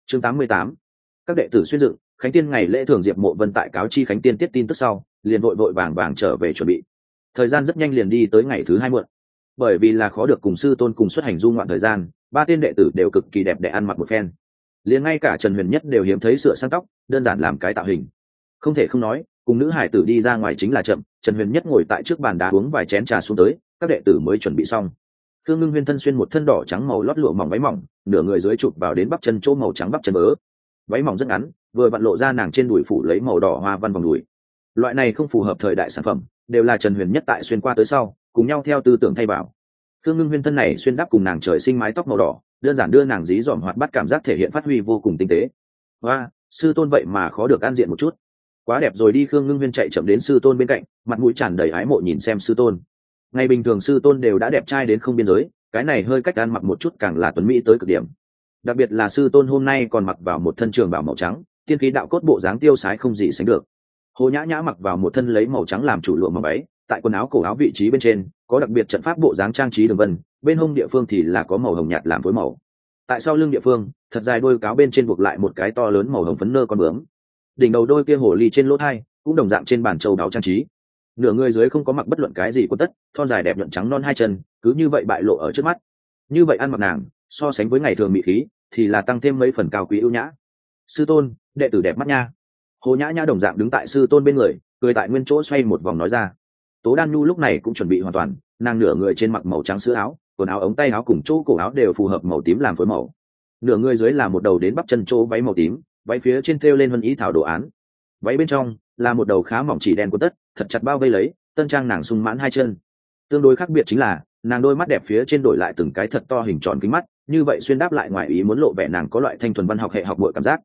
chương 88. Các đệ tử xuyên dựng khánh tiên ngày lễ thường. Diệp Mộ Vân tại cáo chi khánh tiên tiết tin tức sau liền vội vội vàng vàng trở về chuẩn bị. Thời gian rất nhanh liền đi tới ngày thứ 2 muộn. Bởi vì là khó được cùng sư tôn cùng xuất hành du ngoạn thời gian, ba tên đệ tử đều cực kỳ đẹp để ăn mặc một phen. Liền ngay cả Trần Huyền Nhất đều hiếm thấy sửa sang tóc, đơn giản làm cái tạo hình. Không thể không nói, cùng nữ hải tử đi ra ngoài chính là chậm. Trần Huyền Nhất ngồi tại trước bàn đá uống vài chén trà xuống tới, các đệ tử mới chuẩn bị xong. Thương Ngưng Huyên thân xuyên một thân đỏ trắng màu lót lụa mỏng váy mỏng, nửa người dưới chụp vào đến bắp chân chỗ màu trắng bắp chân bớ. Váy mỏng rất ngắn, vừa vặn lộ ra nàng trên đùi phủ lấy màu đỏ hoa văn vòng đùi. Loại này không phù hợp thời đại sản phẩm, đều là Trần Huyền Nhất tại xuyên qua tới sau, cùng nhau theo tư tưởng thay vào. Thương Ngưng Huyên thân này xuyên đắp cùng nàng trời sinh mái tóc màu đỏ, đơn giản đưa nàng dí dỏm hoạt bát cảm giác thể hiện phát huy vô cùng tinh tế. Và sư tôn vậy mà khó được an diện một chút, quá đẹp rồi đi. Khương Ngưng Huyên chạy chậm đến sư tôn bên cạnh, mặt mũi tràn đầy ái mộ nhìn xem sư tôn. Ngày bình thường sư tôn đều đã đẹp trai đến không biên giới, cái này hơi cách ăn mặc một chút càng là tuấn mỹ tới cực điểm. Đặc biệt là sư tôn hôm nay còn mặc vào một thân trường bào màu trắng, tiên khí đạo cốt bộ dáng tiêu sái không gì sánh được. Hồ Nhã Nhã mặc vào một thân lấy màu trắng làm chủ lụa màu váy, tại quần áo cổ áo vị trí bên trên có đặc biệt trận pháp bộ dáng trang trí đường vân, bên hông địa phương thì là có màu hồng nhạt làm phối màu. Tại sau lưng địa phương, thật dài đôi cáo bên trên buộc lại một cái to lớn màu hồng phấn nơ con bướm. Đỉnh đầu đôi kia hồ ly trên lỗ thai cũng đồng dạng trên bàn châu đáo trang trí. Nửa người dưới không có mặc bất luận cái gì quần tất, thon dài đẹp nhuận trắng non hai chân cứ như vậy bại lộ ở trước mắt. Như vậy ăn mặc nàng, so sánh với ngày thường mỹ khí thì là tăng thêm mấy phần cao quý ưu nhã. Sư tôn, đệ tử đẹp mắt nha. Hồ Nhã Nhã đồng dạng đứng tại sư tôn bên người, cười tại nguyên chỗ xoay một vòng nói ra. Tố Đan Nhu lúc này cũng chuẩn bị hoàn toàn, nàng nửa người trên mặc màu trắng sữa áo, quần áo ống tay áo cùng chỗ cổ áo đều phù hợp màu tím làm phối màu. Nửa người dưới là một đầu đến bắp chân chỗ váy màu tím, váy phía trên thêu lên vân ý thảo đồ án. Váy bên trong là một đầu khá mỏng chỉ đen của tất, thật chặt bao vây lấy, tân trang nàng sung mãn hai chân. Tương đối khác biệt chính là, nàng đôi mắt đẹp phía trên đổi lại từng cái thật to hình tròn kính mắt, như vậy xuyên đáp lại ngoài ý muốn lộ vẻ nàng có loại thanh thuần văn học hệ học bội cảm giác.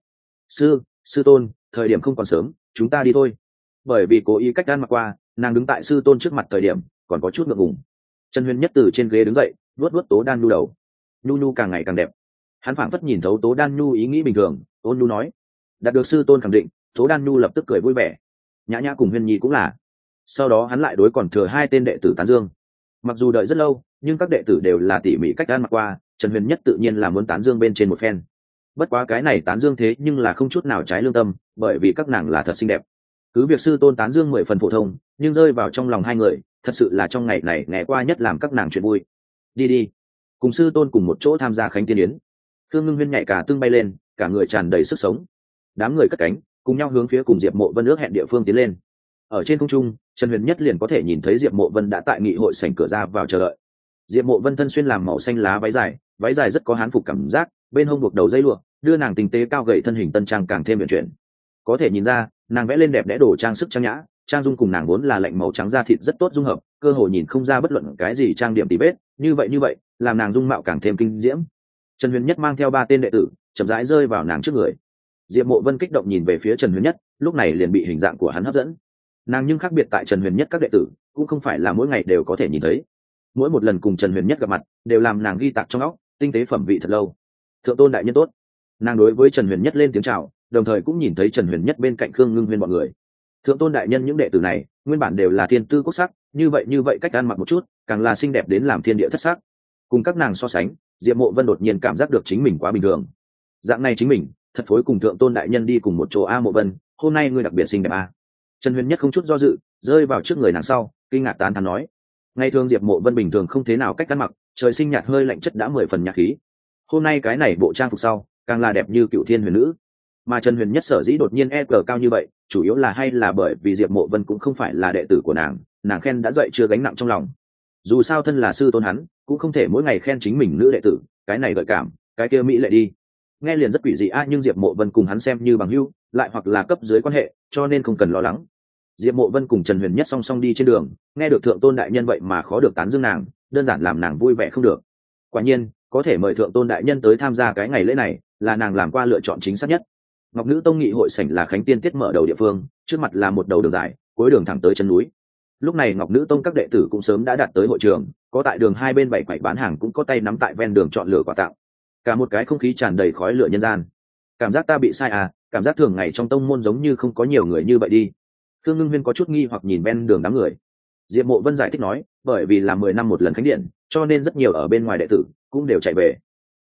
Sư tôn, thời điểm không còn sớm, chúng ta đi thôi. Bởi vì cố ý cách gan mặc qua, nàng đứng tại sư tôn trước mặt thời điểm còn có chút ngượng ngùng. Trần Huyền Nhất từ trên ghế đứng dậy, vuốt vuốt Tố Đan Nhu đầu. Nhu càng ngày càng đẹp. Hắn phảng phất nhìn thấu Tố Đan Nhu ý nghĩ bình thường, ôn nhu nói. Đạt được sư tôn khẳng định, Tố Đan Nhu lập tức cười vui vẻ. Nhã Nhã cùng Huyên Nhi cũng là. Sau đó hắn lại đối còn thừa hai tên đệ tử tán dương. Mặc dù đợi rất lâu, nhưng các đệ tử đều là tỉ mỉ cách gan mặc qua, Trần Huyền Nhất tự nhiên là muốn tán dương bên trên một phen. Bất quá cái này tán dương thế nhưng là không chút nào trái lương tâm, bởi vì các nàng là thật xinh đẹp. Cứ việc sư tôn tán dương 10 phần phổ thông, nhưng rơi vào trong lòng hai người, thật sự là trong ngày này nghe qua nhất làm các nàng chuyện vui. Đi, cùng sư tôn cùng một chỗ tham gia khánh tiên yến. Khương Ngưng Huyên nhảy cả tương bay lên, cả người tràn đầy sức sống. Đám người cất cánh, cùng nhau hướng phía cùng Diệp Mộ Vân ước hẹn địa phương tiến lên. Ở trên không trung, Trần Huyền Nhất liền có thể nhìn thấy Diệp Mộ Vân đã tại nghị hội sảnh cửa ra vào chờ đợi. Diệp Mộ Vân thân xuyên làm màu xanh lá váy dài rất có hán phục cảm giác, bên hông buộc đầu dây lụa, đưa nàng tinh tế cao gầy thân hình tân trang càng thêm uyển chuyển. Có thể nhìn ra, nàng vẽ lên đẹp đẽ đồ trang sức trang nhã, trang dung cùng nàng vốn là lạnh màu trắng da thịt rất tốt dung hợp, cơ hội nhìn không ra bất luận cái gì trang điểm tì vết, như vậy, làm nàng dung mạo càng thêm kinh diễm. Trần Huyền Nhất mang theo ba tên đệ tử, chậm rãi rơi vào nàng trước người. Diệp Mộ Vân kích động nhìn về phía Trần Huyền Nhất, lúc này liền bị hình dạng của hắn hấp dẫn. Nàng nhưng khác biệt tại Trần Huyền Nhất các đệ tử, cũng không phải là mỗi ngày đều có thể nhìn thấy. Mỗi một lần cùng Trần Huyền Nhất gặp mặt, đều làm nàng ghi tạc trong óc, tinh tế phẩm vị thật lâu. Thượng tôn đại nhân tốt. Nàng đối với Trần Huyền Nhất lên tiếng chào, đồng thời cũng nhìn thấy Trần Huyền Nhất bên cạnh Khương Ngưng Huyên bọn người. Thượng tôn đại nhân, những đệ tử này nguyên bản đều là thiên tư quốc sắc, như vậy cách ăn mặc một chút, càng là xinh đẹp đến làm thiên địa thất sắc. Cùng các nàng so sánh, Diệp Mộ Vân đột nhiên cảm giác được chính mình quá bình thường. Dạng này chính mình, thật phối cùng thượng tôn đại nhân đi cùng một chỗ a. Mộ Vân, hôm nay ngươi đặc biệt xinh đẹp a. Trần Huyền Nhất không chút do dự, rơi vào trước người nàng sau, kinh ngạc tán thán nói. Ngày thường Diệp Mộ Vân bình thường không thế nào cách ăn mặc, trời sinh nhạt hơi lạnh chất đã 10 phần nhạt khí. Hôm nay cái này bộ trang phục sau, càng là đẹp như cựu thiên huyền nữ. Mà Trần Huyền Nhất sở dĩ đột nhiên cao như vậy, chủ yếu là hay là bởi vì Diệp Mộ Vân cũng không phải là đệ tử của nàng khen đã dậy chưa gánh nặng trong lòng. Dù sao thân là sư tôn hắn, cũng không thể mỗi ngày khen chính mình nữ đệ tử, cái này gợi cảm, cái kia mỹ lệ đi. Nghe liền rất quỷ dị nhưng Diệp Mộ Vân cùng hắn xem như bằng hữu, lại hoặc là cấp dưới quan hệ, cho nên không cần lo lắng. Diệp Mộ Vân cùng Trần Huyền Nhất song song đi trên đường, nghe được thượng tôn đại nhân vậy mà khó được tán dương nàng, đơn giản làm nàng vui vẻ không được. Quả nhiên, có thể mời thượng tôn đại nhân tới tham gia cái ngày lễ này, là nàng làm qua lựa chọn chính xác nhất. Ngọc Nữ Tông nghị hội sảnh là khánh tiên tiết mở đầu địa phương, trước mặt là một đầu đường dài, cuối đường thẳng tới chân núi. Lúc này Ngọc Nữ Tông các đệ tử cũng sớm đã đạt tới hội trường, có tại đường hai bên bảy quầy bán hàng cũng có tay nắm tại ven đường chọn lựa quà tặng. Cả một cái không khí tràn đầy khói lửa nhân gian. Cảm giác ta bị sai à, cảm giác thường ngày trong tông môn giống như không có nhiều người như vậy đi. Khương Ngưng Huyên có chút nghi hoặc nhìn ven đường đám người. Diệp Mộ Vân giải thích nói, bởi vì là 10 năm một lần khánh điện, cho nên rất nhiều ở bên ngoài đệ tử cũng đều chạy về.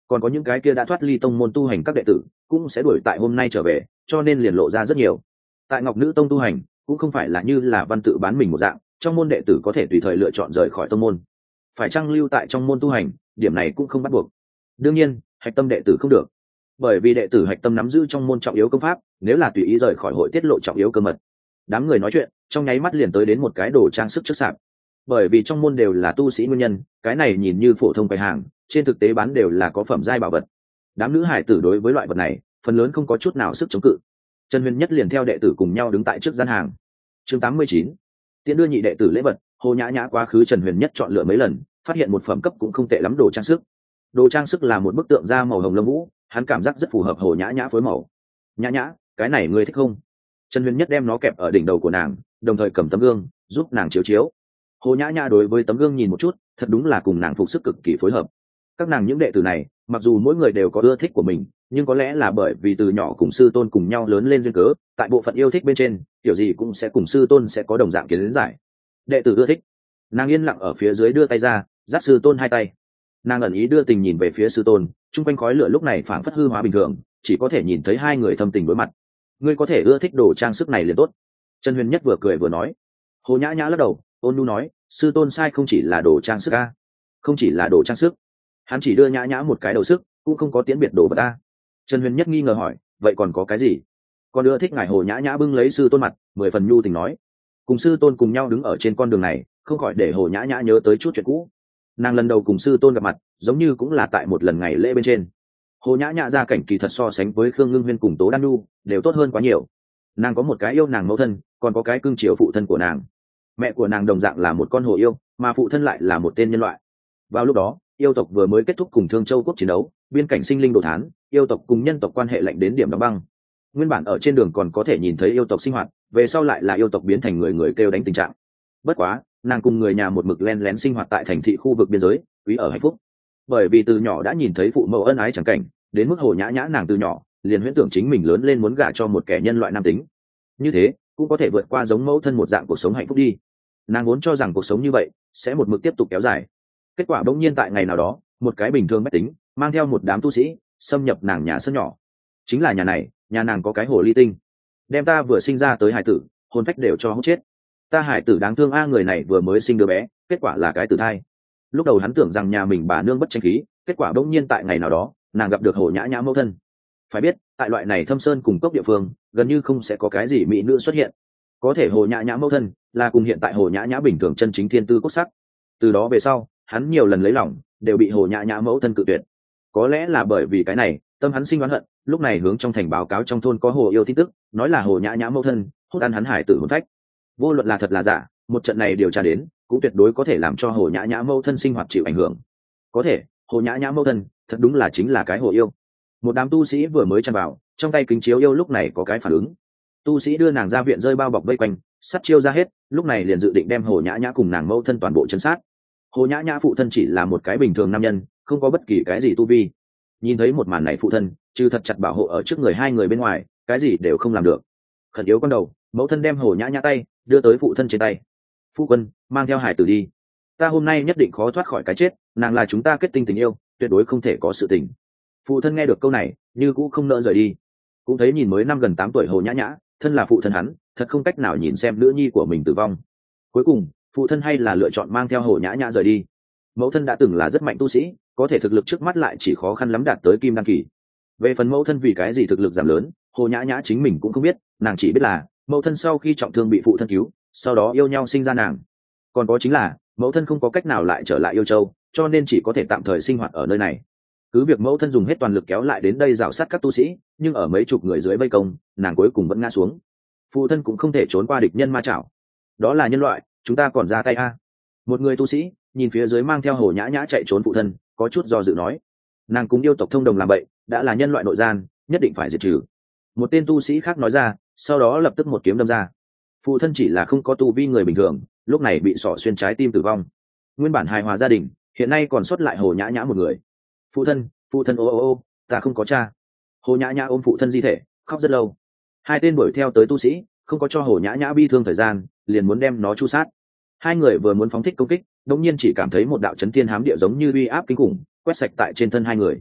còn có những cái kia đã thoát ly tông môn tu hành các đệ tử cũng sẽ đuổi tại hôm nay trở về, cho nên liền lộ ra rất nhiều. Tại Ngọc Nữ Tông tu hành cũng không phải là như là văn tự bán mình một dạng, trong môn đệ tử có thể tùy thời lựa chọn rời khỏi tông môn, phải chăng lưu tại trong môn tu hành, điểm này cũng không bắt buộc. Đương nhiên hạch tâm đệ tử không được, bởi vì đệ tử hạch tâm nắm giữ trong môn trọng yếu công pháp, nếu là tùy ý rời khỏi hội tiết lộ trọng yếu cơ mật. Đám người nói chuyện trong nháy mắt liền tới đến một cái đồ trang sức trước sạp. Bởi vì trong môn đều là tu sĩ nguyên nhân, cái này nhìn như phổ thông quầy hàng, trên thực tế bán đều là có phẩm giai bảo vật. Đám nữ hải tử đối với loại vật này phần lớn không có chút nào sức chống cự. Trần Huyền Nhất liền theo đệ tử cùng nhau đứng tại trước gian hàng. Chương 89. Tiễn đưa nhị đệ tử lễ vật. Hồ Nhã Nhã quá khứ Trần Huyền Nhất chọn lựa mấy lần, phát hiện một phẩm cấp cũng không tệ lắm đồ trang sức. Đồ trang sức là một bức tượng da màu hồng lông vũ, hắn cảm giác rất phù hợp Hồ Nhã Nhã phối màu. Nhã Nhã, cái này ngươi thích không? Trần Huyền Nhất đem nó kẹp ở đỉnh đầu của nàng, đồng thời cầm tấm gương giúp nàng chiếu chiếu. Hồ Nhã Nhã đối với tấm gương nhìn một chút, thật đúng là cùng nàng phục sức cực kỳ phối hợp. Các nàng những đệ tử này mặc dù mỗi người đều có ưa thích của mình, nhưng có lẽ là bởi vì từ nhỏ cùng sư tôn cùng nhau lớn lên duyên cớ, tại bộ phận yêu thích bên trên kiểu gì cũng sẽ cùng sư tôn sẽ có đồng dạng kiến giải. Đệ tử ưa thích, nàng yên lặng ở phía dưới đưa tay ra dắt sư tôn hai tay. Nàng ẩn ý đưa tình nhìn về phía sư tôn, chung quanh khói lửa lúc này phảng phất hư hóa bình thường, chỉ có thể nhìn thấy hai người thâm tình đối mặt. Ngươi có thể ưa thích đồ trang sức này liền tốt. Trần Huyền Nhất vừa cười vừa nói. Hồ Nhã Nhã lắc đầu ôn nhu nói, sư tôn sai không chỉ là đồ trang sức a. Không chỉ là đồ trang sức, hắn chỉ đưa Nhã Nhã một cái đầu sức, cũng không có tiễn biệt đồ vật ta. Trần Huyền Nhất nghi ngờ hỏi, vậy còn có cái gì? Con ưa thích ngài. Hồ Nhã Nhã bưng lấy sư tôn mặt, 10 phần nhu tình nói. Cùng sư tôn cùng nhau đứng ở trên con đường này, không khỏi để Hồ Nhã Nhã nhớ tới chút chuyện cũ. Nàng lần đầu cùng sư tôn gặp mặt giống như cũng là tại một lần ngày lễ bên trên. Hồ Nhã Nhã gia cảnh kỳ thật so sánh với Khương Ngưng Huyên cùng Tố Đan Nhu đều tốt hơn quá nhiều. Nàng có một cái yêu nàng mẫu thân, còn có cái cưng chiều phụ thân của nàng. Mẹ của nàng đồng dạng là một con hồ yêu, mà phụ thân lại là một tên nhân loại. Vào lúc đó yêu tộc vừa mới kết thúc cùng Thương Châu quốc chiến đấu, biên cảnh sinh linh đồ thán, yêu tộc cùng nhân tộc quan hệ lạnh đến điểm đóng băng. Nguyên bản ở trên đường còn có thể nhìn thấy yêu tộc sinh hoạt, về sau lại là yêu tộc biến thành người người kêu đánh tình trạng. Bất quá nàng cùng người nhà một mực len lén sinh hoạt tại thành thị khu vực biên giới, quý ở hạnh phúc. Bởi vì từ nhỏ đã nhìn thấy phụ mẫu ân ái chẳng cảnh, đến mức Hồ Nhã Nhã nàng từ nhỏ liền huyễn tưởng chính mình lớn lên muốn gả cho một kẻ nhân loại nam tính, như thế cũng có thể vượt qua giống mẫu thân một dạng cuộc sống hạnh phúc đi. Nàng vốn cho rằng cuộc sống như vậy sẽ một mực tiếp tục kéo dài. Kết quả bỗng nhiên tại ngày nào đó, một cái bình thường bách tính mang theo một đám tu sĩ xâm nhập nàng nhà sân nhỏ. Chính là nhà này, nhà nàng có cái hồ ly tinh, đem ta vừa sinh ra tới hải tử hồn phách đều cho hút chết. Ta hải tử đáng thương a, người này vừa mới sinh đứa bé, kết quả là cái tử thai. Lúc đầu hắn tưởng rằng nhà mình bà nương bất tranh khí, kết quả bỗng nhiên tại ngày nào đó nàng gặp được Hồ Nhã Nhã mẫu thân. Phải biết tại loại này thâm sơn cùng cốc địa phương gần như không sẽ có cái gì mỹ nữ xuất hiện, có thể Hồ Nhã Nhã mẫu thân là cùng hiện tại Hồ Nhã Nhã bình thường chân chính thiên tư cốt sắc. Từ đó về sau hắn nhiều lần lấy lòng đều bị Hồ Nhã Nhã mẫu thân cự tuyệt. Có lẽ là bởi vì cái này tâm hắn sinh oán hận, lúc này hướng trong thành báo cáo trong thôn có hồ yêu tin tức, nói là Hồ Nhã Nhã mẫu thân hút ăn hắn hải tử hồn phách. Vô luận là thật là giả, một trận này điều tra đến cũng tuyệt đối có thể làm cho Hồ Nhã Nhã mẫu thân sinh hoạt chịu ảnh hưởng. Có thể Hồ Nhã Nhã mẫu thân thật đúng là chính là cái hồ yêu. Một đám tu sĩ vừa mới chăn vào, trong tay kính chiếu yêu lúc này có cái phản ứng. Tu sĩ đưa nàng ra viện rơi bao bọc vây quanh, sắt chiêu ra hết, lúc này liền dự định đem Hồ Nhã Nhã cùng nàng mẫu thân toàn bộ chân sát. Hồ Nhã Nhã phụ thân chỉ là một cái bình thường nam nhân, không có bất kỳ cái gì tu vi. Nhìn thấy một màn này, phụ thân trừ thật chặt bảo hộ ở trước người hai người bên ngoài, cái gì đều không làm được. Khẩn yếu con đầu, mẫu thân đem Hồ Nhã Nhã tay đưa tới phụ thân trên tay. Phu quân, mang theo hải tử đi, ta hôm nay nhất định khó thoát khỏi cái chết, nàng là chúng ta kết tinh tình yêu, tuyệt đối không thể có sự tình. Phụ thân nghe được câu này như cũng không nỡ rời đi. Cũng thấy nhìn mới năm gần 8 tuổi Hồ Nhã Nhã, thân là phụ thân hắn thật không cách nào nhìn xem nữ nhi của mình tử vong. Cuối cùng phụ thân hay là lựa chọn mang theo Hồ Nhã Nhã rời đi. Mẫu thân đã từng là rất mạnh tu sĩ, có thể thực lực trước mắt lại chỉ khó khăn lắm đạt tới kim đăng kỳ. Về phần mẫu thân vì cái gì thực lực giảm lớn, Hồ Nhã Nhã chính mình cũng không biết, nàng chỉ biết là mẫu thân sau khi trọng thương bị phụ thân cứu, sau đó yêu nhau sinh ra nàng. Còn có chính là mẫu thân không có cách nào lại trở lại Yêu Châu, cho nên chỉ có thể tạm thời sinh hoạt ở nơi này. Cứ việc mẫu thân dùng hết toàn lực kéo lại đến đây rào sát các tu sĩ, nhưng ở mấy chục người dưới vây công, nàng cuối cùng vẫn ngã xuống. Phụ thân cũng không thể trốn qua địch nhân ma chảo. Đó là nhân loại, chúng ta còn ra tay a. Một người tu sĩ nhìn phía dưới mang theo Hồ Nhã Nhã chạy trốn phụ thân, có chút do dự nói, nàng cùng yêu tộc thông đồng làm bậy, đã là nhân loại nội gian, nhất định phải diệt trừ. Một tên tu sĩ khác nói ra, sau đó lập tức một kiếm đâm ra. Phụ thân chỉ là không có tu vi người bình thường, lúc này bị xỏ xuyên trái tim tử vong. Nguyên bản hài hòa gia đình, hiện nay còn sót lại Hồ Nhã Nhã một người. Phụ thân ô, ta không có cha. Hồ Nhã Nhã ôm phụ thân di thể khóc rất lâu. Hai tên đuổi theo tới tu sĩ không có cho Hồ Nhã Nhã bi thương thời gian, liền muốn đem nó chu sát. Hai người vừa muốn phóng thích công kích, đột nhiên chỉ cảm thấy một đạo chấn thiên hám địa giống như uy áp kinh khủng quét sạch tại trên thân hai người.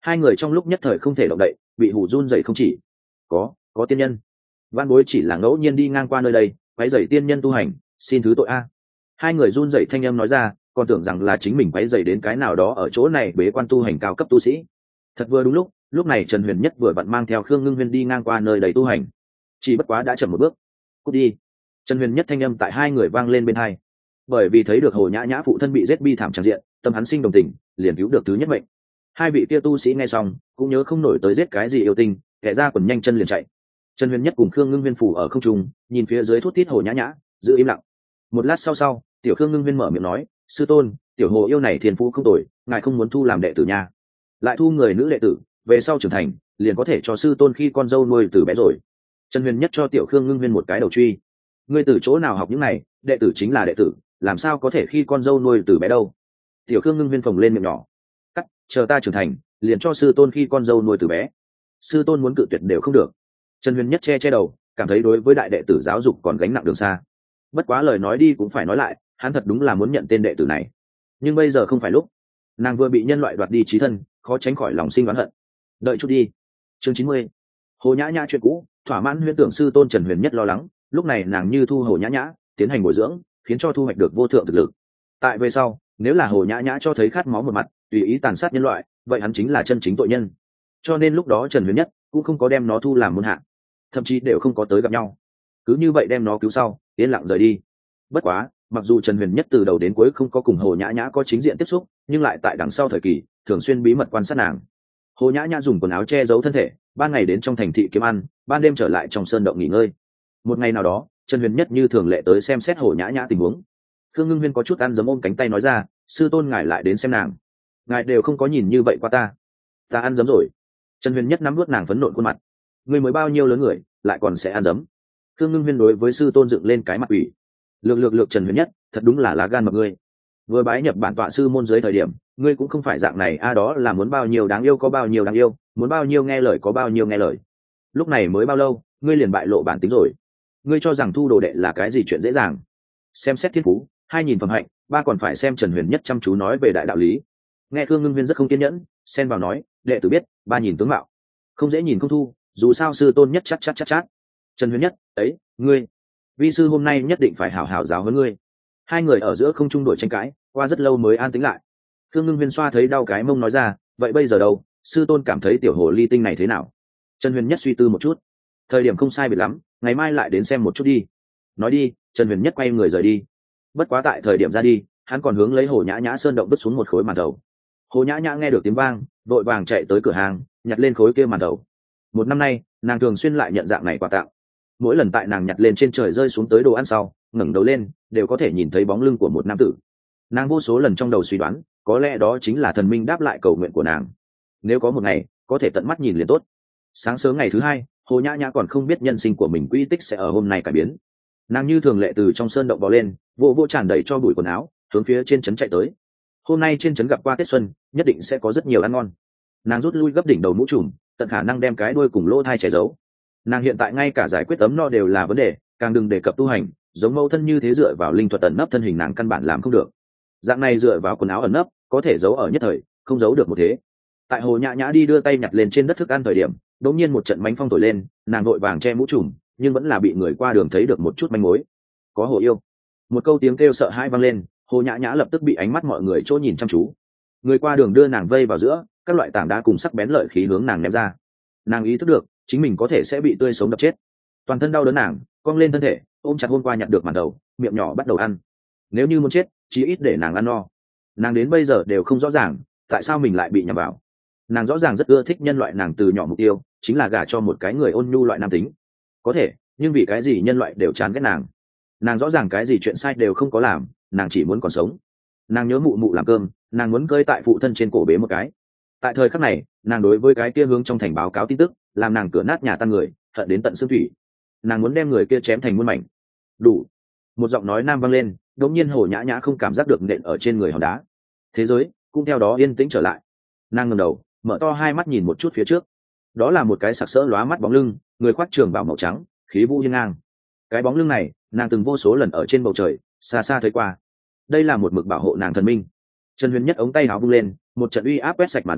Hai người trong lúc nhất thời không thể động đậy, bị hù run dậy không chỉ. Có tiên nhân. Văn bối chỉ là ngẫu nhiên đi ngang qua nơi đây, quấy rầy tiên nhân tu hành, xin thứ tội a. Hai người run dậy thanh âm nói ra, còn tưởng rằng là chính mình quấy rầy đến cái nào đó ở chỗ này bế quan tu hành cao cấp tu sĩ. Thật vừa đúng lúc này Trần Huyền Nhất vừa vặn mang theo Khương Ngưng Huyên đi ngang qua nơi đầy tu hành, chỉ bất quá đã chậm một bước. Cút đi. Trần Huyền Nhất thanh âm tại hai người vang lên bên hai. Bởi vì thấy được Hồ Nhã Nhã phụ thân bị giết bi thảm tràn diện, tâm hắn sinh đồng tình, liền cứu được thứ nhất mệnh. Hai vị kia tu sĩ nghe xong cũng nhớ không nổi tới giết cái gì yêu tinh, kẻ ra quần nhanh chân liền chạy. Trần Huyền Nhất cùng Khương Ngưng Huyên phủ ở không trung, nhìn phía dưới thút thít Hồ Nhã Nhã, giữ im lặng. Một lát sau, tiểu Khương Ngưng Huyên mở miệng nói, sư tôn, tiểu hồ yêu này thiên phú không tồi, ngài không muốn thu làm đệ tử nha. Lại thu người nữ đệ tử, về sau trưởng thành liền có thể cho sư tôn khi con dâu nuôi từ bé rồi. Trần Huyền Nhất cho tiểu Khương Ngưng Huyên một cái đầu truy. Ngươi từ chỗ nào học những này, đệ tử chính là đệ tử, làm sao có thể khi con dâu nuôi từ bé đâu. Tiểu Khương Ngưng Huyên phồng lên miệng nhỏ, cắt, chờ ta trưởng thành liền cho sư tôn khi con dâu nuôi từ bé. Sư tôn muốn cự tuyệt đều không được. Trần Huyền Nhất che đầu, cảm thấy đối với đại đệ tử giáo dục còn gánh nặng đường xa. Bất quá lời nói đi cũng phải nói lại, hắn thật đúng là muốn nhận tên đệ tử này, nhưng bây giờ không phải lúc. Nàng vừa bị nhân loại đoạt đi trí thân, khó tránh khỏi lòng sinh oán hận. Đợi chút đi. Chương 90. Hồ Nhã Nhã chuyện cũ, thỏa mãn huyễn tưởng sư tôn Trần Huyền Nhất lo lắng, lúc này nàng như thu Hồ Nhã Nhã, tiến hành bồi dưỡng, khiến cho thu hoạch được vô thượng thực lực. Tại về sau, nếu là Hồ Nhã Nhã cho thấy khát máu một mặt, tùy ý tàn sát nhân loại, vậy hắn chính là chân chính tội nhân. Cho nên lúc đó Trần Huyền Nhất cũng không có đem nó thu làm môn hạ, thậm chí đều không có tới gặp nhau. Cứ như vậy đem nó cứu sau, yên lặng rời đi. Bất quá, mặc dù Trần Huyền Nhất từ đầu đến cuối không có cùng Hồ Nhã Nhã có chính diện tiếp xúc, nhưng lại tại đằng sau thời kỳ thường xuyên bí mật quan sát nàng. Hồ Nhã Nhã dùng quần áo che giấu thân thể, ban ngày đến trong thành thị kiếm ăn, ban đêm trở lại trong sơn động nghỉ ngơi. Một ngày nào đó, Trần Huyền Nhất như thường lệ tới xem xét Hồ Nhã Nhã tình huống. Khương Ngưng Huyên có chút ăn giấm ôm cánh tay nói ra, sư tôn ngài lại đến xem nàng, ngài đều không có nhìn như vậy qua ta ăn giấm rồi. Trần Huyền Nhất nắm nuốt nàng phấn nộn khuôn mặt, người mới bao nhiêu lớn người lại còn sẽ ăn giấm. Khương Ngưng Huyên đối với sư tôn dựng lên cái mặt ủy. Lược Trần Huyền Nhất, thật đúng là lá gan mập ngươi. Vừa bái nhập bản tọa sư môn dưới thời điểm, ngươi cũng không phải dạng này a, đó là muốn bao nhiêu đáng yêu có bao nhiêu đáng yêu, muốn bao nhiêu nghe lời có bao nhiêu nghe lời. Lúc này mới bao lâu, ngươi liền bại lộ bản tính rồi. Ngươi cho rằng thu đồ đệ là cái gì chuyện dễ dàng? Xem xét thiên phú, 2 nhìn phẩm hạnh, 3 còn phải xem Trần Huyền Nhất chăm chú nói về đại đạo lý. Nghe Khương Ngưng Huyên rất không kiên nhẫn, xen vào nói, đệ tử biết, 3 nhìn tướng mạo, không dễ nhìn không thu, dù sao sư tôn nhất chát. Trần Huyền Nhất, ấy, ngươi, vi sư hôm nay nhất định phải hảo hảo giáo huấn ngươi. Hai người ở giữa không trung đổi tranh cãi, qua rất lâu mới an tĩnh lại. Khương Ngưng Huyên xoa thấy đau cái mông nói ra, vậy bây giờ đâu, sư tôn cảm thấy tiểu hồ ly tinh này thế nào? Trần Huyền Nhất suy tư một chút, thời điểm không sai biệt lắm, ngày mai lại đến xem một chút đi. Nói đi, Trần Huyền Nhất quay người rời đi. Bất quá tại thời điểm ra đi, hắn còn hướng lấy Hồ Nhã Nhã sơn động vứt xuống một khối màn thầu. Hồ Nhã Nhã nghe được tiếng vang, vội vàng chạy tới cửa hàng, nhặt lên khối kia màn thầu. Một năm nay, nàng thường xuyên lại nhận dạng này quà tặng. Mỗi lần tại nàng nhặt lên trên trời rơi xuống tới đồ ăn sau, ngẩng đầu lên, đều có thể nhìn thấy bóng lưng của một nam tử. Nàng vô số lần trong đầu suy đoán, có lẽ đó chính là thần minh đáp lại cầu nguyện của nàng. Nếu có một ngày có thể tận mắt nhìn liền tốt. Sáng sớm ngày thứ hai, Hồ Nhã Nhã còn không biết nhân sinh của mình quy tích sẽ ở hôm nay cải biến. Nàng như thường lệ từ trong sơn động bò lên, vô tràn đầy cho bụi quần áo, hướng phía trên trấn chạy tới. Hôm nay trên trấn gặp qua Tết xuân, nhất định sẽ có rất nhiều ăn ngon. Nàng rút lui gấp đỉnh đầu mũ trùm, tận khả năng đem cái đuôi cùng lỗ thai che giấu. Nàng hiện tại ngay cả giải quyết ấm no đều là vấn đề, càng đừng đề cập tu hành, giống mẫu thân như thế dựa vào linh thuật ẩn nấp thân hình nàng căn bản làm không được. Dạng này dựa vào quần áo ẩn nấp, có thể giấu ở nhất thời, không giấu được một thế. Tại Hồ Nhã Nhã đi đưa tay nhặt lên trên đất thức ăn thời điểm, đột nhiên một trận mánh phong thổi lên, nàng vội vàng che mũ trùm, nhưng vẫn là bị người qua đường thấy được một chút manh mối. Có hồ yêu. Một câu tiếng kêu sợ hãi vang lên, Hồ Nhã Nhã lập tức bị ánh mắt mọi người chỗ nhìn chăm chú. Người qua đường đưa nàng vây vào giữa, các loại tảng đá cùng sắc bén lợi khí hướng nàng ném ra. Nàng ý thức được, chính mình có thể sẽ bị tươi sống đập chết. Toàn thân đau đớn nàng, cong lên thân thể, ôm chặt hôm qua nhặt được màn đầu, miệng nhỏ bắt đầu ăn. Nếu như muốn chết, chí ít để nàng ăn no. Nàng đến bây giờ đều không rõ ràng, tại sao mình lại bị nhầm vào. Nàng rõ ràng rất ưa thích nhân loại, nàng từ nhỏ mục tiêu chính là gả cho một cái người ôn nhu loại nam tính. Có thể, nhưng vì cái gì nhân loại đều chán ghét nàng? Nàng rõ ràng cái gì chuyện sai đều không có làm, nàng chỉ muốn còn sống. Nàng nhớ mụ mụ làm cơm, nàng muốn cơi tại phụ thân trên cổ bế một cái. Tại thời khắc này, nàng đối với cái kia hướng trong thành báo cáo tin tức, làm nàng cửa nát nhà tan người, hận đến tận xương thủy. Nàng muốn đem người kia chém thành muôn mảnh. Đủ. Một giọng nói nam vang lên, đống nhiên Hồ Nhã Nhã không cảm giác được nện ở trên người hòn đá. Thế giới cũng theo đó yên tĩnh trở lại. Nàng ngẩng đầu, mở to hai mắt nhìn một chút phía trước. Đó là một cái sặc sỡ lóa mắt bóng lưng, người khoác trường bào màu trắng, khí vũ hiên ngang. Cái bóng lưng này, nàng từng vô số lần ở trên bầu trời xa xa thấy qua. Đây là một mực bảo hộ nàng thần minh. Trần Huyền Nhất ống tay áo vung lên, một trận uy áp quét sạch mà ra,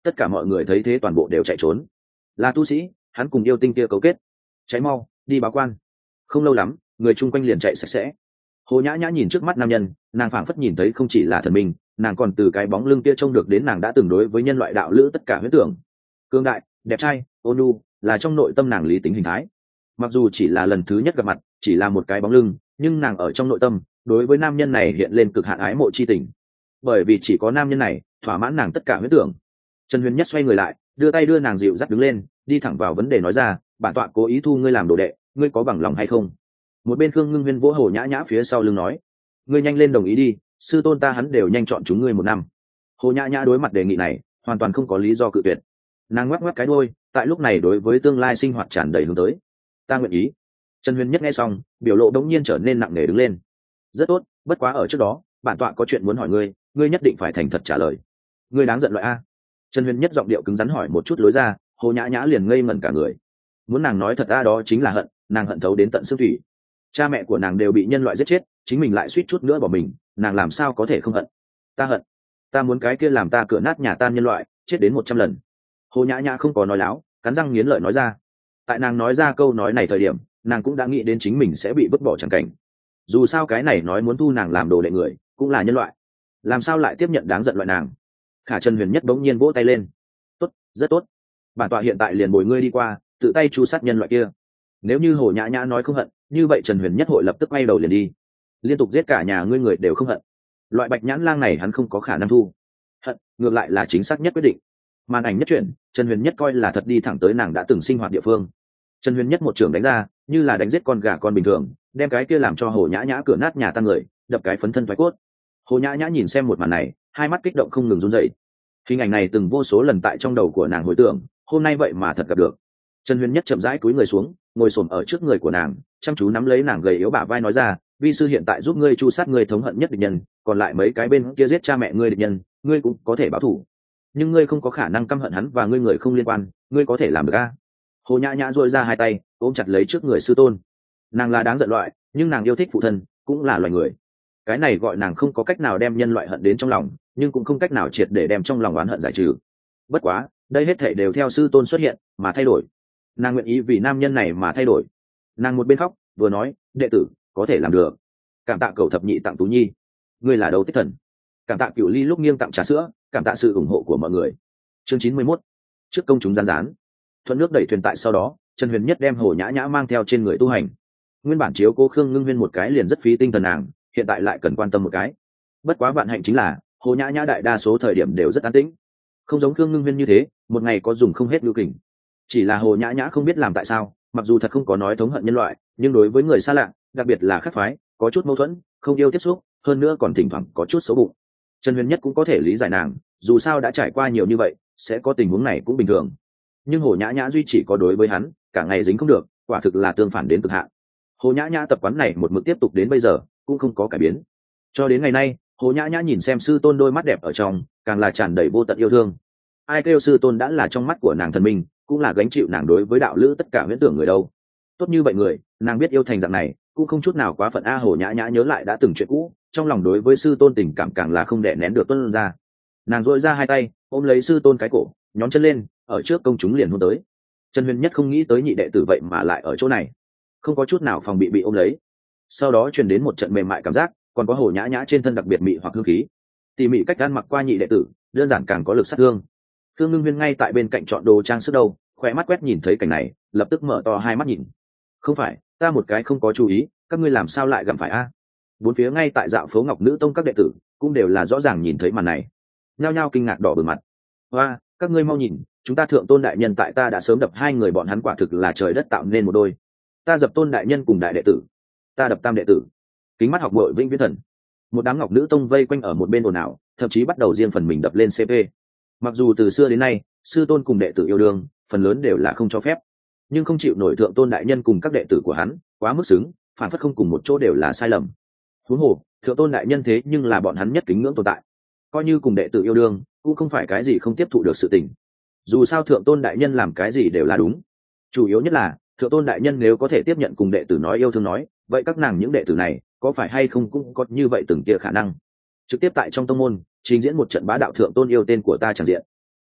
Tất cả mọi người thấy thế toàn bộ đều chạy trốn. Là tu sĩ, hắn cùng yêu tinh kia cấu kết. Cháy mau đi báo quan. Không lâu lắm người chung quanh liền chạy sạch sẽ. Hồ Nhã Nhã nhìn trước mắt nam nhân, nàng phảng phất nhìn thấy không chỉ là thần minh, nàng còn từ cái bóng lưng kia trông được đến nàng đã từng đối với nhân loại đạo lữ tất cả huyễn tưởng. Cương đại, đẹp trai, ôn nhu, là trong nội tâm nàng lý tính hình thái. Mặc dù chỉ là lần thứ nhất gặp mặt, chỉ là một cái bóng lưng, nhưng nàng ở trong nội tâm đối với nam nhân này hiện lên cực hạn ái mộ chi tình. Bởi vì chỉ có nam nhân này thỏa mãn nàng tất cả huyễn tưởng. Trần Huyền Nhất xoay người lại, đưa tay đưa nàng dịu dắt đứng lên, đi thẳng vào vấn đề nói ra, bản tọa cố ý thu ngươi làm đồ đệ, ngươi có bằng lòng hay không? Một bên Khương Ngưng Huyên vỗ Hồ Nhã Nhã phía sau lưng nói, ngươi nhanh lên đồng ý đi, sư tôn ta hắn đều nhanh chọn chúng ngươi 1 năm. Hồ Nhã Nhã đối mặt đề nghị này hoàn toàn không có lý do cự tuyệt. Nàng ngoắc ngoắc cái đuôi, tại lúc này đối với tương lai sinh hoạt tràn đầy hướng tới. Ta nguyện ý. Trần Huyền Nhất nghe xong, biểu lộ đống nhiên trở nên nặng nề đứng lên. Rất tốt, bất quá ở trước đó bản tọa có chuyện muốn hỏi ngươi, ngươi nhất định phải thành thật trả lời. Ngươi đáng giận loại a? Trần Huyền Nhất giọng điệu cứng rắn hỏi một chút lối ra, Hồ Nhã Nhã liền ngây ngẩn cả người. Muốn nàng nói thật a, đó chính là hận, nàng hận thấu đến tận xương thủy. Cha mẹ của nàng đều bị nhân loại giết chết, chính mình lại suýt chút nữa bỏ mình, nàng làm sao có thể không hận? Ta hận, ta muốn cái kia làm ta cửa nát nhà tan nhân loại chết đến 100 lần. Hồ Nhã Nhã không có nói láo, cắn răng nghiến lợi nói ra. Tại nàng nói ra câu nói này thời điểm, nàng cũng đã nghĩ đến chính mình sẽ bị vứt bỏ chẳng cảnh. Dù sao cái này nói muốn thu nàng làm đồ đệ người cũng là nhân loại, làm sao lại tiếp nhận đáng giận loại nàng? Khả Trần Huyền Nhất bỗng nhiên vỗ tay lên. Tốt, rất tốt, bản tọa hiện tại liền bồi ngươi đi qua, tự tay chu sát nhân loại kia. Nếu như Hồ Nhã Nhã nói không hận, như vậy Trần Huyền Nhất hội lập tức quay đầu liền đi, liên tục giết cả nhà ngươi người đều không hận. Loại bạch nhãn lang này hắn không có khả năng thu hận, ngược lại là chính xác nhất quyết định. Màn ảnh nhất chuyển, Trần Huyền Nhất coi là thật đi thẳng tới nàng đã từng sinh hoạt địa phương. Trần Huyền Nhất một trường đánh ra, như là đánh giết con gà con bình thường, đem cái kia làm cho Hồ Nhã Nhã cửa nát nhà tan người đập cái phấn thân thoái cốt. Hồ Nhã Nhã nhìn xem một màn này, hai mắt kích động không ngừng run rẩy. Hình ảnh này từng vô số lần tại trong đầu của nàng hồi tưởng, hôm nay vậy mà thật gặp được. Trần Huyền Nhất chậm rãi cúi người xuống, ngồi xổm ở trước người của nàng, chăm chú nắm lấy nàng gầy yếu bả vai nói ra, vi sư hiện tại giúp ngươi chu sát ngươi thống hận nhất địch nhân, còn lại mấy cái bên kia giết cha mẹ ngươi địch nhân, ngươi cũng có thể báo thù, nhưng ngươi không có khả năng căm hận hắn và ngươi người không liên quan, ngươi có thể làm được a? Hồ Nhã Nhã duỗi ra hai tay ôm chặt lấy trước người sư tôn. Nàng là đáng giận loại, nhưng nàng yêu thích phụ thân, cũng là loài người. Cái này gọi nàng không có cách nào đem nhân loại hận đến trong lòng, nhưng cũng không cách nào triệt để đem trong lòng oán hận giải trừ. Bất quá đây hết thảy đều theo sư tôn xuất hiện mà thay đổi. Nàng nguyện ý vì nam nhân này mà thay đổi. Nàng một bên khóc vừa nói, đệ tử có thể làm được. Cảm tạ Cẩu Thập Nhị tặng Tú Nhi, ngươi là đầu tích thần. Cảm tạ Cửu Ly lúc nghiêng tặng trà sữa, cảm tạ sự ủng hộ của mọi người. Chương 91, trước công chúng rán. Thuận nước đẩy thuyền tại sau đó, Trần Huyền Nhất đem Hồ Nhã Nhã mang theo trên người tu hành. Nguyên bản chiếu cô Khương Ngưng Huyên một cái liền rất phí tinh thần nàng, hiện tại lại cần quan tâm một cái. Bất quá vạn hạnh chính là Hồ Nhã Nhã đại đa số thời điểm đều rất an tĩnh, không giống Khương Ngưng Huyên như thế một ngày có dùng không hết lưu kình. Chỉ là Hồ Nhã Nhã không biết làm tại sao, mặc dù thật không có nói thống hận nhân loại, nhưng đối với người xa lạ, đặc biệt là khác phái, có chút mâu thuẫn, không yêu tiếp xúc, hơn nữa còn thỉnh thoảng có chút xấu bụng. Trần Huyền Nhất cũng có thể lý giải nàng, dù sao đã trải qua nhiều như vậy, sẽ có tình huống này cũng bình thường. Nhưng Hồ Nhã Nhã duy chỉ có đối với hắn, cả ngày dính không được, quả thực là tương phản đến cực hạn. Hồ Nhã Nhã tập quán này một mực tiếp tục đến bây giờ, cũng không có cải biến. Cho đến ngày nay, Hồ Nhã Nhã nhìn xem sư tôn đôi mắt đẹp ở trong, càng là tràn đầy vô tận yêu thương. Ai kêu sư tôn đã là trong mắt của nàng thần minh, cũng là gánh chịu nàng đối với đạo lữ tất cả huyễn tưởng người đâu. Tốt như vậy người, nàng biết yêu thành dạng này, cũng không chút nào quá phận a. Hồ Nhã Nhã nhớ lại đã từng chuyện cũ, trong lòng đối với sư tôn tình cảm càng là không đè nén được tuôn ra. Nàng duỗi ra hai tay, ôm lấy sư tôn cái cổ, nhón chân lên, ở trước công chúng liền hôn tới. Trần Huyền Nhất không nghĩ tới nhị đệ tử vậy mà lại ở chỗ này, không có chút nào phòng bị ôm lấy. Sau đó truyền đến một trận mềm mại cảm giác, còn có Hồ Nhã Nhã trên thân đặc biệt mị hoặc hương khí. Tỉ mỉ cách ăn mặc qua nhị đệ tử, đơn giản càng có lực sát thương. Khương Ngưng Huyên ngay tại bên cạnh chọn đồ trang sức đâu, khỏe mắt quét nhìn thấy cảnh này, lập tức mở to hai mắt nhìn. Không phải, ta một cái không có chú ý, các ngươi làm sao lại gặp phải a? Bốn phía ngay tại dạo phố Ngọc Nữ Tông các đệ tử cũng đều là rõ ràng nhìn thấy màn này, nhao nhao kinh ngạc đỏ bừng mặt. Hoa, các ngươi mau nhìn, chúng ta Thượng Tôn đại nhân tại ta đã sớm đập hai người bọn hắn, quả thực là trời đất tạo nên một đôi. Ta dập Tôn đại nhân cùng đại đệ tử, ta đập tam đệ tử. Kính mắt học muội vĩnh viễn thần. Một đám Ngọc Nữ Tông vây quanh ở một bên ồn ào, thậm chí bắt đầu riêng phần mình đập lên CP. Mặc dù từ xưa đến nay, sư tôn cùng đệ tử yêu đương, phần lớn đều là không cho phép, nhưng không chịu nổi Thượng Tôn đại nhân cùng các đệ tử của hắn quá mức xứng, phản phất không cùng một chỗ đều là sai lầm. Huống hồ, Thượng Tôn đại nhân thế nhưng là bọn hắn nhất kính ngưỡng tồn tại, coi như cùng đệ tử yêu đương cũng không phải cái gì không tiếp thụ được sự tình. Dù sao Thượng Tôn đại nhân làm cái gì đều là đúng, chủ yếu nhất là Thượng Tôn đại nhân nếu có thể tiếp nhận cùng đệ tử nói yêu thương nói, vậy các nàng những đệ tử này có phải hay không cũng có như vậy từng kia khả năng trực tiếp tại trong tông môn trình diễn một trận bá đạo Thượng Tôn yêu tên của ta chẳng diện.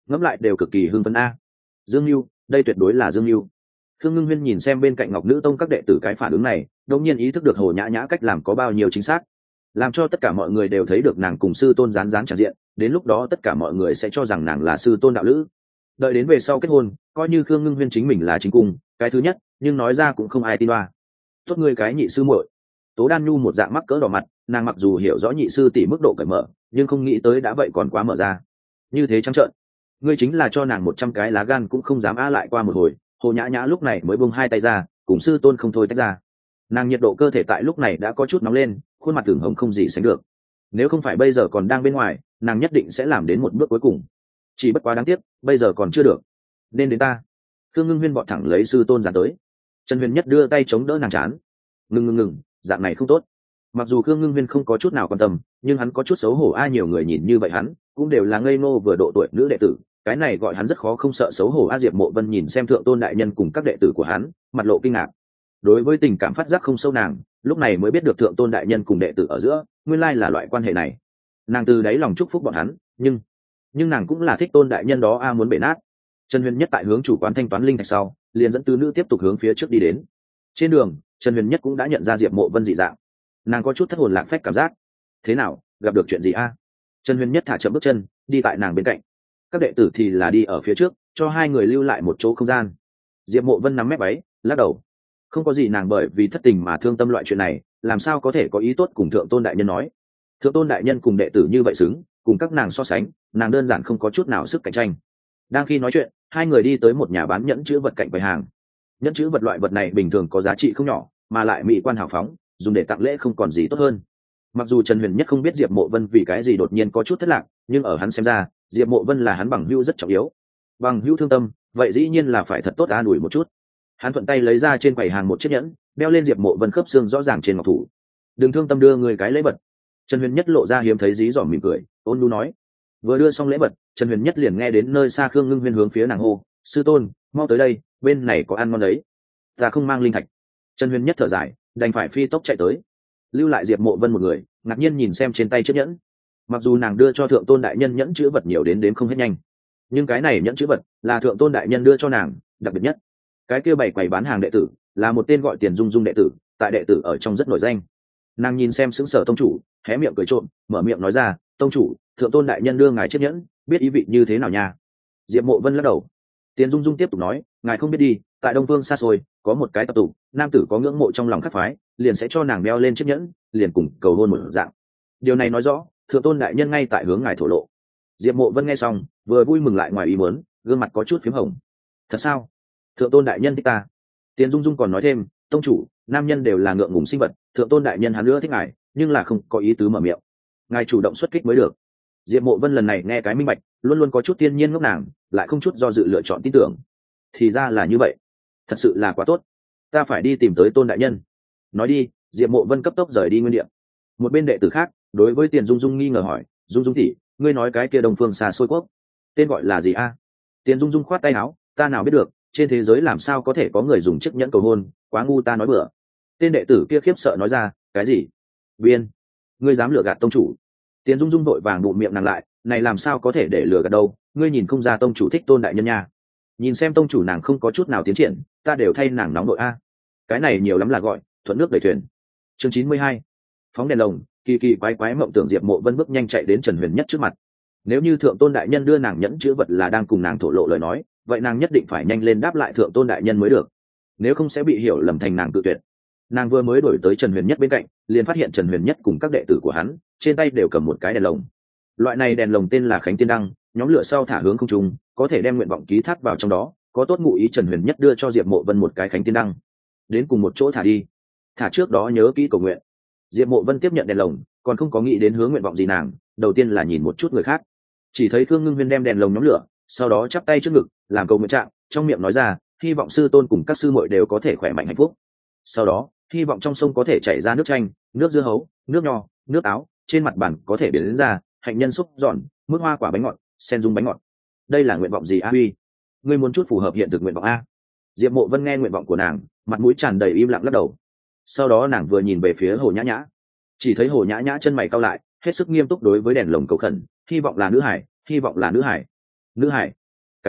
ngẫm lại đều cực kỳ hưng phấn a. Dương Lưu, đây tuyệt đối là Dương Lưu. Khương Ngưng Huyên nhìn xem bên cạnh Ngọc Nữ Tông các đệ tử cái phản ứng này, đột nhiên ý thức được Hồ Nhã Nhã cách làm có bao nhiêu chính xác, làm cho tất cả mọi người đều thấy được nàng cùng sư tôn rán rán tràn diện, đến lúc đó tất cả mọi người sẽ cho rằng nàng là sư tôn đạo lữ. Đợi đến về sau kết hôn, coi như Khương Ngưng Huyên chính mình là chính cung, cái thứ nhất, nhưng nói ra cũng không ai tin đoa. Tốt ngươi cái nhị sư muội. Tố Đan Nhu một dạng mắc cỡ đỏ mặt, nàng mặc dù hiểu rõ nhị sư tỷ mức độ cởi mở, nhưng không nghĩ tới đã vậy còn quá mở ra. Như thế trắng trợn, ngươi chính là cho nàng 100 cái lá gan cũng không dám á. Lại qua một hồi, Hồ Nhã Nhã lúc này mới buông hai tay ra, cùng sư tôn không thôi tách ra. Nàng nhiệt độ cơ thể tại lúc này đã có chút nóng lên, khuôn mặt tưởng hồng không gì sánh được. Nếu không phải bây giờ còn đang bên ngoài, nàng nhất định sẽ làm đến một bước cuối cùng. Chỉ bất quá đáng tiếc, bây giờ còn chưa được. Nên đến ta. Khương Ngưng Huyên vọt thẳng lấy sư tôn dán tới. Trần Huyền Nhất đưa tay chống đỡ nàng chán. Ngừng, dạng này không tốt. Mặc dù Khương Ngưng Huyên không có chút nào quan tâm, nhưng hắn có chút xấu hổ. Ai nhiều người nhìn như vậy hắn cũng đều là ngây ngô vừa độ tuổi nữ đệ tử, cái này gọi hắn rất khó không sợ xấu hổ. Diệp Mộ Vân nhìn xem thượng tôn đại nhân cùng các đệ tử của hắn, mặt lộ kinh ngạc. Đối với tình cảm phát giác không sâu nàng, lúc này mới biết được thượng tôn đại nhân cùng đệ tử ở giữa nguyên lai là loại quan hệ này. Nàng từ đáy lòng chúc phúc bọn hắn, nhưng nàng cũng là thích tôn đại nhân đó. Muốn bể nát. Trần Huyền Nhất tại hướng chủ quán thanh toán linh thạch sau, liền dẫn tứ nữ tiếp tục hướng phía trước đi đến. Trên đường, Trần Huyền Nhất cũng đã nhận ra Diệp Mộ Vân dị dạng, nàng có chút thất hồn lạc phách cảm giác. Thế nào, gặp được chuyện gì a? Trần Huyền Nhất thả chậm bước chân, đi tại nàng bên cạnh. Các đệ tử thì là đi ở phía trước, cho hai người lưu lại một chỗ không gian. Diệp Mộ Vân nắm mép váy, lắc đầu. Không có gì, nàng bởi vì thất tình mà thương tâm loại chuyện này, làm sao có thể có ý tốt cùng thượng tôn đại nhân nói. Thượng tôn đại nhân cùng đệ tử như vậy xứng, cùng các nàng so sánh, nàng đơn giản không có chút nào sức cạnh tranh. Đang khi nói chuyện, hai người đi tới một nhà bán nhẫn chữ vật cạnh quầy hàng. Nhẫn chữ vật loại vật này bình thường có giá trị không nhỏ, mà lại mỹ quan hào phóng, dùng để tặng lễ không còn gì tốt hơn. Mặc dù Trần Huyền Nhất không biết Diệp Mộ Vân vì cái gì đột nhiên có chút thất lạc, nhưng ở hắn xem ra, Diệp Mộ Vân là hắn bằng hữu rất trọng yếu. Bằng hữu thương tâm, vậy dĩ nhiên là phải thật tốt an ủi một chút. Hắn thuận tay lấy ra trên quầy hàng một chiếc nhẫn, đeo lên Diệp Mộ Vân khớp xương rõ ràng trên ngọc thủ. Đừng thương tâm, đưa người cái lễ vật. Trần Huyền Nhất lộ ra hiếm thấy dí dỏm mỉm cười, ôn nhu nói. Vừa đưa xong lễ vật, Trần Huyền Nhất liền nghe đến nơi xa Khương Ngưng Huyên hướng phía nàng hô, sư tôn, mau tới đây, bên này có ăn ngon đấy. Ta không mang linh thạch. Trần Huyền Nhất thở dài, đành phải phi tốc chạy tới, lưu lại Diệp Mộ Vân một người, ngạc nhiên nhìn xem trên tay chiếc nhẫn. Mặc dù nàng đưa cho thượng tôn đại nhân nhẫn chữ vật nhiều đến không hết nhanh, nhưng cái này nhẫn chữ vật là thượng tôn đại nhân đưa cho nàng, đặc biệt nhất. Cái kia bày quầy bán hàng đệ tử là một tên gọi Tiền Dung Dung đệ tử, tại đệ tử ở trong rất nổi danh. Nàng nhìn xem sững sờ tông chủ, hé miệng cười trộm, mở miệng nói ra, tông chủ, thượng tôn đại nhân đưa ngài chiếc nhẫn, biết ý vị như thế nào nha? Diệp Mộ Vân lắc đầu. Tiền Dung Dung tiếp tục nói, ngài không biết đi, tại Đông Phương xa xôi có một cái tập tục, nam tử có ngưỡng mộ trong lòng khắc phái, liền sẽ cho nàng đeo lên chiếc nhẫn, liền cùng cầu hôn một dạng. Điều này nói rõ thượng tôn đại nhân ngay tại hướng ngài thổ lộ. Diệp Mộ Vân nghe xong, vừa vui mừng lại ngoài ý muốn, gương mặt có chút phím hồng. Thật sao? Thượng tôn đại nhân thích ta? Tiền Dung Dung còn nói thêm, tông chủ, nam nhân đều là ngượng ngùng sinh vật, thượng tôn đại nhân hắn nữa thích ngài, nhưng là không có ý tứ mở miệng, ngài chủ động xuất kích mới được. Diệp Mộ Vân lần này nghe cái minh bạch, luôn luôn có chút thiên nhiên ngốc nàng, lại không chút do dự lựa chọn tin tưởng. Thì ra là như vậy, thật sự là quá tốt, ta phải đi tìm tới tôn đại nhân. Nói đi, Diệp Mộ Vân cấp tốc rời đi nguyên địa. Một bên đệ tử khác đối với Tiền Dung Dung nghi ngờ hỏi, Dung Dung tỷ, ngươi nói cái kia Đông Phương xa xôi quốc tên gọi là gì a? Tiền Dung Dung khoát tay áo, ta nào biết được, trên thế giới làm sao có thể có người dùng chiếc nhẫn cầu hôn, quá ngu ta nói bừa. Tên đệ tử kia khiếp sợ nói ra, cái gì? Viên, ngươi dám lừa gạt tông chủ? Tiền Dung Dung vội vàng bụm miệng nàng lại, này làm sao có thể để lừa gạt đâu, ngươi nhìn không ra tông chủ thích tôn đại nhân nha. Nhìn xem tông chủ nàng không có chút nào tiến triển, ta đều thay nàng nóng nội a. Cái này nhiều lắm là gọi thuận nước đẩy thuyền. Chương 92. Phóng đèn lồng, kỳ kỳ quái quái mộng tưởng. Diệp Mộ Vân bước nhanh chạy đến Trần Huyền Nhất trước mặt. Nếu như thượng tôn đại nhân đưa nàng nhẫn chữ vật là đang cùng nàng thổ lộ lời nói, vậy nàng nhất định phải nhanh lên đáp lại thượng tôn đại nhân mới được, nếu không sẽ bị hiểu lầm thành nàng tự tuyệt. Nàng vừa mới đổi tới Trần Huyền Nhất bên cạnh, liền phát hiện Trần Huyền Nhất cùng các đệ tử của hắn trên tay đều cầm một cái đèn lồng. Loại này đèn lồng tên là Khánh Tiên Đăng, nhóm lửa sau thả hướng không trung, có thể đem nguyện vọng ký thác vào trong đó. Có tốt ngụ ý, Trần Huyền Nhất đưa cho Diệp Mộ Vân một cái Khánh Tiên Đăng, đến cùng một chỗ thả đi, thả trước đó nhớ kỹ cầu nguyện. Diệp Mộ Vân tiếp nhận đèn lồng, còn không có nghĩ đến hướng nguyện vọng gì, nàng đầu tiên là nhìn một chút người khác. Chỉ thấy Khương Ngưng Huyên đem đèn lồng nhóm lửa, sau đó chắp tay trước ngực làm cầu nguyện trạng, trong miệng nói ra, hy vọng sư tôn cùng các sư muội đều có thể khỏe mạnh hạnh phúc. Sau đó hy vọng trong sông có thể chảy ra nước chanh, nước dưa hấu, nước nho, nước táo, trên mặt bàn có thể biến đến ra hạnh nhân xúc giòn, mức hoa quả bánh ngọt, sen dung bánh ngọt. Đây là nguyện vọng gì a Huy? Ngươi muốn chút phù hợp hiện thực nguyện vọng a? Diệp Mộ Vân nghe nguyện vọng của nàng, mặt mũi tràn đầy im lặng lắc đầu. Sau đó nàng vừa nhìn về phía Hồ Nhã Nhã, chỉ thấy Hồ Nhã Nhã chân mày cau lại, hết sức nghiêm túc đối với đèn lồng cầu khẩn, hy vọng là nữ hải, hy vọng là nữ hải. Nữ hải?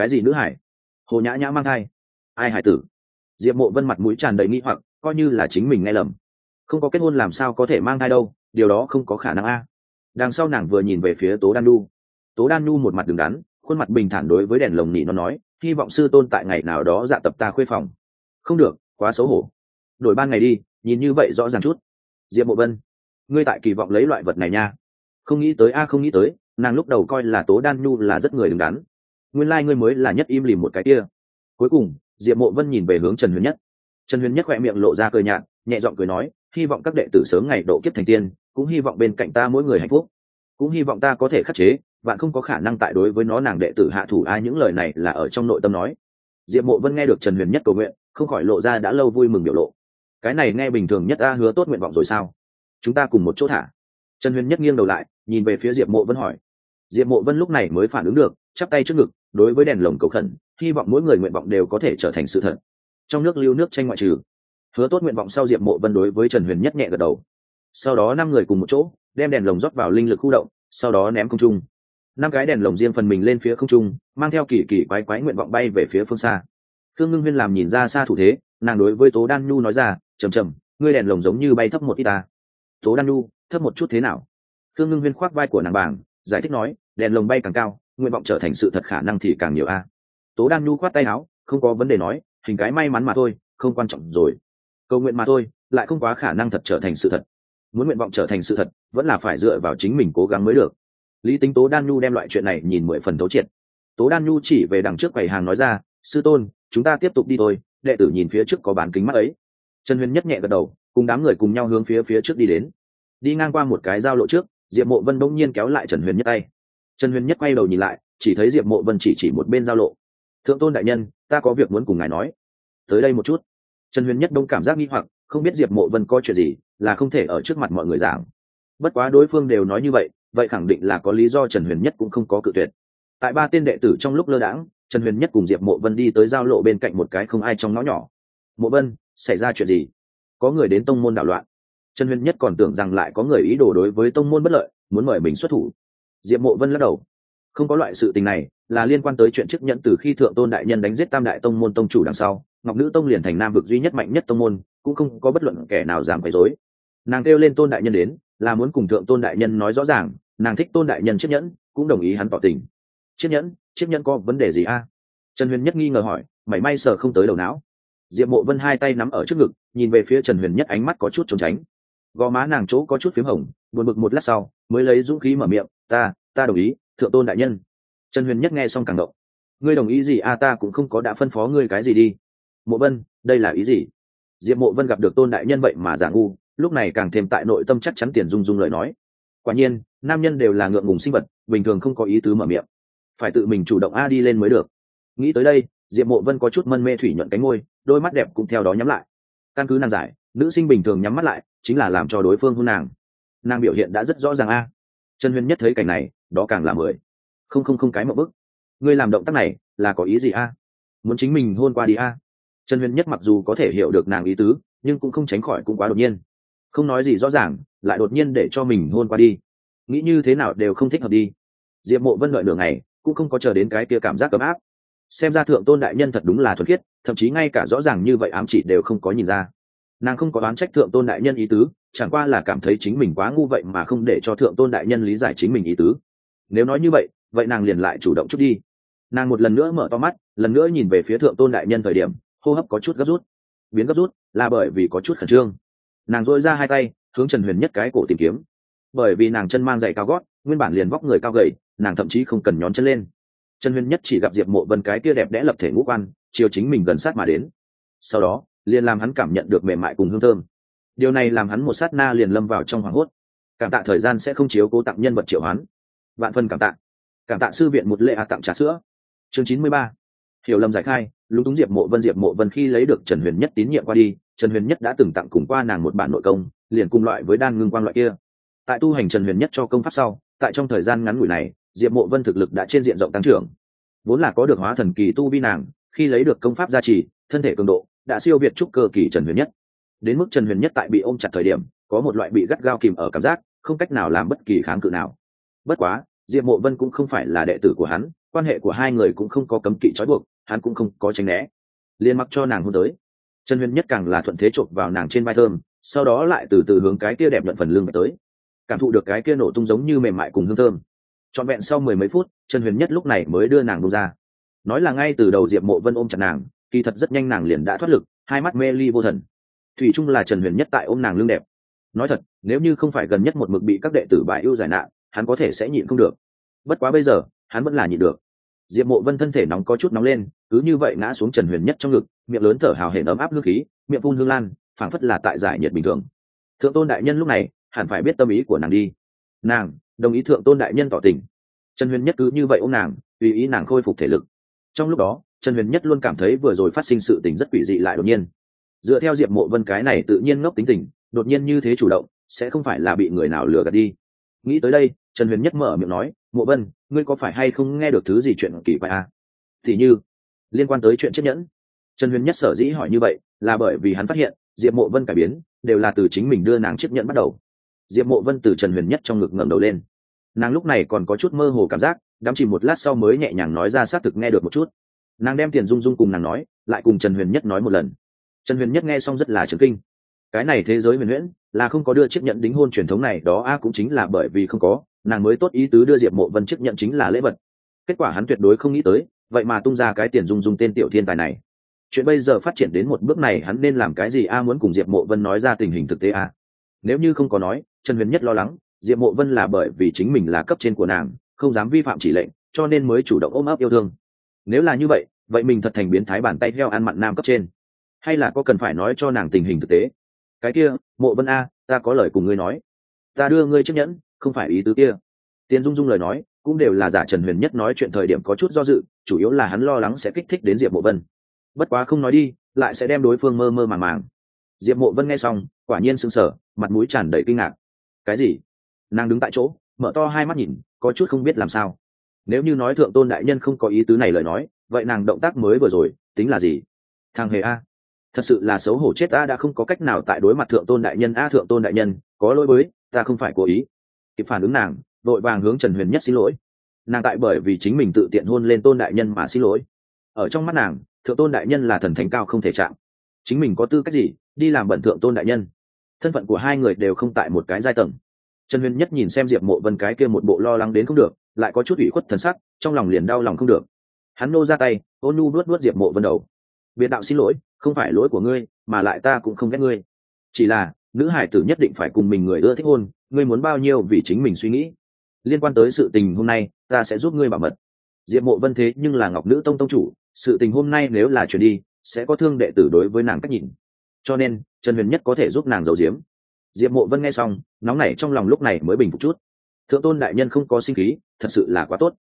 cái gì nữ hải? Hồ Nhã Nhã mang thai? Ai hải tử? Diệp Mộ Vân mặt mũi tràn đầy nghi hoặc, coi như là chính mình nghe lầm. Không có kết hôn làm sao có thể mang thai đâu, điều đó không có khả năng a. Đằng sau nàng vừa nhìn về phía Tố Đan Nu. Tố Đan Nu một mặt đứng đắn, khuôn mặt bình thản đối với đèn lồng nhị nó nói, hy vọng sư tôn tại ngày nào đó dạ tập ta khuê phòng. Không được, quá xấu hổ. Đổi ban ngày đi, nhìn như vậy rõ ràng chút. Diệp Mộ Vân, ngươi tại kỳ vọng lấy loại vật này nha. Không nghĩ tới a, không nghĩ tới, nàng lúc đầu coi là Tố Đan Nu là rất người đứng đắn. Nguyên lai ngươi mới là nhất im lìm một cái kia. Cuối cùng, Diệp Mộ Vân nhìn về hướng Trần Huyền Nhất. Trần Huyền Nhất khỏe miệng lộ ra cười nhạt, nhẹ giọng cười nói, hy vọng các đệ tử sớm ngày độ kiếp thành tiên, cũng hy vọng bên cạnh ta mỗi người hạnh phúc, cũng hy vọng ta có thể khắc chế, bạn không có khả năng tại đối với nó nàng đệ tử hạ thủ. Ai những lời này là ở trong nội tâm nói. Diệp Mộ Vân nghe được Trần Huyền Nhất cầu nguyện, không khỏi lộ ra đã lâu vui mừng biểu lộ. Cái này nghe bình thường nhất a, hứa tốt nguyện vọng rồi sao? Chúng ta cùng một chỗ thả. Trần Huyền Nhất nghiêng đầu lại, nhìn về phía Diệp Mộ Vân hỏi. Diệp Mộ Vân lúc này mới phản ứng được, chắp tay trước ngực, đối với đèn lồng cầu khẩn, hy vọng mỗi người nguyện vọng đều có thể trở thành sự thật. Trong nước lưu nước tranh ngoại trừ. Hứa tốt nguyện vọng sau, Diệp Mộ Vân đối với Trần Huyền Nhất nhẹ gật đầu. Sau đó 5 người cùng một chỗ, đem đèn lồng rót vào linh lực khu động, sau đó ném không trung. 5 cái đèn lồng riêng phần mình lên phía không trung, mang theo kỳ kỳ quái quái nguyện vọng bay về phía phương xa. Khương Ngưng Huyên làm nhìn ra xa thủ thế, nàng đối với Tố Đan Nhu nói ra, trầm trầm, ngươi đèn lồng giống như bay thấp một ít ta. Tố Đan Nhu, thấp một chút thế nào? Khương Ngưng Huyên khoác vai của nàng bảng, giải thích nói, đèn lồng bay càng cao, nguyện vọng trở thành sự thật khả năng thì càng nhiều a. Tố Đan Nhu khoát tay áo, không có vấn đề nói, hình cái may mắn mà thôi, không quan trọng rồi. Cầu nguyện mà thôi, lại không quá khả năng thật trở thành sự thật. Muốn nguyện vọng trở thành sự thật, vẫn là phải dựa vào chính mình cố gắng mới được. Lý tính Tố Đan Nhu đem loại chuyện này nhìn 10 phần thấu triệt. Tố Đan Nhu chỉ về đằng trước quầy hàng nói ra, sư tôn, chúng ta tiếp tục đi thôi. Đệ tử nhìn phía trước có bán kính mắt ấy. Trần Huyền Nhất nhẹ gật đầu, cùng đám người cùng nhau hướng phía trước đi đến. Đi ngang qua một cái giao lộ trước, Diệp Mộ Vân bỗng nhiên kéo lại Trần Huyền Nhất tay. Trần Huyền Nhất quay đầu nhìn lại, chỉ thấy Diệp Mộ Vân chỉ một bên giao lộ. Thượng tôn đại nhân, ta có việc muốn cùng ngài nói. Tới đây một chút. Trần Huyền Nhất đông cảm giác nghi hoặc, không biết Diệp Mộ Vân có chuyện gì, là không thể ở trước mặt mọi người giảng. Bất quá đối phương đều nói như vậy, vậy khẳng định là có lý do. Trần Huyền Nhất cũng không có cự tuyệt. Tại 3 tên đệ tử trong lúc lơ đãng, Trần Huyền Nhất cùng Diệp Mộ Vân đi tới giao lộ bên cạnh một cái không ai trong ngõ nhỏ. Mộ Vân, xảy ra chuyện gì? Có người đến tông môn đảo loạn. Trần Huyền Nhất còn tưởng rằng lại có người ý đồ đối với tông môn bất lợi, muốn mời mình xuất thủ. Diệp Mộ Vân lắc đầu, không có loại sự tình này, là liên quan tới chuyện chức nhận từ khi thượng tôn đại nhân đánh giết tam đại tông môn tông chủ đằng sau, Ngọc Nữ tông liền thành nam vực duy nhất mạnh nhất tông môn, cũng không có bất luận kẻ nào dám quấy rối. Nàng kêu lên tôn đại nhân đến, là muốn cùng thượng tôn đại nhân nói rõ ràng, nàng thích tôn đại nhân chiếc nhẫn, cũng đồng ý hắn tỏ tình. Chiếc nhẫn có vấn đề gì a? Trần Huyền Nhất nghi ngờ hỏi, mảy may sờ không tới đầu não. Diệp Mộ Vân hai tay nắm ở trước ngực, nhìn về phía Trần Huyền Nhất, ánh mắt có chút trốn tránh. Gò má nàng chỗ có chút phím hồng, buồn bực một lát sau, mới lấy dũng khí mở miệng, ta đồng ý, thượng tôn đại nhân. Trần Huyền Nhất nghe xong càng động. Ngươi đồng ý gì a? Ta cũng không có đã phân phó ngươi cái gì đi. Mộ Vân, đây là ý gì? Diệp Mộ Vân gặp được tôn đại nhân vậy mà giả ngu, lúc này càng thêm tại nội tâm chắc chắn tiền dung lời nói. Quả nhiên, nam nhân đều là ngượng ngùng sinh vật, bình thường không có ý tứ mở miệng, phải tự mình chủ động a đi lên mới được. Nghĩ tới đây, Diệp Mộ Vân có chút mân mê thủy nhuận cánh môi, đôi mắt đẹp cũng theo đó nhắm lại. Căn cứ nàng giải, nữ sinh bình thường nhắm mắt lại chính là làm cho đối phương hôn nàng biểu hiện đã rất rõ ràng a. Trần Huyền Nhất thấy cảnh này, đó càng là mười không cái một bức. Ngươi làm động tác này là có ý gì a? Muốn chính mình hôn qua đi a? Trần Huyền Nhất mặc dù có thể hiểu được nàng ý tứ, nhưng cũng không tránh khỏi cũng quá đột nhiên, không nói gì rõ ràng, lại đột nhiên để cho mình hôn qua đi, nghĩ như thế nào đều không thích hợp đi. Diệp Mộ Vân đợi nửa ngày cũng không có chờ đến cái kia cảm giác ấm áp. Xem ra thượng tôn đại nhân thật đúng là thuần khiết, thậm chí ngay cả rõ ràng như vậy ám chỉ đều không có nhìn ra. Nàng không có đoán trách thượng tôn đại nhân ý tứ, chẳng qua là cảm thấy chính mình quá ngu vậy mà không để cho thượng tôn đại nhân lý giải chính mình ý tứ. Nếu nói như vậy, vậy nàng liền lại chủ động chút đi. Nàng một lần nữa mở to mắt, lần nữa nhìn về phía thượng tôn đại nhân, thời điểm hô hấp có chút gấp rút. Biến gấp rút là bởi vì có chút khẩn trương. Nàng dội ra hai tay hướng Trần Huyền Nhất cái cổ tìm kiếm. Bởi vì nàng chân mang giày cao gót, nguyên bản liền vóc người cao gầy, nàng thậm chí không cần nhón chân lên. Trần Huyền Nhất chỉ gặp Diệp Mộ Vân cái kia đẹp đẽ lập thể ngũ quan, chiều chính mình gần sát mà đến. Sau đó, liền làm hắn cảm nhận được mềm mại cùng hương thơm. Điều này làm hắn một sát na liền lâm vào trong hoảng hốt. Cảm tạ thời gian sẽ không chiếu cố tặng nhân vật triệu hoán. Vạn phân cảm tạ. Cảm tạ sư viện một lệ tặng trà sữa. Chương 93. Hiểu lầm giải khai, lúng túng Diệp Mộ Vân khi lấy được Trần Huyền Nhất tín nhiệm qua đi, Trần Huyền Nhất đã từng tặng cùng qua nàng một bản nội công, liền cùng loại với đan ngưng quang loại kia. Tại tu hành Trần Huyền Nhất cho công pháp sau, tại trong thời gian ngắn ngủi này, Diệp Mộ Vân thực lực đã trên diện rộng tăng trưởng. Vốn là có được hóa thần kỳ tu vi nàng, khi lấy được công pháp gia trì, thân thể cường độ đã siêu việt trúc cơ kỳ Trần Huyền Nhất. Đến mức Trần Huyền Nhất tại bị ôm chặt thời điểm, có một loại bị gắt gao kìm ở cảm giác, không cách nào làm bất kỳ kháng cự nào. Bất quá, Diệp Mộ Vân cũng không phải là đệ tử của hắn, quan hệ của hai người cũng không có cấm kỵ trói buộc, hắn cũng không có tránh né, liền mặc cho nàng hôn tới. Trần Huyền Nhất càng là thuận thế chộp vào nàng trên vai thơm, sau đó lại từ từ hướng cái kia đẹp nhuận phần lưng tới, cảm thụ được cái kia nổ tung giống như mềm mại cùng hương thơm. Trọn vẹn sau mười mấy phút, Trần Huyền Nhất lúc này mới đưa nàng buông ra. Nói là ngay từ đầu Diệp Mộ Vân ôm chặt nàng, kỳ thật rất nhanh nàng liền đã thoát lực, hai mắt mê ly vô thần. Thủy chung là Trần Huyền Nhất tại ôm nàng lưng đẹp. Nói thật, nếu như không phải gần nhất một mực bị các đệ tử bài ưu giải nạn, hắn có thể sẽ nhịn không được. Bất quá bây giờ, hắn vẫn là nhịn được. Diệp Mộ Vân thân thể nóng có chút nóng lên, cứ như vậy ngã xuống Trần Huyền Nhất trong ngực, miệng lớn thở hào hển ấm áp hương khí, miệng phun hương lan, phảng phất là tại giải nhiệt bình thường. Thượng tôn đại nhân lúc này hẳn phải biết tâm ý của nàng đi. Nàng đồng ý thượng tôn đại nhân tỏ tình. Trần Huyền Nhất cứ như vậy ôm nàng, tùy ý nàng khôi phục thể lực. Trong lúc đó, Trần Huyền Nhất luôn cảm thấy vừa rồi phát sinh sự tình rất quỷ dị lại đột nhiên. Dựa theo Diệp Mộ Vân cái này tự nhiên ngốc tính tình, đột nhiên như thế chủ động, sẽ không phải là bị người nào lừa gạt đi. Nghĩ tới đây, Trần Huyền Nhất mở miệng nói, Mộ Vân, ngươi có phải hay không nghe được thứ gì chuyện kỳ quái à? Thì như liên quan tới chuyện chiếc nhẫn. Trần Huyền Nhất sở dĩ hỏi như vậy là bởi vì hắn phát hiện Diệp Mộ Vân cải biến đều là từ chính mình đưa nàng chiếc nhẫn bắt đầu. Diệp Mộ Vân từ Trần Huyền Nhất trong ngực ngẩng đầu lên, nàng lúc này còn có chút mơ hồ cảm giác, đắm chìm một lát sau mới nhẹ nhàng nói ra xác thực nghe được một chút. Nàng đem Tiền Dung Dung cùng nàng nói, lại cùng Trần Huyền Nhất nói một lần. Trần Huyền Nhất nghe xong rất là chấn kinh. Cái này thế giới huyền huyễn là không có đưa chiếc nhẫn đính hôn truyền thống này đó cũng chính là bởi vì không có, nàng mới tốt ý tứ đưa Diệp Mộ Vân chiếc nhẫn chính là lễ vật. Kết quả hắn tuyệt đối không nghĩ tới, vậy mà tung ra cái Tiền Dung Dung tên tiểu thiên tài này. Chuyện bây giờ phát triển đến một bước này hắn nên làm cái gì muốn cùng Diệp Mộ Vân nói ra tình hình thực tế Nếu như không có nói, Trần Huyền Nhất lo lắng Diệp Mộ Vân là bởi vì chính mình là cấp trên của nàng, không dám vi phạm chỉ lệnh, cho nên mới chủ động ôm ấp yêu thương. Nếu là như vậy, vậy mình thật thành biến thái bàn tay heo ăn mặn nam cấp trên, hay là có cần phải nói cho nàng tình hình thực tế? Cái kia, Mộ Vân ta có lời cùng ngươi nói. Ta đưa ngươi chiếc nhẫn, không phải ý tứ kia. Tiền Dung Dung lời nói cũng đều là giả. Trần Huyền Nhất nói chuyện thời điểm có chút do dự, chủ yếu là hắn lo lắng sẽ kích thích đến Diệp Mộ Vân. Bất quá không nói đi, lại sẽ đem đối phương mơ mơ màng màng. Diệp Mộ Vân nghe xong, quả nhiên sững sờ, mặt mũi tràn đầy kinh ngạc. Cái gì? Nàng đứng tại chỗ, mở to hai mắt nhìn, có chút không biết làm sao. Nếu như nói thượng tôn đại nhân không có ý tứ này lời nói, vậy nàng động tác mới vừa rồi tính là gì? Thằng hề thật sự là xấu hổ chết. Đã không có cách nào tại đối mặt thượng tôn đại nhân. Thượng tôn đại nhân có lỗi với ta, không phải cố ý. Kịp phản ứng nàng vội vàng hướng Trần Huyền Nhất xin lỗi. Nàng tại bởi vì chính mình tự tiện hôn lên tôn đại nhân mà xin lỗi. Ở trong mắt nàng, thượng tôn đại nhân là thần thánh cao không thể chạm, chính mình có tư cách gì đi làm bận thượng tôn đại nhân? Thân phận của hai người đều không tại một cái giai tầng. Trần Huyền Nhất nhìn xem Diệp Mộ Vân cái kia một bộ lo lắng đến không được, lại có chút ủy khuất thần sắc, trong lòng liền đau lòng không được. Hắn nô ra tay, ôn nhu vuốt vuốt Diệp Mộ Vân đầu. Biệt đạo xin lỗi, không phải lỗi của ngươi, mà lại ta cũng không ghét ngươi. Chỉ là nữ hải tử nhất định phải cùng mình người ưa thích hôn, ngươi muốn bao nhiêu vì chính mình suy nghĩ. Liên quan tới sự tình hôm nay, ta sẽ giúp ngươi bảo mật. Diệp Mộ Vân thế nhưng là Ngọc Nữ Tông tông chủ, sự tình hôm nay nếu là truyền đi, sẽ có thương đệ tử đối với nàng cách nhìn. Cho nên, Trần Huyền Nhất có thể giúp nàng giấu giếm. Diệp Mộ Vân nghe xong, nóng nảy trong lòng lúc này mới bình phục chút. Thượng tôn đại nhân không có sinh khí, thật sự là quá tốt.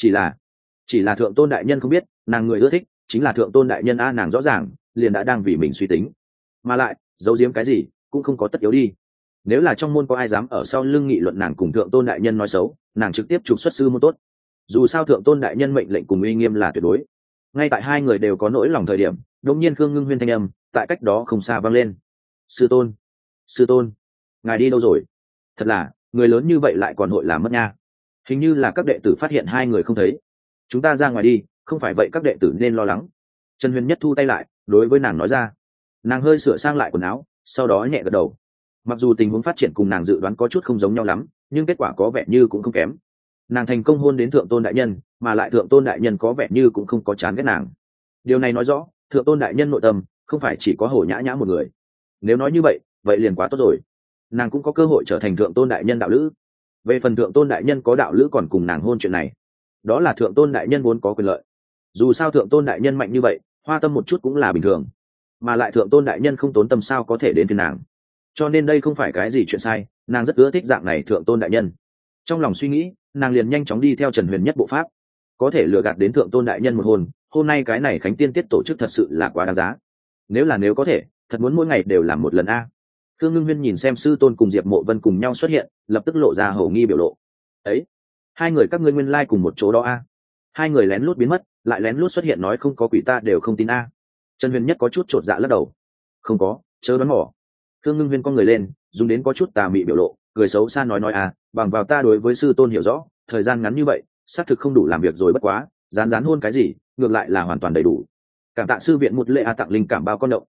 Chỉ là thượng tôn đại nhân không biết, nàng người ưa thích chính là thượng tôn đại nhân nàng rõ ràng liền đã đang vì mình suy tính, mà lại giấu giếm cái gì cũng không có tất yếu đi. Nếu là trong môn có ai dám ở sau lưng nghị luận nàng cùng thượng tôn đại nhân nói xấu, nàng trực tiếp trục xuất sư môn tốt. Dù sao thượng tôn đại nhân mệnh lệnh cùng uy nghiêm là tuyệt đối. Ngay tại hai người đều có nỗi lòng thời điểm, đột nhiên Khương Ngưng Huyên thanh âm tại cách đó không xa vang lên. Sư tôn, ngài đi đâu rồi? Thật là người lớn như vậy lại còn hội làm mất nha. Hình như là các đệ tử phát hiện hai người không thấy. Chúng ta ra ngoài đi, không phải vậy các đệ tử nên lo lắng. Trần Huyền Nhất thu tay lại, đối với nàng nói ra. Nàng hơi sửa sang lại quần áo, sau đó nhẹ gật đầu. Mặc dù tình huống phát triển cùng nàng dự đoán có chút không giống nhau lắm, nhưng kết quả có vẻ như cũng không kém. Nàng thành công hôn đến thượng tôn đại nhân, mà lại thượng tôn đại nhân có vẻ như cũng không có chán ghét nàng. Điều này nói rõ thượng tôn đại nhân nội tâm không phải chỉ có Hồ Nhã Nhã một người. Nếu nói như vậy, vậy liền quá tốt rồi. Nàng cũng có cơ hội trở thành thượng tôn đại nhân đạo lữ. Về phần thượng tôn đại nhân có đạo lữ còn cùng nàng hôn chuyện này, đó là thượng tôn đại nhân muốn có quyền lợi. Dù sao thượng tôn đại nhân mạnh như vậy, hoa tâm một chút cũng là bình thường. Mà lại thượng tôn đại nhân không tốn tâm sao có thể đến phiên nàng. Cho nên đây không phải cái gì chuyện sai, nàng rất ưa thích dạng này thượng tôn đại nhân. Trong lòng suy nghĩ, nàng liền nhanh chóng đi theo Trần Huyền Nhất bộ pháp. Có thể lừa gạt đến thượng tôn đại nhân một hồn, hôm nay cái này khánh tiên tiết tổ chức thật sự là quá đáng giá. Nếu có thể, thật muốn mỗi ngày đều làm một lần Khương Ngưng Huyên nhìn xem sư tôn cùng Diệp Mộ Vân cùng nhau xuất hiện, lập tức lộ ra hổ nghi biểu lộ. Ấy, hai người các ngươi nguyên lai cùng một chỗ đó Hai người lén lút biến mất, lại lén lút xuất hiện nói không có quỷ ta đều không tin Trần Huyền Nhất có chút chột dạ lắc đầu. Không có, chớ đoán mò. Khương Ngưng Huyên con người lên, dùng đến có chút tà mị biểu lộ, cười xấu xa nói bằng vào ta đối với sư tôn hiểu rõ, thời gian ngắn như vậy, xác thực không đủ làm việc rồi, bất quá rán rán hôn cái gì ngược lại là hoàn toàn đầy đủ. Cảm tạ sư viện một lệ tặng linh cảm bao con động,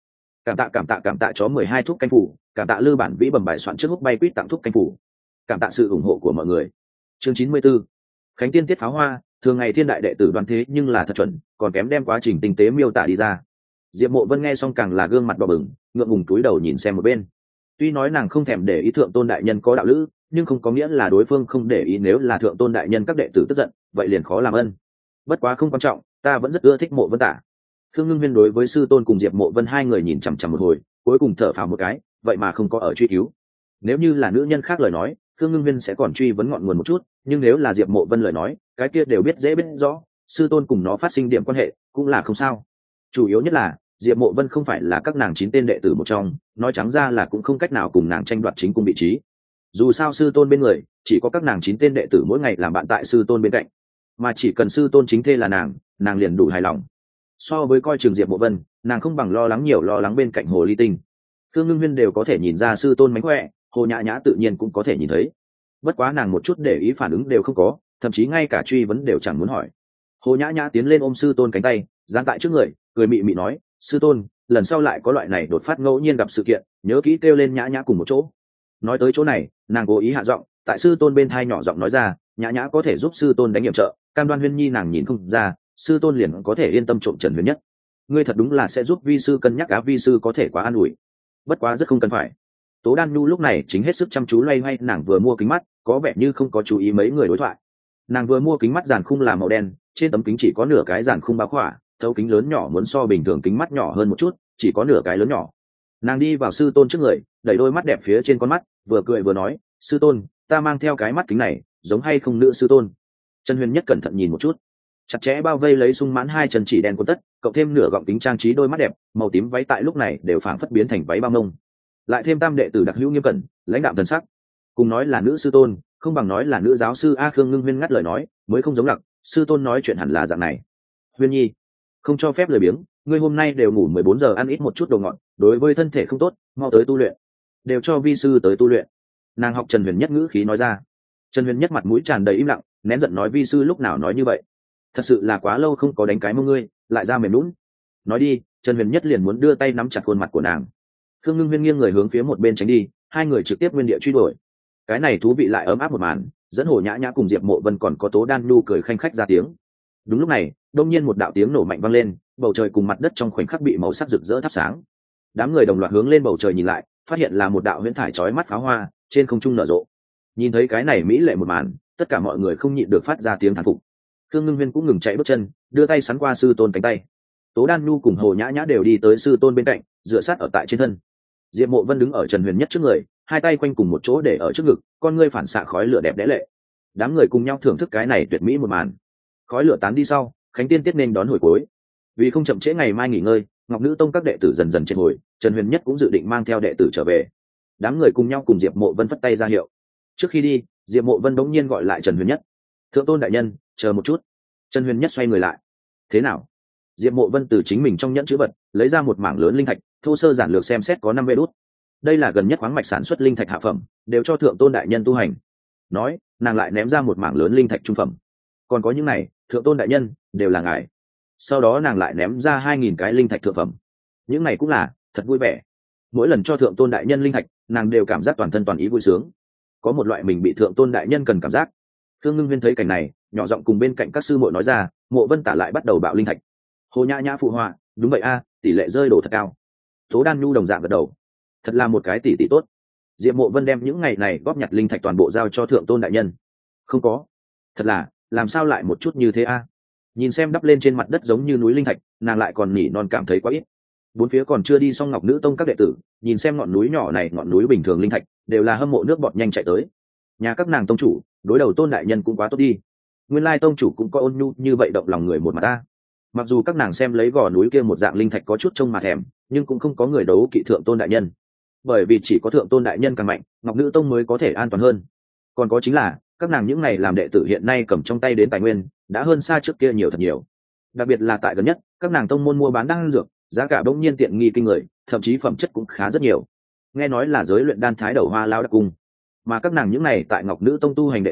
cảm tạ chó 12 thuốc canh phủ, cảm tạ lư bản vĩ bầm bài soạn trước húc bay quýt tặng thuốc canh phủ, cảm tạ sự ủng hộ của mọi người. Chương 94. Khánh tiên tiết pháo hoa, thường ngày thiên đại đệ tử đoán thế nhưng là thật chuẩn, còn kém đem quá trình tinh tế miêu tả đi ra. Diệp Mộ Vân nghe xong càng là gương mặt đỏ bừng, ngượng ngùng túi đầu nhìn xem một bên. Tuy nói nàng không thèm để ý thượng tôn đại nhân có đạo lữ, nhưng không có nghĩa là đối phương không để ý, nếu là thượng tôn đại nhân các đệ tử tức giận, vậy liền khó làm ân. Bất quá không quan trọng, ta vẫn rất ưa thích Mộ Vân tả. Khương Ngưng Huyên đối với sư tôn cùng Diệp Mộ Vân hai người nhìn chằm chằm một hồi, cuối cùng thở phào một cái, vậy mà không có ở truy cứu. Nếu như là nữ nhân khác lời nói, Khương Ngưng Huyên sẽ còn truy vấn ngọn nguồn một chút, nhưng nếu là Diệp Mộ Vân lời nói, cái kia đều biết dễ biết rõ, sư tôn cùng nó phát sinh điểm quan hệ, cũng là không sao. Chủ yếu nhất là Diệp Mộ Vân không phải là các nàng 9 tên đệ tử một trong, nói trắng ra là cũng không cách nào cùng nàng tranh đoạt chính cung vị trí. Dù sao sư tôn bên người, chỉ có các nàng 9 tên đệ tử mỗi ngày làm bạn tại sư tôn bên cạnh, mà chỉ cần sư tôn chính thê là nàng liền đủ hài lòng. So với coi trường Diệp Mộ Vân, nàng không bằng lo lắng nhiều lo lắng bên cạnh Hồ Ly Tinh. Khương Ngưng Huyên đều có thể nhìn ra sư tôn mánh khỏe, Hồ Nhã Nhã tự nhiên cũng có thể nhìn thấy. Bất quá nàng một chút để ý phản ứng đều không có, thậm chí ngay cả truy vấn đều chẳng muốn hỏi. Hồ Nhã Nhã tiến lên ôm sư tôn cánh tay, giang tại trước người, cười mị mị nói, sư tôn, lần sau lại có loại này đột phát ngẫu nhiên gặp sự kiện, nhớ kỹ kêu lên Nhã Nhã cùng một chỗ. Nói tới chỗ này, nàng cố ý hạ giọng, tại sư tôn bên thai nhỏ giọng nói ra, Nhã Nhã có thể giúp sư tôn đánh nhiệm trợ, cam đoan Huyên Nhi nàng nhìn không ra, sư tôn liền có thể yên tâm trộm Trần Huyền Nhất. Ngươi thật đúng là sẽ giúp vi sư cân nhắc, á vi sư có thể quá an ủi. Bất quá rất không cần phải. Tố Đan Nhu lúc này chính hết sức chăm chú loay hoay nàng vừa mua kính mắt, có vẻ như không có chú ý mấy người đối thoại. Nàng vừa mua kính mắt dàn khung là màu đen, trên tấm kính chỉ có nửa cái dàn khung bao khỏa, thấu kính lớn nhỏ muốn so bình thường kính mắt nhỏ hơn một chút, chỉ có nửa cái lớn nhỏ. Nàng đi vào sư tôn trước người, đẩy đôi mắt đẹp phía trên con mắt, vừa cười vừa nói, sư tôn, ta mang theo cái mắt kính này, giống hay không nữ sư tôn? Trần Huyền Nhất cẩn thận nhìn một chút, chặt chẽ bao vây lấy sung mãn hai chân chỉ đen của tất, cộng thêm nửa gọng kính trang trí đôi mắt đẹp, màu tím váy tại lúc này đều phảng phất biến thành váy bao mông. Lại thêm tam đệ tử đặc hữu nghiêm cẩn, lãnh đạm thần sắc, cùng nói là nữ sư tôn, không bằng nói là nữ giáo sư. A Khương Ngưng Huyên ngắt lời nói, mới không giống lặc, sư tôn nói chuyện hẳn là dạng này. Huyên Nhi, không cho phép lười biếng, ngươi hôm nay đều ngủ 14 giờ, ăn ít một chút đồ ngọt, đối với thân thể không tốt, mau tới tu luyện. Đều cho vi sư tới tu luyện. Nàng học Trần Huyền Nhất ngữ khí nói ra. Trần Huyền Nhất mặt mũi tràn đầy im lặng, nén giận nói, vi sư lúc nào nói như vậy? Thật sự là quá lâu không có đánh cái mông ngươi, lại ra mềm lún. Nói đi. Trần Huyền Nhất liền muốn đưa tay nắm chặt khuôn mặt của nàng. Khương Ngưng Huyên nghiêng người hướng phía một bên tránh đi, hai người trực tiếp nguyên địa truy đuổi. Cái này thú vị lại ấm áp một màn, dẫn Hồ Nhã Nhã cùng Diệp Mộ Vân còn có Tố Đan Nhu cười khanh khách ra tiếng. Đúng lúc này, đột nhiên một đạo tiếng nổ mạnh vang lên, bầu trời cùng mặt đất trong khoảnh khắc bị màu sắc rực rỡ thắp sáng. Đám người đồng loạt hướng lên bầu trời nhìn lại, phát hiện là một đạo huyễn thải chói mắt pháo hoa trên không trung nở rộ. Nhìn thấy cái này mỹ lệ một màn, tất cả mọi người không nhịn được phát ra tiếng thán phục. Khương Ngưng Huyên cũng ngừng chạy bước chân, đưa tay sắn qua sư tôn cánh tay. Tố Đan Nhu cùng Hồ Nhã Nhã đều đi tới sư tôn bên cạnh, dựa sát ở tại trên thân. Diệp Mộ Vân đứng ở Trần Huyền Nhất trước người, hai tay quanh cùng một chỗ để ở trước ngực, con ngươi phản xạ khói lửa đẹp đẽ lệ. Đám người cùng nhau thưởng thức cái này tuyệt mỹ một màn. Khói lửa tán đi sau, khánh tiên tiết nên đón hồi cuối. Vì không chậm trễ ngày mai nghỉ ngơi, Ngọc Nữ Tông các đệ tử dần dần trên hồi, Trần Huyền Nhất cũng dự định mang theo đệ tử trở về. Đám người cùng nhau cùng Diệp Mộ Vân phất tay ra hiệu. Trước khi đi, Diệp Mộ Vân bỗng nhiên gọi lại Trần Huyền Nhất. Thượng tôn đại nhân, chờ một chút. Trần Huyền Nhất xoay người lại. Thế nào? Diệp Mộ Vân từ chính mình trong nhẫn chữ vật lấy ra một mảng lớn linh thạch, thô sơ giản lược xem xét có 5 vê đốt. Đây là gần nhất khoáng mạch sản xuất linh thạch hạ phẩm, đều cho thượng tôn đại nhân tu hành. Nói, nàng lại ném ra một mảng lớn linh thạch trung phẩm. Còn có những này, thượng tôn đại nhân, đều là ngài. Sau đó nàng lại ném ra 2000 cái linh thạch thượng phẩm. Những này cũng là thật vui vẻ. Mỗi lần cho thượng tôn đại nhân linh thạch, nàng đều cảm giác toàn thân toàn ý vui sướng. Có một loại mình bị thượng tôn đại nhân cần cảm giác. Khương Ngưng Huyên thấy cảnh này, nhỏ giọng cùng bên cạnh các sư muội nói ra, Mộ Vân tả lại bắt đầu bạo linh thạch. Hồ Nhã Nhã phụ họa, đúng vậy a, tỷ lệ rơi đổ thật cao. Tố Đan Nhu đồng dạng gật đầu, thật là một cái tỷ tỷ tốt. Diệp Mộ Vân đem những ngày này góp nhặt linh thạch toàn bộ giao cho thượng tôn đại nhân. Không có, thật là, làm sao lại một chút như thế a? Nhìn xem đắp lên trên mặt đất giống như núi linh thạch, nàng lại còn nỉ non cảm thấy quá ít. Bốn phía còn chưa đi xong Ngọc Nữ Tông các đệ tử, nhìn xem ngọn núi nhỏ này, ngọn núi bình thường linh thạch, đều là hâm mộ nước bọt nhanh chạy tới. Nhà các nàng tông chủ, đối đầu tôn đại nhân cũng quá tốt đi. Nguyên lai tông chủ cũng có ôn nhu như vậy, động lòng người một mà ta. Mặc dù các nàng xem lấy gò núi kia một dạng linh thạch có chút trông mà thèm, nhưng cũng không có người đấu kỵ thượng tôn đại nhân, bởi vì chỉ có thượng tôn đại nhân càng mạnh, Ngọc Nữ Tông mới có thể an toàn hơn. Còn có chính là các nàng những này làm đệ tử hiện nay cầm trong tay đến tài nguyên đã hơn xa trước kia nhiều thật nhiều. Đặc biệt là tại gần nhất, các nàng tông môn mua bán đan dược giá cả bỗng nhiên tiện nghi kinh người, thậm chí phẩm chất cũng khá rất nhiều. Nghe nói là giới luyện đan thái đầu hoa lao đặc cung, mà các nàng những này tại Ngọc Nữ Tông tu hành đệ tử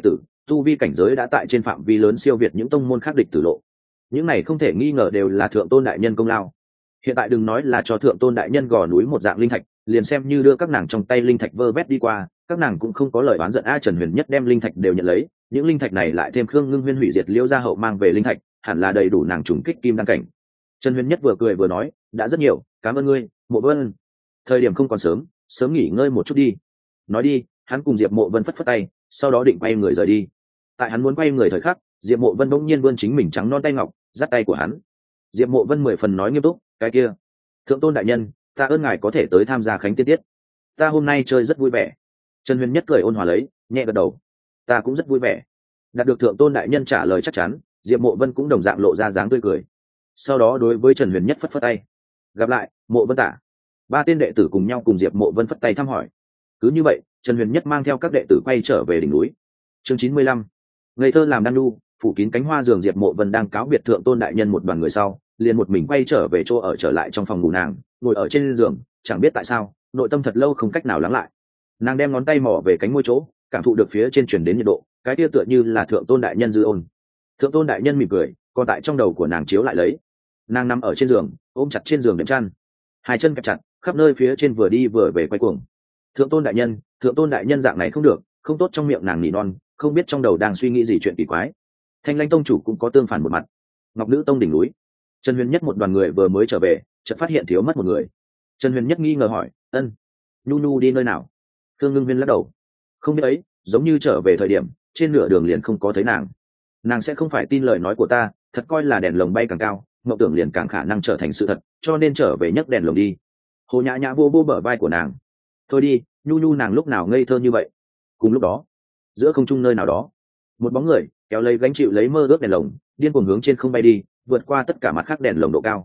tu vi cảnh giới đã tại trên phạm vi lớn siêu việt những tông môn khác địch tử lộ. Những này không thể nghi ngờ đều là thượng tôn đại nhân công lao. Hiện tại đừng nói là cho thượng tôn đại nhân gò núi một dạng linh thạch, liền xem như đưa các nàng trong tay linh thạch vơ vét đi qua, các nàng cũng không có lời oán giận. Trần Huyền Nhất đem linh thạch đều nhận lấy, những linh thạch này lại thêm Khương Ngưng Huyên hủy diệt Liễu gia hậu mang về linh thạch, hẳn là đầy đủ nàng trùng kích kim đăng cảnh. Trần Huyền Nhất vừa cười vừa nói, đã rất nhiều, cảm ơn ngươi, Mộ Vân. Thời điểm không còn sớm, sớm nghỉ ngơi một chút đi. Nói đi, hắn cùng Diệp Mộ Vân phất phất tay, sau đó định quay người rời đi. Tại hắn muốn quay người thời khắc, Diệp Mộ Vân bỗng nhiên vươn chính mình trắng non tay ngọc, dắt tay của hắn. Diệp Mộ Vân 10 phần nói nghiêm túc, cái kia, thượng tôn đại nhân, ta ơn ngài có thể tới tham gia khánh tiên tiết, ta hôm nay chơi rất vui vẻ. Trần Huyền Nhất cười ôn hòa lấy, nhẹ gật đầu, ta cũng rất vui vẻ. Đạt được thượng tôn đại nhân trả lời chắc chắn, Diệp Mộ Vân cũng đồng dạng lộ ra dáng tươi cười. Sau đó đối với Trần Huyền Nhất phất phất tay, gặp lại, Mộ Vân tả. Ba tên đệ tử cùng nhau cùng Diệp Mộ Vân phất tay thăm hỏi. Cứ như vậy, Trần Huyền Nhất mang theo các đệ tử quay trở về đỉnh núi. Chương 95. Ngây thơ làm đan nu, phủ kín cánh hoa giường. Diệp Mộ Vân đang cáo biệt thượng tôn đại nhân một đoàn người sau, liền một mình quay trở về chỗ ở, trở lại trong phòng ngủ nàng, ngồi ở trên giường, chẳng biết tại sao, nội tâm thật lâu không cách nào lắng lại. Nàng đem ngón tay mò về cánh môi chỗ, cảm thụ được phía trên truyền đến nhiệt độ, cái kia tựa như là thượng tôn đại nhân dư ôn. Thượng tôn đại nhân mỉm cười, còn tại trong đầu của nàng chiếu lại lấy. Nàng nằm ở trên giường, ôm chặt trên giường đệm chăn, hai chân kẹp chặt, khắp nơi phía trên vừa đi vừa về quay cuồng. Thượng tôn đại nhân dạng này không được, không tốt. Trong miệng nàng nỉ non, không biết trong đầu đang suy nghĩ gì chuyện kỳ quái. Thanh Lãnh tông chủ cũng có tương phản một mặt. Ngọc Nữ tông đỉnh núi, Trần Huyền Nhất một đoàn người vừa mới trở về, chợt phát hiện thiếu mất một người. Trần Huyền Nhất nghi ngờ hỏi, ân, nhu nhu đi nơi nào? Thương Ngưng Viên lắc đầu, không biết ấy, giống như trở về thời điểm trên nửa đường liền không có thấy nàng. Nàng sẽ không phải tin lời nói của ta, thật coi là đèn lồng bay càng cao, mộng tưởng liền càng khả năng trở thành sự thật, cho nên trở về nhấc đèn lồng đi. Hồ Nhã Nhã vô vô bờ vai của nàng, thôi đi, nhu nhu nàng lúc nào ngây thơ như vậy. Cùng lúc đó, giữa không trung nơi nào đó, một bóng người kéo lấy gánh chịu lấy mơ ước đèn lồng, điên cuồng hướng trên không bay đi, vượt qua tất cả mặt khác đèn lồng độ cao.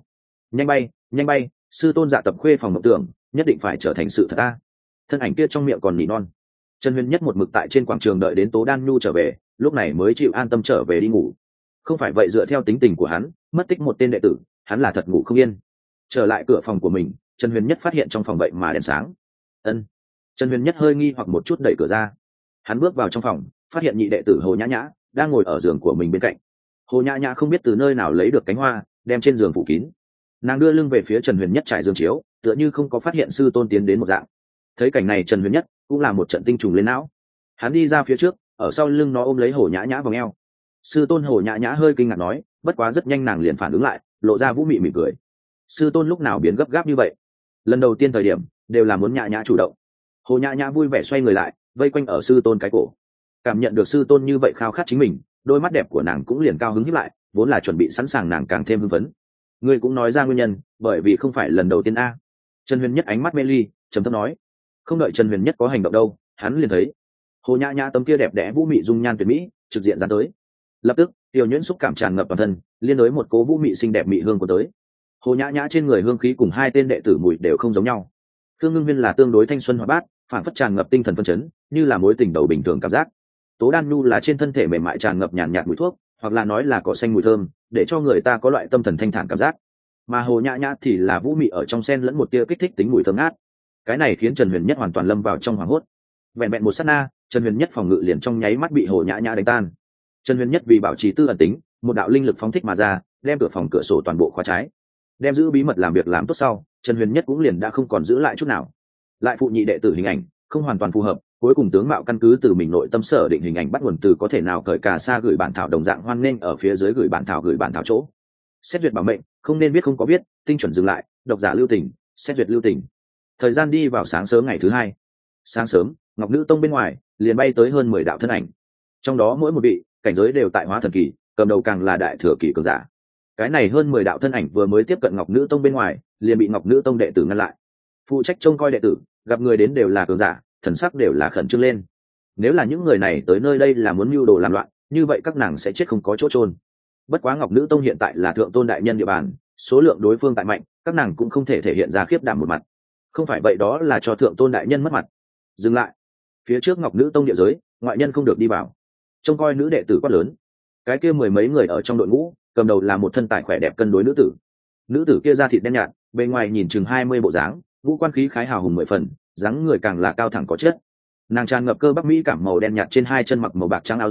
Nhanh bay, sư tôn Dạ Tập Khuê phòng mộng tưởng nhất định phải trở thành sự thật ta. Thân ảnh kia trong miệng còn nỉ non. Trần Huyền Nhất một mực tại trên quảng trường đợi đến Tố Đan Nhu trở về, lúc này mới chịu an tâm trở về đi ngủ. Không phải vậy dựa theo tính tình của hắn, mất tích một tên đệ tử, hắn là thật ngủ không yên. Trở lại cửa phòng của mình, Trần Huyền Nhất phát hiện trong phòng vậy mà đèn sáng. Ân. Trần Huyền Nhất hơi nghi hoặc một chút đẩy cửa ra. Hắn bước vào trong phòng, phát hiện nhị đệ tử Hồ Nhã Nhã đang ngồi ở giường của mình bên cạnh. Hồ Nhã Nhã không biết từ nơi nào lấy được cánh hoa, đem trên giường phủ kín. Nàng đưa lưng về phía Trần Huyền Nhất trải giường chiếu, tựa như không có phát hiện sư tôn tiến đến một dạng. Thấy cảnh này, Trần Huyền Nhất cũng là một trận tinh trùng lên não. Hắn đi ra phía trước, ở sau lưng nó ôm lấy Hồ Nhã Nhã vòng eo. Sư tôn. Hồ Nhã Nhã hơi kinh ngạc nói, bất quá rất nhanh nàng liền phản ứng lại, lộ ra vũ mị mỉm cười. Sư tôn lúc nào biến gấp gáp như vậy? Lần đầu tiên thời điểm đều là muốn Nhã Nhã chủ động. Hồ Nhã Nhã vui vẻ xoay người lại, vây quanh ở sư tôn cái cổ. Cảm nhận được sư tôn như vậy khao khát chính mình, đôi mắt đẹp của nàng cũng liền cao hứng híp lại, vốn là chuẩn bị sẵn sàng nàng càng thêm hưng phấn. Ngươi cũng nói ra nguyên nhân, bởi vì không phải lần đầu tiên a. Trần Huyền Nhất ánh mắt mê ly, trầm thấp nói. Không đợi Trần Huyền Nhất có hành động đâu, hắn liền thấy Hồ Nhã Nhã tấm kia đẹp đẽ vũ mị dung nhan tuyệt mỹ trực diện dán tới. Lập tức tiểu nhuyễn xúc cảm tràn ngập toàn thân, liên đối một cố vũ mị xinh đẹp mị hương của tới. Hồ Nhã Nhã trên người hương khí cùng hai tên đệ tử mùi đều không giống nhau. Khương Ngưng Viên là tương đối thanh xuân hoạt bát, phản phất tràn ngập tinh thần phấn chấn, như là mối tình đầu bình thường cảm giác. Tố Đan Nhu là trên thân thể mềm mại tràn ngập nhàn nhạt mùi thuốc, hoặc là nói là cỏ xanh mùi thơm, để cho người ta có loại tâm thần thanh thản cảm giác. Mà Hồ Nhã Nhã thì là vũ mị ở trong sen lẫn một tia kích thích tính mùi thơm ngát. Cái này khiến Trần Huyền Nhất hoàn toàn lâm vào trong hoảng hốt. Vẹn vẹn một sát na, Trần Huyền Nhất phòng ngự liền trong nháy mắt bị Hồ Nhã Nhã đánh tan. Trần Huyền Nhất vì bảo trì tư ẩn tính, một đạo linh lực phóng thích mà ra, đem cửa phòng cửa sổ toàn bộ khóa trái. Đem giữ bí mật làm việc làm tốt sau, Trần Huyền Nhất cũng liền đã không còn giữ lại chút nào. Lại phụ nhị đệ tử hình ảnh không hoàn toàn phù hợp, cuối cùng tướng mạo căn cứ từ mình nội tâm sở định hình ảnh bắt nguồn từ có thể nào cởi cà sa gửi bản thảo đồng dạng hoan nghênh ở phía dưới gửi bản thảo chỗ. Xét duyệt bảo mệnh, không nên biết không có biết, tinh chuẩn dừng lại, độc giả lưu tình, xét duyệt lưu tình. Thời gian đi vào sáng sớm ngày thứ hai. Sáng sớm, Ngọc Nữ tông bên ngoài liền bay tới hơn 10 đạo thân ảnh. Trong đó mỗi một vị cảnh giới đều tại hóa thần kỳ, cầm đầu càng là đại thừa kỳ cường giả. Cái này hơn 10 đạo thân ảnh vừa mới tiếp cận Ngọc Nữ tông bên ngoài, liền bị Ngọc Nữ tông đệ tử ngăn lại. Phụ trách trông coi đệ tử, gặp người đến đều là cường giả, thần sắc đều là khẩn trương lên. Nếu là những người này tới nơi đây là muốn mưu đồ làm loạn, như vậy các nàng sẽ chết không có chỗ chôn. Bất quá Ngọc Nữ tông hiện tại là thượng tôn đại nhân địa bàn, số lượng đối phương tại mạnh, các nàng cũng không thể thể hiện ra khiếp đảm một mặt. Không phải vậy đó là cho thượng tôn đại nhân mất mặt. Dừng lại. Phía trước Ngọc Nữ tông địa giới, ngoại nhân không được đi vào. Trông coi nữ đệ tử quát lớn. Cái kia mười mấy người ở trong đội ngũ, cầm đầu là một thân tài khỏe đẹp cân đối nữ tử. Nữ tử kia da thịt đen nhạt, bề ngoài nhìn chừng 20 bộ dáng, ngũ quan khí khái hào hùng 10 phần, dáng người càng là cao thẳng có chất. Nàng tràn ngập cơ bắp mỹ cảm màu đen nhạt, trên hai chân mặc màu bạc trắng áo giáp,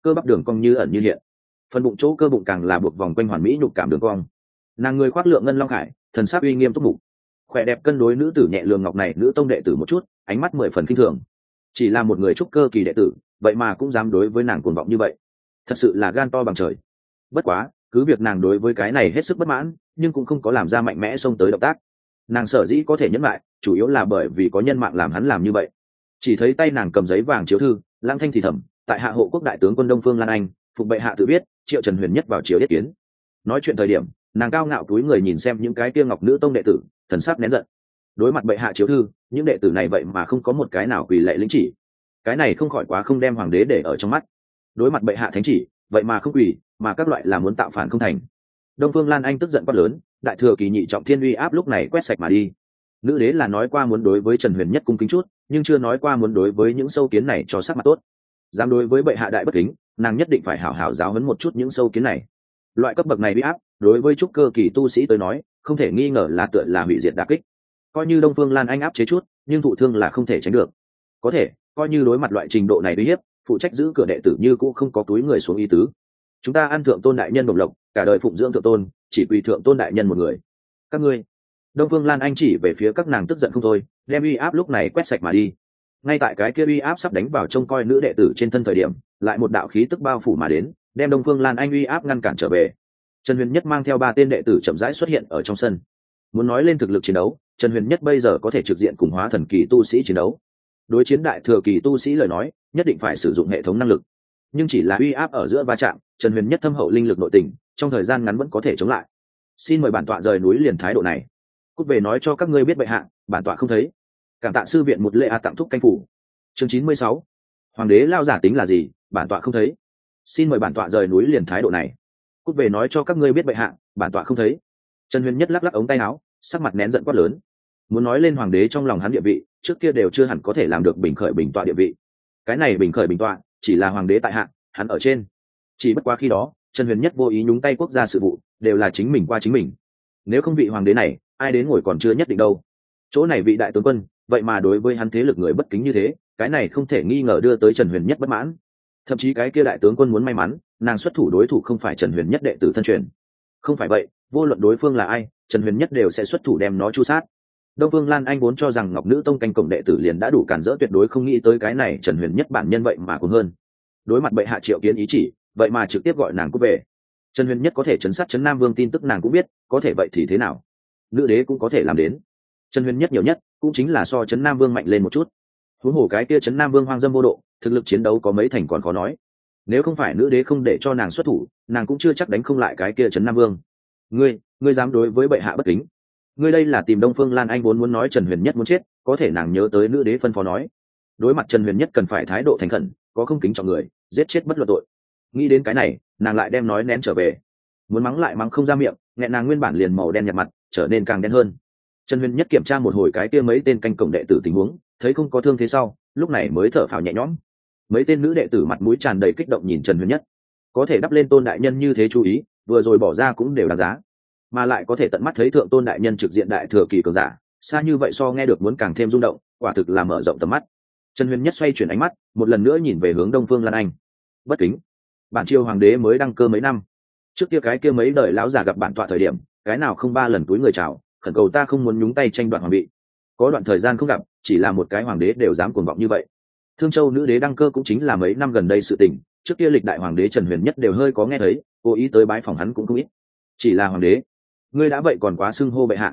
cơ bắp đường cong như ẩn như hiện, phần bụng chỗ cơ bụng càng là buộc vòng quanh hoàn mỹ nhục cảm đường cong. Nàng người khoác lượng ngân long khải, thần sắc uy nghiêm túc mục, khỏe đẹp cân đối nữ tử nhẹ lường ngọc này nữ tông đệ tử một chút, ánh mắt 10 phần kinh thường. Chỉ là một người trúc cơ kỳ đệ tử, vậy mà cũng dám đối với nàng cuồng vọng như vậy, thật sự là gan to bằng trời. Bất quá, cứ việc nàng đối với cái này hết sức bất mãn, nhưng cũng không có làm ra mạnh mẽ xông tới động tác. Nàng sở dĩ có thể nhẫn lại, chủ yếu là bởi vì có nhân mạng làm hắn làm như vậy. Chỉ thấy tay nàng cầm giấy vàng chiếu thư, lang thanh thì thầm, tại hạ hộ quốc đại tướng quân Đông Phương Lan Anh, phục bệ hạ tự biết, triệu Trần Huyền Nhất vào chiếu yết kiến. Nói chuyện thời điểm, nàng cao ngạo túi người nhìn xem những cái kia ngọc nữ tông đệ tử, thần sắc nén giận. Đối mặt bệ hạ chiếu thư, những đệ tử này vậy mà không có một cái nào quỳ lệ lĩnh chỉ, cái này không khỏi quá không đem hoàng đế để ở trong mắt. Đối mặt bệ hạ thánh chỉ, vậy mà không quỳ, mà các loại là muốn tạo phản không thành. Đông Phương Lan Anh tức giận quát lớn, đại thừa kỳ nhị trọng thiên uy áp lúc này quét sạch mà đi. Nữ đế là nói qua muốn đối với Trần Huyền Nhất cung kính chút, nhưng chưa nói qua muốn đối với những sâu kiến này cho sắc mặt tốt. Dám đối với bệ hạ đại bất kính, nàng nhất định phải hảo hảo giáo huấn một chút những sâu kiến này. Loại cấp bậc này uy áp, đối với trúc cơ kỳ tu sĩ tới nói, không thể nghi ngờ là tựa là hủy diệt đả kích. Coi như Đông Phương Lan Anh áp chế chút, nhưng thụ thương là không thể tránh được. Có thể, coi như đối mặt loại trình độ này uy hiếp, phụ trách giữ cửa đệ tử như cũng không có túi người xuống ý tứ. Chúng ta ăn thượng tôn đại nhân đồng lộc, cả đời phụng dưỡng thượng tôn, chỉ quỳ thượng tôn đại nhân một người. Các ngươi, Đông Phương Lan Anh chỉ về phía các nàng tức giận không thôi, đem uy áp lúc này quét sạch mà đi. Ngay tại cái kia uy áp sắp đánh vào trông coi nữ đệ tử trên thân thời điểm, lại một đạo khí tức bao phủ mà đến, đem Đông Phương Lan Anh uy áp ngăn cản trở về. Trần Huyền Nhất mang theo 3 tên đệ tử chậm rãi xuất hiện ở trong sân. Muốn nói lên thực lực chiến đấu, Trần Huyền Nhất bây giờ có thể trực diện cùng hóa thần kỳ tu sĩ chiến đấu. Đối chiến đại thừa kỳ tu sĩ lời nói, nhất định phải sử dụng hệ thống năng lực. Nhưng chỉ là uy áp ở giữa va chạm, Trần Huyền Nhất thâm hậu linh lực nội tình, trong thời gian ngắn vẫn có thể chống lại. Xin mời bản tọa rời núi liền thái độ này. Cút về nói cho các ngươi biết bệ hạ, bản tọa không thấy. Cảm tạ sư viện một lễ a tặng thúc canh phủ. Chương 96. Hoàng đế lao giả tính là gì, bản tọa không thấy. Xin mời bản tọa rời núi liền thái độ này. Cút về nói cho các ngươi biết bệ hạ, bản tọa không thấy. Trần Huyền Nhất lắc lắc ống tay áo, sắc mặt nén giận quát lớn. Muốn nói lên hoàng đế trong lòng hắn địa vị, trước kia đều chưa hẳn có thể làm được bình khởi bình tọa địa vị. Cái này bình khởi bình tọa, chỉ là hoàng đế tại hạ, hắn ở trên. Chỉ bất quá khi đó, Trần Huyền Nhất vô ý nhúng tay quốc gia sự vụ, đều là chính mình qua chính mình. Nếu không vị hoàng đế này, ai đến ngồi còn chưa nhất định đâu. Chỗ này vị đại tướng quân, vậy mà đối với hắn thế lực người bất kính như thế, cái này không thể nghi ngờ đưa tới Trần Huyền Nhất bất mãn. Thậm chí cái kia đại tướng quân muốn may mắn, nàng xuất thủ đối thủ không phải Trần Huyền Nhất đệ tử thân truyền. Không phải vậy, vô luận đối phương là ai, Trần Huyền Nhất đều sẽ xuất thủ đem nó chu sát. Đông Phương Lan Anh vốn cho rằng Ngọc Nữ Tông canh cổng đệ tử liền đã đủ cản rỡ, tuyệt đối không nghĩ tới cái này Trần Huyền Nhất bản nhân vậy mà còn hơn. Đối mặt bệ hạ triệu kiến ý chỉ, vậy mà trực tiếp gọi nàng cút về. Trần Huyền Nhất có thể chấn sát Trấn Nam Vương tin tức nàng cũng biết, có thể vậy thì thế nào? Nữ đế cũng có thể làm đến. Trần Huyền Nhất nhiều nhất cũng chính là so Trấn Nam Vương mạnh lên một chút. Huống hồ cái kia Trấn Nam Vương hoang dâm vô độ, thực lực chiến đấu có mấy thành còn khó nói. Nếu không phải nữ đế không để cho nàng xuất thủ, nàng cũng chưa chắc đánh không lại cái kia Trấn Nam Vương. Ngươi dám đối với bệ hạ bất kính? Ngươi đây là tìm Đông Phương Lan Anh vốn muốn nói Trần Huyền Nhất muốn chết, có thể nàng nhớ tới nữ đế phân phó nói, đối mặt Trần Huyền Nhất cần phải thái độ thành khẩn, có không kính trọng người, giết chết bất luận tội. Nghĩ đến cái này, nàng lại đem nói nén trở về, muốn mắng lại mắng không ra miệng, nghẹn nàng nguyên bản liền màu đen nhạt mặt trở nên càng đen hơn. Trần Huyền Nhất kiểm tra một hồi cái kia mấy tên canh cổng đệ tử tình huống, thấy không có thương thế sau, lúc này mới thở phào nhẹ nhõm. Mấy tên nữ đệ tử mặt mũi tràn đầy kích động nhìn Trần Huyền Nhất, có thể đắp lên tôn đại nhân như thế chú ý, vừa rồi bỏ ra cũng đều đáng giá, mà lại có thể tận mắt thấy thượng tôn đại nhân trực diện đại thừa kỳ cường giả, xa như vậy so nghe được muốn càng thêm rung động, quả thực là mở rộng tầm mắt. Trần Huyền Nhất xoay chuyển ánh mắt, một lần nữa nhìn về hướng Đông Phương Lan Anh. Bất kính, bản triều hoàng đế mới đăng cơ mấy năm, trước kia cái kia mấy đời lão già gặp bản tọa thời điểm, cái nào không 3 lần túi người chào, khẩn cầu ta không muốn nhúng tay tranh đoạt hoàng vị. Có đoạn thời gian không gặp, chỉ là một cái hoàng đế đều dám cuồng vọng như vậy. Thương Châu nữ đế đăng cơ cũng chính là mấy năm gần đây sự tình, trước kia lịch đại hoàng đế Trần Huyền Nhất đều hơi có nghe thấy, cố ý tới bái phòng hắn cũng không ít. Chỉ là hoàng đế, ngươi đã vậy còn quá xưng hô bệ hạ.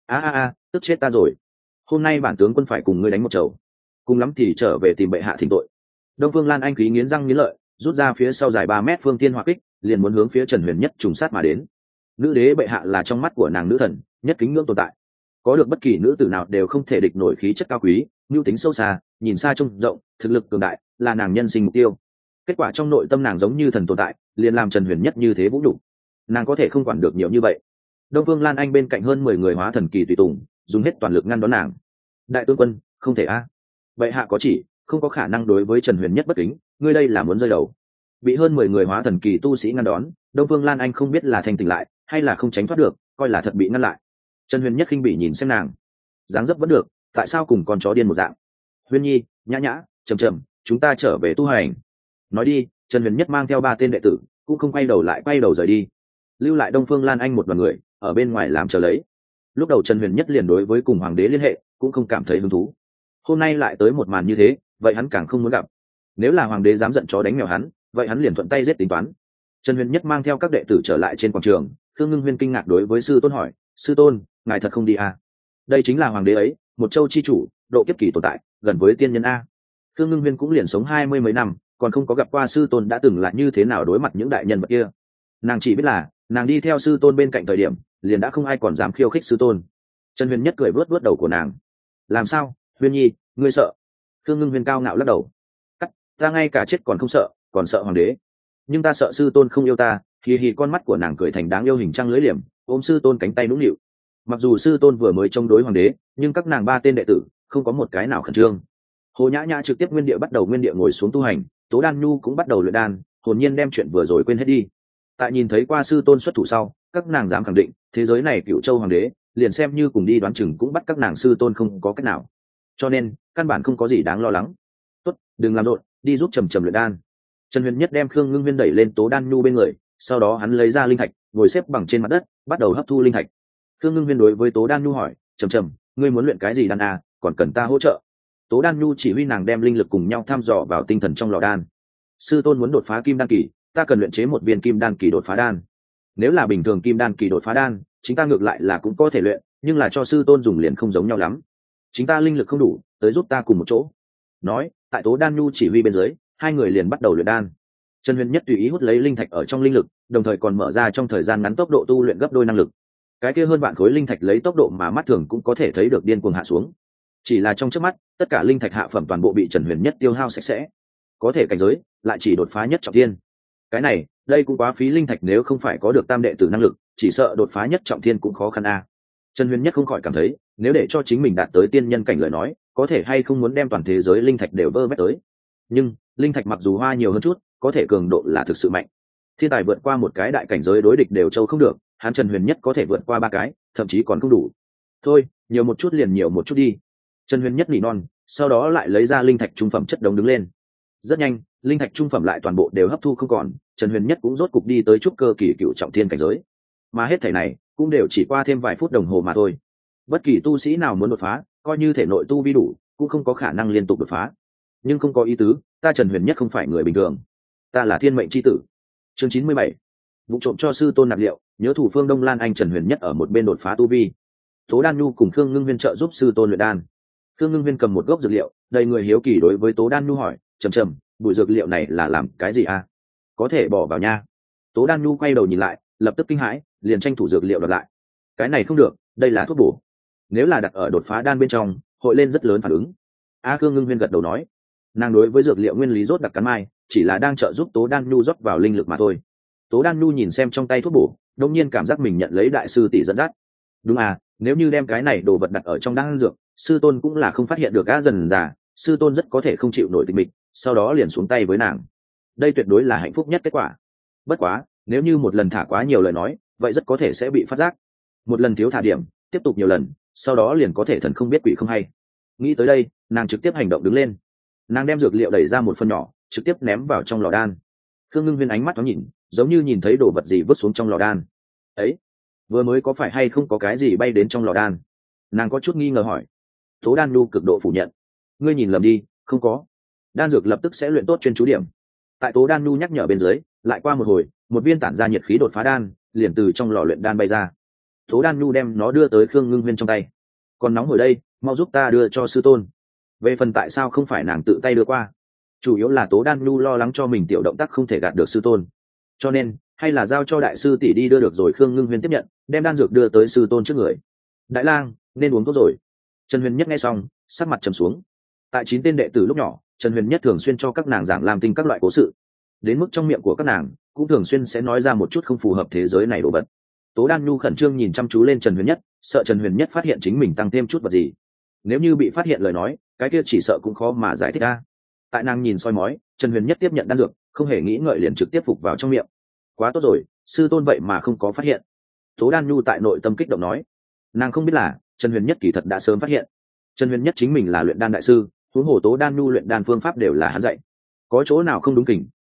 Tức chết ta rồi. Hôm nay bản tướng quân phải cùng ngươi đánh một chầu, cùng lắm thì trở về tìm bệ hạ thỉnh tội. Đông Phương Lan Anh khí nghiến răng nghiến lợi, rút ra phía sau dài 3 mét phương tiên hỏa kích, liền muốn hướng phía Trần Huyền Nhất trùng sát mà đến. Nữ đế bệ hạ là trong mắt của nàng nữ thần, nhất kính ngưỡng tồn tại, có được bất kỳ nữ tử nào đều không thể địch nổi khí chất cao quý, nhu tính sâu xa, nhìn xa trông rộng, thực lực cường đại, là nàng nhân sinh mục tiêu. Kết quả trong nội tâm nàng giống như thần tồn tại, liền làm Trần Huyền Nhất như thế vũ nhục. Nàng có thể không quản được nhiều như vậy. Đông Phương Lan Anh bên cạnh hơn 10 người hóa thần kỳ tùy tùng, dùng hết toàn lực ngăn đón nàng. Đại tướng quân, không thể a. Bệ hạ có chỉ, không có khả năng đối với Trần Huyền Nhất bất kính, ngươi đây là muốn rơi đầu. Bị hơn 10 người hóa thần kỳ tu sĩ ngăn đón, Đông Phương Lan Anh không biết là thanh tỉnh lại, hay là không tránh thoát được, coi là thật bị ngăn lại. Trần Huyền Nhất khinh bỉ nhìn xem nàng, dáng dấp vẫn được, tại sao cùng con chó điên một dạng? Huyên Nhi, nhã nhã, chậm chậm, chúng ta trở về tu hành. Nói đi, Trần Huyền Nhất mang theo 3 tên đệ tử cũng không quay đầu rời đi, lưu lại Đông Phương Lan Anh một đoàn người ở bên ngoài làm chờ lấy. Lúc đầu Trần Huyền Nhất liền đối với cùng hoàng đế liên hệ cũng không cảm thấy hứng thú, hôm nay lại tới một màn như thế, vậy hắn càng không muốn gặp. Nếu là hoàng đế dám giận chó đánh mèo hắn, vậy hắn liền thuận tay giết tính toán. Trần Huyền Nhất mang theo các đệ tử trở lại trên quảng trường. Khương Ngưng Huyên kinh ngạc đối với sư tôn hỏi: sư tôn, ngài thật không đi à? Đây chính là hoàng đế ấy, một châu chi chủ, độ kiếp kỳ tồn tại, gần với tiên nhân a. Khương Ngưng Huyên cũng liền sống 20 mấy năm, còn không có gặp qua sư tôn đã từng là như thế nào đối mặt những đại nhân vật kia. Nàng chỉ biết là nàng đi theo sư tôn bên cạnh thời điểm, liền đã không ai còn dám khiêu khích sư tôn. Trần Huyền Nhất cười vớt vớt đầu của nàng: làm sao, Huyên nhi, ngươi sợ? Khương Ngưng Huyên cao ngạo lắc đầu: ta ngay cả chết còn không sợ, còn sợ hoàng đế. Nhưng ta sợ sư tôn không yêu ta. Hì hì, con mắt của nàng cười thành đáng yêu hình trăng lưỡi liềm, ôm sư tôn cánh tay nũng nịu. Mặc dù sư tôn vừa mới chống đối hoàng đế, nhưng các nàng 3 tên đệ tử không có một cái nào khẩn trương. Hồ Nhã Nhã trực tiếp nguyên địa ngồi xuống tu hành, Tố Đan Nhu cũng bắt đầu luyện đan, hồn nhiên đem chuyện vừa rồi quên hết đi. Tại nhìn thấy qua sư tôn xuất thủ sau, các nàng dám khẳng định thế giới này Cửu Châu hoàng đế liền xem như cùng đi đoán chừng cũng bắt các nàng sư tôn không có cách nào, cho nên căn bản không có gì đáng lo lắng. Tốt, đừng làm rộn, đi giúp Trầm Trầm luyện đan. Trần Huyền Nhất đem Khương Ngưng Huyên đẩy lên Tố Đan Nhu bên người, sau đó hắn lấy ra linh thạch, ngồi xếp bằng trên mặt đất, bắt đầu hấp thu linh thạch. Khương Ngưng Huyên đối với Tố Đan Nhu hỏi: Trầm Trầm, ngươi muốn luyện cái gì đan à, còn cần ta hỗ trợ? Tố Đan Nhu chỉ huy nàng đem linh lực cùng nhau thăm dò vào tinh thần trong lò đan. Sư tôn muốn đột phá kim đan kỳ, ta cần luyện chế một viên kim đan kỳ đột phá đan. Nếu là bình thường kim đan kỳ đột phá đan, chính ta ngược lại là cũng có thể luyện, nhưng là cho sư tôn dùng liền không giống nhau lắm. Chính ta linh lực không đủ, tới giúp ta cùng một chỗ. Nói, tại Tố Đan Nhu chỉ huy bên dưới, 2 người liền bắt đầu luyện đan. Trần Huyền Nhất tùy ý hút lấy linh thạch ở trong linh lực, đồng thời còn mở ra trong thời gian ngắn tốc độ tu luyện gấp đôi năng lực. Cái kia hơn vạn khối linh thạch lấy tốc độ mà mắt thường cũng có thể thấy được điên cuồng hạ xuống. Chỉ là trong chớp mắt, tất cả linh thạch hạ phẩm toàn bộ bị Trần Huyền Nhất tiêu hao sạch sẽ. Có thể cảnh giới lại chỉ đột phá nhất trọng thiên. Cái này, đây cũng quá phí linh thạch, nếu không phải có được tam đệ tử năng lực, chỉ sợ đột phá nhất trọng thiên cũng khó khăn a. Trần Huyền Nhất không khỏi cảm thấy, nếu để cho chính mình đạt tới tiên nhân cảnh lời nói, có thể hay không muốn đem toàn thế giới linh thạch đều vơ vét tới. Nhưng, linh thạch mặc dù hoa nhiều hơn chút, có thể cường độ là thực sự mạnh. Thiên tài vượt qua một cái đại cảnh giới đối địch đều châu không được, hắn Trần Huyền Nhất có thể vượt qua 3 cái, thậm chí còn không đủ. Thôi, nhiều một chút liền nhiều một chút đi. Trần Huyền Nhất nỉ non, sau đó lại lấy ra linh thạch trung phẩm chất đống đứng lên. Rất nhanh, linh thạch trung phẩm lại toàn bộ đều hấp thu không còn, Trần Huyền Nhất cũng rốt cục đi tới trúc cơ kỳ cựu trọng thiên cảnh giới. Mà hết thảy này cũng đều chỉ qua thêm vài phút đồng hồ mà thôi. Bất kỳ tu sĩ nào muốn đột phá, coi như thể nội tu vi đủ, cũng không có khả năng liên tục đột phá. Nhưng không có ý tứ, ta Trần Huyền Nhất không phải người bình thường, ta là thiên mệnh chi tử. Chương 97. Vụ trộm cho sư tôn nạp liệu, nhớ thủ phương Đông Lan Anh. Trần Huyền Nhất ở một bên đột phá tu vi. Tố Đan Nhu cùng Khương Ngưng Huyên trợ giúp sư tôn luyện đan. Khương Ngưng Huyên cầm một gốc dược liệu, đầy người hiếu kỳ đối với Tố Đan Nhu hỏi: Trầm Trầm, bụi dược liệu này là làm cái gì a? Có thể bỏ vào nha. Tố Đan Nhu quay đầu nhìn lại, lập tức kinh hãi, liền tranh thủ dược liệu đoạt lại. Cái này không được, đây là thuốc bổ, nếu là đặt ở đột phá đan bên trong, hội lên rất lớn phản ứng. Khương Ngưng Huyên gật đầu nói, nàng đối với dược liệu nguyên lý rốt đặc cắn mai, chỉ là đang trợ giúp Tố Đan Nhu rót vào linh lực mà thôi. Tố Đan Nhu nhìn xem trong tay thuốc bổ, đột nhiên cảm giác mình nhận lấy đại sư tỷ dẫn dắt. Đúng nếu như đem cái này đồ vật đặt ở trong đan dược, sư tôn cũng là không phát hiện được. Dần dà, sư tôn rất có thể không chịu nổi tình mình, sau đó liền xuống tay với nàng. Đây tuyệt đối là hạnh phúc nhất kết quả. Bất quá, nếu như một lần thả quá nhiều lời nói, vậy rất có thể sẽ bị phát giác. Một lần thiếu thả điểm, tiếp tục nhiều lần, sau đó liền có thể thần không biết quỷ không hay. Nghĩ tới đây, nàng trực tiếp hành động đứng lên. Nàng đem dược liệu đẩy ra một phần nhỏ, trực tiếp ném vào trong lò đan. Khương Ngưng Huyên ánh mắt thoáng nhìn, giống như nhìn thấy đồ vật gì vứt xuống trong lò đan. Ấy, vừa mới có phải hay không có cái gì bay đến trong lò đan? Nàng có chút nghi ngờ hỏi. Tố Đan Nhu cực độ phủ nhận. Ngươi nhìn lầm đi, không có. Đan dược lập tức sẽ luyện tốt chuyên chú điểm. Tại Tố Đan Nhu nhắc nhở bên dưới, lại qua một hồi, một viên tản ra nhiệt khí đột phá đan liền từ trong lò luyện đan bay ra. Tố Đan Nhu đem nó đưa tới Khương Ngưng Huyên trong tay. Còn nóng hồi đây, mau giúp ta đưa cho sư tôn. Về phần tại sao không phải nàng tự tay đưa qua, chủ yếu là Tố Đan Nhu lo lắng cho mình tiểu động tác không thể gạt được sư tôn, cho nên hay là giao cho đại sư tỷ đi đưa được rồi. Khương Ngưng Huyên tiếp nhận, đem đan dược đưa tới sư tôn trước người. Đại lang, nên uống thuốc rồi. Trần Huyền Nhất nghe xong, sắc mặt trầm xuống. Tại 9 tên đệ tử lúc nhỏ, Trần Huyền Nhất thường xuyên cho các nàng giảng làm tinh các loại cố sự, đến mức trong miệng của các nàng cũng thường xuyên sẽ nói ra một chút không phù hợp thế giới này đồ vật. Tố Đan Nhu khẩn trương nhìn chăm chú lên Trần Huyền Nhất, sợ Trần Huyền Nhất phát hiện chính mình tăng thêm chút vật gì. Nếu như bị phát hiện lời nói, cái kia chỉ sợ cũng khó mà giải thích ra. Tại nàng nhìn soi mói, Trần Huyền Nhất tiếp nhận đan dược, không hề nghĩ ngợi liền trực tiếp phục vào trong miệng. Quá tốt rồi, sư tôn vậy mà không có phát hiện. Tố Đan Nhu tại nội tâm kích động nói. Nàng không biết là Trần Huyền Nhất kỳ thật đã sớm phát hiện. Trần Huyền Nhất chính mình là luyện đan đại sư, huống hồ Tố Đan Nhu luyện đan phương pháp đều là hắn dạy, có chỗ nào không đúng kỉnh,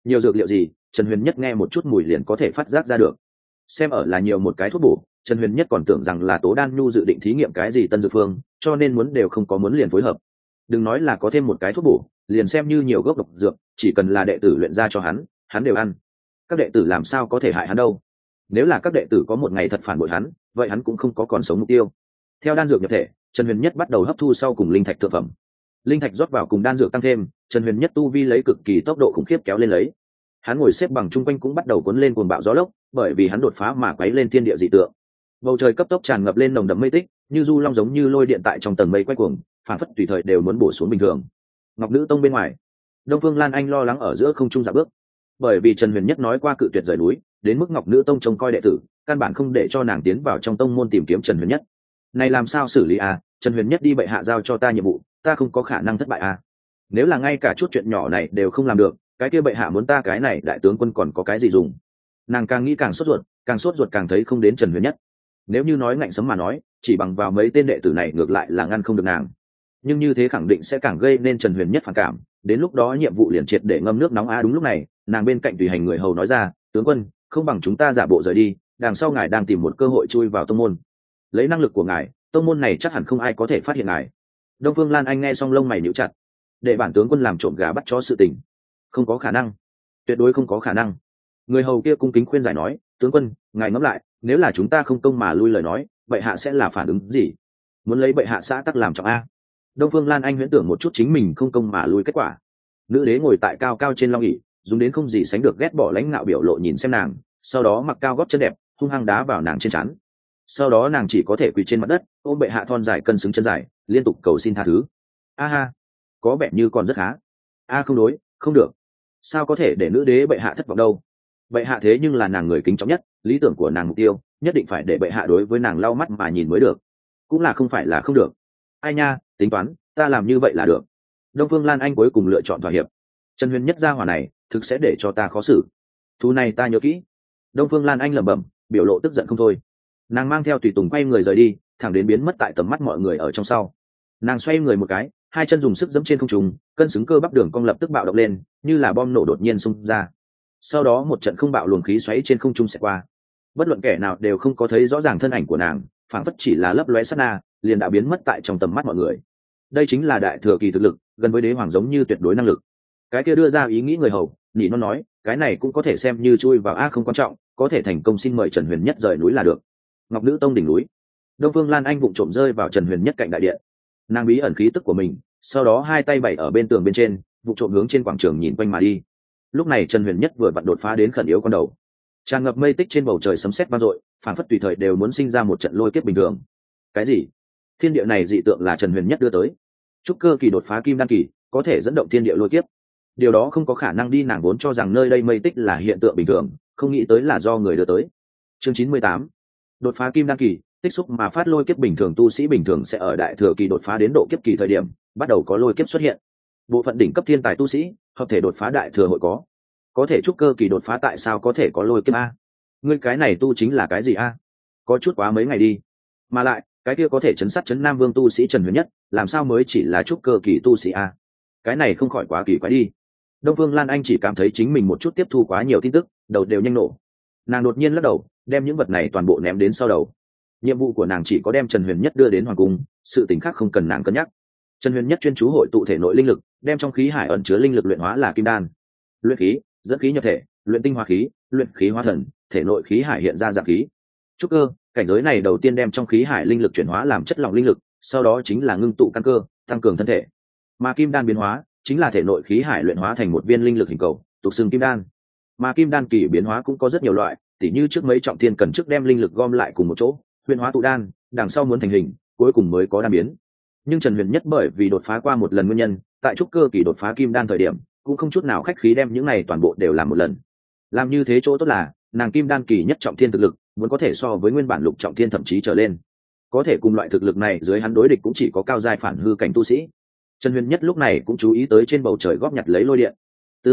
nhiều dược liệu gì, Trần Huyền Nhất nghe một chút mùi liền có thể phát giác ra được. Xem ở là nhiều một cái thuốc bổ, Trần Huyền Nhất còn tưởng rằng là Tố Đan Nhu dự định thí nghiệm cái gì tân dược phương, cho nên muốn đều không có muốn liền phối hợp. Đừng nói là có thêm một cái thuốc bổ, liền xem như nhiều gốc độc dược, chỉ cần là đệ tử luyện ra cho hắn đều ăn. Các đệ tử làm sao có thể hại hắn đâu? Nếu là các đệ tử có một ngày thật phản bội hắn, vậy hắn cũng không có còn sống mục tiêu. Theo đan dược nhập thể, Trần Huyền Nhất bắt đầu hấp thu sau cùng linh thạch thượng phẩm. Linh thạch rót vào cùng đan dược tăng thêm, Trần Huyền Nhất tu vi lấy cực kỳ tốc độ khủng khiếp kéo lên lấy. Hắn ngồi xếp bằng trung quanh cũng bắt đầu cuốn lên cuồng bạo gió lốc, bởi vì hắn đột phá mà quấy lên thiên địa dị tượng. Bầu trời cấp tốc tràn ngập lên nồng đậm mây tích, như du long giống như lôi điện tại trong tầng mây quay cuồng, phản phất tùy thời đều muốn bổ xuống bình thường. Ngọc Nữ Tông bên ngoài, Đông Phương Lan Anh lo lắng ở giữa không trung dạo bước, bởi vì Trần Huyền Nhất nói qua cự tuyệt rời núi, đến mức Ngọc Nữ Tông trông coi đệ tử, căn bản không để cho nàng tiến vào trong tông môn tìm kiếm Trần Huyền Nhất. Này làm sao xử lý à? Trần Huyền Nhất đi bệ hạ giao cho ta nhiệm vụ, ta không có khả năng thất bại à? Nếu là ngay cả chút chuyện nhỏ này đều không làm được, cái kia bệ hạ muốn ta cái này đại tướng quân còn có cái gì dùng? Nàng càng nghĩ càng sốt ruột càng thấy không đến Trần Huyền Nhất. Nếu như nói ngạnh sấm mà nói, chỉ bằng vào mấy tên đệ tử này ngược lại là ngăn không được nàng, nhưng như thế khẳng định sẽ càng gây nên Trần Huyền Nhất phản cảm, đến lúc đó nhiệm vụ liền triệt để ngâm nước nóng. Đúng lúc này, nàng bên cạnh tùy hành người hầu nói ra, tướng quân, không bằng chúng ta giả bộ rời đi, đằng sau ngài đang tìm một cơ hội chui vào tông môn. Lấy năng lực của ngài, tông môn này chắc hẳn không ai có thể phát hiện ngài. Đông Phương Lan Anh nghe xong lông mày nhíu chặt, để bản tướng quân làm trộm gà bắt chó sự tình, không có khả năng, tuyệt đối không có khả năng. Người hầu kia cung kính khuyên giải nói, tướng quân, ngài ngẫm lại, nếu là chúng ta không công mà lui lời nói, bệ hạ sẽ là phản ứng gì? Muốn lấy bệ hạ xã tắc làm trọng a? Đông Phương Lan Anh huyễn tưởng một chút chính mình không công mà lui kết quả. Nữ đế ngồi tại cao cao trên long ỷ, dùng đến không gì sánh được ghét bỏ lãnh ngạo biểu lộ nhìn xem nàng, sau đó mặc cao gót chân đẹp, hung hăng đá vào nàng trên trán. Sau đó nàng chỉ có thể quỳ trên mặt đất, ôm bệ hạ thon dài cân xứng chân dài, liên tục cầu xin tha thứ. A ha, có vẻ như còn rất khá. A không đối, không được. Sao có thể để nữ đế bệ hạ thất vọng đâu? Bệ hạ thế nhưng là nàng người kính trọng nhất, lý tưởng của nàng mục tiêu, nhất định phải để bệ hạ đối với nàng lau mắt mà nhìn mới được. Cũng là không phải là không được. Ai nha, tính toán, ta làm như vậy là được. Đông Phương Lan Anh cuối cùng lựa chọn thỏa hiệp. Trần Huyền Nhất gia hỏa này thực sẽ để cho ta khó xử. Thú này ta nhớ kỹ. Đông Phương Lan Anh lẩm bẩm, biểu lộ tức giận không thôi. Nàng mang theo tùy tùng quay người rời đi, thẳng đến biến mất tại tầm mắt mọi người ở trong sau. Nàng xoay người một cái, hai chân dùng sức giẫm trên không trung, cân xứng cơ bắp đường cong lập tức bạo động lên, như là bom nổ đột nhiên xung ra. Sau đó một trận không bạo luồng khí xoáy trên không trung sẽ qua. Bất luận kẻ nào đều không có thấy rõ ràng thân ảnh của nàng, phảng phất chỉ là lấp lóe sát na, liền đã biến mất tại trong tầm mắt mọi người. Đây chính là đại thừa kỳ thực lực, gần với đế hoàng giống như tuyệt đối năng lực. Cái kia đưa ra ý nghĩ người hầu, nhỉ nó nói, cái này cũng có thể xem như chui vào a không quan trọng, có thể thành công xin mời Trần Huyền Nhất rời núi là được. Ngọc Nữ Tông đỉnh núi, Đông Phương Lan Anh vụng trộm rơi vào Trần Huyền Nhất cạnh đại điện. Nàng bí ẩn khí tức của mình, sau đó hai tay bày ở bên tường bên trên, vụng trộm hướng trên quảng trường nhìn quanh mà đi. Lúc này Trần Huyền Nhất vừa vặn đột phá đến khẩn yếu con đầu, tràn ngập mây tích trên bầu trời sấm sét vang dội, phản phất tùy thời đều muốn sinh ra một trận lôi kiếp bình thường. Cái gì? Thiên địa này dị tượng là Trần Huyền Nhất đưa tới. Trúc cơ kỳ đột phá kim đan kỳ, có thể dẫn động thiên địa lôi kiếp. Điều đó không có khả năng đi, nàng vốn cho rằng nơi đây mây tích là hiện tượng bình thường, không nghĩ tới là do người đưa tới. Chương 98. Đột phá kim đan kỳ, tích xúc mà phát lôi kiếp bình thường, tu sĩ bình thường sẽ ở đại thừa kỳ đột phá đến độ kiếp kỳ thời điểm, bắt đầu có lôi kiếp xuất hiện. Bộ phận đỉnh cấp thiên tài tu sĩ, hợp thể đột phá đại thừa hội có thể trúc cơ kỳ đột phá tại sao có thể có lôi kiếp a? Ngươi cái này tu chính là cái gì a? Có chút quá mấy ngày đi. Mà lại, cái kia có thể chấn sát chấn Nam Vương tu sĩ Trần Huyền Nhất, làm sao mới chỉ là trúc cơ kỳ tu sĩ a? Cái này không khỏi quá kỳ quái đi. Đông Phương Lan Anh chỉ cảm thấy chính mình một chút tiếp thu quá nhiều tin tức, đầu đều nhanh nổ. Nàng đột nhiên lắc đầu, đem những vật này toàn bộ ném đến sau đầu. Nhiệm vụ của nàng chỉ có đem Trần Huyền Nhất đưa đến hoàng cung, sự tình khác không cần nàng cân nhắc. Trần Huyền Nhất chuyên chú hội tụ thể nội linh lực, đem trong khí hải ẩn chứa linh lực luyện hóa là kim đan. Luyện khí, dẫn khí nhập thể, luyện tinh hóa khí, luyện khí hóa thần, thể nội khí hải hiện ra dạng khí. Trúc cơ, cảnh giới này đầu tiên đem trong khí hải linh lực chuyển hóa làm chất lỏng linh lực, sau đó chính là ngưng tụ căn cơ, tăng cường thân thể. Mà kim đan biến hóa, chính là thể nội khí hải luyện hóa thành một viên linh lực hình cầu, tục xưng kim đan. Mà kim đan kỳ biến hóa cũng có rất nhiều loại, tỉ như trước mấy trọng thiên cần trước đem linh lực gom lại cùng một chỗ, huyền hóa tụ đan, đằng sau muốn thành hình, cuối cùng mới có đan biến. Nhưng Trần Huyền Nhất bởi vì đột phá qua một lần nguyên nhân, tại trúc cơ kỳ đột phá kim đan thời điểm, cũng không chút nào khách khí đem những này toàn bộ đều làm một lần. Làm như thế chỗ tốt là, nàng kim đan kỳ nhất trọng thiên thực lực, muốn có thể so với nguyên bản lục trọng thiên thậm chí trở lên. Có thể cùng loại thực lực này dưới hắn đối địch cũng chỉ có cao giai phản hư cảnh tu sĩ. Trần Huyền Nhất lúc này cũng chú ý tới trên bầu trời góp nhặt lấy lôi điện.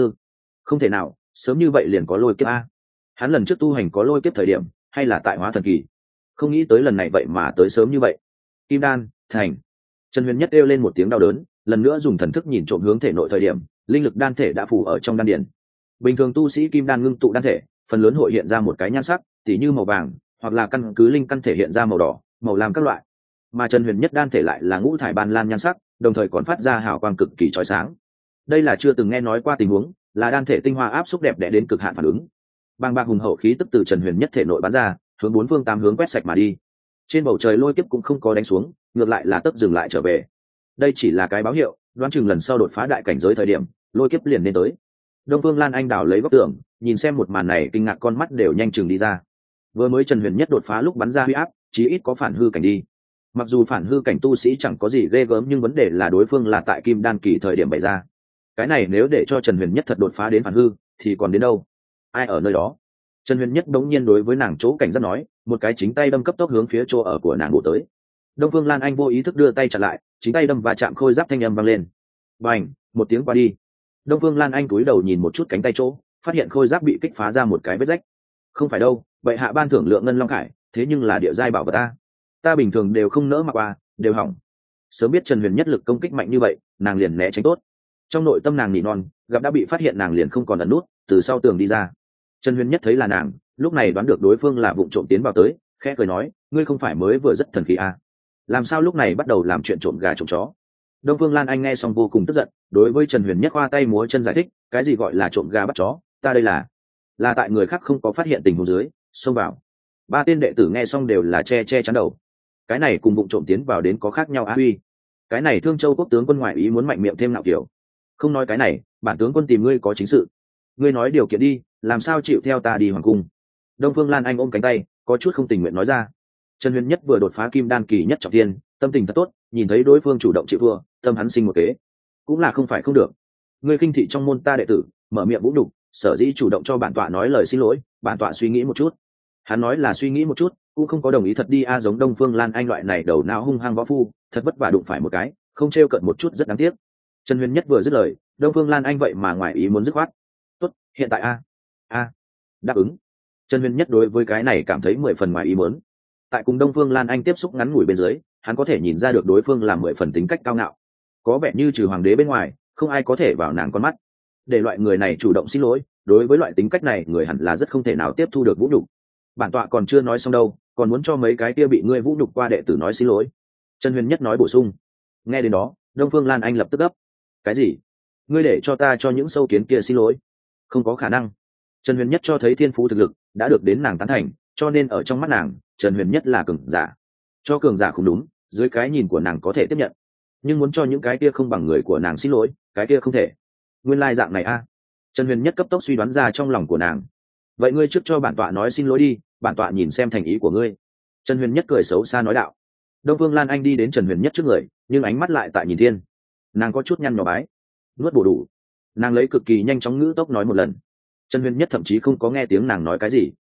Không thể nào, sớm như vậy liền có lôi kiếp a. Hắn lần trước tu hành có lôi kiếp thời điểm, hay là tại hóa thần kỳ. Không nghĩ tới lần này vậy mà tới sớm như vậy. Kim đan, thành. Trần Huyền Nhất kêu lên một tiếng đau đớn, lần nữa dùng thần thức nhìn trộm hướng thể nội thời điểm, linh lực đan thể đã phủ ở trong đan điền. bình thường tu sĩ kim đan ngưng tụ đan thể phần lớn hội hiện ra một cái nhan sắc tỉ như màu vàng, hoặc là căn cứ linh căn thể hiện ra màu đỏ, màu lam các loại. Mà Trần Huyền Nhất đan thể lại là ngũ thải ban lan nhan sắc, đồng thời còn phát ra hào quang cực kỳ chói sáng. Đây là chưa từng nghe nói qua tình huống, là đan thể tinh hoa áp xúc đẹp đẽ đến cực hạn phản ứng. Bàng bạc hùng hậu khí tức từ Trần Huyền Nhất thể nội bắn ra, hướng bốn phương tám hướng quét sạch mà đi. Trên bầu trời lôi kiếp cũng không có đánh xuống, ngược lại là tấp dừng lại trở về. Đây chỉ là cái báo hiệu, đoán chừng lần sau đột phá đại cảnh giới thời điểm, lôi kiếp liền nên tới. Đông Phương Lan Anh đảo lấy góc tường, nhìn xem một màn này kinh ngạc con mắt đều nhanh chừng đi ra. Vừa mới Trần Huyền Nhất đột phá lúc bắn ra huy áp, chí ít có phản hư cảnh đi. Mặc dù phản hư cảnh tu sĩ chẳng có gì ghê gớm, nhưng vấn đề là đối phương là tại kim đan kỳ thời điểm bày ra. Cái này nếu để cho Trần Huyền Nhất thật đột phá đến phản hư thì còn đến đâu? Ai ở nơi đó? Trần Huyền Nhất đống nhiên đối với nàng chỗ cảnh giác nói, một cái chính tay đâm cấp tốc hướng phía chỗ ở của nàng bổ tới. Đông Phương Lan Anh vô ý thức đưa tay chặn lại, chính tay đâm và chạm khôi giáp thanh âm vang lên. Bành, một tiếng qua đi. Đông Phương Lan Anh cúi đầu nhìn một chút cánh tay chỗ, phát hiện khôi giáp bị kích phá ra một cái vết rách. Không phải đâu, vậy hạ ban thưởng lượng ngân long khải, thế nhưng là địa giai bảo vật ta bình thường đều không nỡ mặc qua, đều hỏng. Sớm biết Trần Huyền Nhất lực công kích mạnh như vậy, nàng liền né tránh tốt. Trong nội tâm nàng nỉ non, gặp đã bị phát hiện nàng liền không còn ẩn nút, từ sau tường đi ra. Trần Huyền Nhất thấy là nàng, lúc này đoán được đối phương là vụng trộm tiến vào tới, khẽ cười nói, ngươi không phải mới vừa rất thần khí làm sao lúc này bắt đầu làm chuyện trộm gà trộm chó? Đông Phương Lan Anh nghe xong vô cùng tức giận, đối với Trần Huyền Nhất khoa tay múa chân giải thích, cái gì gọi là trộm gà bắt chó, ta đây là tại người khác không có phát hiện tình huống dưới, xông vào. Ba tên đệ tử nghe xong đều là che chắn đầu. Cái này cùng vụng trộm tiến vào đến có khác nhau uy. Cái này Thương Châu quốc tướng quân ngoại ý muốn mạnh miệng thêm nạo kiểu. Không nói cái này, bản tướng quân tìm ngươi có chính sự. Ngươi nói điều kiện đi, làm sao chịu theo ta đi hoàng cung? Đông Phương Lan Anh ôm cánh tay, có chút không tình nguyện nói ra. Trần Huyền Nhất vừa đột phá kim đan kỳ nhất trọng thiên, tâm tình thật tốt, nhìn thấy đối phương chủ động chịu thua, tâm hắn sinh một kế. Cũng là không phải không được. Ngươi khinh thị trong môn ta đệ tử, mở miệng vũ nhục, sở dĩ chủ động cho bản tọa nói lời xin lỗi, bản tọa suy nghĩ một chút. Hắn nói là suy nghĩ một chút, cũng không có đồng ý thật đi giống Đông Phương Lan Anh loại này đầu não hung hăng võ phu, thật vất vả đụng phải một cái, không trêu cợt một chút rất đáng tiếc. Trần Huyền Nhất vừa dứt lời, Đông Phương Lan Anh vậy mà ngoài ý muốn dứt khoát. Tốt, hiện tại đáp ứng. Trần Huyền Nhất đối với cái này cảm thấy 10 phần ngoài ý muốn. Tại cùng Đông Phương Lan Anh tiếp xúc ngắn ngủi bên dưới, hắn có thể nhìn ra được đối phương là 10 phần tính cách cao ngạo. Có vẻ như trừ hoàng đế bên ngoài, không ai có thể vào nàng con mắt. Để loại người này chủ động xin lỗi, đối với loại tính cách này, người hẳn là rất không thể nào tiếp thu được vũ nhục. Bản tọa còn chưa nói xong đâu, còn muốn cho mấy cái kia bị ngươi vũ nhục qua đệ tử nói xin lỗi. Trần Huyền Nhất nói bổ sung. Nghe đến đó, Đông Phương Lan Anh lập tức gấp. Cái gì? Ngươi để cho ta cho những sâu kiến kia xin lỗi? Không có khả năng. Trần Huyền Nhất cho thấy thiên phú thực lực đã được đến nàng tán thành, cho nên ở trong mắt nàng, Trần Huyền Nhất là cường giả. Cho cường giả không đúng, dưới cái nhìn của nàng có thể tiếp nhận, nhưng muốn cho những cái kia không bằng người của nàng xin lỗi, cái kia không thể. Nguyên lai dạng này Trần Huyền Nhất cấp tốc suy đoán ra trong lòng của nàng. Vậy ngươi trước cho bản tọa nói xin lỗi đi, bản tọa nhìn xem thành ý của ngươi. Trần Huyền Nhất cười xấu xa nói đạo. Đông Phương Lan Anh đi đến Trần Huyền Nhất trước người, nhưng ánh mắt lại tại nhìn thiên. Nàng có chút nhăn nhó bái, nuốt bổ đủ. Nàng lấy cực kỳ nhanh chóng ngữ tốc nói một lần. Trần Huyền Nhất thậm chí không có nghe tiếng nàng nói cái gì.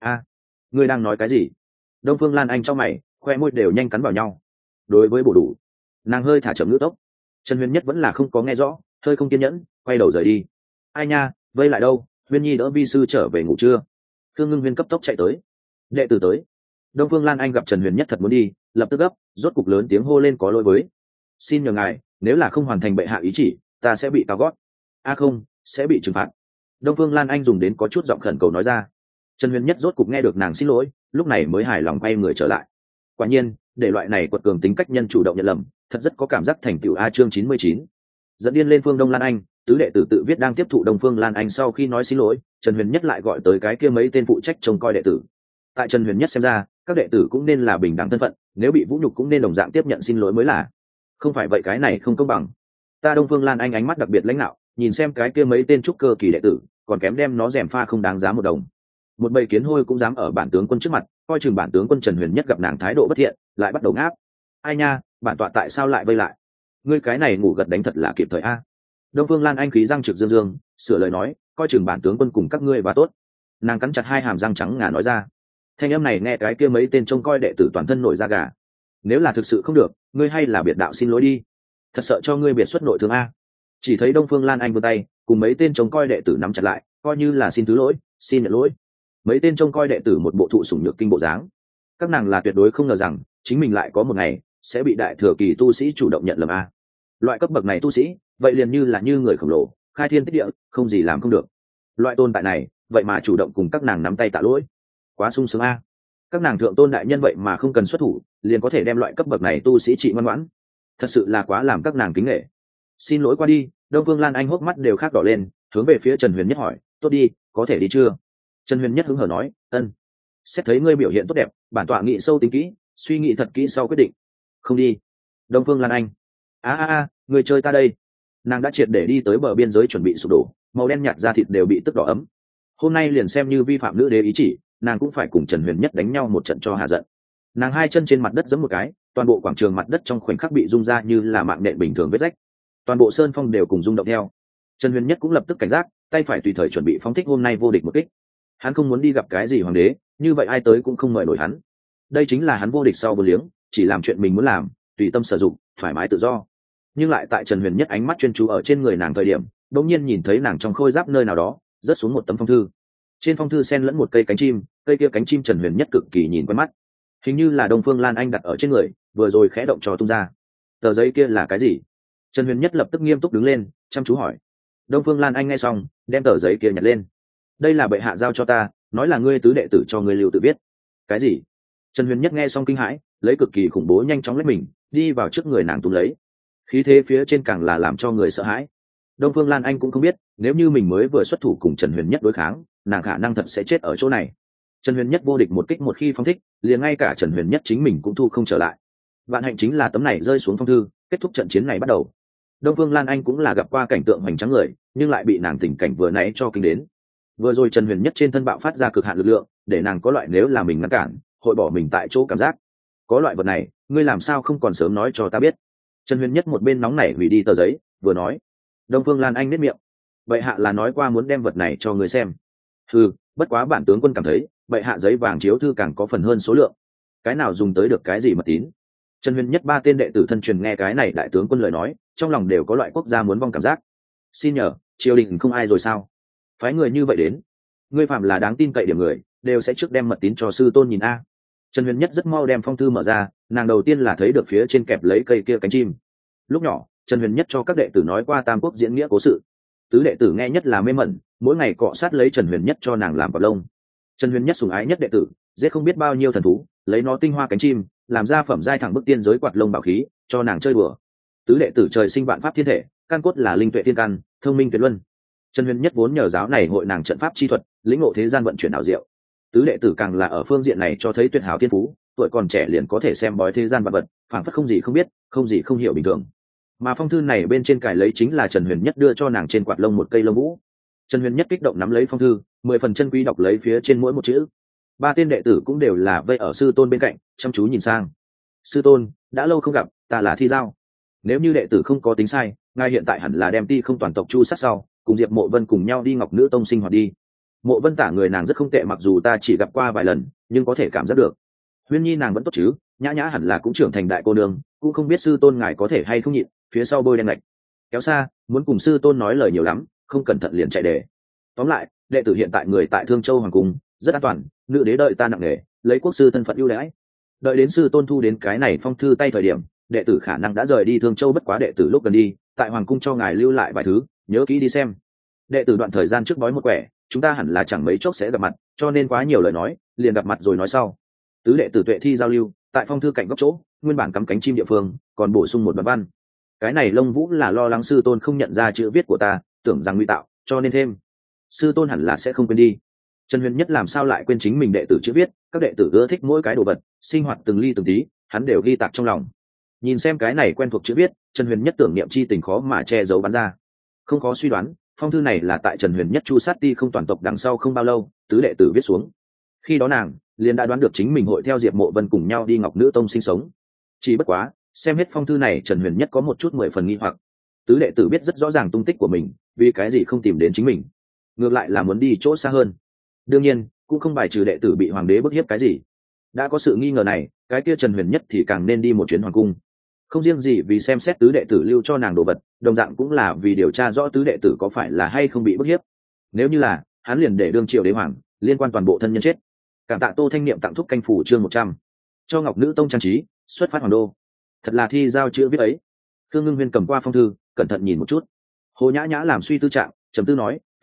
Ngươi đang nói cái gì? Đông Phương Lan Anh trong mày, khoe môi đều nhanh cắn vào nhau. Đối với bổ đủ, nàng hơi thả chậm ngữ tốc. Trần Huyền Nhất vẫn là không có nghe rõ, hơi không kiên nhẫn, quay đầu rời đi. Ai nha, vây lại đâu? Huyên Nhi đỡ vi sư trở về ngủ chưa? Thương Ngưng Huyên cấp tốc chạy tới. Đệ tử tới. Đông Phương Lan Anh gặp Trần Huyền Nhất thật muốn đi, lập tức gấp, rốt cục lớn tiếng hô lên có lỗi với. Xin nhờ ngài, nếu là không hoàn thành bệ hạ ý chỉ, ta sẽ bị cao gót. Không, sẽ bị trừng phạt. Đông Phương Lan Anh dùng đến có chút giọng khẩn cầu nói ra. Trần Huyền Nhất rốt cục nghe được nàng xin lỗi, lúc này mới hài lòng quay người trở lại. Quả nhiên, để loại này quật cường tính cách nhân chủ động nhận lầm, thật rất có cảm giác thành tựu chương 99. Dẫn điên lên Phương Đông Lan Anh, tứ đệ tử tự viết đang tiếp thụ Đông Phương Lan Anh sau khi nói xin lỗi, Trần Huyền Nhất lại gọi tới cái kia mấy tên phụ trách trông coi đệ tử. Tại Trần Huyền Nhất xem ra, các đệ tử cũng nên là bình đẳng thân phận, nếu bị vũ nhục cũng nên đồng dạng tiếp nhận xin lỗi mới là. Không phải vậy cái này không công bằng. Ta Đông Phương Lan Anh ánh mắt đặc biệt lãnh đạo, nhìn xem cái kia mấy tên trúc cơ kỳ đệ tử, còn kém đem nó rèm pha không đáng giá một đồng. Một bầy kiến hôi cũng dám ở bản tướng quân trước mặt, coi chừng bản tướng quân Trần Huyền Nhất gặp nàng thái độ bất thiện, lại bắt đầu ngáp. Ai nha, bản tọa tại sao lại vây lại? Ngươi cái này ngủ gật đánh thật là kịp thời Đông Phương Lan Anh khí răng trực dương dương, sửa lời nói, coi chừng bản tướng quân cùng các ngươi và tốt. Nàng cắn chặt hai hàm răng trắng ngà nói ra. Thanh âm này nghe cái kia mấy tên trông coi đệ tử toàn thân nổi da gà. Nếu là thực sự không được, ngươi hay là biệt đạo xin lỗi đi. Thật sợ cho ngươi biệt xuất nội thương Chỉ thấy Đông Phương Lan Anh vươn tay, cùng mấy tên trông coi đệ tử nắm chặt lại, coi như là xin thứ lỗi, xin nhận lỗi. Mấy tên trông coi đệ tử một bộ thụ sủng nhược kinh bộ dáng. Các nàng là tuyệt đối không ngờ rằng chính mình lại có một ngày sẽ bị đại thừa kỳ tu sĩ chủ động nhận lầm loại cấp bậc này tu sĩ, vậy liền như là như người khổng lồ, khai thiên tích địa, không gì làm không được. loại tồn tại này vậy mà chủ động cùng các nàng nắm tay tạ lỗi, quá sung sướng a. Các nàng thượng tôn đại nhân vậy mà không cần xuất thủ liền có thể đem loại cấp bậc này tu sĩ trị ngoan ngoãn, thật sự là quá làm các nàng kính nghệ. Xin lỗi qua đi. Đông Phương Lan Anh hốc mắt đều khác đỏ lên, hướng về phía Trần Huyền Nhất hỏi, tốt đi, có thể đi chưa? Trần Huyền Nhất hứng hở nói, ân. Xét thấy ngươi biểu hiện tốt đẹp, bản tọa nghĩ sâu tính kỹ, suy nghĩ thật kỹ sau quyết định. Không đi. Đông Phương Lan Anh, người chơi ta đây. Nàng đã triệt để đi tới bờ biên giới chuẩn bị sụp đổ, màu đen nhạt da thịt đều bị tức đỏ ấm. Hôm nay liền xem như vi phạm nữ đế ý chỉ, nàng cũng phải cùng Trần Huyền Nhất đánh nhau một trận cho hạ giận. Nàng hai chân trên mặt đất giẫm một cái, toàn bộ quảng trường mặt đất trong khoảnh khắc bị rung ra như là mạng nện bình thường vết rách, toàn bộ sơn phong đều cùng rung động theo. Trần Huyền Nhất cũng lập tức cảnh giác, tay phải tùy thời chuẩn bị phóng thích hôm nay vô địch một kích. Hắn không muốn đi gặp cái gì hoàng đế, như vậy ai tới cũng không mời nổi hắn. Đây chính là hắn vô địch sau vô liếng, chỉ làm chuyện mình muốn làm, tùy tâm sử dụng, thoải mái tự do. Nhưng lại tại Trần Huyền Nhất ánh mắt chuyên chú ở trên người nàng thời điểm, đột nhiên nhìn thấy nàng trong khôi giáp nơi nào đó rớt xuống một tấm phong thư. Trên phong thư xen lẫn một cây cánh chim, cây kia cánh chim Trần Huyền Nhất cực kỳ nhìn quen mắt, hình như là Đông Phương Lan Anh đặt ở trên người, vừa rồi khẽ động trò tung ra. Tờ giấy kia là cái gì? Trần Huyền Nhất lập tức nghiêm túc đứng lên, chăm chú hỏi. Đông Phương Lan Anh nghe xong, đem tờ giấy kia nhặt lên. Đây là bệ hạ giao cho ta, nói là ngươi tứ đệ tử cho ngươi lưu tự viết. Cái gì? Trần Huyền Nhất nghe xong kinh hãi, lấy cực kỳ khủng bố nhanh chóng lấy mình đi vào trước người nàng túm lấy, khí thế phía trên càng là làm cho người sợ hãi. Đông Phương Lan Anh cũng không biết, nếu như mình mới vừa xuất thủ cùng Trần Huyền Nhất đối kháng, nàng khả năng thật sẽ chết ở chỗ này. Trần Huyền Nhất vô địch một kích một khi phóng thích, liền ngay cả Trần Huyền Nhất chính mình cũng thu không trở lại. Vạn hạnh chính là tấm này rơi xuống phong thư, kết thúc trận chiến này bắt đầu. Đông Phương Lan Anh cũng là gặp qua cảnh tượng hoành tráng người, nhưng lại bị nàng tình cảnh vừa nãy cho kinh đến. Vừa rồi Trần Huyền Nhất trên thân bạo phát ra cực hạn lực lượng, để nàng có loại nếu là mình ngăn cản, hội bỏ mình tại chỗ cảm giác. Có loại vật này, ngươi làm sao không còn sớm nói cho ta biết? Trần Huyền Nhất một bên nóng nảy hủy đi tờ giấy, vừa nói. Đông Phương Lan Anh nhếch miệng. Bệ hạ là nói qua muốn đem vật này cho ngươi xem. Bất quá bản tướng quân cảm thấy, bệ hạ giấy vàng chiếu thư càng có phần hơn số lượng. Cái nào dùng tới được cái gì mật tín? Trần Huyền Nhất ba tên đệ tử thân truyền nghe cái này đại tướng quân lời nói, trong lòng đều có loại quốc gia muốn vong cảm giác. Xin nhờ, triều đình không ai rồi sao? Phái người như vậy đến, ngươi phạm là đáng tin cậy điểm người, đều sẽ trước đem mật tín cho sư tôn nhìn a. Trần Huyền Nhất rất mau đem phong thư mở ra, nàng đầu tiên là thấy được phía trên kẹp lấy cây kia cánh chim. Lúc nhỏ, Trần Huyền Nhất cho các đệ tử nói qua Tam Quốc diễn nghĩa cố sự. Tứ đệ tử nghe nhất là mê mẩn, mỗi ngày cọ sát lấy Trần Huyền Nhất cho nàng làm cọp lông. Trần Huyền Nhất sủng ái nhất đệ tử, giết không biết bao nhiêu thần thú, lấy nó tinh hoa cánh chim, làm ra phẩm giai thẳng bức tiên giới quạt lông bảo khí, cho nàng chơi đùa. Tứ đệ tử trời sinh vạn pháp thiên thể, căn cốt là linh tuệ thiên căn, thông minh tuyệt luân. Trần Huyền Nhất vốn nhờ giáo này hội nàng trận pháp chi thuật, lĩnh ngộ thế gian vận chuyển ảo diệu. Tứ đệ tử càng là ở phương diện này cho thấy tuyệt hảo thiên phú, tuổi còn trẻ liền có thể xem bói thế gian vật vật, phảng phất không gì không biết, không gì không hiểu bình thường. Mà phong thư này bên trên cài lấy chính là Trần Huyền Nhất đưa cho nàng trên quạt lông một cây lông vũ. Trần Huyền Nhất kích động nắm lấy phong thư, 10 phần chân quý đọc lấy phía trên mỗi một chữ. Ba tên đệ tử cũng đều là vây ở sư tôn bên cạnh, chăm chú nhìn sang. Sư tôn, đã lâu không gặp, ta là Thi Giao. Nếu như đệ tử không có tính sai, ngài hiện tại hẳn là đem Ti không toàn tộc chu sát sau, cùng Diệp Mộ Vân cùng nhau đi Ngọc Nữ Tông sinh hoạt đi. Mộ Vân tả người nàng rất không tệ, mặc dù ta chỉ gặp qua vài lần, nhưng có thể cảm giác được. Huyên Nhi nàng vẫn tốt chứ, nhã nhã hẳn là cũng trưởng thành đại cô nương, cũng không biết sư tôn ngài có thể hay không nhịn, phía sau bôi đen lệch. Kéo xa, muốn cùng sư tôn nói lời nhiều lắm, không cẩn thận liền chạy đề. Tóm lại, đệ tử hiện tại người tại Thương Châu hoàng cung, rất an toàn, nữ đế đợi ta nặng nề, lấy quốc sư thân phận ưu đãi. Đợi đến sư tôn thu đến cái này phong thư tay thời điểm, đệ tử khả năng đã rời đi Thương Châu, bất quá đệ tử lúc gần đi, tại hoàng cung cho ngài lưu lại vài thứ, nhớ kỹ đi xem. Đệ tử đoạn thời gian trước bói một quẻ, chúng ta hẳn là chẳng mấy chốc sẽ gặp mặt, cho nên quá nhiều lời nói, liền gặp mặt rồi nói sau. Tứ đệ tử Tuệ Thi giao lưu, tại phong thư cạnh góc chỗ, nguyên bản cắm cánh chim địa phương, còn bổ sung một đoạn văn. Cái này lông vũ là lo lắng sư tôn không nhận ra chữ viết của ta, tưởng rằng nguy tạo, cho nên thêm. Sư tôn hẳn là sẽ không quên đi. Trần Huyền Nhất làm sao lại quên chính mình đệ tử chữ viết, các đệ tử ưa thích mỗi cái đồ vật, sinh hoạt từng ly từng tí, hắn đều ghi tạc trong lòng. Nhìn xem cái này quen thuộc chữ viết, Trần Huyền Nhất tưởng niệm chi tình khó mà che giấu bắn ra. Không khó suy đoán, phong thư này là tại Trần Huyền Nhất chu sát Ti không toàn tộc đằng sau không bao lâu, tứ đệ tử viết xuống. Khi đó nàng liền đã đoán được chính mình hội theo Diệp Mộ Vân cùng nhau đi Ngọc Nữ Tông sinh sống. Chỉ bất quá, xem hết phong thư này Trần Huyền Nhất có một chút 10 phần nghi hoặc. Tứ đệ tử biết rất rõ ràng tung tích của mình, vì cái gì không tìm đến chính mình, ngược lại là muốn đi chỗ xa hơn. Đương nhiên, cũng không bài trừ đệ tử bị hoàng đế bức hiếp cái gì. Đã có sự nghi ngờ này, cái kia Trần Huyền Nhất thì càng nên đi một chuyến hoàng cung. Không riêng gì vì xem xét tứ đệ tử lưu cho nàng đồ vật, đồng dạng cũng là vì điều tra rõ tứ đệ tử có phải là hay không bị bức hiếp. Nếu như là, hắn liền để đương triều đế hoàng, liên quan toàn bộ thân nhân chết. Cảm tạ Tô Thanh Niệm tặng thúc canh phủ chương 100. Cho Ngọc Nữ Tông trang trí, xuất phát hoàng đô. Thật là Thi giao chữ viết ấy. Khương Ngưng Huyên cầm qua phong thư, cẩn thận nhìn một chút. Hồ Nhã Nhã làm suy tư trạng, trầm tư nói,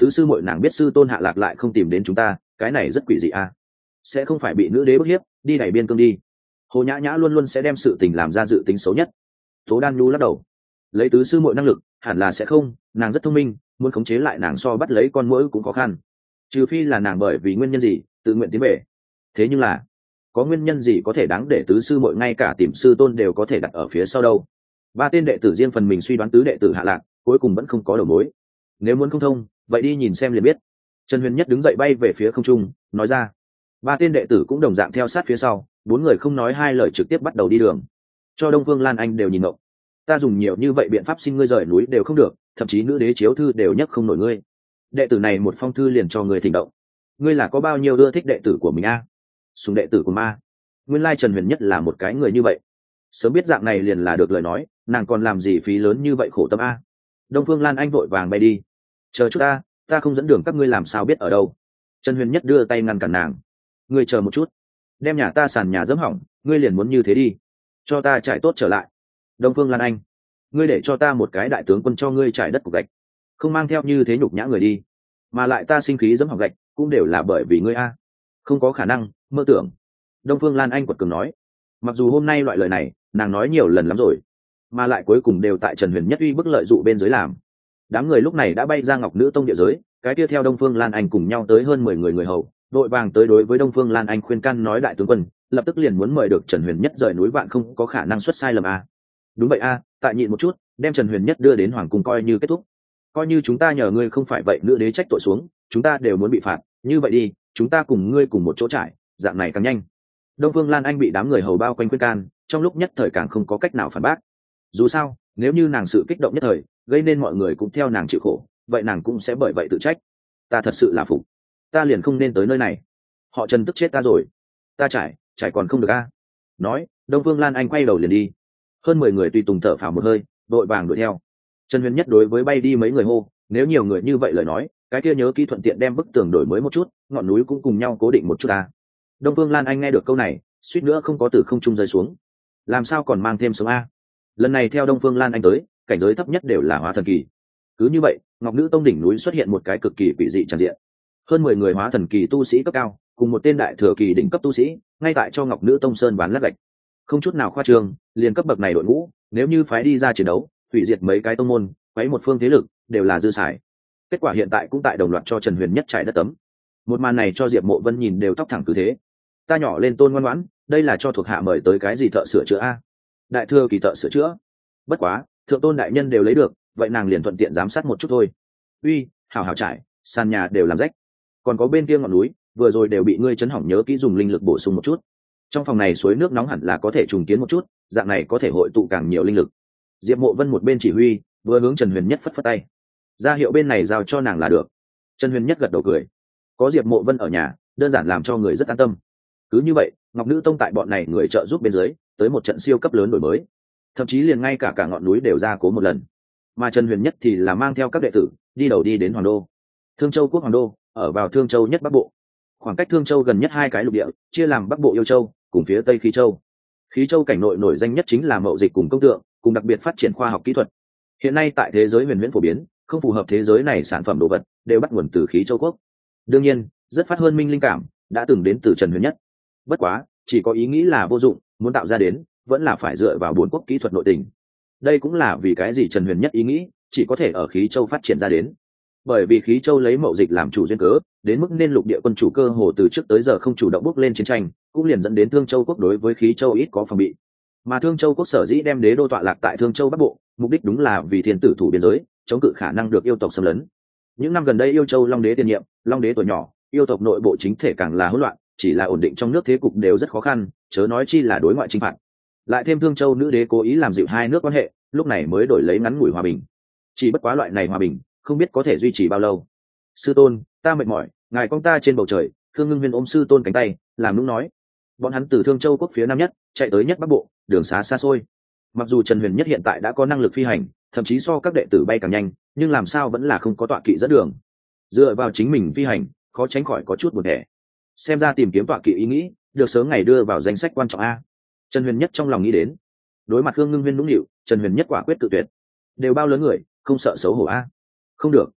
tứ sư muội nàng biết sư tôn hạ lạc lại không tìm đến chúng ta, cái này rất quỷ dị a. Sẽ không phải bị nữ đế bức hiếp đi đẩy biên cương đi? Hồ Nhã Nhã luôn luôn sẽ đem sự tình làm ra dự tính xấu nhất. Tố Đan Nhu lắc đầu, lấy tứ sư muội năng lực hẳn là sẽ không, nàng rất thông minh, muốn khống chế lại nàng so bắt lấy con muỗi cũng khó khăn, trừ phi là nàng bởi vì nguyên nhân gì tự nguyện tiến về. Thế nhưng là có nguyên nhân gì có thể đáng để tứ sư muội ngay cả tìm sư tôn đều có thể đặt ở phía sau đâu? Ba tên đệ tử riêng phần mình suy đoán tứ đệ tử hạ lạc cuối cùng vẫn không có đầu mối. Nếu muốn không thông vậy đi nhìn xem liền biết. Trần Huyền Nhất đứng dậy bay về phía không trung nói ra. Ba tên đệ tử cũng đồng dạng theo sát phía sau, bốn người không nói hai lời trực tiếp bắt đầu đi đường. Cho Đông Phương Lan Anh đều nhìn ngộng. Ta dùng nhiều như vậy biện pháp xin ngươi rời núi đều không được, thậm chí nữ đế chiếu thư đều nhấc không nổi ngươi. Đệ tử này một phong thư liền cho người thỉnh động. Ngươi là có bao nhiêu ưa thích đệ tử của mình a? Sùng đệ tử của ma. Nguyên lai Trần Huyền Nhất là một cái người như vậy. Sớm biết dạng này liền là được lời nói, nàng còn làm gì phí lớn như vậy khổ tâm a. Đông Phương Lan Anh vội vàng bay đi. Chờ chút ta không dẫn đường, các ngươi làm sao biết ở đâu? Trần Huyền Nhất đưa tay ngăn cản nàng. Ngươi chờ một chút, đem nhà ta sàn nhà dẫm hỏng, ngươi liền muốn như thế đi? Cho ta trải tốt trở lại. Đông Phương Lan Anh, ngươi để cho ta một cái đại tướng quân cho ngươi trải đất cục gạch, không mang theo như thế nhục nhã người đi. Mà lại ta sinh khí dẫm hỏng gạch cũng đều là bởi vì ngươi a. Không có khả năng, mơ tưởng. Đông Phương Lan Anh quật cường nói. Mặc dù hôm nay loại lời này nàng nói nhiều lần lắm rồi, mà lại cuối cùng đều tại Trần Huyền Nhất uy bức lợi dụ bên dưới làm. Đám người lúc này đã bay ra Ngọc Nữ Tông địa giới, cái tiếp theo Đông Phương Lan Anh cùng nhau tới hơn 10 người hầu, đội vàng tới đối với Đông Phương Lan Anh khuyên can nói đại tướng quân, lập tức liền muốn mời được Trần Huyền Nhất rời núi, vạn không có khả năng xuất sai lầm a. Đúng vậy a, tại nhịn một chút, đem Trần Huyền Nhất đưa đến hoàng cung coi như kết thúc. Coi như chúng ta nhờ ngươi không phải vậy, nữ đế trách tội xuống, chúng ta đều muốn bị phạt, như vậy đi, chúng ta cùng ngươi cùng một chỗ trải, dạng này càng nhanh. Đông Phương Lan Anh bị đám người hầu bao quanh khuyên can, trong lúc nhất thời càng không có cách nào phản bác. Dù sao, nếu như nàng sự kích động nhất thời, gây nên mọi người cũng theo nàng chịu khổ, vậy nàng cũng sẽ bởi vậy tự trách. Ta thật sự là phục, ta liền không nên tới nơi này. Họ Trần tức chết ta rồi, ta trải còn không được a. Nói, Đông Phương Lan Anh quay đầu liền đi. Hơn 10 người tùy tùng thở phào một hơi, đội vàng đuổi theo. Trần Huyền Nhất đối với bay đi mấy người hô, nếu nhiều người như vậy lời nói, cái kia nhớ kỹ thuận tiện đem bức tường đổi mới một chút, ngọn núi cũng cùng nhau cố định một chút ta. Đông Phương Lan Anh nghe được câu này, suýt nữa không có từ không trung rơi xuống. Làm sao còn mang thêm sống a? Lần này theo Đông Phương Lan Anh tới, cảnh giới thấp nhất đều là hóa thần kỳ. Cứ như vậy, Ngọc Nữ Tông đỉnh núi xuất hiện một cái cực kỳ quỷ dị tràn diện. Hơn 10 người hóa thần kỳ tu sĩ cấp cao, cùng một tên đại thừa kỳ đỉnh cấp tu sĩ, ngay tại cho Ngọc Nữ Tông sơn bán lát gạch. Không chút nào khoa trương, liền cấp bậc này đội ngũ, nếu như phái đi ra chiến đấu, hủy diệt mấy cái tông môn, quấy một phương thế lực, đều là dư xài. Kết quả hiện tại cũng tại đồng loạt cho Trần Huyền Nhất trải đất tấm. Một màn này cho Diệp Mộ Vân nhìn đều tóc thẳng cứ thế. Ta nhỏ lên Tôn ngoan ngoãn, đây là cho thuộc hạ mời tới cái gì thợ sửa chữa a? Đại thừa kỳ thợ sửa chữa. Bất quá, thượng tôn đại nhân đều lấy được, vậy nàng liền thuận tiện giám sát một chút thôi. Uy, hảo hảo trải, sàn nhà đều làm rách. Còn có bên kia ngọn núi, vừa rồi đều bị ngươi chấn hỏng, nhớ kỹ dùng linh lực bổ sung một chút. Trong phòng này suối nước nóng hẳn là có thể trùng kiến một chút, dạng này có thể hội tụ càng nhiều linh lực. Diệp Mộ Vân một bên chỉ huy, vừa hướng Trần Huyền Nhất phất phất tay, ra hiệu bên này giao cho nàng là được. Trần Huyền Nhất gật đầu cười, có Diệp Mộ Vân ở nhà, đơn giản làm cho người rất an tâm. Cứ như vậy, Ngọc Nữ Tông tại bọn này người trợ giúp bên dưới, tới một trận siêu cấp lớn đổi mới, thậm chí liền ngay cả ngọn núi đều ra cố một lần. Mà Trần Huyền Nhất thì là mang theo các đệ tử đi đầu đi đến Hoàng Đô. Thương Châu quốc Hoàng Đô ở vào Thương Châu nhất Bắc Bộ, khoảng cách Thương Châu gần nhất hai cái lục địa, chia làm Bắc Bộ Yêu Châu cùng phía Tây Khí Châu. Khí Châu cảnh nội nổi danh nhất chính là mậu dịch cùng công tượng, cùng đặc biệt phát triển khoa học kỹ thuật. Hiện nay tại thế giới huyền huyễn phổ biến, không phù hợp thế giới này sản phẩm đồ vật đều bắt nguồn từ Khí Châu quốc. Đương nhiên, rất phát hơn minh linh cảm đã từng đến từ Trần Huyền Nhất. Bất quá, chỉ có ý nghĩ là vô dụng, muốn tạo ra đến, vẫn là phải dựa vào bốn quốc kỹ thuật nội tình. Đây cũng là vì cái gì Trần Huyền Nhất ý nghĩ chỉ có thể ở Khí Châu phát triển ra đến. Bởi vì Khí Châu lấy mậu dịch làm chủ duyên cớ, đến mức nên lục địa quân chủ cơ hồ từ trước tới giờ không chủ động bước lên chiến tranh, cũng liền dẫn đến Thương Châu quốc đối với Khí Châu ít có phòng bị. Mà Thương Châu quốc sở dĩ đem đế đô tọa lạc tại Thương Châu Bắc Bộ, mục đích đúng là vì thiên tử thủ biên giới, chống cự khả năng được yêu tộc xâm lấn. Những năm gần đây Yêu Châu Long đế tiền nhiệm, Long đế tuổi nhỏ, yêu tộc nội bộ chính thể càng là hỗn loạn, chỉ là ổn định trong nước thế cục đều rất khó khăn, chớ nói chi là đối ngoại chinh phạt. Lại thêm Thương Châu nữ đế cố ý làm dịu hai nước quan hệ, lúc này mới đổi lấy ngắn ngủi hòa bình. Chỉ bất quá loại này hòa bình, không biết có thể duy trì bao lâu. Sư tôn, ta mệt mỏi, ngài con ta trên bầu trời. Thương Ngưng Huyên ôm sư tôn cánh tay, làm nũng nói. Bọn hắn từ Thương Châu quốc phía nam nhất chạy tới nhất Bắc Bộ, đường xá xa xôi. Mặc dù Trần Huyền Nhất hiện tại đã có năng lực phi hành, thậm chí so các đệ tử bay càng nhanh, nhưng làm sao vẫn là không có tọa kỵ dẫn đường. Dựa vào chính mình phi hành, khó tránh khỏi có chút buồn tẻ. Xem ra tìm kiếm tọa kỵ ý nghĩ, được sớm ngày đưa vào danh sách quan trọng a. Trần Huyền Nhất trong lòng nghĩ đến. Đối mặt Thương Ngưng Huyên nũng nịu, Trần Huyền Nhất quả quyết cự tuyệt. Đều bao lớn người, không sợ xấu hổ a. Không được,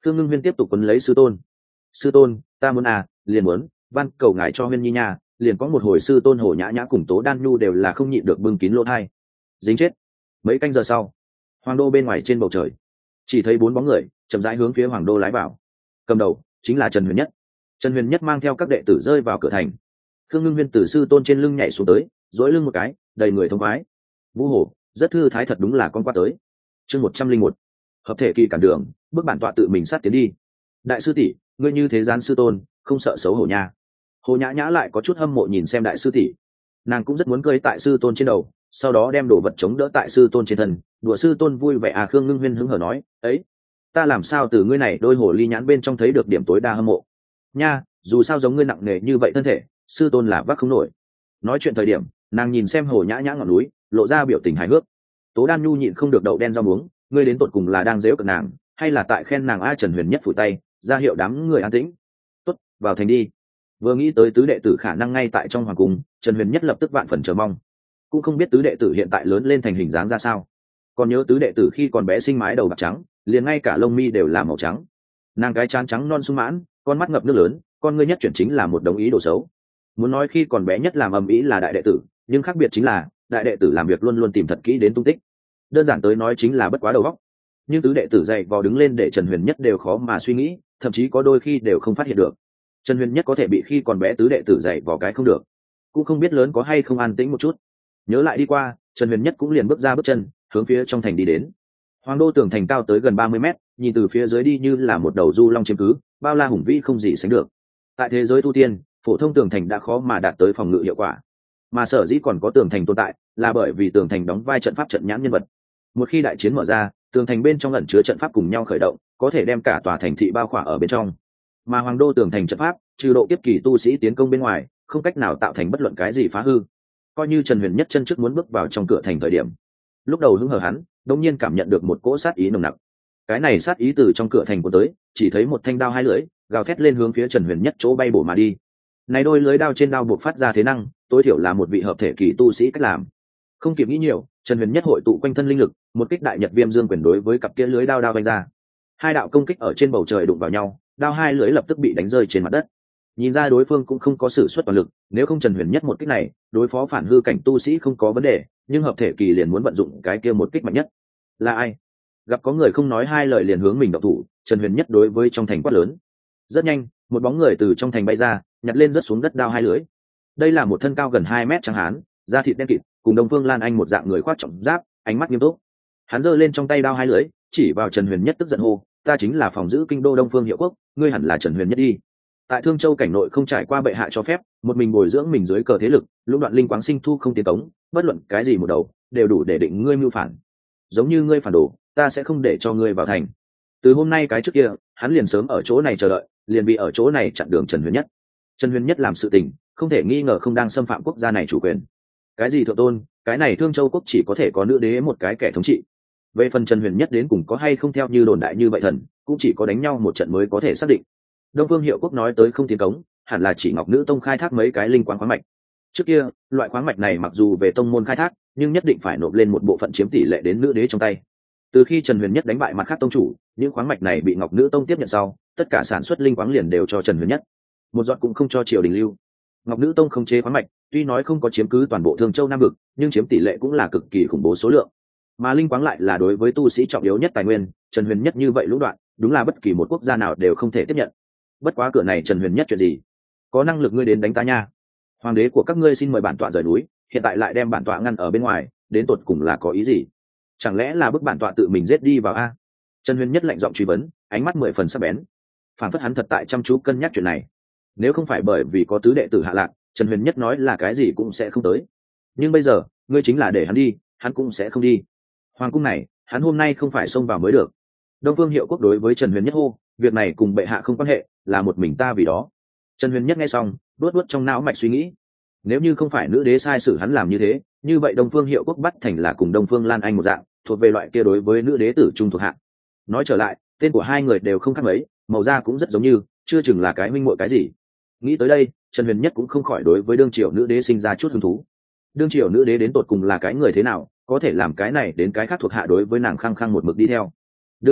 Khương Ngưng Huyên tiếp tục quấn lấy sư tôn. Sư tôn, ta muốn liền muốn, van cầu ngài cho Huyên nhi nha. Liền có một hồi sư tôn Hồ Nhã Nhã cùng Tố Đan Nhu đều là không nhịn được bưng kín lỗ tai. Dính chết. Mấy canh giờ sau, hoàng đô bên ngoài trên bầu trời chỉ thấy 4 bóng người chậm rãi hướng phía hoàng đô lái vào. Cầm đầu chính là Trần Huyền Nhất. Trần Huyền Nhất mang theo các đệ tử rơi vào cửa thành. Khương Ngưng Huyên từ sư tôn trên lưng nhảy xuống tới, duỗi lưng một cái, đầy người thông khoái. Vũ Hổ, rất thư thái thật đúng là con qua tới. Chương 101. Hợp thể kỳ cản đường, bước bản tọa tự mình sát tiến đi. Đại sư tỷ, ngươi như thế gian sư tôn, không sợ xấu hổ nha. Hồ Nhã Nhã lại có chút hâm mộ nhìn xem đại sư tỷ. Nàng cũng rất muốn cưỡi tại sư tôn trên đầu, sau đó đem đồ vật chống đỡ tại sư tôn trên thân, đùa sư tôn vui vẻ. Khương Ngưng Huyên hứng hở nói, ấy, ta làm sao từ ngươi này đôi hồ ly nhãn bên trong thấy được điểm tối đa hâm mộ nha, dù sao giống ngươi nặng nề như vậy thân thể, sư tôn là vác không nổi. Nói chuyện thời điểm, nàng nhìn xem Hồ Nhã Nhã ngọn núi, lộ ra biểu tình hài hước. Tố Đan Nhu nhịn không được đậu đen rau muống, ngươi đến tột cùng là đang giễu cợt nàng, hay là tại khen nàng? Trần Huyền Nhất phủi tay, ra hiệu đám người an tĩnh. Tốt, vào thành đi. Vừa nghĩ tới tứ đệ tử khả năng ngay tại trong hoàng cung, Trần Huyền Nhất lập tức vạn phần chờ mong. Cũng không biết tứ đệ tử hiện tại lớn lên thành hình dáng ra sao. Còn nhớ tứ đệ tử khi còn bé sinh mái đầu bạc trắng, liền ngay cả lông mi đều là màu trắng. Nàng cái trán trắng non sung mãn, con mắt ngập nước lớn, con ngươi nhất chuyển chính là một đống ý đồ xấu. Muốn nói khi còn bé nhất làm ầm ĩ là đại đệ tử, nhưng khác biệt chính là đại đệ tử làm việc luôn luôn tìm thật kỹ đến tung tích. Đơn giản tới nói chính là bất quá đầu óc. Nhưng tứ đệ tử dậy vò đứng lên để Trần Huyền Nhất đều khó mà suy nghĩ, thậm chí có đôi khi đều không phát hiện được. Trần Huyền Nhất có thể bị khi còn bé tứ đệ tử dậy vò cái không được, cũng không biết lớn có hay không an tĩnh một chút. Nhớ lại đi qua, Trần Huyền Nhất cũng liền bước ra bước chân, hướng phía trong thành đi đến. Hoàng đô tường thành cao tới gần 30 mét, nhìn từ phía dưới đi như là một đầu du long chiếm cứ, bao la hùng vĩ không gì sánh được. Tại thế giới tu tiên, phổ thông tường thành đã khó mà đạt tới phòng ngự hiệu quả, mà sở dĩ còn có tường thành tồn tại là bởi vì tường thành đóng vai trận pháp trận nhãn nhân vật. Một khi đại chiến mở ra, tường thành bên trong ẩn chứa trận pháp cùng nhau khởi động, có thể đem cả tòa thành thị bao khỏa ở bên trong. Mà hoàng đô tường thành trận pháp, trừ độ kiếp kỳ tu sĩ tiến công bên ngoài, không cách nào tạo thành bất luận cái gì phá hư. Coi như Trần Huyền Nhất chân trước muốn bước vào trong cửa thành thời điểm, lúc đầu hứng hờ hắn đột nhiên cảm nhận được một cỗ sát ý nồng nặc. Cái này sát ý từ trong cửa thành của tới, chỉ thấy một thanh đao hai lưỡi gào thét lên hướng phía Trần Huyền Nhất chỗ bay bổ mà đi. Này đôi lưới đao trên đao buộc phát ra thế năng, tối thiểu là một vị hợp thể kỳ tu sĩ cách làm. Không kịp nghĩ nhiều, Trần Huyền Nhất hội tụ quanh thân linh lực, một kích đại nhật viêm dương quyền đối với cặp kia lưới đao vung ra. Hai đạo công kích ở trên bầu trời đụng vào nhau, đao hai lưỡi lập tức bị đánh rơi trên mặt đất. Nhìn ra đối phương cũng không có sử xuất toàn lực, nếu không Trần Huyền Nhất một kích này, đối phó phản hư cảnh tu sĩ không có vấn đề, nhưng hợp thể kỳ liền muốn vận dụng cái kia một kích mạnh nhất. Là ai? Gặp có người không nói hai lời liền hướng mình động thủ, Trần Huyền Nhất đối với trong thành quát lớn. Rất nhanh, một bóng người từ trong thành bay ra, nhặt lên rớt xuống đất đao hai lưỡi. Đây là một thân cao gần 2 mét trắng hán, da thịt đen kịt, cùng Đông Phương Lan Anh một dạng người khoác trọng giáp, ánh mắt nghiêm túc. Hắn giơ lên trong tay đao hai lưỡi, chỉ vào Trần Huyền Nhất tức giận hô, ta chính là phòng giữ kinh đô Đông Phương Hiệu Quốc, ngươi hẳn là Trần Huyền Nhất đi. Tại Thương Châu cảnh nội không trải qua bệ hạ cho phép, một mình bồi dưỡng mình dưới cờ thế lực, lũng đoạn linh quáng sinh thu không tiến cống, bất luận cái gì một đầu, đều đủ để định ngươi mưu phản. Giống như ngươi phản đồ, ta sẽ không để cho ngươi vào thành. Từ hôm nay cái trước kia, hắn liền sớm ở chỗ này chờ đợi, liền bị ở chỗ này chặn đường Trần Huyền Nhất. Trần Huyền Nhất làm sự tình, không thể nghi ngờ không đang xâm phạm quốc gia này chủ quyền. Cái gì thượng tôn, cái này Thương Châu quốc chỉ có thể có nữ đế một cái kẻ thống trị. Về phần Trần Huyền Nhất đến cùng có hay không theo như đồn đại như vậy thần, cũng chỉ có đánh nhau một trận mới có thể xác định. Đông Phương Hiệu Quốc nói tới không tiến cống, hẳn là chỉ Ngọc Nữ Tông khai thác mấy cái linh quáng khoáng mạch. Trước kia, loại khoáng mạch này mặc dù về tông môn khai thác, nhưng nhất định phải nộp lên một bộ phận chiếm tỷ lệ đến nữ đế trong tay. Từ khi Trần Huyền Nhất đánh bại mặt khác tông chủ, những khoáng mạch này bị Ngọc Nữ Tông tiếp nhận sau, tất cả sản xuất linh quáng liền đều cho Trần Huyền Nhất, một giọt cũng không cho triều đình lưu. Ngọc Nữ Tông không chế khoáng mạch, tuy nói không có chiếm cứ toàn bộ Thương Châu Nam vực, nhưng chiếm tỷ lệ cũng là cực kỳ khủng bố số lượng. Mà linh quáng lại là đối với tu sĩ trọng yếu nhất tài nguyên, Trần Huyền Nhất như vậy lũ đoạn, đúng là bất kỳ một quốc gia nào đều không thể tiếp nhận. Bất quá cửa này Trần Huyền Nhất chuyện gì? Có năng lực ngươi đến đánh ta nha. Hoàng đế của các ngươi xin mời bản tọa rời núi, hiện tại lại đem bản tọa ngăn ở bên ngoài, đến tột cùng là có ý gì? Chẳng lẽ là bức bản tọa tự mình giết đi vào a? Trần Huyền Nhất lạnh giọng truy vấn, ánh mắt 10 phần sắc bén. Phản phất hắn thật tại chăm chú cân nhắc chuyện này. Nếu không phải bởi vì có tứ đệ tử hạ lạc, Trần Huyền Nhất nói là cái gì cũng sẽ không tới. Nhưng bây giờ, ngươi chính là để hắn đi, hắn cũng sẽ không đi. Hoàng cung này, hắn hôm nay không phải xông vào mới được. Đông Phương Hiệu Quốc đối với Trần Huyền Nhất hô, việc này cùng bệ hạ không quan hệ, là một mình ta vì đó. Trần Huyền Nhất nghe xong, luốt trong não mạch suy nghĩ. Nếu như không phải nữ đế sai sử hắn làm như thế, như vậy Đông Phương Hiệu Quốc bắt thành là cùng Đông Phương Lan Anh một dạng, thuộc về loại kia đối với nữ đế tử trung thuộc hạ. Nói trở lại, tên của hai người đều không khác mấy, màu da cũng rất giống như, chưa chừng là cái minh muội cái gì. Nghĩ tới đây, Trần Huyền Nhất cũng không khỏi đối với đương triều nữ đế sinh ra chút hứng thú. Đương triều nữ đế đến tột cùng là cái người thế nào, có thể làm cái này đến cái khác thuộc hạ đối với nàng khăng khăng một mực đi theo. Đương nhiên,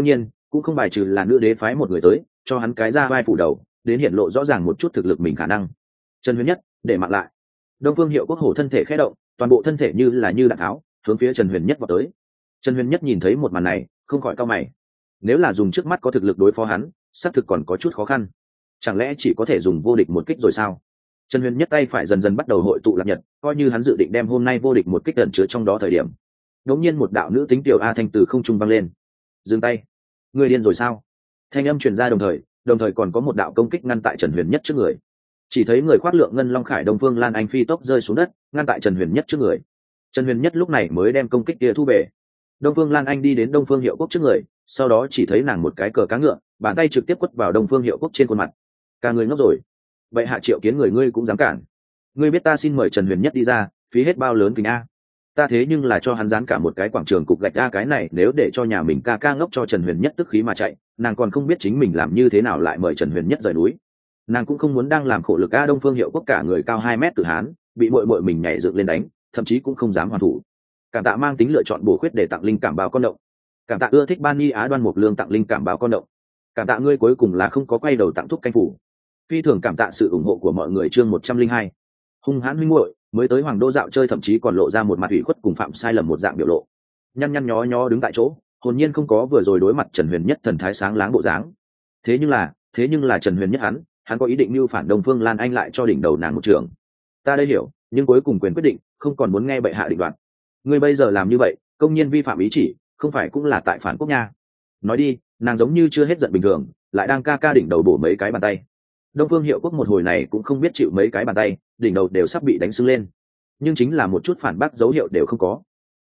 cũng không bài trừ là nữ đế phái một người tới cho hắn cái ra vai phủ đầu, đến hiện lộ rõ ràng một chút thực lực mình khả năng. Trần Huyền Nhất để mặc lại. Đông Phương Hiệu Quốc hổ thân thể khẽ động, toàn bộ thân thể như đạn tháo hướng phía Trần Huyền Nhất vào tới. Trần Huyền Nhất nhìn thấy một màn này không khỏi cau mày. Nếu là dùng trước mắt có thực lực đối phó hắn, xác thực còn có chút khó khăn. Chẳng lẽ chỉ có thể dùng vô địch một kích rồi sao? Trần Huyền Nhất tay phải dần dần bắt đầu hội tụ lạc nhật, coi như hắn dự định đem hôm nay vô địch một kích ẩn chứa trong đó thời điểm. Đột nhiên một đạo nữ tính tiểu a thanh từ không trung vang lên. Dừng tay, ngươi điên rồi sao? Thanh âm truyền ra đồng thời còn có một đạo công kích ngăn tại Trần Huyền Nhất trước người. Chỉ thấy người khoác lượng ngân long khải Đông Phương Lan Anh phi tốc rơi xuống đất, ngăn tại Trần Huyền Nhất trước người. Trần Huyền Nhất lúc này mới đem công kích kia thu về. Đông Phương Lan Anh đi đến Đông Phương Hiệu Quốc trước người, sau đó chỉ thấy nàng một cái cờ cá ngựa, bàn tay trực tiếp quất vào Đông Phương Hiệu Quốc trên khuôn mặt. Cả người ngốc rồi. Vậy hạ triệu kiến người ngươi cũng dám cản? Ngươi biết ta xin mời Trần Huyền Nhất đi ra, phí hết bao lớn kính a? Ta thế nhưng là cho hắn dán cả một cái quảng trường cục gạch a, cái này nếu để cho nhà mình ca ca ngốc cho Trần Huyền Nhất tức khí mà chạy, nàng còn không biết chính mình làm như thế nào lại mời Trần Huyền Nhất rời núi. Nàng cũng không muốn đang làm khổ lực a. Đông Phương Hiệu Quốc cả người cao 2 mét từ hán, bị muội mình nhảy dựng lên đánh, thậm chí cũng không dám hoàn thủ. Cảm tạ mang tính lựa chọn bổ khuyết để tặng linh cảm bào con động. Cảm tạ ưa thích ban ni á đoan mục lương tặng linh cảm bào con động. Cảm tạ ngươi cuối cùng là không có quay đầu tặng thuốc canh phủ. Phi thường cảm tạ sự ủng hộ của mọi người. Chương 102. Hung hãn huynh muội mới tới Hoàng Đô dạo chơi, thậm chí còn lộ ra một mặt ủy khuất cùng phạm sai lầm một dạng biểu lộ, nhăn nhăn nhó nhó đứng tại chỗ, hồn nhiên không có vừa rồi đối mặt Trần Huyền Nhất thần thái sáng láng bộ dáng. Thế nhưng là Trần Huyền Nhất hắn có ý định mưu phản Đông Phương Lan Anh lại cho đỉnh đầu nàng một trường. Ta đây hiểu, nhưng cuối cùng quyền quyết định không còn muốn nghe bệ hạ định đoạt. Ngươi bây giờ làm như vậy công nhiên vi phạm ý chỉ, không phải cũng là tại phản quốc nha? Nói đi. Nàng giống như chưa hết giận bình thường, lại đang ca đỉnh đầu bổ mấy cái bàn tay. Đông Phương Hiệu Quốc một hồi này cũng không biết chịu mấy cái bàn tay, đỉnh đầu đều sắp bị đánh sưng lên, nhưng chính là một chút phản bác dấu hiệu đều không có.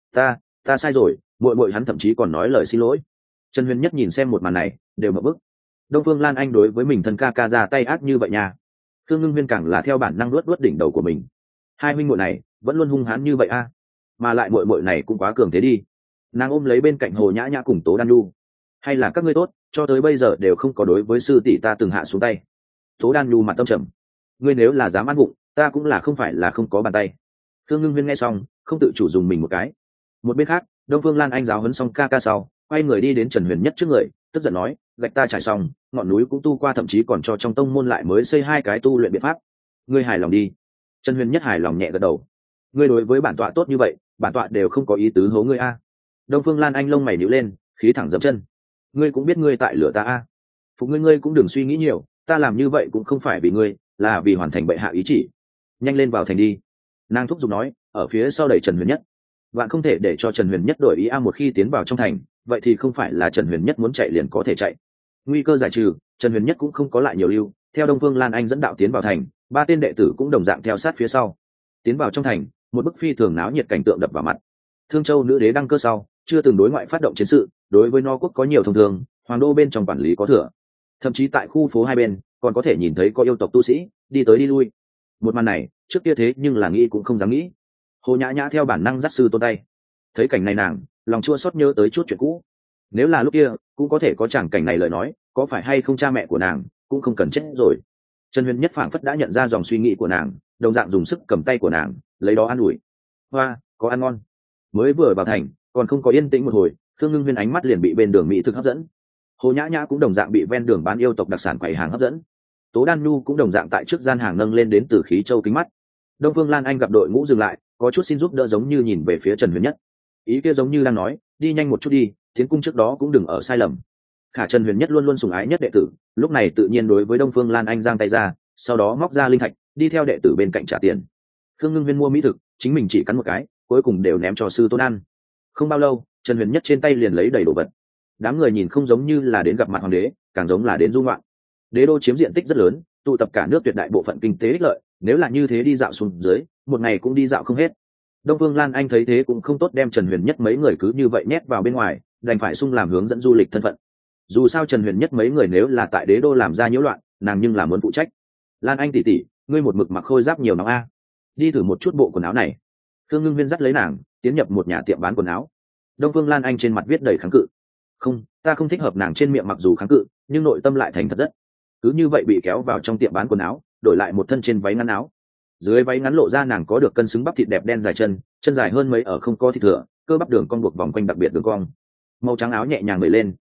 Ta sai rồi, muội hắn thậm chí còn nói lời xin lỗi. Trần Huyền Nhất nhìn xem một màn này đều mở bức. Đông Phương Lan Anh đối với mình thân ca ra tay ác như vậy nha. Khương Ngưng Huyên càng là theo bản năng luốt đỉnh đầu của mình. Hai huynh muội này vẫn luôn hung hãn như vậy a, mà lại muội này cũng quá cường thế đi. Nàng ôm lấy bên cạnh Hồ Nhã Nhã cùng Tố Đan Nhu. Hay là các ngươi tốt, cho tới bây giờ đều không có đối với sư tỷ ta từng hạ xuống tay. Tố Đan Nhu mặt tâm trầm. Ngươi nếu là dám ăn bụng, ta cũng là không phải là không có bàn tay. Khương Ngưng Huyên nghe xong không tự chủ dùng mình một cái. Một bên khác, Đông Phương Lan Anh giáo huấn xong ca sau, quay người đi đến Trần Huyền Nhất trước người, tức giận nói, gạch ta trải xong, ngọn núi cũng tu qua, thậm chí còn cho trong tông môn lại mới xây 2 cái tu luyện biện pháp. Ngươi hài lòng đi? Trần Huyền Nhất hài lòng nhẹ gật đầu. Ngươi đối với bản tọa tốt như vậy, bản tọa đều không có ý tứ hố ngươi a. Đông Phương Lan Anh lông mày nhíu lên, khí thẳng dậm chân. Ngươi cũng biết ngươi tại lửa ta a. Phục ngươi cũng đừng suy nghĩ nhiều, ta làm như vậy cũng không phải vì ngươi, là vì hoàn thành bệ hạ ý chỉ. Nhanh lên vào thành đi. Nàng thúc giục nói, ở phía sau đẩy Trần Huyền Nhất. Bạn không thể để cho Trần Huyền Nhất đổi ý a, một khi tiến vào trong thành, vậy thì không phải là Trần Huyền Nhất muốn chạy liền có thể chạy. Nguy cơ giải trừ, Trần Huyền Nhất cũng không có lại nhiều lưu, theo Đông Phương Lan Anh dẫn đạo tiến vào thành, 3 tên đệ tử cũng đồng dạng theo sát phía sau. Tiến vào trong thành, một bức phi thường náo nhiệt cảnh tượng đập vào mặt. Thương Châu nữ đế đăng cơ sau, chưa từng đối ngoại phát động chiến sự, đối với no quốc có nhiều thông thường, Hoàng Đô bên trong quản lý có thừa. Thậm chí tại khu phố hai bên, còn có thể nhìn thấy có yêu tộc tu sĩ đi tới đi lui. Một màn này, trước kia thế nhưng là nghĩ cũng không dám nghĩ. Hồ Nhã Nhã theo bản năng dắt sư tôn tay. Thấy cảnh này nàng lòng chua xót nhớ tới chút chuyện cũ. Nếu là lúc kia cũng có thể có chẳng cảnh này lời nói, có phải hay không cha mẹ của nàng cũng không cần chết rồi. Trần Huyền Nhất phảng phất đã nhận ra dòng suy nghĩ của nàng, đồng dạng dùng sức cầm tay của nàng, lấy đó an ủi. Hoa, có ăn ngon. Mới vừa vào thành, còn không có yên tĩnh một hồi, Khương Ngưng Huyên ánh mắt liền bị bên đường mỹ thực hấp dẫn. Hồ Nhã Nhã cũng đồng dạng bị ven đường bán yêu tộc đặc sản quầy hàng hấp dẫn. Tố Đan Nhu cũng đồng dạng tại trước gian hàng nâng lên đến từ khí châu kính mắt. Đông Phương Lan Anh gặp đội ngũ dừng lại, có chút xin giúp đỡ, giống như nhìn về phía Trần Huyền Nhất. Ý kia giống như đang nói, đi nhanh một chút đi, tiến cung trước đó cũng đừng ở sai lầm. Khả Trần Huyền Nhất luôn luôn sủng ái nhất đệ tử, lúc này tự nhiên đối với Đông Phương Lan Anh giang tay ra, sau đó móc ra linh thạch, đi theo đệ tử bên cạnh trả tiền. Khương Ngưng Huyên mua mỹ thực, chính mình chỉ cắn một cái, cuối cùng đều ném cho sư tôn ăn. Không bao lâu, Trần Huyền Nhất trên tay liền lấy đầy đồ vật. Đám người nhìn không giống như là đến gặp mặt hoàng đế, càng giống là đến du ngoạn. Đế đô chiếm diện tích rất lớn, tụ tập cả nước tuyệt đại bộ phận kinh tế ích lợi, nếu là như thế đi dạo xuống dưới, một ngày cũng đi dạo không hết. Đông Phương Lan Anh thấy thế cũng không tốt đem Trần Huyền Nhất mấy người cứ như vậy nhét vào bên ngoài, đành phải sung làm hướng dẫn du lịch thân phận. Dù sao Trần Huyền Nhất mấy người nếu là tại đế đô làm ra nhiễu loạn, nàng nhưng là muốn phụ trách. Lan Anh tỷ tỷ, ngươi một mực mặc khôi giáp nhiều nóng a, đi thử một chút bộ quần áo này. Khương Ngưng Huyên dắt lấy nàng tiến nhập một nhà tiệm bán quần áo. Đông Phương Lan Anh trên mặt viết đầy kháng cự. Không, ta không thích hợp. Nàng trên miệng mặc dù kháng cự, nhưng nội tâm lại thành thật rất. Cứ như vậy bị kéo vào trong tiệm bán quần áo, đổi lại một thân trên váy ngắn áo. Dưới váy ngắn lộ ra nàng có được cân xứng bắp thịt đẹp đen dài chân, chân dài hơn mấy ở không có thịt thừa, cơ bắp đường cong buộc vòng quanh đặc biệt đường cong. Màu trắng áo nhẹ nhàng bẩy lên,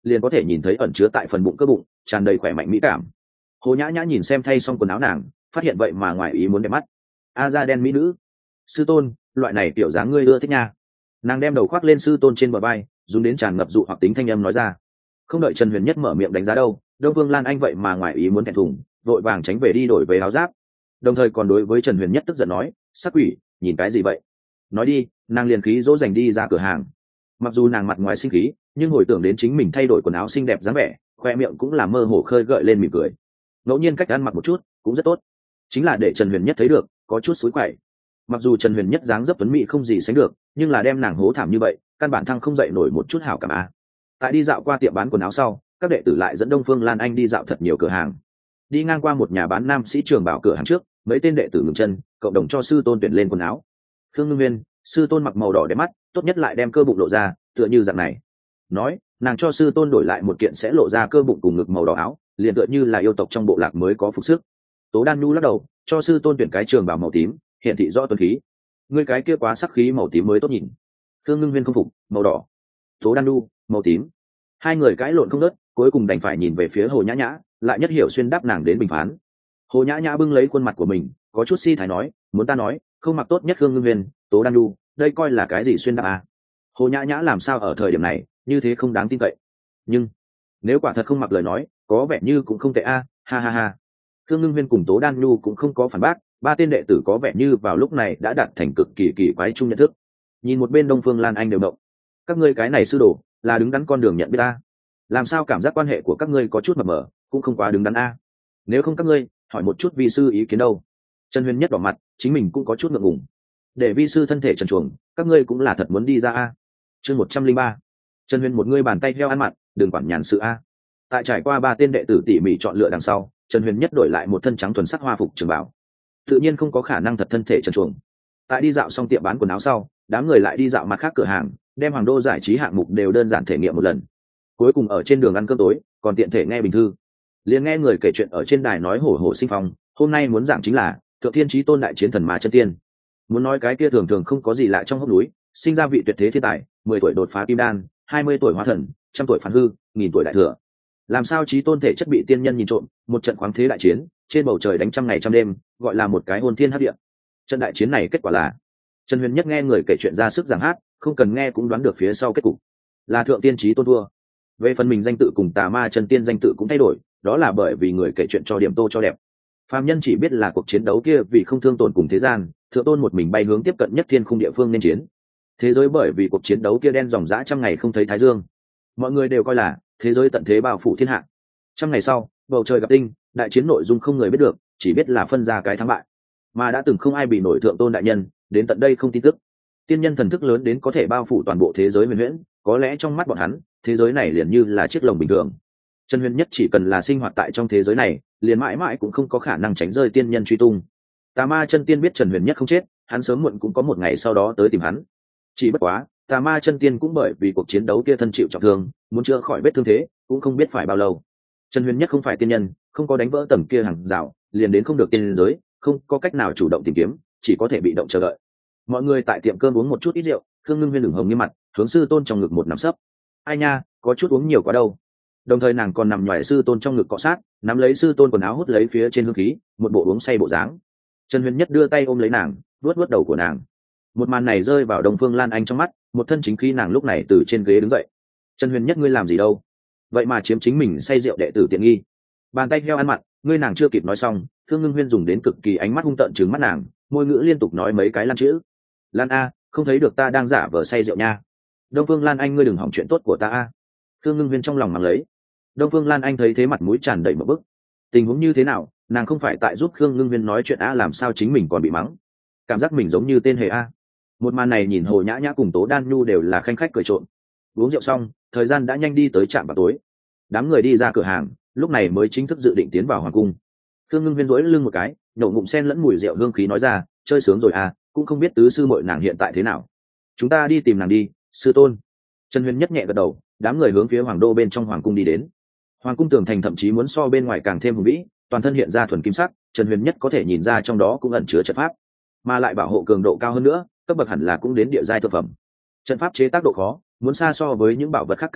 liền có thể nhìn thấy ẩn chứa tại phần bụng cơ bụng tràn đầy khỏe mạnh mỹ cảm. Hồ Nhã Nhã nhìn xem thay xong quần áo nàng, phát hiện vậy mà ngoài ý muốn đẹp mắt. A da đen mỹ nữ. Sư tôn, loại này tiểu dáng ngươi ưa thích nha. Nàng đem đầu khoác lên sư tôn trên bờ vai, dùng đến tràn ngập dụ hoặc tính thanh âm nói ra. Không đợi Trần Huyền Nhất mở miệng đánh giá đâu, Đông Vương Lan Anh vậy mà ngoài ý muốn thẹn thùng, vội vàng tránh về đi đổi về áo giáp, đồng thời còn đối với Trần Huyền Nhất tức giận nói, sắc quỷ, nhìn cái gì vậy? Nói đi. Nàng liền khí dỗ dành đi ra cửa hàng. Mặc dù nàng mặt ngoài sinh khí, nhưng hồi tưởng đến chính mình thay đổi quần áo xinh đẹp dáng vẻ, khoe miệng cũng là mơ hồ khơi gợi lên mỉm cười. Ngẫu nhiên cách ăn mặc một chút cũng rất tốt, chính là để Trần Huyền Nhất thấy được có chút xúi quậy. Mặc dù Trần Huyền Nhất dáng dấp tuấn mỹ không gì sánh được, nhưng là đem nàng hố thảm như vậy, căn bản thăng không dậy nổi một chút hảo cảm a. Tại đi dạo qua tiệm bán quần áo sau, các đệ tử lại dẫn Đông Phương Lan Anh đi dạo thật nhiều cửa hàng. Đi ngang qua một nhà bán nam sĩ trường bảo cửa hàng trước, mấy tên đệ tử ngừng chân, cộng đồng cho sư tôn tuyển lên quần áo. Khương Ngưng Nguyên, sư tôn mặc màu đỏ đẹp mắt, tốt nhất lại đem cơ bụng lộ ra, tựa như dạng này. Nói, nàng cho sư tôn đổi lại một kiện sẽ lộ ra cơ bụng cùng ngực màu đỏ áo, liền tựa như là yêu tộc trong bộ lạc mới có phục sức. Tố Đan Nhu lắc đầu, cho sư tôn tuyển cái trường bảo màu tím, hiện thị rõ tuấn khí. Ngươi cái kia quá sắc khí màu tím mới tốt nhìn. Khương Ngưng Nguyên không phục, màu đỏ. Tố Đan Nhu, màu tím. Hai người cãi lộn không ngớt, cuối cùng đành phải nhìn về phía Hồ Nhã Nhã, lại nhất hiểu xuyên đáp nàng đến bình phán. Hồ Nhã Nhã bưng lấy khuôn mặt của mình, có chút si thái nói, muốn ta nói, không mặc tốt nhất Khương Ngưng Nguyên, Tố Đan Nhu, đây coi là cái gì xuyên đáp à? Hồ Nhã Nhã làm sao ở thời điểm này như thế không đáng tin cậy. Nhưng nếu quả thật không mặc lời nói, có vẻ như cũng không tệ a, ha ha ha. Khương Ngưng Nguyên cùng Tố Đan Nhu cũng không có phản bác, ba tên đệ tử có vẻ như vào lúc này đã đạt thành cực kỳ kỳ quái chung nhận thức. Nhìn một bên Đông Phương Lan Anh đều động. Các ngươi cái này sư đồ là đứng đắn con đường nhận biết a. Làm sao cảm giác quan hệ của các ngươi có chút mập mờ, cũng không quá đứng đắn a. Nếu không các ngươi hỏi một chút vi sư ý kiến đâu. Trần Huyền Nhất đỏ mặt, chính mình cũng có chút ngượng ngùng. Để vi sư thân thể trần truồng, các ngươi cũng là thật muốn đi ra a. Chương 103. Trần Huyền một ngươi bàn tay heo ăn mặn, đừng quản nhàn sự a. Tại trải qua ba tên đệ tử tỉ mỉ chọn lựa đằng sau, Trần Huyền Nhất đổi lại một thân trắng thuần sắc hoa phục trường bảo. Tự nhiên không có khả năng thật thân thể trần truồng. Tại đi dạo xong tiệm bán quần áo sau, đám người lại đi dạo mặt khác cửa hàng, đem Hoàng Đô giải trí hạng mục đều đơn giản thể nghiệm một lần. Cuối cùng ở trên đường ăn cơm tối, còn tiện thể nghe bình thư. Liền nghe người kể chuyện ở trên đài nói hổ hổ sinh phong, hôm nay muốn giảng chính là Thượng Thiên Chí Tôn đại chiến thần ma chân tiên. Muốn nói cái kia thường thường không có gì lạ trong hốc núi, sinh ra vị tuyệt thế thiên tài, 10 tuổi đột phá kim đan, 20 tuổi hóa thần, 100 tuổi phản hư, 1000 tuổi đại thừa. Làm sao Chí Tôn thể chất bị tiên nhân nhìn trộm, một trận khoáng thế đại chiến, trên bầu trời đánh trăm ngày trăm đêm, gọi là một cái hồn thiên hấp địa. Trận đại chiến này kết quả là, Trần Huyền Nhất nghe người kể chuyện ra sức giảng hát, không cần nghe cũng đoán được phía sau kết cục. Là Thượng Tiên Chí Tôn thua. Về phần mình danh tự cùng Tà Ma Chân Tiên danh tự cũng thay đổi, đó là bởi vì người kể chuyện cho điểm tô cho đẹp. Phàm nhân chỉ biết là cuộc chiến đấu kia vì không thương tổn cùng thế gian, Thượng Tôn một mình bay hướng tiếp cận nhất thiên khung địa phương nên chiến. Thế giới bởi vì cuộc chiến đấu kia đen dòng dã trăm ngày không thấy thái dương. Mọi người đều coi là thế giới tận thế bao phủ thiên hạ. Trăm ngày sau, bầu trời gặp tinh, đại chiến nội dung không người biết được, chỉ biết là phân ra cái thắng bại. Mà đã từng không ai bị nổi Thượng Tôn đại nhân, đến tận đây không tin tức. Tiên nhân thần thức lớn đến có thể bao phủ toàn bộ thế giới huyền huyễn, có lẽ trong mắt bọn hắn, thế giới này liền như là chiếc lồng bình thường. Trần Huyền Nhất chỉ cần là sinh hoạt tại trong thế giới này, liền mãi mãi cũng không có khả năng tránh rơi tiên nhân truy tung. Tà Ma Chân Tiên biết Trần Huyền Nhất không chết, hắn sớm muộn cũng có một ngày sau đó tới tìm hắn. Chỉ bất quá, Tà Ma Chân Tiên cũng bởi vì cuộc chiến đấu kia thân chịu trọng thương, muốn chữa khỏi vết thương thế, cũng không biết phải bao lâu. Trần Huyền Nhất không phải tiên nhân, không có đánh vỡ tầng kia hàng rào, liền đến không được tiên giới, không có cách nào chủ động tìm kiếm, chỉ có thể bị động chờ đợi. Mọi người tại tiệm cơm uống một chút ít rượu, Khương Ngưng Nguyên ửng hồng như mặt, hướng sư tôn trong ngực một nằm sấp. Ai nha, có chút uống nhiều quá đâu. Đồng thời nàng còn nằm nhòi sư tôn trong ngực cọ sát, nắm lấy sư tôn quần áo hút lấy phía trên hương khí, một bộ uống say bộ dáng. Trần Huyền Nhất đưa tay ôm lấy nàng, vuốt vuốt đầu của nàng. Một màn này rơi vào Đông Phương Lan Anh trong mắt, một thân chính khí nàng lúc này từ trên ghế đứng dậy. Trần Huyền Nhất ngươi làm gì đâu? Vậy mà chiếm chính mình say rượu đệ tử tiện nghi. Bàn tay heo ăn mặn, ngươi nàng chưa kịp nói xong, Thương Ngưng Huyên dùng đến cực kỳ ánh mắt hung tợn trừng mắt nàng, môi ngữ liên tục nói mấy cái lan chữ. Lan a, không thấy được ta đang giả vờ say rượu nha. Đông Phương Lan Anh ngươi đừng hỏng chuyện tốt của ta a. Thương Ngưng Huyên trong lòng mắng lấy. Đông Phương Lan Anh thấy thế mặt mũi tràn đầy một bức. Tình huống như thế nào, nàng không phải tại giúp Khương Ngưng Huyên nói chuyện a, làm sao chính mình còn bị mắng? Cảm giác mình giống như tên hề a. Một màn này nhìn Hồ Nhã Nhã cùng Tố Đan Nhu đều là khanh khách cười trộm. Uống rượu xong, thời gian đã nhanh đi tới trạm vào tối. Đám người đi ra cửa hàng, lúc này mới chính thức dự định tiến vào hoàng cung. Khương Ngưng Huyên duỗi lưng một cái, nhổ ngụm sen lẫn mùi rượu hương khí nói ra, chơi sướng rồi à, cũng không biết tứ sư muội nàng hiện tại thế nào. Chúng ta đi tìm nàng đi, sư tôn. Trần Huyền Nhất nhẹ gật đầu, đám người hướng phía hoàng đô bên trong hoàng cung đi đến. Hoàng cung tường thành thậm chí muốn so bên ngoài càng thêm hùng vĩ, toàn thân hiện ra thuần kim sắc, Trần Huyền Nhất có thể nhìn ra trong đó cũng ẩn chứa trận pháp, mà lại bảo hộ cường độ cao hơn nữa, cấp bậc hẳn là cũng đến địa giai thượng phẩm. Trận pháp chế tác độ khó, muốn xa so với những bảo vật khác càng khó,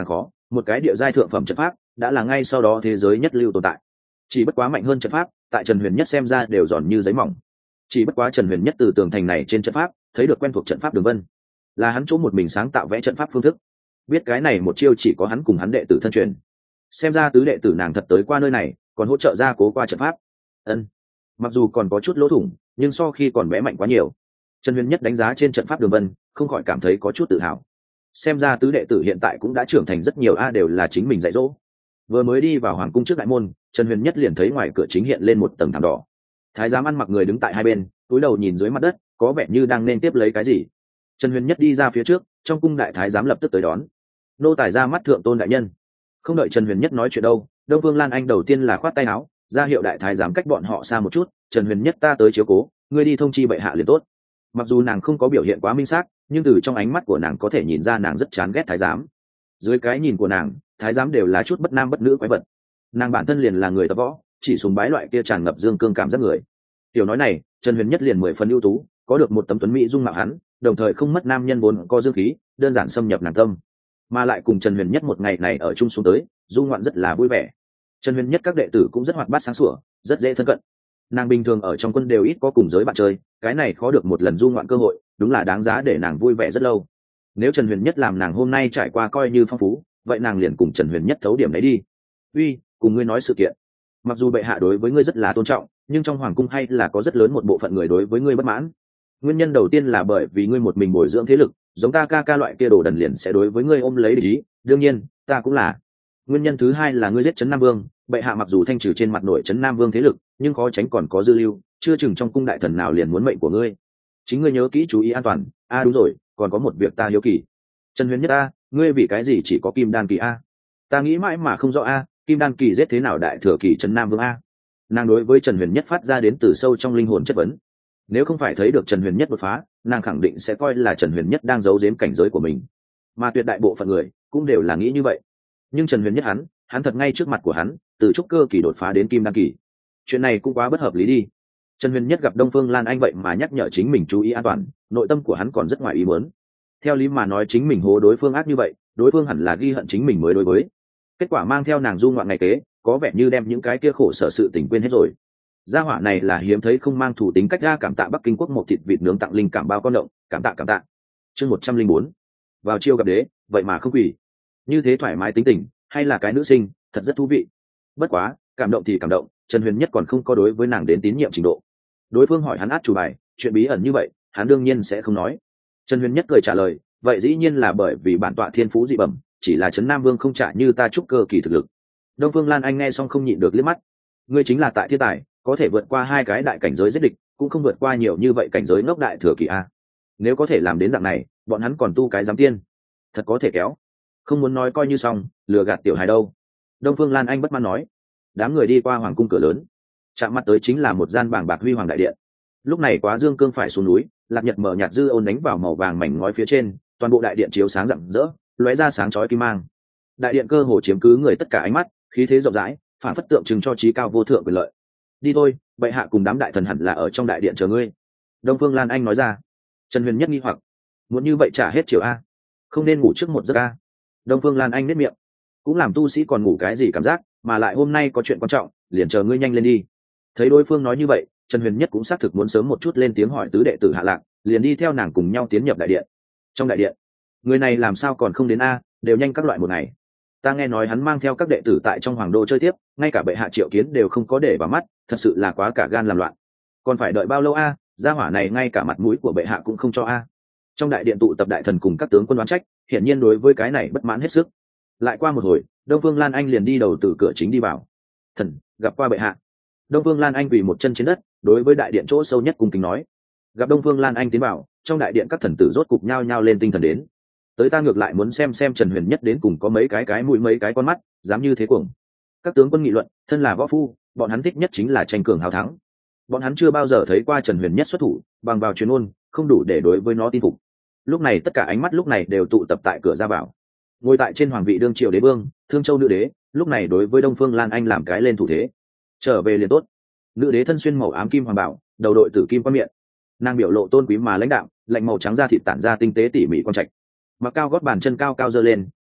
một cái địa giai thượng phẩm trận pháp đã là ngay sau đó thế giới nhất lưu tồn tại. Chỉ bất quá mạnh hơn trận pháp tại Trần Huyền Nhất xem ra đều giòn như giấy mỏng. Chỉ bất quá Trần Huyền Nhất từ tường thành này trên trận pháp thấy được quen thuộc trận pháp đường vân, là hắn chỗ một mình sáng tạo vẽ trận pháp phương thức. Biết cái này một chiêu chỉ có hắn cùng hắn đệ tử thân truyền. Xem ra tứ đệ tử nàng thật tới qua nơi này, còn hỗ trợ gia cố qua trận pháp. Ân, mặc dù còn có chút lỗ thủng, nhưng so khi còn vẽ mạnh quá nhiều. Trần Huyền Nhất đánh giá trên trận pháp đường vân, không khỏi cảm thấy có chút tự hào. Xem ra tứ đệ tử hiện tại cũng đã trưởng thành rất nhiều đều là chính mình dạy dỗ. Vừa mới đi vào hoàng cung trước đại môn, Trần Huyền Nhất liền thấy ngoài cửa chính hiện lên một tầng thảm đỏ. Thái giám ăn mặc người đứng tại hai bên, cúi đầu nhìn dưới mặt đất, có vẻ như đang nên tiếp lấy cái gì. Trần Huyền Nhất đi ra phía trước, trong cung đại thái giám lập tức tới đón. Nô tài ra mắt thượng tôn đại nhân. Không đợi Trần Huyền Nhất nói chuyện đâu, Đông Phương Lan Anh đầu tiên là khoát tay áo, ra hiệu đại thái giám cách bọn họ xa một chút. Trần Huyền Nhất ta tới chiếu cố, ngươi đi thông chi bệ hạ liền tốt. Mặc dù nàng không có biểu hiện quá minh xác, nhưng từ trong ánh mắt của nàng có thể nhìn ra nàng rất chán ghét thái giám. Dưới cái nhìn của nàng, thái giám đều là chút bất nam bất nữ quái vật. Nàng bản thân liền là người tập võ, chỉ sùng bái loại kia tràn ngập dương cương cảm giác người. Tiểu nói này, Trần Huyền Nhất liền 10 phần ưu tú, có được một tấm tuấn mỹ dung mạo hắn, đồng thời không mất nam nhân vốn có dương khí, đơn giản xâm nhập nàng tâm. Mà lại cùng Trần Huyền Nhất một ngày này ở chung xuống tới, du ngoạn rất là vui vẻ. Trần Huyền Nhất các đệ tử cũng rất hoạt bát sáng sủa, rất dễ thân cận. Nàng bình thường ở trong quân đều ít có cùng giới bạn chơi, cái này khó được một lần du ngoạn cơ hội, đúng là đáng giá để nàng vui vẻ rất lâu. Nếu Trần Huyền Nhất làm nàng hôm nay trải qua coi như phong phú, vậy nàng liền cùng Trần Huyền Nhất thấu điểm đấy đi. Uy, cùng ngươi nói sự kiện. Mặc dù bệ hạ đối với ngươi rất là tôn trọng, nhưng trong hoàng cung hay là có rất lớn một bộ phận người đối với ngươi bất mãn. Nguyên nhân đầu tiên là bởi vì ngươi một mình bồi dưỡng thế lực, giống ta ca ca loại kia đồ đần liền sẽ đối với ngươi ôm lấy địch ý, đương nhiên ta cũng là. Nguyên nhân thứ hai là ngươi giết Trấn Nam Vương, bệ hạ mặc dù thanh trừ trên mặt nội Trấn Nam Vương thế lực, nhưng khó tránh còn có dư lưu, chưa chừng trong cung đại thần nào liền muốn mệnh của ngươi. Chính ngươi nhớ kỹ chú ý an toàn. Đúng rồi, còn có một việc ta hiếu kỳ. Trần Huyền Nhất ngươi vì cái gì chỉ có Kim Đan kỳ ta nghĩ mãi mà không rõ Kim Đan kỳ giết thế nào đại thừa kỳ Trấn Nam Vương Nàng đối với Trần Huyền Nhất phát ra đến từ sâu trong linh hồn chất vấn. Nếu không phải thấy được Trần Huyền Nhất đột phá, nàng khẳng định sẽ coi là Trần Huyền Nhất đang giấu giếm cảnh giới của mình, mà tuyệt đại bộ phận người cũng đều là nghĩ như vậy. Nhưng Trần Huyền Nhất hắn thật ngay trước mặt của hắn, từ trúc cơ kỳ đột phá đến Kim Đan kỳ, chuyện này cũng quá bất hợp lý đi. Trần Huyền Nhất gặp Đông Phương Lan Anh vậy mà nhắc nhở chính mình chú ý an toàn, nội tâm của hắn còn rất ngoài ý muốn. Theo lý mà nói chính mình hố đối phương ác như vậy, đối phương hẳn là ghi hận chính mình mới đối với. Kết quả mang theo nàng du ngoạn ngày kế, có vẻ như đem những cái kia khổ sở sự tình quên hết rồi. Gia hỏa này là hiếm thấy không mang thủ tính cách ra, cảm tạ Bắc Kinh quốc một thịt vịt nướng tặng linh cảm bao con động, cảm tạ. Chương 104. Vào chiêu gặp đế, vậy mà không quỳ. Như thế thoải mái tính tình, hay là cái nữ sinh, thật rất thú vị. Bất quá, cảm động thì cảm động, Trần Huyền Nhất còn không có đối với nàng đến tín nhiệm trình độ. Đối phương hỏi hắn át chủ bài, chuyện bí ẩn như vậy, hắn đương nhiên sẽ không nói. Trần Huyền Nhất cười trả lời, vậy dĩ nhiên là bởi vì bản tọa thiên phú dị bẩm, chỉ là Trấn Nam Vương không trả như ta trúc cơ kỳ thực lực. Đông Phương Lan Anh nghe xong không nhịn được liếc mắt. Ngươi chính là tại thiên tài, có thể vượt qua 2 cái đại cảnh giới giết địch, cũng không vượt qua nhiều như vậy cảnh giới ngốc đại thừa kỳ nếu có thể làm đến dạng này, bọn hắn còn tu cái giám tiên, thật có thể kéo. Không muốn nói coi như xong, lừa gạt tiểu hài đâu. Đông Phương Lan Anh bất mãn nói. Đám người đi qua hoàng cung cửa lớn, chạm mặt tới chính là một gian bảng bạc huy hoàng đại điện. Lúc này Quá Dương Cương phải xuống núi, lạc nhật mở nhạt dư ôn đánh vào màu vàng mảnh ngói phía trên, toàn bộ đại điện chiếu sáng rạng rỡ, lóe ra sáng chói kim mang. Đại điện cơ hồ chiếm cứ người tất cả ánh mắt, khí thế rộng rãi, phản phất tượng trưng cho trí cao vô thượng quyền lợi. Đi thôi, bệ hạ cùng đám đại thần hẳn là ở trong đại điện chờ ngươi. Đông Phương Lan Anh nói ra. Trần Huyền Nhất nghi hoặc, muốn như vậy trả hết chiều không nên ngủ trước một giấc Đông Phương Lan Anh nếp miệng, cũng làm tu sĩ còn ngủ cái gì cảm giác, mà lại hôm nay có chuyện quan trọng, liền chờ ngươi nhanh lên đi. Thấy đối phương nói như vậy, Trần Huyền Nhất cũng xác thực muốn sớm một chút lên tiếng hỏi tứ đệ tử hạ lạc, liền đi theo nàng cùng nhau tiến nhập đại điện. Trong đại điện, người này làm sao còn không đến đều nhanh các loại một ngày. Ta nghe nói hắn mang theo các đệ tử tại trong hoàng đô chơi tiếp, ngay cả bệ hạ triệu kiến đều không có để vào mắt, thật sự là quá cả gan làm loạn. Còn phải đợi bao lâu gia hỏa này ngay cả mặt mũi của bệ hạ cũng không cho Trong đại điện tụ tập đại thần cùng các tướng quân đoán trách, hiển nhiên đối với cái này bất mãn hết sức. Lại qua một hồi, Đông Phương Lan Anh liền đi đầu từ cửa chính đi vào. Thần, gặp qua bệ hạ. Đông Phương Lan Anh quỳ một chân trên đất, đối với đại điện chỗ sâu nhất cung kính nói. Gặp Đông Phương Lan Anh tiến vào, trong đại điện các thần tử rốt cục nhao nhao lên tinh thần đến. Tới ta ngược lại muốn xem Trần Huyền Nhất đến cùng có mấy cái mũi mấy cái con mắt, dám như thế cuồng. Các tướng quân nghị luận, thân là võ phu, bọn hắn thích nhất chính là tranh cường hào thắng. Bọn hắn chưa bao giờ thấy qua Trần Huyền Nhất xuất thủ, bằng vào chuyên môn, không đủ để đối với nó tin phục. Lúc này tất cả ánh mắt lúc này đều tụ tập tại cửa ra vào. Ngồi tại trên hoàng vị đương triều đế vương, Thương Châu nữ đế, lúc này đối với Đông Phương Lan Anh làm cái lên thủ thế. Trở về liền tốt. Nữ đế thân xuyên màu ám kim hoàng bảo, đầu đội tử kim quan miệng, nàng biểu lộ tôn quý mà lãnh đạm, lạnh màu trắng da thịt tản ra tinh tế tỉ mỉ quan trạch. Mặc cao gót bàn chân cao cao giơ lên,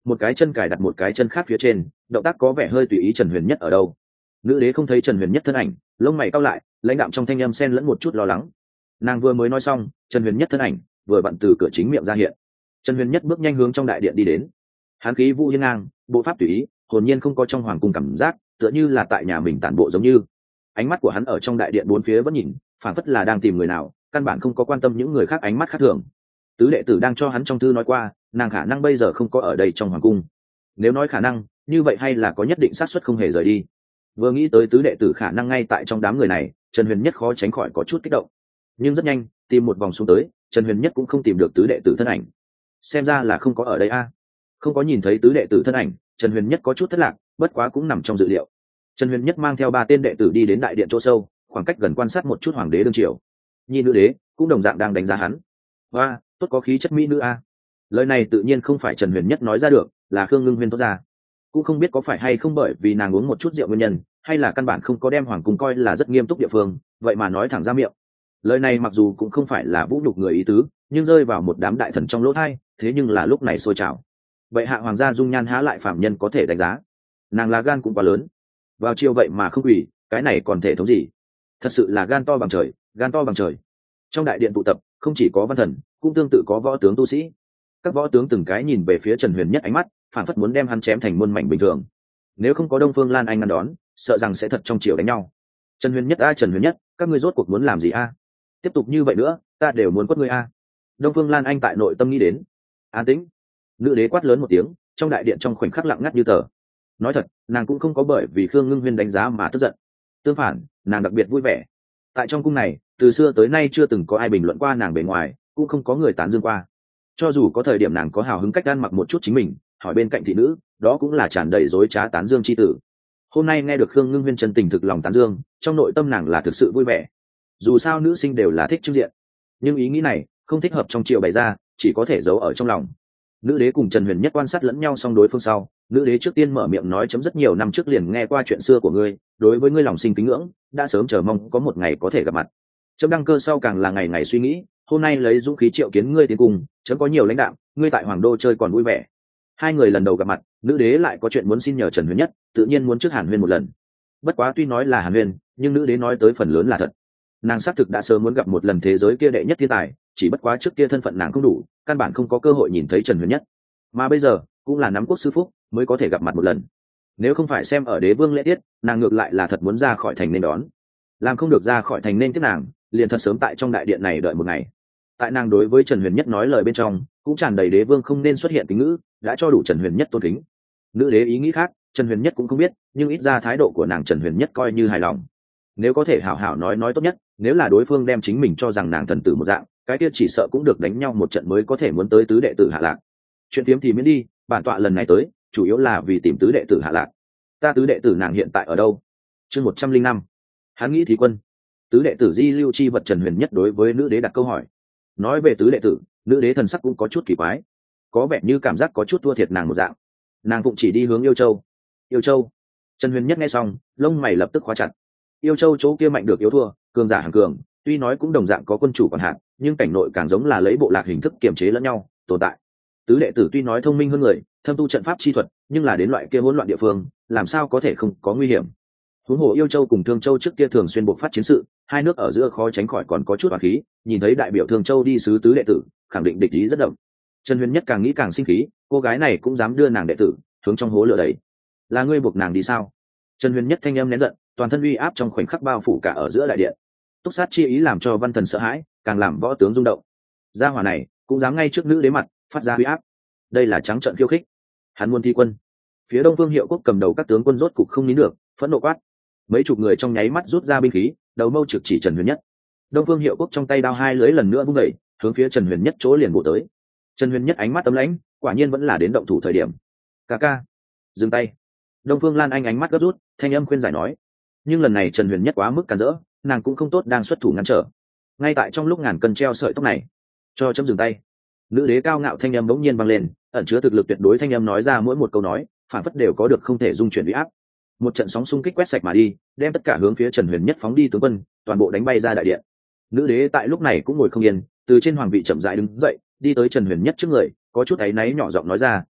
một cái chân cài đặt một cái chân khác phía trên, động tác có vẻ hơi tùy ý. Trần Huyền Nhất ở đâu? Nữ đế không thấy Trần Huyền Nhất thân ảnh, lông mày cau lại, lãnh đạm trong thanh âm xen lẫn một chút lo lắng. Nàng vừa mới nói xong, Trần Huyền Nhất thân ảnh vừa vặn từ cửa chính miệng ra hiện. Trần Huyền Nhất bước nhanh hướng trong đại điện đi đến. Hán khí vũ hiên ngang, bộ pháp tùy ý, hồn nhiên không có trong hoàng cung cảm giác, tựa như là tại nhà mình tản bộ giống như. Ánh mắt của hắn ở trong đại điện bốn phía vẫn nhìn, phảng phất là đang tìm người nào, căn bản không có quan tâm những người khác ánh mắt khác thường. Tứ đệ tử đang cho hắn trong thư nói qua, nàng khả năng bây giờ không có ở đây trong hoàng cung. Nếu nói khả năng, như vậy hay là có nhất định xác suất không hề rời đi. Vừa nghĩ tới tứ đệ tử khả năng ngay tại trong đám người này, Trần Huyền Nhất khó tránh khỏi có chút kích động. Nhưng rất nhanh, tìm một vòng xuống tới, Trần Huyền Nhất cũng không tìm được tứ đệ tử thân ảnh. Xem ra là không có ở đây a. Không có nhìn thấy tứ đệ tử thân ảnh, Trần Huyền Nhất có chút thất lạc, bất quá cũng nằm trong dự liệu. Trần Huyền Nhất mang theo 3 tên đệ tử đi đến đại điện chỗ sâu, khoảng cách gần quan sát một chút hoàng đế đương triều. Nhi nữ đế cũng đồng dạng đang đánh giá hắn. Và tốt có khí chất mỹ nữ a. Lời này tự nhiên không phải Trần Huyền Nhất nói ra được, là Khương Ngưng Huyên thốt ra. Cũng không biết có phải hay không bởi vì nàng uống một chút rượu nguyên nhân, hay là căn bản không có đem hoàng cung coi là rất nghiêm túc địa phương, vậy mà nói thẳng ra miệng. Lời này mặc dù cũng không phải là vũ nhục người ý tứ, nhưng rơi vào một đám đại thần trong lỗ tai, thế nhưng là lúc này sôi trào. Vậy hạ hoàng gia dung nhan há lại phạm nhân có thể đánh giá. Nàng là gan cũng quá lớn. Vào chiều vậy mà không quỳ, cái này còn thể thống gì? Thật sự là gan to bằng trời, gan to bằng trời. Trong đại điện tụ tập, không chỉ có văn thần, cũng tương tự có võ tướng tu sĩ. Các võ tướng từng cái nhìn về phía Trần Huyền Nhất ánh mắt, phản phất muốn đem hắn chém thành muôn mảnh bình thường. Nếu không có Đông Phương Lan Anh ngăn đón, sợ rằng sẽ thật trong chiều đánh nhau. Trần Huyền Nhất a, Trần Huyền Nhất, các ngươi rốt cuộc muốn làm gì a? Tiếp tục như vậy nữa, ta đều muốn quất ngươi a. Đông Phương Lan Anh tại nội tâm nghĩ đến. An tĩnh. Nữ đế quát lớn một tiếng, trong đại điện trong khoảnh khắc lặng ngắt như tờ. Nói thật, nàng cũng không có bởi vì Khương Ngưng Huyên đánh giá mà tức giận. Tương phản, nàng đặc biệt vui vẻ. Tại trong cung này, từ xưa tới nay chưa từng có ai bình luận qua nàng bề ngoài, cũng không có người tán dương qua. Cho dù có thời điểm nàng có hào hứng cách ăn mặc một chút chính mình, hỏi bên cạnh thị nữ, đó cũng là tràn đầy dối trá tán dương chi tử. Hôm nay nghe được Khương Ngưng Huyên chân tình thực lòng tán dương, trong nội tâm nàng là thực sự vui vẻ. Dù sao nữ sinh đều là thích trưng diện, nhưng ý nghĩ này không thích hợp trong triều bày ra, chỉ có thể giấu ở trong lòng. Nữ đế cùng Trần Huyền Nhất quan sát lẫn nhau xong đối phương sau, nữ đế trước tiên mở miệng nói chấm rất nhiều năm trước liền nghe qua chuyện xưa của ngươi, đối với ngươi lòng sinh kính ngưỡng, đã sớm chờ mong có một ngày có thể gặp mặt. Chấm đăng cơ sau càng là ngày ngày suy nghĩ, hôm nay lấy dũng khí triệu kiến ngươi tiến cùng, chấm có nhiều lãnh đạo, ngươi tại hoàng đô chơi còn vui vẻ. Hai người lần đầu gặp mặt, nữ đế lại có chuyện muốn xin nhờ Trần Huyền Nhất, tự nhiên muốn trước Hàn Huyên một lần. Bất quá tuy nói là Hàn Huyên, nhưng nữ đế nói tới phần lớn là thật. Nàng xác thực đã sớm muốn gặp một lần thế giới kia đệ nhất thiên tài, chỉ bất quá trước kia thân phận nàng không đủ, căn bản không có cơ hội nhìn thấy Trần Huyền Nhất. Mà bây giờ cũng là nắm quốc sư phúc mới có thể gặp mặt một lần. Nếu không phải xem ở đế vương lễ tiết, nàng ngược lại là thật muốn ra khỏi thành nên đón. Làm không được ra khỏi thành nên tiếp nàng, liền thật sớm tại trong đại điện này đợi một ngày. Tại nàng đối với Trần Huyền Nhất nói lời bên trong, cũng tràn đầy đế vương không nên xuất hiện kính ngữ, đã cho đủ Trần Huyền Nhất tôn kính. Nữ đế ý nghĩ khác, Trần Huyền Nhất cũng không biết, nhưng ít ra thái độ của nàng Trần Huyền Nhất coi như hài lòng. Nếu có thể hảo hảo nói tốt nhất, nếu là đối phương đem chính mình cho rằng nàng thần tử một dạng, cái kia chỉ sợ cũng được đánh nhau một trận mới có thể muốn tới tứ đệ tử hạ lạc. Chuyện phiếm thì miễn đi, bản tọa lần này tới chủ yếu là vì tìm tứ đệ tử hạ lạc. Ta tứ đệ tử nàng hiện tại ở đâu? Chương 105. Hắn nghĩ thì quân. Tứ đệ tử di lưu chi vật Trần Huyền Nhất đối với nữ đế đặt câu hỏi. Nói về tứ đệ tử, nữ đế thần sắc cũng có chút kỳ quái, có vẻ như cảm giác có chút thua thiệt nàng một dạng. Nàng cũng chỉ đi hướng Yêu Châu. Yêu Châu. Trần Huyền Nhất nghe xong, lông mày lập tức khóa chặt. Yêu Châu chỗ kia mạnh được yếu thua, cường giả hàng cường, tuy nói cũng đồng dạng có quân chủ quản hạt, nhưng cảnh nội càng giống là lấy bộ lạc hình thức kiềm chế lẫn nhau tồn tại. Tứ đệ tử tuy nói thông minh hơn người, thâm tu trận pháp chi thuật, nhưng là đến loại kia hỗn loạn địa phương, làm sao có thể không có nguy hiểm. Huống hồ Yêu Châu cùng Thương Châu trước kia thường xuyên buộc phát chiến sự, hai nước ở giữa khó tránh khỏi còn có chút hỏa khí, nhìn thấy đại biểu Thương Châu đi sứ tứ đệ tử, khẳng định địch ý rất đậm. Trần Huyền Nhất càng nghĩ càng sinh khí, cô gái này cũng dám đưa nàng đệ tử hướng trong hố lửa đấy. Là ngươi buộc nàng đi sao? Trần Huyền Nhất thanh âm nén giận, toàn thân uy áp trong khoảnh khắc bao phủ cả ở giữa đại điện. Túc sát chi ý làm cho văn thần sợ hãi, càng làm võ tướng rung động. Gia hỏa này cũng dám ngay trước nữ đế mặt phát ra uy áp, đây là trắng trợn khiêu khích. Hắn muốn thi quân. Phía Đông Phương Hiệu Quốc cầm đầu các tướng quân rốt cục không nín được, phẫn nộ quát. Mấy chục người trong nháy mắt rút ra binh khí, đầu mâu trực chỉ Trần Huyền Nhất. Đông Phương Hiệu Quốc trong tay đao hai lưỡi lần nữa vung đẩy, hướng phía Trần Huyền Nhất chỗ liền bổ tới. Trần Huyền Nhất ánh mắt ấm lãnh, quả nhiên vẫn là đến động thủ thời điểm. Ca ca, dừng tay. Đông Phương Lan Anh ánh mắt gấp rút, thanh âm khuyên giải nói. Nhưng lần này Trần Huyền Nhất quá mức cản rỡ, nàng cũng không tốt đang xuất thủ ngăn trở. Ngay tại trong lúc ngàn cân treo sợi tóc này, cho chấm dừng tay. Nữ đế cao ngạo thanh âm bỗng nhiên vang lên, ẩn chứa thực lực tuyệt đối thanh âm nói ra mỗi một câu nói, phản phất đều có được không thể dung chuyển uy áp. Một trận sóng xung kích quét sạch mà đi, đem tất cả hướng phía Trần Huyền Nhất phóng đi tướng quân, toàn bộ đánh bay ra đại điện. Nữ đế tại lúc này cũng ngồi không yên, từ trên hoàng vị chậm rãi đứng dậy, đi tới Trần Huyền Nhất trước người, có chút áy náy nhỏ giọng nói ra,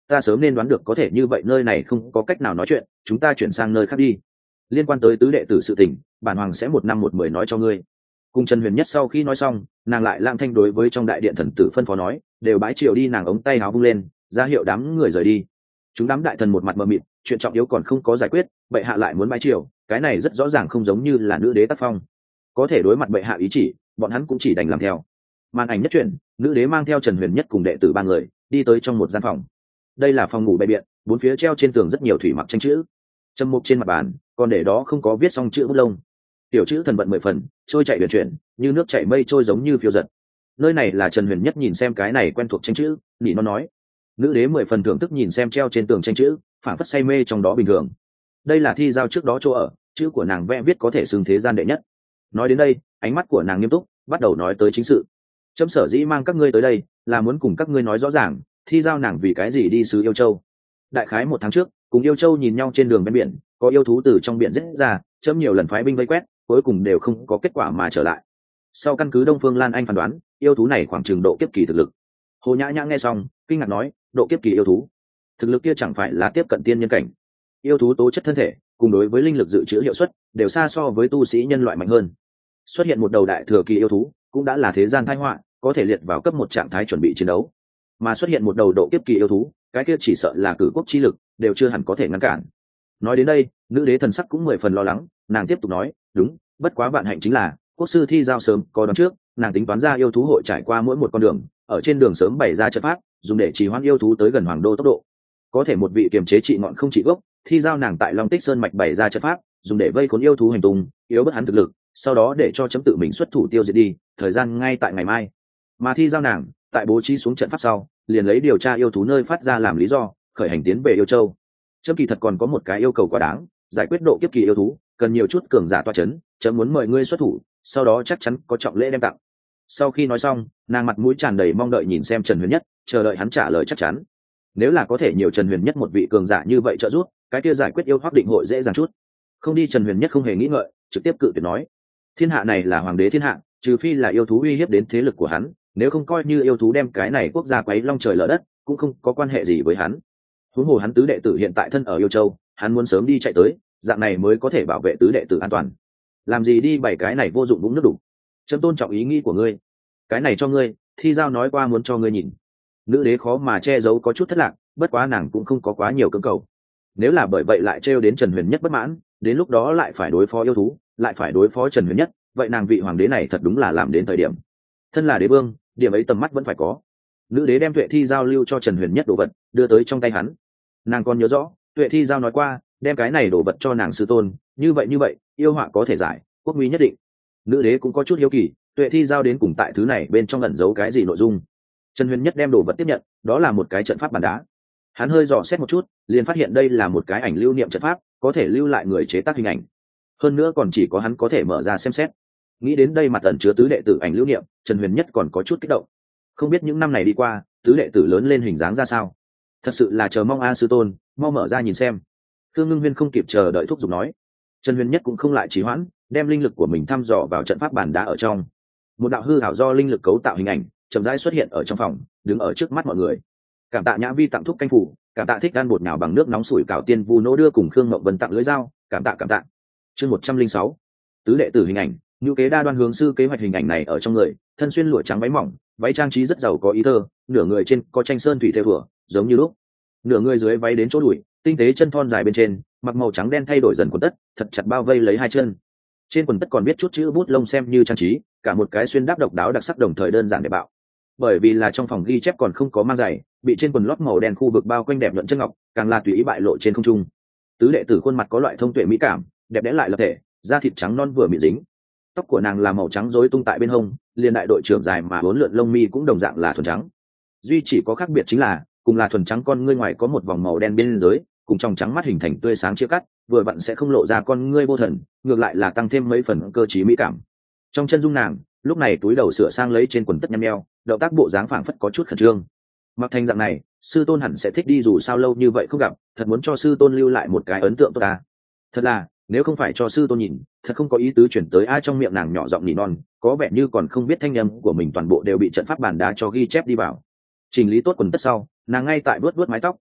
ta sớm nên đoán được có thể như vậy, nơi này không có cách nào nói chuyện, chúng ta chuyển sang nơi khác đi. Liên quan tới tứ đệ tử sự tình, bản hoàng sẽ một năm một mười nói cho ngươi. Cùng Trần Huyền Nhất sau khi nói xong, nàng lại lang thanh đối với trong đại điện thần tử phân phó nói, đều bái triều đi. Nàng ống tay áo vung lên, ra hiệu đám người rời đi. Chúng đám đại thần một mặt mờ mịt, chuyện trọng yếu còn không có giải quyết, bệ hạ lại muốn bái triều, cái này rất rõ ràng không giống như là nữ đế tác phong. Có thể đối mặt bệ hạ ý chỉ, bọn hắn cũng chỉ đành làm theo. Màn ảnh nhất truyện, nữ đế mang theo Trần Huyền Nhất cùng đệ tử ba người đi tới trong một gian phòng. Đây là phòng ngủ bệ biện, bốn phía treo trên tường rất nhiều thủy mặc tranh chữ, châm mục trên mặt bàn còn để đó không có viết xong chữ bút lông. Tiểu chữ thần vận 10 phần, trôi chạy huyền chuyển, như nước chảy mây trôi, giống như phiêu giật. Nơi này là Trần Huyền Nhất nhìn xem cái này quen thuộc tranh chữ, nỉ nó nói. Nữ đế 10 phần thưởng thức nhìn xem treo trên tường tranh chữ, phảng phất say mê trong đó bình thường. Đây là thi giao trước đó chỗ ở, chữ của nàng vẽ viết có thể xưng thế gian đệ nhất. Nói đến đây, ánh mắt của nàng nghiêm túc, bắt đầu nói tới chính sự. Chấm sở dĩ mang các ngươi tới đây, là muốn cùng các ngươi nói rõ ràng, thi giao nàng vì cái gì đi xứ Yêu Châu. Đại khái 1 tháng trước, cùng Yêu Châu nhìn nhau trên đường bên biển, có yêu thú từ trong biển rết ra, chấm nhiều lần phái binh vây quét, cuối cùng đều không có kết quả mà trở lại. Sau căn cứ Đông Phương Lan Anh phán đoán, yêu thú này khoảng chừng độ kiếp kỳ thực lực. Hồ Nhã Nhã nghe xong, kinh ngạc nói, độ kiếp kỳ yêu thú, thực lực kia chẳng phải là tiếp cận tiên nhân cảnh? Yêu thú tố chất thân thể cùng đối với linh lực dự trữ hiệu suất đều xa so với tu sĩ nhân loại mạnh hơn. Xuất hiện một đầu đại thừa kỳ yêu thú cũng đã là thế gian tai họa, có thể liệt vào cấp 1 trạng thái chuẩn bị chiến đấu. Mà xuất hiện một đầu độ kiếp kỳ yêu thú, cái kia chỉ sợ là cử quốc chi lực đều chưa hẳn có thể ngăn cản. Nói đến đây, nữ đế thần sắc cũng 10 phần lo lắng, nàng tiếp tục nói, đúng, bất quá vạn hạnh chính là quốc sư thi giao sớm có đoán trước, nàng tính toán ra yêu thú hội trải qua mỗi một con đường, ở trên đường sớm bày ra trận pháp, dùng để trì hoãn yêu thú tới gần hoàng đô tốc độ. Có thể một vị kiềm chế trị ngọn không trị gốc, thi giao nàng tại Long Tích Sơn mạch bày ra trận pháp, dùng để vây khốn yêu thú hành tung, yếu bất hắn thực lực, sau đó để cho chấm tự mình xuất thủ tiêu diệt đi, thời gian ngay tại ngày mai. Mà thi giao nàng tại bố trí xuống trận pháp sau, liền lấy điều tra yêu thú nơi phát ra làm lý do, khởi hành tiến về Yêu Châu. Chấm kỳ thật còn có một cái yêu cầu quá đáng, giải quyết độ kiếp kỳ yêu thú, cần nhiều chút cường giả toa chấn, chấm muốn mời ngươi xuất thủ, sau đó chắc chắn có trọng lễ đem tặng. Sau khi nói xong, nàng mặt mũi tràn đầy mong đợi nhìn xem Trần Huyền Nhất, chờ đợi hắn trả lời chắc chắn. Nếu là có thể nhiều Trần Huyền Nhất một vị cường giả như vậy trợ giúp, cái kia giải quyết yêu Hoắc Định hội dễ dàng chút. Không đi, Trần Huyền Nhất không hề nghĩ ngợi, trực tiếp cự tuyệt nói, thiên hạ này là hoàng đế thiên hạ, trừ phi là yêu thú uy hiếp đến thế lực của hắn, nếu không coi như yêu thú đem cái này quốc gia quấy long trời lở đất, cũng không có quan hệ gì với hắn. Huống hồ hắn tứ đệ tử hiện tại thân ở Yêu Châu, hắn muốn sớm đi chạy tới, dạng này mới có thể bảo vệ tứ đệ tử an toàn. Làm gì đi bày cái này vô dụng vũng nước đủ. Chấm tôn trọng ý nghĩ của ngươi, cái này cho ngươi, thi giao nói qua muốn cho ngươi nhìn. Nữ đế khó mà che giấu có chút thất lạc, bất quá nàng cũng không có quá nhiều cưỡng cầu. Nếu là bởi vậy lại trêu đến Trần Huyền Nhất bất mãn, đến lúc đó lại phải đối phó yêu thú, lại phải đối phó Trần Huyền Nhất, vậy nàng vị hoàng đế này thật đúng là làm đến thời điểm. Thân là đế vương, điểm ấy tầm mắt vẫn phải có. Nữ đế đem Tuệ Thi giao lưu cho Trần Huyền Nhất đồ vật đưa tới trong tay hắn. Nàng còn nhớ rõ, Tuệ Thi giao nói qua, đem cái này đồ vật cho nàng sư tôn, như vậy, yêu họa có thể giải, quốc nguy nhất định. Nữ đế cũng có chút hiếu kỳ, Tuệ Thi giao đến cùng tại thứ này bên trong ẩn giấu cái gì nội dung. Trần Huyền Nhất đem đồ vật tiếp nhận, đó là một cái trận pháp bàn đá. Hắn hơi dò xét một chút, liền phát hiện đây là một cái ảnh lưu niệm trận pháp, có thể lưu lại người chế tác hình ảnh. Hơn nữa còn chỉ có hắn có thể mở ra xem xét. Nghĩ đến đây mặt ẩn chứa tứ đệ tử ảnh lưu niệm, Trần Huyền Nhất còn có chút kích động. Không biết những năm này đi qua, tứ đệ tử lớn lên hình dáng ra sao. Thật sự là chờ mong a sư tôn, mau mở ra nhìn xem. Thương Ngưng Huyên không kịp chờ đợi thúc giục nói. Trần Huyền Nhất cũng không lại trì hoãn, đem linh lực của mình thăm dò vào trận pháp bàn đá ở trong. Một đạo hư ảo do linh lực cấu tạo hình ảnh chậm rãi xuất hiện ở trong phòng, đứng ở trước mắt mọi người. Cảm tạ Nhã Vi tặng thuốc canh phủ, cảm tạ Thích ăn bột nhào bằng nước nóng sủi cảo tiên vu nỗ đưa cùng Khương Mộng Vân tặng lưỡi dao, cảm tạ. Chương 106. Tứ đệ tử hình ảnh, Nưu Kế Đa Đoan hướng sư kế hoạch hình ảnh này ở trong người, thân xuyên lụa trắng váy mỏng, váy trang trí rất giàu có ý thơ, nửa người trên có tranh sơn thủy thêu thủa, giống như lúc. Nửa người dưới váy đến chỗ đùi, tinh tế chân thon dài bên trên, mặc màu trắng đen thay đổi dần quần tất, thật chặt bao vây lấy hai chân. Trên quần tất còn viết chút chữ bút lông xem như trang trí, cả một cái xuyên đáp độc đáo đặc sắc đồng thời đơn giản để bạo. Bởi vì là trong phòng ghi chép còn không có mang giày, bị trên quần lót màu đen khu vực bao quanh đẹp nhuận chân ngọc, càng là tùy ý bại lộ trên không trung. Tứ đệ tử khuôn mặt có loại thông tuệ mỹ cảm, đẹp đẽ lại lập thể, da thịt trắng non vừa mịn dính. Tóc của nàng là màu trắng rối tung tại bên hông, liền đại đội trưởng dài mà bốn lượn lông mi cũng đồng dạng là thuần trắng. Duy chỉ có khác biệt chính là, cùng là thuần trắng con ngươi ngoài có một vòng màu đen bên dưới, cùng trong trắng mắt hình thành tươi sáng chia cắt, vừa vặn sẽ không lộ ra con ngươi vô thần, ngược lại là tăng thêm mấy phần cơ trí mỹ cảm. Trong chân dung nàng, lúc này túi đầu sửa sang lấy trên quần tất nhăn nheo, động tác bộ dáng phảng phất có chút khẩn trương. Mặc thành dạng này, sư tôn hẳn sẽ thích đi, dù sao lâu như vậy không gặp, thật muốn cho sư tôn lưu lại một cái ấn tượng tốt ta. Thật là, nếu không phải cho sư tôn nhìn, thật không có ý tứ chuyển tới ai. Trong miệng nàng nhỏ giọng nỉ non, có vẻ như còn không biết thanh âm của mình toàn bộ đều bị trận pháp bàn đá cho ghi chép đi vào. Chỉnh lý tốt quần tất sau, nàng ngay tại vuốt vuốt mái tóc,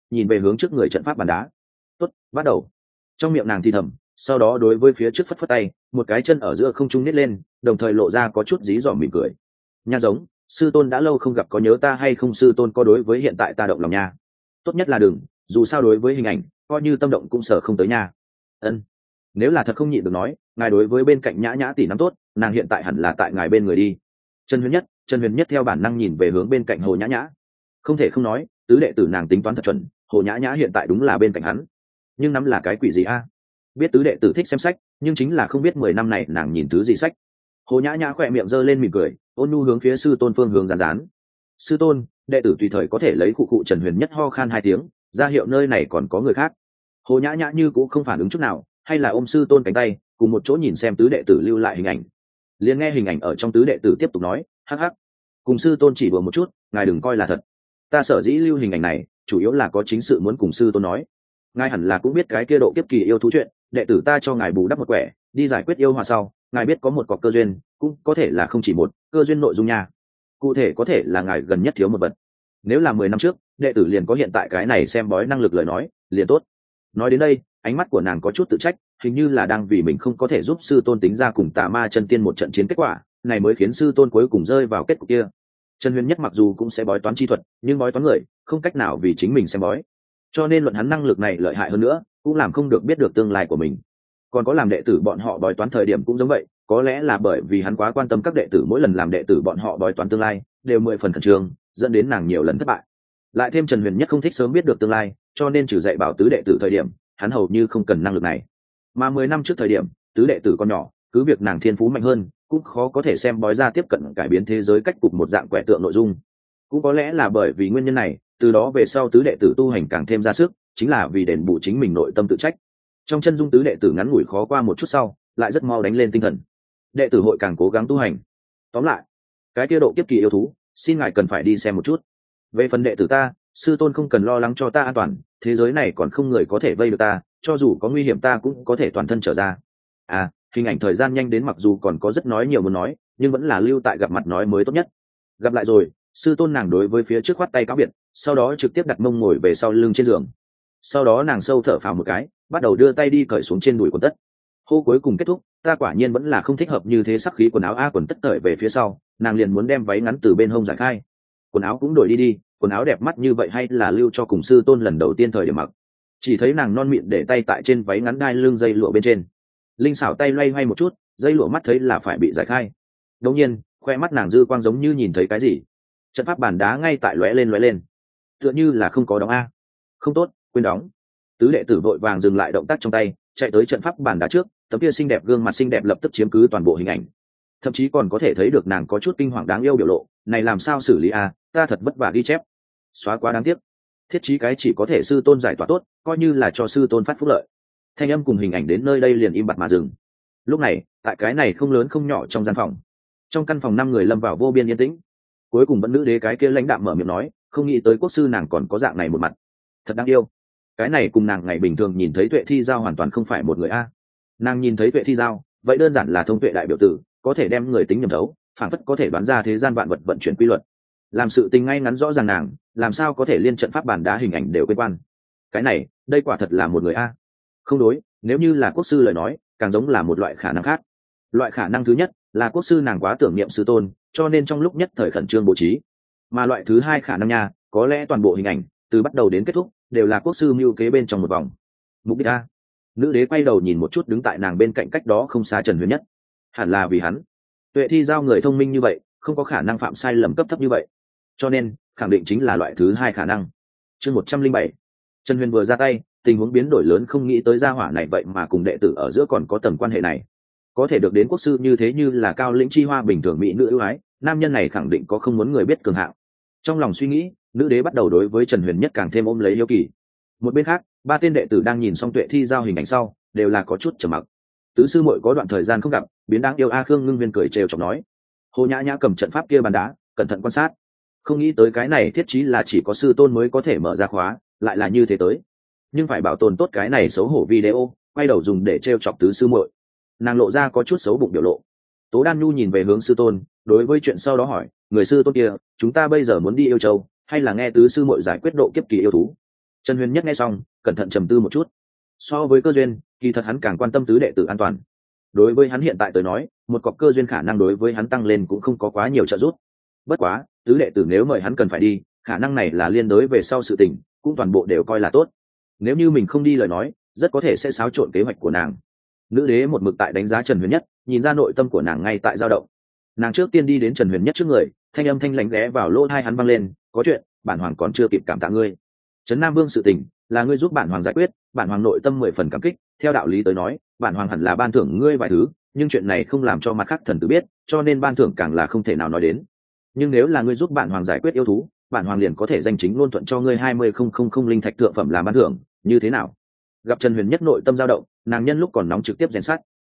nhìn về hướng trước người trận pháp bàn đá. Tốt, bắt đầu. Trong miệng nàng thì thầm, sau đó đối với phía trước phất phất tay, một cái chân ở giữa không trung nít lên, đồng thời lộ ra có chút dí dỏm mỉm cười. Nha giống, sư tôn đã lâu không gặp, có nhớ ta hay không? Sư tôn có đối với hiện tại ta động lòng nha. Tốt nhất là đừng, dù sao đối với hình ảnh, coi như tâm động cũng sợ không tới nha. Ân, nếu là thật không nhịn được nói, ngài đối với bên cạnh Nhã Nhã tỷ nắm tốt, nàng hiện tại hẳn là tại ngài bên người đi. Trần Huyền Nhất theo bản năng nhìn về hướng bên cạnh Hồ Nhã Nhã. Không thể không nói, tứ đệ tử nàng tính toán thật chuẩn, Hồ Nhã Nhã hiện tại đúng là bên cạnh hắn. Nhưng nắm là cái quỷ gì a? Biết tứ đệ tử thích xem sách, nhưng chính là không biết 10 năm này nàng nhìn thứ gì sách. Hồ Nhã Nhã khỏe miệng giơ lên mỉm cười, ôn nhu hướng phía sư tôn phương hướng rán rán. Sư tôn, đệ tử tùy thời có thể lấy cụ cụ. Trần Huyền Nhất ho khan 2 tiếng, ra hiệu nơi này còn có người khác. Hồ Nhã Nhã như cũng không phản ứng chút nào, hay là ôm sư tôn cánh tay, cùng một chỗ nhìn xem tứ đệ tử lưu lại hình ảnh. Liền nghe hình ảnh ở trong tứ đệ tử tiếp tục nói, hắc hắc, cùng sư tôn chỉ đùa một chút, ngài đừng coi là thật. Ta sở dĩ lưu hình ảnh này, chủ yếu là có chính sự muốn cùng sư tôn nói. Ngài hẳn là cũng biết cái kia độ kiếp kỳ yêu thú chuyện, đệ tử ta cho ngài bù đắp một quẻ, đi giải quyết yêu hòa sau, ngài biết có một cọc cơ duyên, cũng có thể là không chỉ một cơ duyên nội dung nha. Cụ thể có thể là ngài gần nhất thiếu một vật. Nếu là 10 năm trước, đệ tử liền có hiện tại cái này xem bói năng lực lời nói, liền tốt. Nói đến đây, ánh mắt của nàng có chút tự trách, hình như là đang vì mình không có thể giúp sư tôn tính ra cùng tà ma chân tiên một trận chiến kết quả, này mới khiến sư tôn cuối cùng rơi vào kết cục kia. Trần Huyền Nhất mặc dù cũng sẽ bói toán chi thuật, nhưng bói toán người, không cách nào vì chính mình xem bói. Cho nên luận hắn năng lực này lợi hại hơn nữa, cũng làm không được biết được tương lai của mình. Còn có làm đệ tử bọn họ bói toán thời điểm cũng giống vậy, có lẽ là bởi vì hắn quá quan tâm các đệ tử, mỗi lần làm đệ tử bọn họ bói toán tương lai, đều 10 phần khẩn trương, dẫn đến nàng nhiều lần thất bại. Lại thêm Trần Huyền Nhất không thích sớm biết được tương lai, cho nên trừ dạy bảo tứ đệ tử thời điểm, hắn hầu như không cần năng lực này. Mà 10 năm trước thời điểm, tứ đệ tử còn nhỏ, cứ việc nàng thiên phú mạnh hơn, cũng khó có thể xem bói ra tiếp cận cải biến thế giới cách cục một dạng quẻ tượng nội dung. Cũng có lẽ là bởi vì nguyên nhân này, từ đó về sau tứ đệ tử tu hành càng thêm ra sức, chính là vì đền bù chính mình nội tâm tự trách. Trong chân dung tứ đệ tử ngắn ngủi khó qua một chút sau, lại rất mau đánh lên tinh thần. Đệ tử hội càng cố gắng tu hành. Tóm lại, cái kia độ kiếp kỳ yêu thú, xin ngài cần phải đi xem một chút. Về phần đệ tử ta, sư tôn không cần lo lắng cho ta an toàn, thế giới này còn không người có thể vây được ta, cho dù có nguy hiểm ta cũng có thể toàn thân trở ra. À, hình ảnh thời gian nhanh đến, mặc dù còn có rất nói nhiều muốn nói, nhưng vẫn là lưu tại gặp mặt nói mới tốt nhất. Gặp lại rồi, sư tôn nàng đối với phía trước khoát tay cáo biệt, sau đó trực tiếp đặt mông ngồi về sau lưng trên giường. Sau đó nàng sâu thở phào một cái, bắt đầu đưa tay đi cởi xuống trên đùi quần tất. Hô cuối cùng kết thúc, ta quả nhiên vẫn là không thích hợp như thế, sắc khí quần áo a quần tất cởi về phía sau, nàng liền muốn đem váy ngắn từ bên hông giải khai. Quần áo cũng đổi đi, quần áo đẹp mắt như vậy hay là lưu cho cùng sư tôn lần đầu tiên thời điểm mặc. Chỉ thấy nàng non mịn để tay tại trên váy ngắn đai lưng dây lụa bên trên, linh xảo tay loay hoay một chút, dây lụa mắt thấy là phải bị giải khai. Đột nhiên, khoe mắt nàng dư quang giống như nhìn thấy cái gì. Trận pháp bàn đá ngay tại lóe lên, tựa như là không có đóng a. Không tốt, quên đóng. Tứ đệ tử vội vàng dừng lại động tác trong tay, chạy tới trận pháp bàn đá trước, tấm kia xinh đẹp gương mặt xinh đẹp lập tức chiếm cứ toàn bộ hình ảnh. Thậm chí còn có thể thấy được nàng có chút kinh hoàng đáng yêu biểu lộ, này làm sao xử lý a, ta thật vất vả ghi chép. Xóa quá đáng tiếc. Thiết trí cái chỉ có thể sư tôn giải tỏa tốt, coi như là cho sư tôn phát phúc lợi. Thanh âm cùng hình ảnh đến nơi đây liền im bặt mà dừng. Lúc này, tại cái này không lớn không nhỏ trong gian phòng, trong căn phòng 5 người lâm vào vô biên yên tĩnh. Cuối cùng vẫn nữ đế cái kia lãnh đạm mở miệng nói, không nghĩ tới quốc sư nàng còn có dạng này một mặt, thật đáng yêu. Cái này cùng nàng ngày bình thường nhìn thấy Tuệ Thi Giao hoàn toàn không phải một người a. Nàng nhìn thấy Tuệ Thi Giao, vậy đơn giản là thông tuệ đại biểu tử, có thể đem người tính nhầm thấu, phản phất có thể đoán ra thế gian vạn vật vận chuyển quy luật, làm sự tình ngay ngắn rõ ràng. Nàng làm sao có thể liên trận pháp bàn đá hình ảnh đều quên quan. Cái này, đây quả thật là một người a. Không đối, nếu như là quốc sư lời nói, càng giống là một loại khả năng khác. Loại khả năng thứ nhất là quốc sư nàng quá tưởng niệm sư tôn, cho nên trong lúc nhất thời khẩn trương bố trí. Mà loại thứ hai khả năng nha, có lẽ toàn bộ hình ảnh từ bắt đầu đến kết thúc đều là quốc sư mưu kế bên trong một vòng. Mục đích a. Nữ đế quay đầu nhìn một chút đứng tại nàng bên cạnh cách đó không xa Trần Huyền Nhất. Hẳn là vì hắn. Tuệ Thi Giao người thông minh như vậy, không có khả năng phạm sai lầm cấp thấp như vậy, cho nên khẳng định chính là loại thứ hai khả năng. Chương 107. Trần Huyền vừa ra tay, tình huống biến đổi lớn, không nghĩ tới gia hỏa này vậy mà cùng đệ tử ở giữa còn có tầng quan hệ này. Có thể được đến quốc sư như thế, như là cao lĩnh chi hoa bình thường mỹ nữ ưu ái, nam nhân này khẳng định có không muốn người biết cường hạng. Trong lòng suy nghĩ, nữ đế bắt đầu đối với Trần Huyền Nhất càng thêm ôm lấy hiếu kỳ. Một bên khác, 3 tên đệ tử đang nhìn xong Tuệ Thi Giao hình ảnh sau, đều là có chút trầm mặc. Tứ sư muội có đoạn thời gian không gặp, biến đáng yêu a. Khương Ngưng Viên cười trêu chọc nói. Hồ Nhã Nhã cầm trận pháp kia bàn đá, cẩn thận quan sát. Không nghĩ tới cái này thiết trí là chỉ có sư tôn mới có thể mở ra khóa, lại là như thế tới. Nhưng phải bảo tồn tốt cái này xấu hổ video, quay đầu dùng để trêu chọc tứ sư muội. Nàng lộ ra có chút xấu bụng biểu lộ. Tố Đan Nhu nhìn về hướng sư tôn, đối với chuyện sau đó hỏi, người sư tôn kia, chúng ta bây giờ muốn đi Yêu Châu, hay là nghe tứ sư muội giải quyết độ kiếp kỳ yêu thú? Trần Huyền Nhất nghe xong cẩn thận trầm tư một chút. So với cơ duyên, kỳ thật hắn càng quan tâm tứ đệ tử an toàn. Đối với hắn hiện tại tới nói, một cọc cơ duyên khả năng đối với hắn tăng lên cũng không có quá nhiều trợ giúp. Bất quá tứ đệ tử nếu mời hắn cần phải đi, khả năng này là liên đối về sau sự tình, cũng toàn bộ đều coi là tốt. Nếu như mình không đi lời nói, rất có thể sẽ xáo trộn kế hoạch của nàng. Nữ đế một mực tại đánh giá Trần Huyền Nhất, nhìn ra nội tâm của nàng ngay tại dao động. Nàng trước tiên đi đến Trần Huyền Nhất trước người, thanh âm thanh lãnh ghé vào lỗ tai hắn vang lên, có chuyện bản hoàng còn chưa kịp cảm tạ ngươi. Trấn Nam Vương sự tình là ngươi giúp bản hoàng giải quyết, bản hoàng nội tâm 10 phần cảm kích. Theo đạo lý tới nói, bản hoàng hẳn là ban thưởng ngươi vài thứ, nhưng chuyện này không làm cho mặt khác thần tử biết, cho nên ban thưởng càng là không thể nào nói đến. Nhưng nếu là ngươi giúp bản hoàng giải quyết yêu thú, bản hoàng liền có thể danh chính ngôn thuận cho ngươi 20,000 linh thạch thượng phẩm làm ban thưởng, như thế nào? Gặp Trần Huyền Nhất nội tâm dao động, nàng nhân lúc còn nóng trực tiếp rèn sát.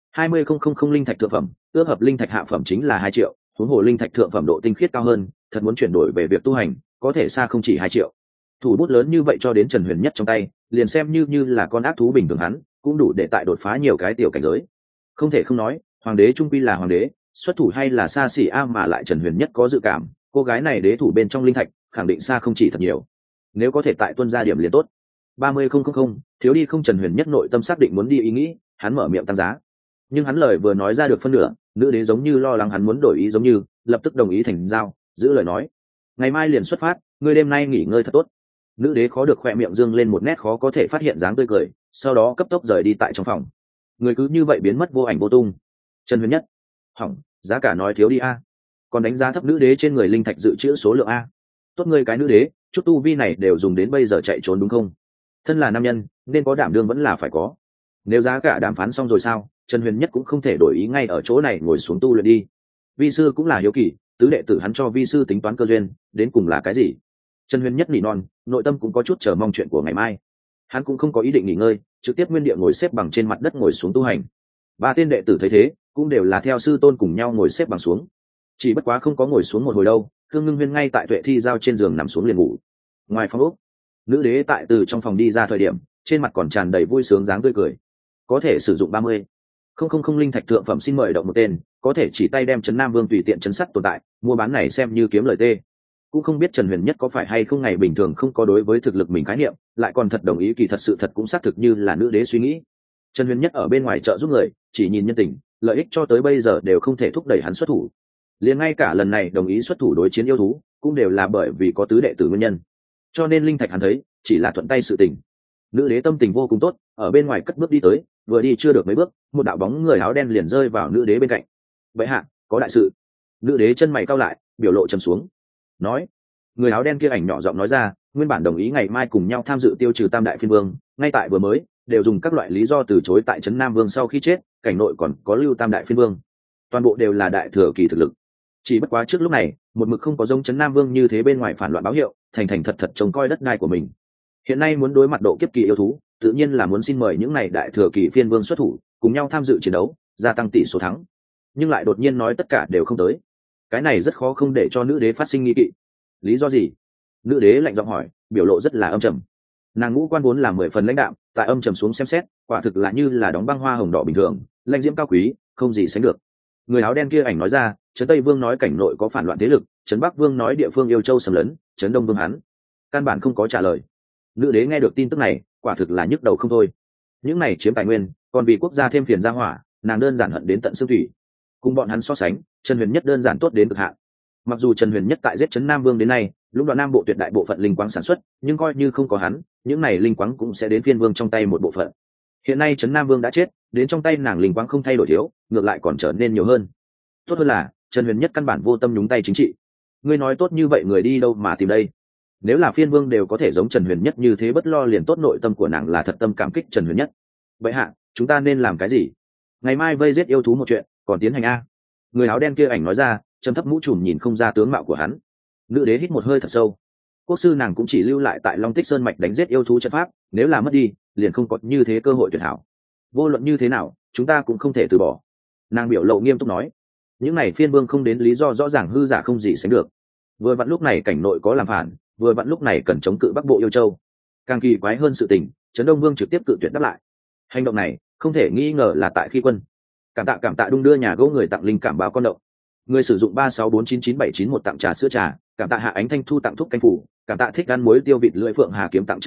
20,000 linh thạch thượng phẩm, ước hợp linh thạch hạ phẩm chính là 2 triệu, huống hồ linh thạch thượng phẩm độ tinh khiết cao hơn, thật muốn chuyển đổi về việc tu hành, có thể xa không chỉ 2 triệu. Thủ bút lớn như vậy cho đến Trần Huyền Nhất trong tay, liền xem như là con ác thú bình thường hắn, cũng đủ để tại đột phá nhiều cái tiểu cảnh giới. Không thể không nói, hoàng đế trung quy là hoàng đế, xuất thủ hay là xa xỉ mà lại Trần Huyền Nhất có dự cảm, cô gái này đế thủ bên trong linh thạch, khẳng định xa không chỉ thật nhiều. Nếu có thể tại tuân gia điểm liền tốt. 30,000, thiếu đi không? Trần Huyền Nhất nội tâm xác định muốn đi ý nghĩ, hắn mở miệng tăng giá. Nhưng hắn lời vừa nói ra được phân nửa, nữ đế giống như lo lắng hắn muốn đổi ý giống như, lập tức đồng ý thành giao, giữ lời nói. Ngày mai liền xuất phát, ngươi đêm nay nghỉ ngơi thật tốt. Nữ đế khó được khỏe miệng dương lên một nét khó có thể phát hiện dáng tươi cười, sau đó cấp tốc rời đi tại trong phòng. Người cứ như vậy biến mất vô ảnh vô tung. Trần Huyền Nhất, hỏng, giá cả nói thiếu đi a, còn đánh giá thấp nữ đế trên người linh thạch dự trữ số lượng a. Tốt ngươi cái nữ đế, chút tu vi này đều dùng đến bây giờ chạy trốn đúng không? Thân là nam nhân nên có đảm đương vẫn là phải có. Nếu giá cả đàm phán xong rồi sao, Trần Huyền Nhất cũng không thể đổi ý ngay ở chỗ này ngồi xuống tu luyện đi. Vi sư cũng là hiếu kỳ, tứ đệ tử hắn cho vi sư tính toán cơ duyên đến cùng là cái gì? Trần Huyền Nhất nỉ non, nội tâm cũng có chút chờ mong chuyện của ngày mai. Hắn cũng không có ý định nghỉ ngơi, trực tiếp nguyên địa ngồi xếp bằng trên mặt đất ngồi xuống tu hành. Ba tên đệ tử thấy thế cũng đều là theo sư tôn cùng nhau ngồi xếp bằng xuống. Chỉ bất quá không có ngồi xuống một hồi đâu, Khương Ngưng Huyên ngay tại Tuệ Thi giao trên giường nằm xuống liền ngủ. Ngoài phòng ốc, nữ đế tại từ trong phòng đi ra thời điểm, trên mặt còn tràn đầy vui sướng dáng tươi cười. Có thể sử dụng 30,000 linh thạch thượng phẩm, xin mời động một tên, có thể chỉ tay đem Trấn Nam Vương tùy tiện chấn sát tồn tại, mua bán này xem như kiếm lời tê. Cũng không biết Trần Huyền Nhất có phải hay không ngày bình thường không có đối với thực lực mình khái niệm, lại còn thật đồng ý, kỳ thật sự thật cũng xác thực như là nữ đế suy nghĩ. Trần Huyền Nhất ở bên ngoài trợ giúp người, chỉ nhìn nhân tình, lợi ích cho tới bây giờ đều không thể thúc đẩy hắn xuất thủ. Liền ngay cả lần này đồng ý xuất thủ đối chiến yêu thú, cũng đều là bởi vì có tứ đệ tử nguyên nhân. Cho nên linh thạch hắn thấy chỉ là thuận tay sự tình. Nữ đế tâm tình vô cùng tốt, ở bên ngoài cất bước đi tới, vừa đi chưa được mấy bước, một đạo bóng người áo đen liền rơi vào nữ đế bên cạnh. Bệ hạ, có đại sự. Nữ đế chân mày cau lại, biểu lộ trầm xuống. Nói, người áo đen kia ảnh nhỏ giọng nói ra, nguyên bản đồng ý ngày mai cùng nhau tham dự tiêu trừ Tam Đại Phiên Vương, ngay tại vừa mới đều dùng các loại lý do từ chối tại Trấn Nam Vương sau khi chết, cảnh nội còn có lưu Tam Đại Phiên Vương, toàn bộ đều là đại thừa kỳ thực lực. Chỉ bất quá trước lúc này, một mực không có giống Trấn Nam Vương như thế bên ngoài phản loạn báo hiệu, thành thành thật thật trông coi đất đai của mình. Hiện nay muốn đối mặt độ kiếp kỳ yêu thú, tự nhiên là muốn xin mời những này đại thừa kỳ phiên vương xuất thủ, cùng nhau tham dự chiến đấu, gia tăng tỷ số thắng. Nhưng lại đột nhiên nói tất cả đều không tới, cái này rất khó không để cho nữ đế phát sinh nghi kỵ. Lý do gì? Nữ đế lạnh giọng hỏi, biểu lộ rất là âm trầm. Nàng ngũ quan vốn là 10 phần lãnh đạm, tại âm trầm xuống xem xét, quả thực là như là đóng băng hoa hồng đỏ bình thường, lãnh diễm cao quý, không gì sánh được. Người áo đen kia ảnh nói ra, Trấn Tây Vương nói cảnh nội có phản loạn thế lực, Trấn Bắc Vương nói địa phương yêu châu xâm lấn, Trấn Đông Vương hắn căn bản không có trả lời. Nữ đế nghe được tin tức này, quả thực là nhức đầu không thôi. Những này chiếm tài nguyên, còn vì quốc gia thêm phiền ra hỏa, nàng đơn giản hận đến tận xương thủy. Cùng bọn hắn so sánh, Trần Huyền Nhất đơn giản tốt đến cực hạn. Mặc dù Trần Huyền Nhất tại giết Trấn Nam Vương đến nay, lúc đoạn Nam bộ tuyệt đại bộ phận linh quáng sản xuất, nhưng coi như không có hắn, những này linh quáng cũng sẽ đến phiên vương trong tay một bộ phận. Hiện nay Trấn Nam Vương đã chết, đến trong tay nàng linh quáng không thay đổi thiếu, ngược lại còn trở nên nhiều hơn. Tốt hơn là Trần Huyền Nhất căn bản vô tâm nhúng tay chính trị. Ngươi nói tốt như vậy, người đi đâu mà tìm đây? Nếu là phiên vương đều có thể giống Trần Huyền Nhất như thế bất lo, liền tốt. Nội tâm của nàng là thật tâm cảm kích Trần Huyền Nhất. Vậy hạ, chúng ta nên làm cái gì? Ngày mai vây giết yêu thú một chuyện còn tiến hành a? Người áo đen kia ảnh nói ra, trầm thấp mũ trùm nhìn không ra tướng mạo của hắn. Nữ đế hít một hơi thật sâu. Quốc sư nàng cũng chỉ lưu lại tại Long Tích Sơn mạch đánh giết yêu thú trận pháp, nếu là mất đi, liền không có như thế cơ hội tuyệt hảo. Vô luận như thế nào, chúng ta cũng không thể từ bỏ. Nàng biểu lộ nghiêm túc nói. Những này phiên vương không đến lý do rõ ràng hư giả không gì sánh được. Vừa vặn lúc này cảnh nội có làm phản, vừa vặn lúc này cần chống cự Bắc Bộ yêu châu. Càng kỳ quái hơn sự tình, Trấn Đông Vương trực tiếp cự tuyệt đáp lại. Hành động này không thể nghi ngờ là tại khi quân. Cảm tạ đung đưa nhà gỗ người tặng linh cảm báo con động. Người sử dụng 36499791 tặng trà sữa trà, cảm tạ Hạ Ánh Thanh Thu tặng thuốc canh phủ, cảm tạ Thích ăn muối tiêu vịt lưỡi phượng hà kiếm tặng trà sữa,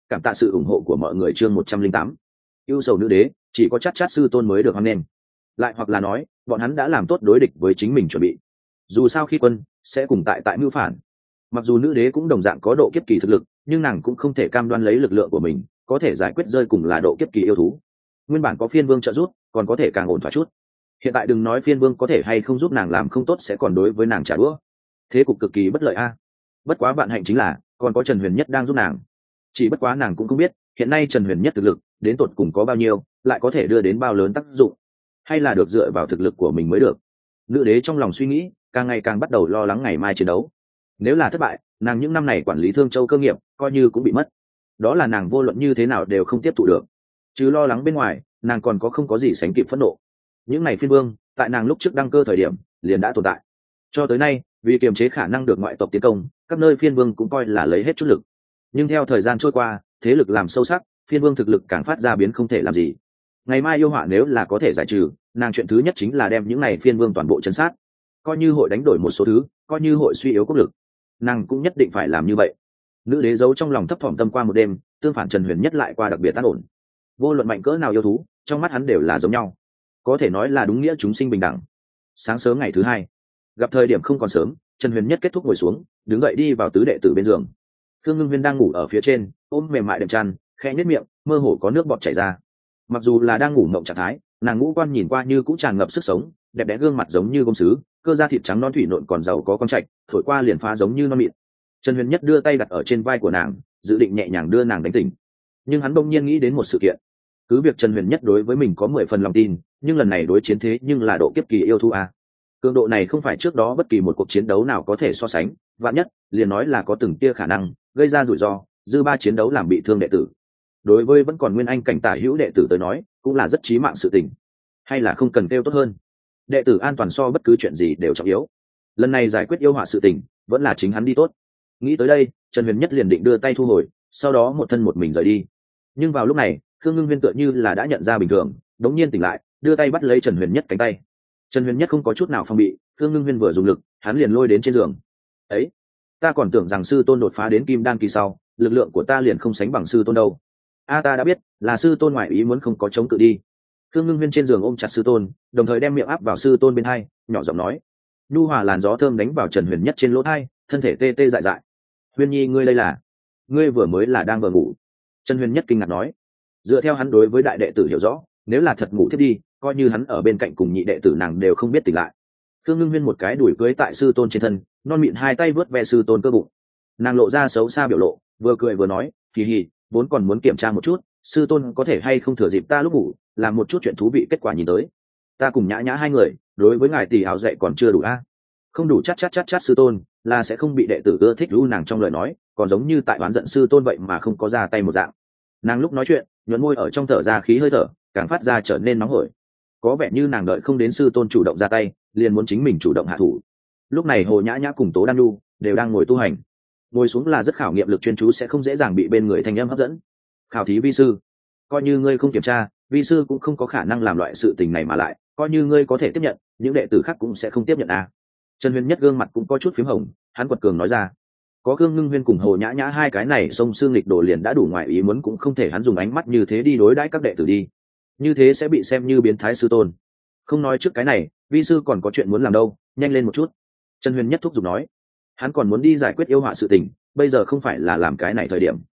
cảm tạ sự ủng hộ của mọi người. Chương 108. Ưu sầu nữ đế, chỉ có Chát Chát sư tôn mới được hoan nghênh. Lại hoặc là nói, bọn hắn đã làm tốt đối địch với chính mình chuẩn bị. Dù sao khi quân sẽ cùng tại mưu phản. Mặc dù nữ đế cũng đồng dạng có độ kiếp kỳ thực lực, nhưng nàng cũng không thể cam đoan lấy lực lượng của mình có thể giải quyết rơi cùng là độ kiếp kỳ yêu thú. Nguyên bản có phiên vương trợ giúp, còn có thể càng ổn thỏa chút. Hiện tại đừng nói phiên vương có thể hay không giúp nàng làm không tốt sẽ còn đối với nàng trả đũa. Thế cục cực kỳ bất lợi a. Bất quá vạn hạnh chính là còn có Trần Huyền Nhất đang giúp nàng. Chỉ bất quá nàng cũng không biết hiện nay Trần Huyền Nhất thực lực đến tột cùng có bao nhiêu, lại có thể đưa đến bao lớn tác dụng, hay là được dựa vào thực lực của mình mới được. Nữ đế trong lòng suy nghĩ, càng ngày càng bắt đầu lo lắng ngày mai chiến đấu. Nếu là thất bại, nàng những năm này quản lý Thương Châu cơ nghiệp coi như cũng bị mất. Đó là nàng vô luận như thế nào đều không tiếp thụ được. Chứ lo lắng bên ngoài, nàng còn không có gì sánh kịp phẫn nộ. Những ngày phiên vương, tại nàng lúc trước đăng cơ thời điểm, liền đã tồn tại. Cho tới nay, vì kiềm chế khả năng được ngoại tộc tiến công, các nơi phiên vương cũng coi là lấy hết chút lực. Nhưng theo thời gian trôi qua, thế lực làm sâu sắc, phiên vương thực lực càng phát ra biến không thể làm gì. Ngày mai yêu họa nếu là có thể giải trừ, nàng chuyện thứ nhất chính là đem những này phiên vương toàn bộ chấn sát. Coi như hội đánh đổi một số thứ, coi như hội suy yếu quốc lực, nàng cũng nhất định phải làm như vậy. Nữ đế giấu trong lòng thấp thỏm tâm qua một đêm, tương phản Trần Huyền Nhất lại qua đặc biệt an ổn. Vô luận mạnh cỡ nào yêu thú, trong mắt hắn đều là giống nhau, có thể nói là đúng nghĩa chúng sinh bình đẳng. Sáng sớm ngày thứ hai, gặp thời điểm không còn sớm, Trần Huyền Nhất kết thúc ngồi xuống, đứng dậy đi vào tứ đệ tử bên giường. Khương Ngưng Huyên đang ngủ ở phía trên, ôm mềm mại đệm chăn, khẽ nhếch miệng, mơ hồ có nước bọt chảy ra. Mặc dù là đang ngủ mộng trạng thái, nàng ngũ quan nhìn qua như cũng tràn ngập sức sống, đẹp đẽ gương mặt giống như gốm sứ, cơ da thịt trắng non thủy nộn còn giàu có con trạch, thổi qua liền phá giống như non mịn. Trần Huyền Nhất đưa tay đặt ở trên vai của nàng, dự định nhẹ nhàng đưa nàng đánh tỉnh, nhưng hắn bỗng nhiên nghĩ đến một sự kiện. Cứ việc Trần Huyền Nhất đối với mình có 10 phần lòng tin, nhưng lần này đối chiến thế nhưng là độ kiếp kỳ yêu thú a. Cường độ này không phải trước đó bất kỳ một cuộc chiến đấu nào có thể so sánh, vạn nhất liền nói là có từng tia khả năng gây ra rủi ro, dư ba chiến đấu làm bị thương đệ tử. Đối với vẫn còn nguyên anh cảnh tả hữu đệ tử tới nói, cũng là rất chí mạng sự tình. Hay là không cần kêu tốt hơn. Đệ tử an toàn so bất cứ chuyện gì đều trọng yếu. Lần này giải quyết yêu họa sự tình, vẫn là chính hắn đi tốt. Nghĩ tới đây, Trần Huyền Nhất liền định đưa tay thu hồi, sau đó một thân một mình rời đi. Nhưng vào lúc này, Khương Ngưng Huyên tựa như là đã nhận ra bình thường, đống nhiên tỉnh lại, đưa tay bắt lấy Trần Huyền Nhất cánh tay. Trần Huyền Nhất không có chút nào phòng bị, Khương Ngưng Huyên vừa dùng lực, hắn liền lôi đến trên giường. Ấy, ta còn tưởng rằng sư tôn đột phá đến kim đan kỳ sau, lực lượng của ta liền không sánh bằng sư tôn đâu. Ta đã biết, là sư tôn ngoại ý muốn không có chống cự đi. Khương Ngưng Huyên trên giường ôm chặt sư tôn, đồng thời đem miệng áp vào sư tôn bên hai, nhỏ giọng nói. Nhu hòa làn gió thơm đánh vào Trần Huyền Nhất trên lỗ tai, thân thể tê tê dại dại. Huyên Nhi ngươi đây là? Ngươi vừa mới là đang vừa ngủ. Trần Huyền Nhất kinh ngạc nói. Dựa theo hắn đối với đại đệ tử hiểu rõ, nếu là thật ngủ thiết đi, coi như hắn ở bên cạnh cùng nhị đệ tử nàng đều không biết tỉnh lại. Khương Ngưng Huyên một cái đuổi cưới tại sư tôn trên thân, non mịn hai tay vớt ve sư tôn cơ bụng. Nàng lộ ra xấu xa biểu lộ, vừa cười vừa nói, kỳ hì, vốn còn muốn kiểm tra một chút, sư tôn có thể hay không thừa dịp ta lúc ngủ, làm một chút chuyện thú vị kết quả nhìn tới. Ta cùng Nhã Nhã hai người, đối với ngài tỷ áo dạy còn chưa đủ a. Không đủ chát sư tôn, là sẽ không bị đệ tử ưa thích ru nàng trong lời nói, còn giống như tại oán giận sư tôn vậy mà không có ra tay một dạng. Nàng lúc nói chuyện, nhuận môi ở trong thở ra khí hơi thở, càng phát ra trở nên nóng hổi. Có vẻ như nàng đợi không đến sư tôn chủ động ra tay, liền muốn chính mình chủ động hạ thủ. Lúc này Hồ Nhã Nhã cùng Tố Đan Nhu đều đang ngồi tu hành. Ngồi xuống là rất khảo nghiệm lực chuyên chú, sẽ không dễ dàng bị bên người thanh âm hấp dẫn. Khảo thí vi sư, coi như ngươi không kiểm tra, vi sư cũng không có khả năng làm loại sự tình này, mà lại coi như ngươi có thể tiếp nhận, những đệ tử khác cũng sẽ không tiếp nhận à. Trần Huyền Nhất gương mặt cũng có chút phím hồng, hắn quật cường nói ra. Có Khương Ngưng Huyên cùng Hồ Nhã Nhã hai cái này song xương nghịch đồ liền đã đủ ngoại ý muốn, cũng không thể hắn dùng ánh mắt như thế đi đối đãi các đệ tử đi. Như thế sẽ bị xem như biến thái sư tôn. Không nói trước cái này, vi sư còn có chuyện muốn làm đâu, nhanh lên một chút. Trần Huyền Nhất thúc giục nói. Hắn còn muốn đi giải quyết yêu họa sự tình, bây giờ không phải là làm cái này thời điểm.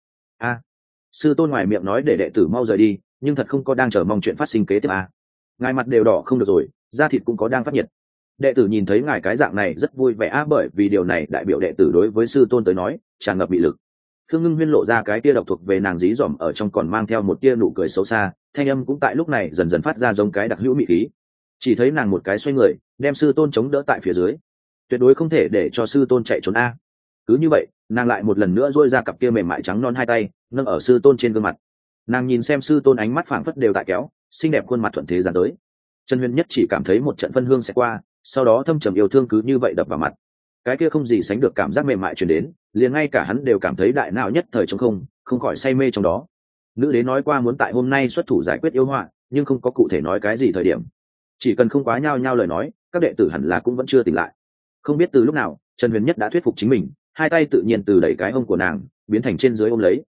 Sư tôn ngoài miệng nói để đệ tử mau rời đi, nhưng thật không có đang chờ mong chuyện phát sinh kế tiếp ngài mặt đều đỏ không được rồi, da thịt cũng có đang phát nhiệt. Đệ tử nhìn thấy ngài cái dạng này rất vui vẻ bởi vì điều này đại biểu đệ tử đối với sư tôn tới nói tràn ngập bị lực. Khương Ngưng Huyên lộ ra cái tia độc thuộc về nàng dí dỏm ở trong, còn mang theo một tia nụ cười xấu xa, thanh âm cũng tại lúc này dần dần phát ra giống cái đặc hữu mị khí. Chỉ thấy nàng một cái xoay người, đem sư tôn chống đỡ tại phía dưới, tuyệt đối không thể để cho sư tôn chạy trốn Cứ như vậy, nàng lại một lần nữa duỗi ra cặp kia mềm mại trắng non hai tay, nâng ở sư tôn trên gương mặt. Nàng nhìn xem sư tôn, ánh mắt phảng phất đều tại kéo, xinh đẹp khuôn mặt thuận thế dàn tới. Trần Huyền Nhất chỉ cảm thấy một trận phân hương sẽ qua, sau đó thâm trầm yêu thương cứ như vậy đập vào mặt. Cái kia không gì sánh được cảm giác mềm mại truyền đến, liền ngay cả hắn đều cảm thấy đại não nhất thời trống không khỏi say mê trong đó. Nữ đế nói qua muốn tại hôm nay xuất thủ giải quyết yêu họa, nhưng không có cụ thể nói cái gì thời điểm. Chỉ cần không quá nhao lời nói, các đệ tử hẳn là cũng vẫn chưa tỉnh lại. Không biết từ lúc nào, Trần Huyền Nhất đã thuyết phục chính mình, hai tay tự nhiên từ đẩy cái hông của nàng biến thành trên dưới ôm lấy.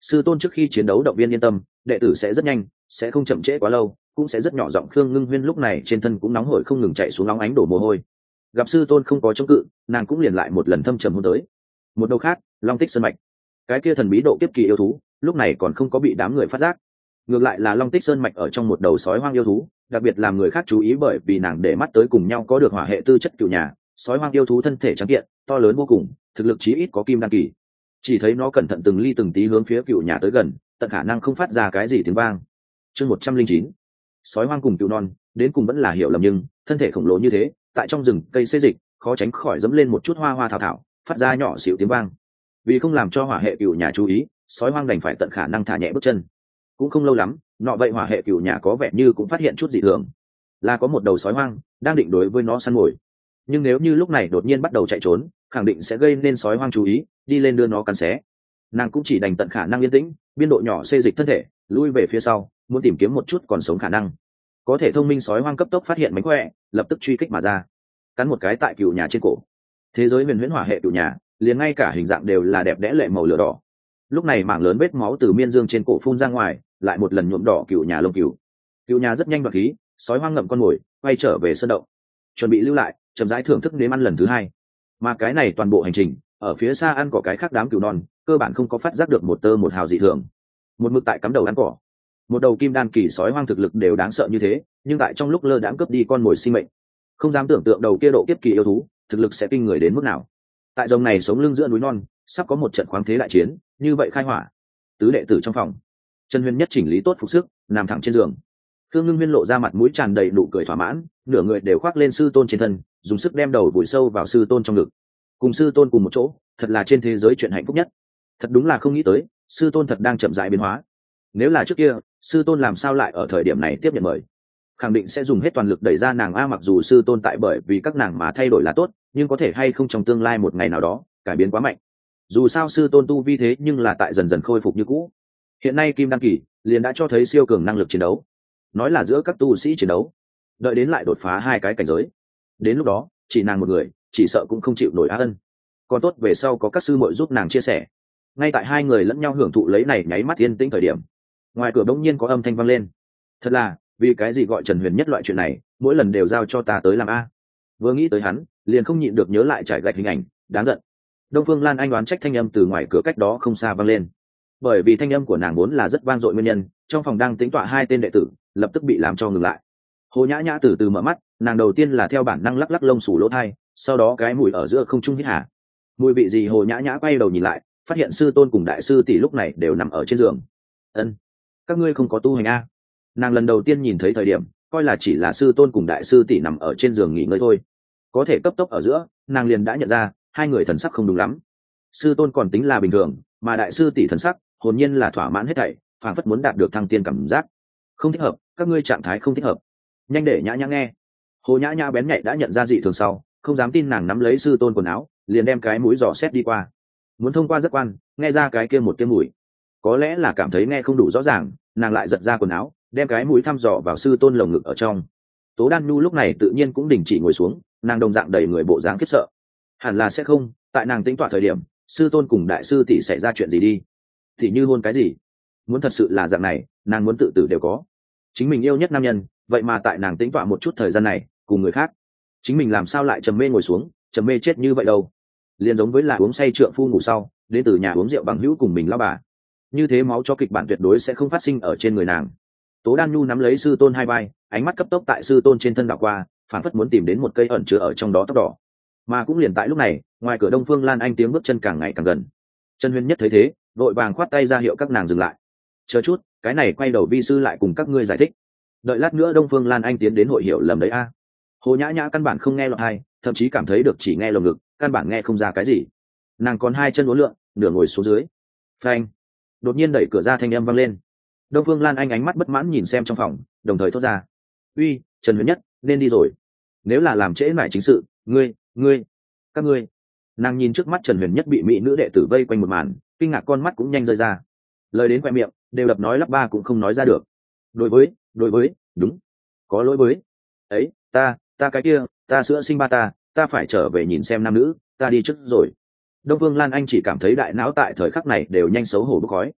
sư tôn trước khi chiến đấu động viên yên tâm, đệ tử sẽ rất nhanh, sẽ không chậm trễ quá lâu, cũng sẽ rất nhỏ giọng. Khương Ngưng Huyên lúc này trên thân cũng nóng hổi không ngừng chạy xuống nóng ánh đổ mồ hôi. Gặp sư tôn không có chống cự, nàng cũng liền lại một lần thâm trầm hôn tới. Một đầu khác, Long Tích Sơn mạch, cái kia thần bí độ kiếp kỳ yêu thú lúc này còn không có bị đám người phát giác. Ngược lại là Long Tích Sơn mạch ở trong một đầu sói hoang yêu thú, đặc biệt làm người khác chú ý bởi vì nàng để mắt tới cùng nhau có được hỏa hệ tư chất cửu nhà. Sói hoang yêu thú thân thể trắng kiện, to lớn vô cùng, thực lực chí ít có kim đan kỳ. Chỉ thấy nó cẩn thận từng ly từng tí hướng phía cửu nhà tới gần, tận khả năng không phát ra cái gì tiếng vang. Chương 109. Sói hoang cùng cừu non, đến cùng vẫn là hiểu lầm, nhưng thân thể khổng lồ như thế, tại trong rừng cây xê dịch, khó tránh khỏi dẫm lên một chút hoa hoa thảo thảo, phát ra nhỏ xíu tiếng vang. Vì không làm cho hỏa hệ cừu nhà chú ý, sói hoang đành phải tận khả năng thả nhẹ bước chân. Cũng không lâu lắm, nọ vậy hỏa hệ cừu nhà có vẻ như cũng phát hiện chút dị thường, là có một đầu sói hoang đang định đối với nó săn mồi. Nhưng nếu như lúc này đột nhiên bắt đầu chạy trốn, khẳng định sẽ gây nên sói hoang chú ý, đi lên đưa nó cắn xé. Nàng cũng chỉ đành tận khả năng yên tĩnh, biên độ nhỏ xê dịch thân thể, lui về phía sau, muốn tìm kiếm một chút còn sống khả năng. Có thể thông minh sói hoang cấp tốc phát hiện mánh khỏe, lập tức truy kích mà ra, cắn một cái tại cừu nhà trên cổ. Thế giới huyền huyễn hỏa hệ cừu nhà, liền ngay cả hình dạng đều là đẹp đẽ lệ màu lửa đỏ. Lúc này mảng lớn vết máu từ miên dương trên cổ phun ra ngoài, lại một lần nhuộm đỏ cừu nhà lông cừu. Cừu nhà rất nhanh đoạt khí, sói hoang ngậm con mồi, quay trở về sơn động, chuẩn bị lưu lại, chậm rãi thưởng thức nếm ăn lần thứ hai. Mà cái này toàn bộ hành trình, ở phía xa ăn cỏ cái khác đám cừu non, cơ bản không có phát giác được một tơ một hào dị thường. Một mực tại cắm đầu ăn cỏ. Một đầu kim đan kỳ sói hoang thực lực đều đáng sợ như thế, nhưng tại trong lúc lơ đãng cướp đi con mồi sinh mệnh. Không dám tưởng tượng đầu kia độ kiếp kỳ yêu thú, thực lực sẽ kinh người đến mức nào. Tại rồng này sống lưng giữa núi non, sắp có một trận khoáng thế đại chiến, như vậy khai hỏa. Tứ đệ tử trong phòng, Trần Huyền nhất chỉnh lý tốt phục sức, nằm thẳng trên giường. Khương Ngưng Huyên lộ ra mặt mũi tràn đầy nụ cười thỏa mãn, nửa người đều khoác lên sư tôn trên thân, dùng sức đem đầu vùi sâu vào sư tôn trong ngực. Cùng sư tôn cùng một chỗ, thật là trên thế giới chuyện hạnh phúc nhất. Thật đúng là không nghĩ tới, sư tôn thật đang chậm rãi biến hóa. Nếu là trước kia, sư tôn làm sao lại ở thời điểm này tiếp nhận mời? Khẳng định sẽ dùng hết toàn lực đẩy ra nàng a, mặc dù sư tôn tại bởi vì các nàng mà thay đổi là tốt, nhưng có thể hay không trong tương lai một ngày nào đó cải biến quá mạnh. Dù sao sư tôn tu vi thế nhưng là tại dần dần khôi phục như cũ. Hiện nay kim đan kỳ liền đã cho thấy siêu cường năng lực chiến đấu, nói là giữa các tu sĩ chiến đấu, đợi đến lại đột phá hai cái cảnh giới, đến lúc đó chỉ nàng một người chỉ sợ cũng không chịu nổi á ân. Còn tốt về sau có các sư muội giúp nàng chia sẻ. Ngay tại hai người lẫn nhau hưởng thụ lấy này nháy mắt yên tĩnh thời điểm, ngoài cửa bỗng nhiên có âm thanh vang lên. Thật là, vì cái gì gọi Trần Huyền nhất loại chuyện này mỗi lần đều giao cho ta tới làm a? Vừa nghĩ tới hắn, liền không nhịn được nhớ lại trải gạch hình ảnh đáng giận. Đông Phương Lan Anh đoán trách thanh âm từ ngoài cửa cách đó không xa vang lên. Bởi vì thanh âm của nàng vốn là rất vang dội nguyên nhân, trong phòng đang tĩnh tọa hai tên đệ tử lập tức bị làm cho ngừng lại. Hồ Nhã Nhã từ từ mở mắt, nàng đầu tiên là theo bản năng lắc lắc lông xù lỗ tai, sau đó cái mũi ở giữa không trung hít hà. Mùi vị gì? Hồ Nhã Nhã quay đầu nhìn lại, phát hiện sư tôn cùng đại sư tỷ lúc này đều nằm ở trên giường. Ân, các ngươi không có tu hành a? Nàng lần đầu tiên nhìn thấy thời điểm, coi là chỉ là sư tôn cùng đại sư tỷ nằm ở trên giường nghỉ ngơi thôi. Có thể cấp tốc ở giữa, nàng liền đã nhận ra hai người thần sắc không đúng lắm. Sư tôn còn tính là bình thường, mà đại sư tỷ thần sắc hồn nhiên là thỏa mãn hết thảy, phảng phất muốn đạt được thăng tiên cảm giác. Không thích hợp, các ngươi trạng thái không thích hợp. Nhanh để Nhã Nhã nghe. Hồ Nhã Nhã bén nhạy đã nhận ra dị thường sau, không dám tin nàng nắm lấy sư tôn quần áo, liền đem cái mũi dò xét đi qua, muốn thông qua giác quan nghe ra cái kia một tiếng mùi. Có lẽ là cảm thấy nghe không đủ rõ ràng, nàng lại giật ra quần áo, đem cái mũi thăm dò vào sư tôn lồng ngực ở trong. Tố Đan Nhu lúc này tự nhiên cũng đình chỉ ngồi xuống, nàng đồng dạng đầy người bộ dáng khiếp sợ. Hẳn là sẽ không, tại nàng tính toán thời điểm, sư tôn cùng đại sư tỷ xảy ra chuyện gì đi? Thì như hôn cái gì? Muốn thật sự là dạng này, nàng muốn tự tử đều có. Chính mình yêu nhất nam nhân, vậy mà tại nàng tính toán một chút thời gian này, cùng người khác, chính mình làm sao lại trầm mê ngồi xuống, trầm mê chết như vậy đâu? Liền giống với là uống say trượng phu ngủ sau, đến từ nhà uống rượu bằng hữu cùng mình lao bà. Như thế máu cho kịch bản tuyệt đối sẽ không phát sinh ở trên người nàng. Tố Đan Nhu nắm lấy sư tôn hai vai, ánh mắt cấp tốc tại sư tôn trên thân đảo qua, phản phất muốn tìm đến một cây ẩn chứa ở trong đó tóc đỏ. Mà cũng liền tại lúc này, ngoài cửa Đông Phương Lan Anh tiếng bước chân càng ngày càng gần. Trần Huyền nhất thấy thế, vội vàng khoát tay ra hiệu các nàng dừng lại. Chờ chút, cái này quay đầu vi sư lại cùng các ngươi giải thích. Đợi lát nữa Đông Phương Lan Anh tiến đến hội hiểu lầm đấy a. Hồ Nhã Nhã căn bản không nghe lọt tai, thậm chí cảm thấy được chỉ nghe lồng ngực, căn bản nghe không ra cái gì. Nàng còn hai chân uốn lượn, nửa ngồi xuống dưới. Phanh! Đột nhiên đẩy cửa ra, thanh âm vang lên. Đông Phương Lan Anh ánh mắt bất mãn nhìn xem trong phòng, đồng thời thốt ra: "Uy, Trần Huyền nhất, nên đi rồi. Nếu là làm trễ mãi chính sự, các ngươi." Nàng nhìn trước mắt Trần Huyền nhất bị mỹ nữ đệ tử vây quanh một màn, kinh ngạc con mắt cũng nhanh rơi ra. Lời đến khoe miệng, đều đập nói lắp ba cũng không nói ra được. Đối với, đúng, có lỗi với. Ấy, ta cái kia, ta sữa sinh ba ta phải trở về nhìn xem nam nữ, ta đi trước rồi. Đông Phương Lan Anh chỉ cảm thấy đại não tại thời khắc này đều nhanh xấu hổ bốc khói.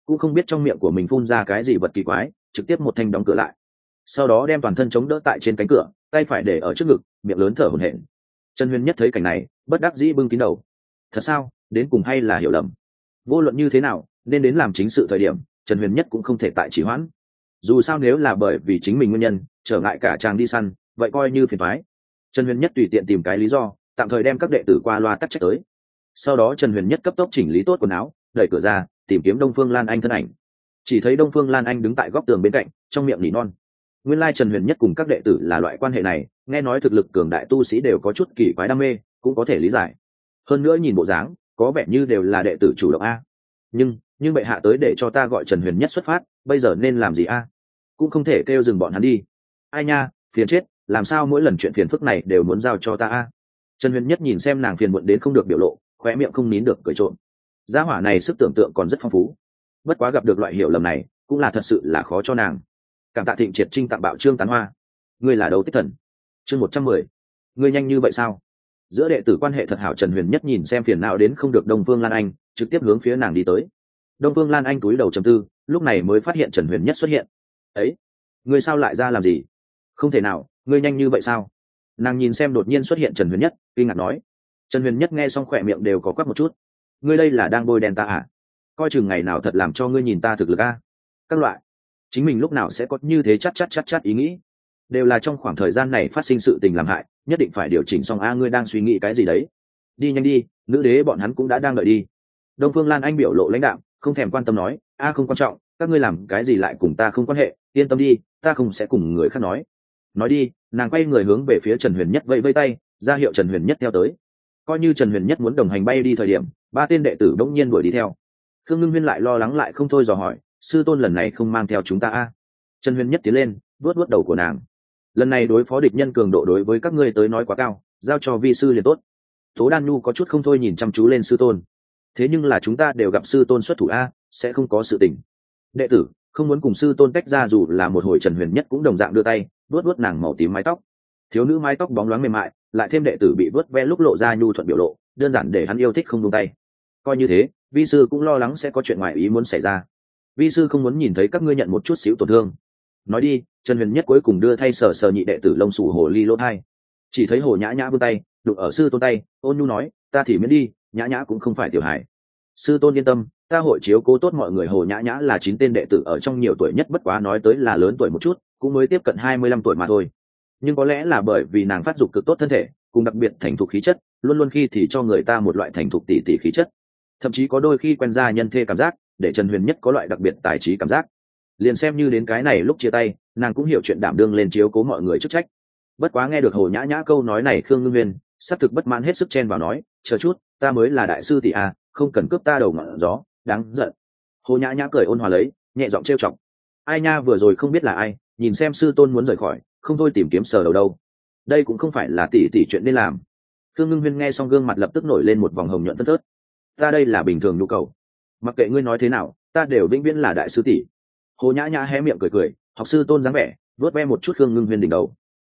cũng không biết trong miệng của mình phun ra cái gì vật kỳ quái, trực tiếp một thanh đóng cửa lại, sau đó đem toàn thân chống đỡ tại trên cánh cửa, tay phải để ở trước ngực, miệng lớn thở hổn hển. Trần Huyền Nhất thấy cảnh này, bất đắc dĩ bưng kín đầu. Thật sao, đến cùng hay là hiểu lầm? Vô luận như thế nào, nên đến làm chính sự thời điểm, Trần Huyền Nhất cũng không thể tại trì hoãn. Dù sao nếu là bởi vì chính mình nguyên nhân trở ngại cả chàng đi săn, vậy coi như phiền toái. Trần Huyền Nhất tùy tiện tìm cái lý do, tạm thời đem các đệ tử qua loa tắc trách tới. Sau đó Trần Huyền Nhất cấp tốc chỉnh lý tốt quần áo, đẩy cửa ra, tìm kiếm Đông Phương Lan Anh thân ảnh. Chỉ thấy Đông Phương Lan Anh đứng tại góc tường bên cạnh, trong miệng nỉ non. Nguyên lai Trần Huyền Nhất cùng các đệ tử là loại quan hệ này, nghe nói thực lực cường đại tu sĩ đều có chút kỳ quái đam mê, cũng có thể lý giải. Hơn nữa nhìn bộ dáng, có vẻ như đều là đệ tử chủ động a. Nhưng bệ hạ tới để cho ta gọi Trần Huyền Nhất xuất phát, bây giờ nên làm gì a? Cũng không thể kêu dừng bọn hắn đi. Ai nha, phiền chết, làm sao mỗi lần chuyện phiền phức này đều muốn giao cho ta a? Trần Huyền Nhất nhìn xem nàng phiền muộn đến không được biểu lộ, khóe miệng không nín được cười trộm. Gia hỏa này sức tưởng tượng còn rất phong phú. Bất quá gặp được loại hiểu lầm này, cũng là thật sự là khó cho nàng. Cảm tạ Thịnh Triệt Trinh tặng bạo trương tán hoa. Ngươi là đầu tích thần. Chương 110. Ngươi nhanh như vậy sao? Giữa đệ tử quan hệ thật hảo, Trần Huyền Nhất nhìn xem phiền não đến không được Đông Phương Lan Anh, trực tiếp hướng phía nàng đi tới. Đông Phương Lan Anh cúi đầu trầm tư, lúc này mới phát hiện Trần Huyền Nhất xuất hiện. Ấy, ngươi sao lại ra làm gì? Không thể nào, ngươi nhanh như vậy sao? Nàng nhìn xem đột nhiên xuất hiện Trần Huyền Nhất, kinh ngạc nói. Trần Huyền Nhất nghe xong khỏe miệng đều có quắc một chút. Ngươi đây là đang bôi đen ta à? Coi chừng ngày nào thật làm cho ngươi nhìn ta thực lực a. Các loại, chính mình lúc nào sẽ có như thế chắc ý nghĩ, đều là trong khoảng thời gian này phát sinh sự tình làm hại, nhất định phải điều chỉnh xong a. Ngươi đang suy nghĩ cái gì đấy? Đi nhanh đi, nữ đế bọn hắn cũng đã đang đợi đi. Đông Phương Lan Anh biểu lộ lãnh đạm, không thèm quan tâm nói, a không quan trọng, các ngươi làm cái gì lại cùng ta không quan hệ, yên tâm đi, ta không sẽ cùng người khác nói. Nói đi, nàng quay người hướng về phía Trần Huyền Nhất vẫy vẫy tay, ra hiệu Trần Huyền Nhất theo tới. Coi như Trần Huyền Nhất muốn đồng hành bay đi thời điểm, ba tên đệ tử đống nhiên đuổi đi theo. Khương Ngưng Huyên lại lo lắng lại không thôi dò hỏi, sư tôn lần này không mang theo chúng ta a? Trần Huyền Nhất tiến lên, vuốt vuốt đầu của nàng. Lần này đối phó địch nhân cường độ đối với các ngươi tới nói quá cao, giao cho vi sư liền tốt. Tố Đan Nhu có chút không thôi nhìn chăm chú lên sư tôn. Thế nhưng là chúng ta đều gặp sư tôn xuất thủ a, sẽ không có sự tình. Đệ tử không muốn cùng sư tôn tách ra dù là một hồi. Trần Huyền Nhất cũng đồng dạng đưa tay vuốt vuốt nàng màu tím mái tóc. Thiếu nữ mái tóc bóng loáng mềm mại, lại thêm đệ tử bị vuốt ve lúc lộ ra nhu thuận biểu lộ, đơn giản để hắn yêu thích không buông tay. Coi như thế, vi sư cũng lo lắng sẽ có chuyện ngoài ý muốn xảy ra. Vi sư không muốn nhìn thấy các ngươi nhận một chút xíu tổn thương. Nói đi, Trần Huyền Nhất cuối cùng đưa thay sờ sờ nhị đệ tử lông sủ hồ ly lỗ hai. Chỉ thấy hồ nhã nhã vươn tay đụng ở sư tôn tay, ôn nhu nói, ta thì miễn đi, nhã nhã cũng không phải tiểu hài. Sư tôn yên tâm, ta hội chiếu cố tốt mọi người. Hồ nhã nhã là 9 tên đệ tử ở trong nhiều tuổi nhất, bất quá nói tới là lớn tuổi một chút, cũng mới tiếp cận 25 tuổi mà thôi. Nhưng có lẽ là bởi vì nàng phát dục cực tốt thân thể, cùng đặc biệt thành thục khí chất, luôn luôn khi thì cho người ta một loại thành thục tỷ tỷ khí chất. Thậm chí có đôi khi quen ra nhân thê cảm giác, để Trần Huyền Nhất có loại đặc biệt tài trí cảm giác. Liền xem như đến cái này lúc chia tay, nàng cũng hiểu chuyện đảm đương lên chiếu cố mọi người chức trách. Bất quá nghe được Hồ nhã nhã câu nói này, Khương Ngưng Huyên sắp thực bất mãn hết sức chen vào nói, chờ chút, ta mới là đại sư tỷ à, không cần cướp ta đầu ngọn gió, đáng giận. Hồ nhã nhã cười ôn hòa lấy, nhẹ giọng trêu chọc. Ai nha, vừa rồi không biết là ai, nhìn xem sư tôn muốn rời khỏi, không thôi tìm kiếm sờ đầu đâu. Đây cũng không phải là tỷ tỷ chuyện nên làm. Khương Ngưng Huyên nghe xong gương mặt lập tức nổi lên một vòng hồng nhuận thất thớt. Ta đây là bình thường nhu cầu, mặc kệ ngươi nói thế nào, ta đều vĩnh viễn là đại sư tỷ. Hồ nhã nhã hé miệng cười cười, học sư tôn dáng vẻ, vớt ve một chút Khương Ngưng Huyên đỉnh đầu.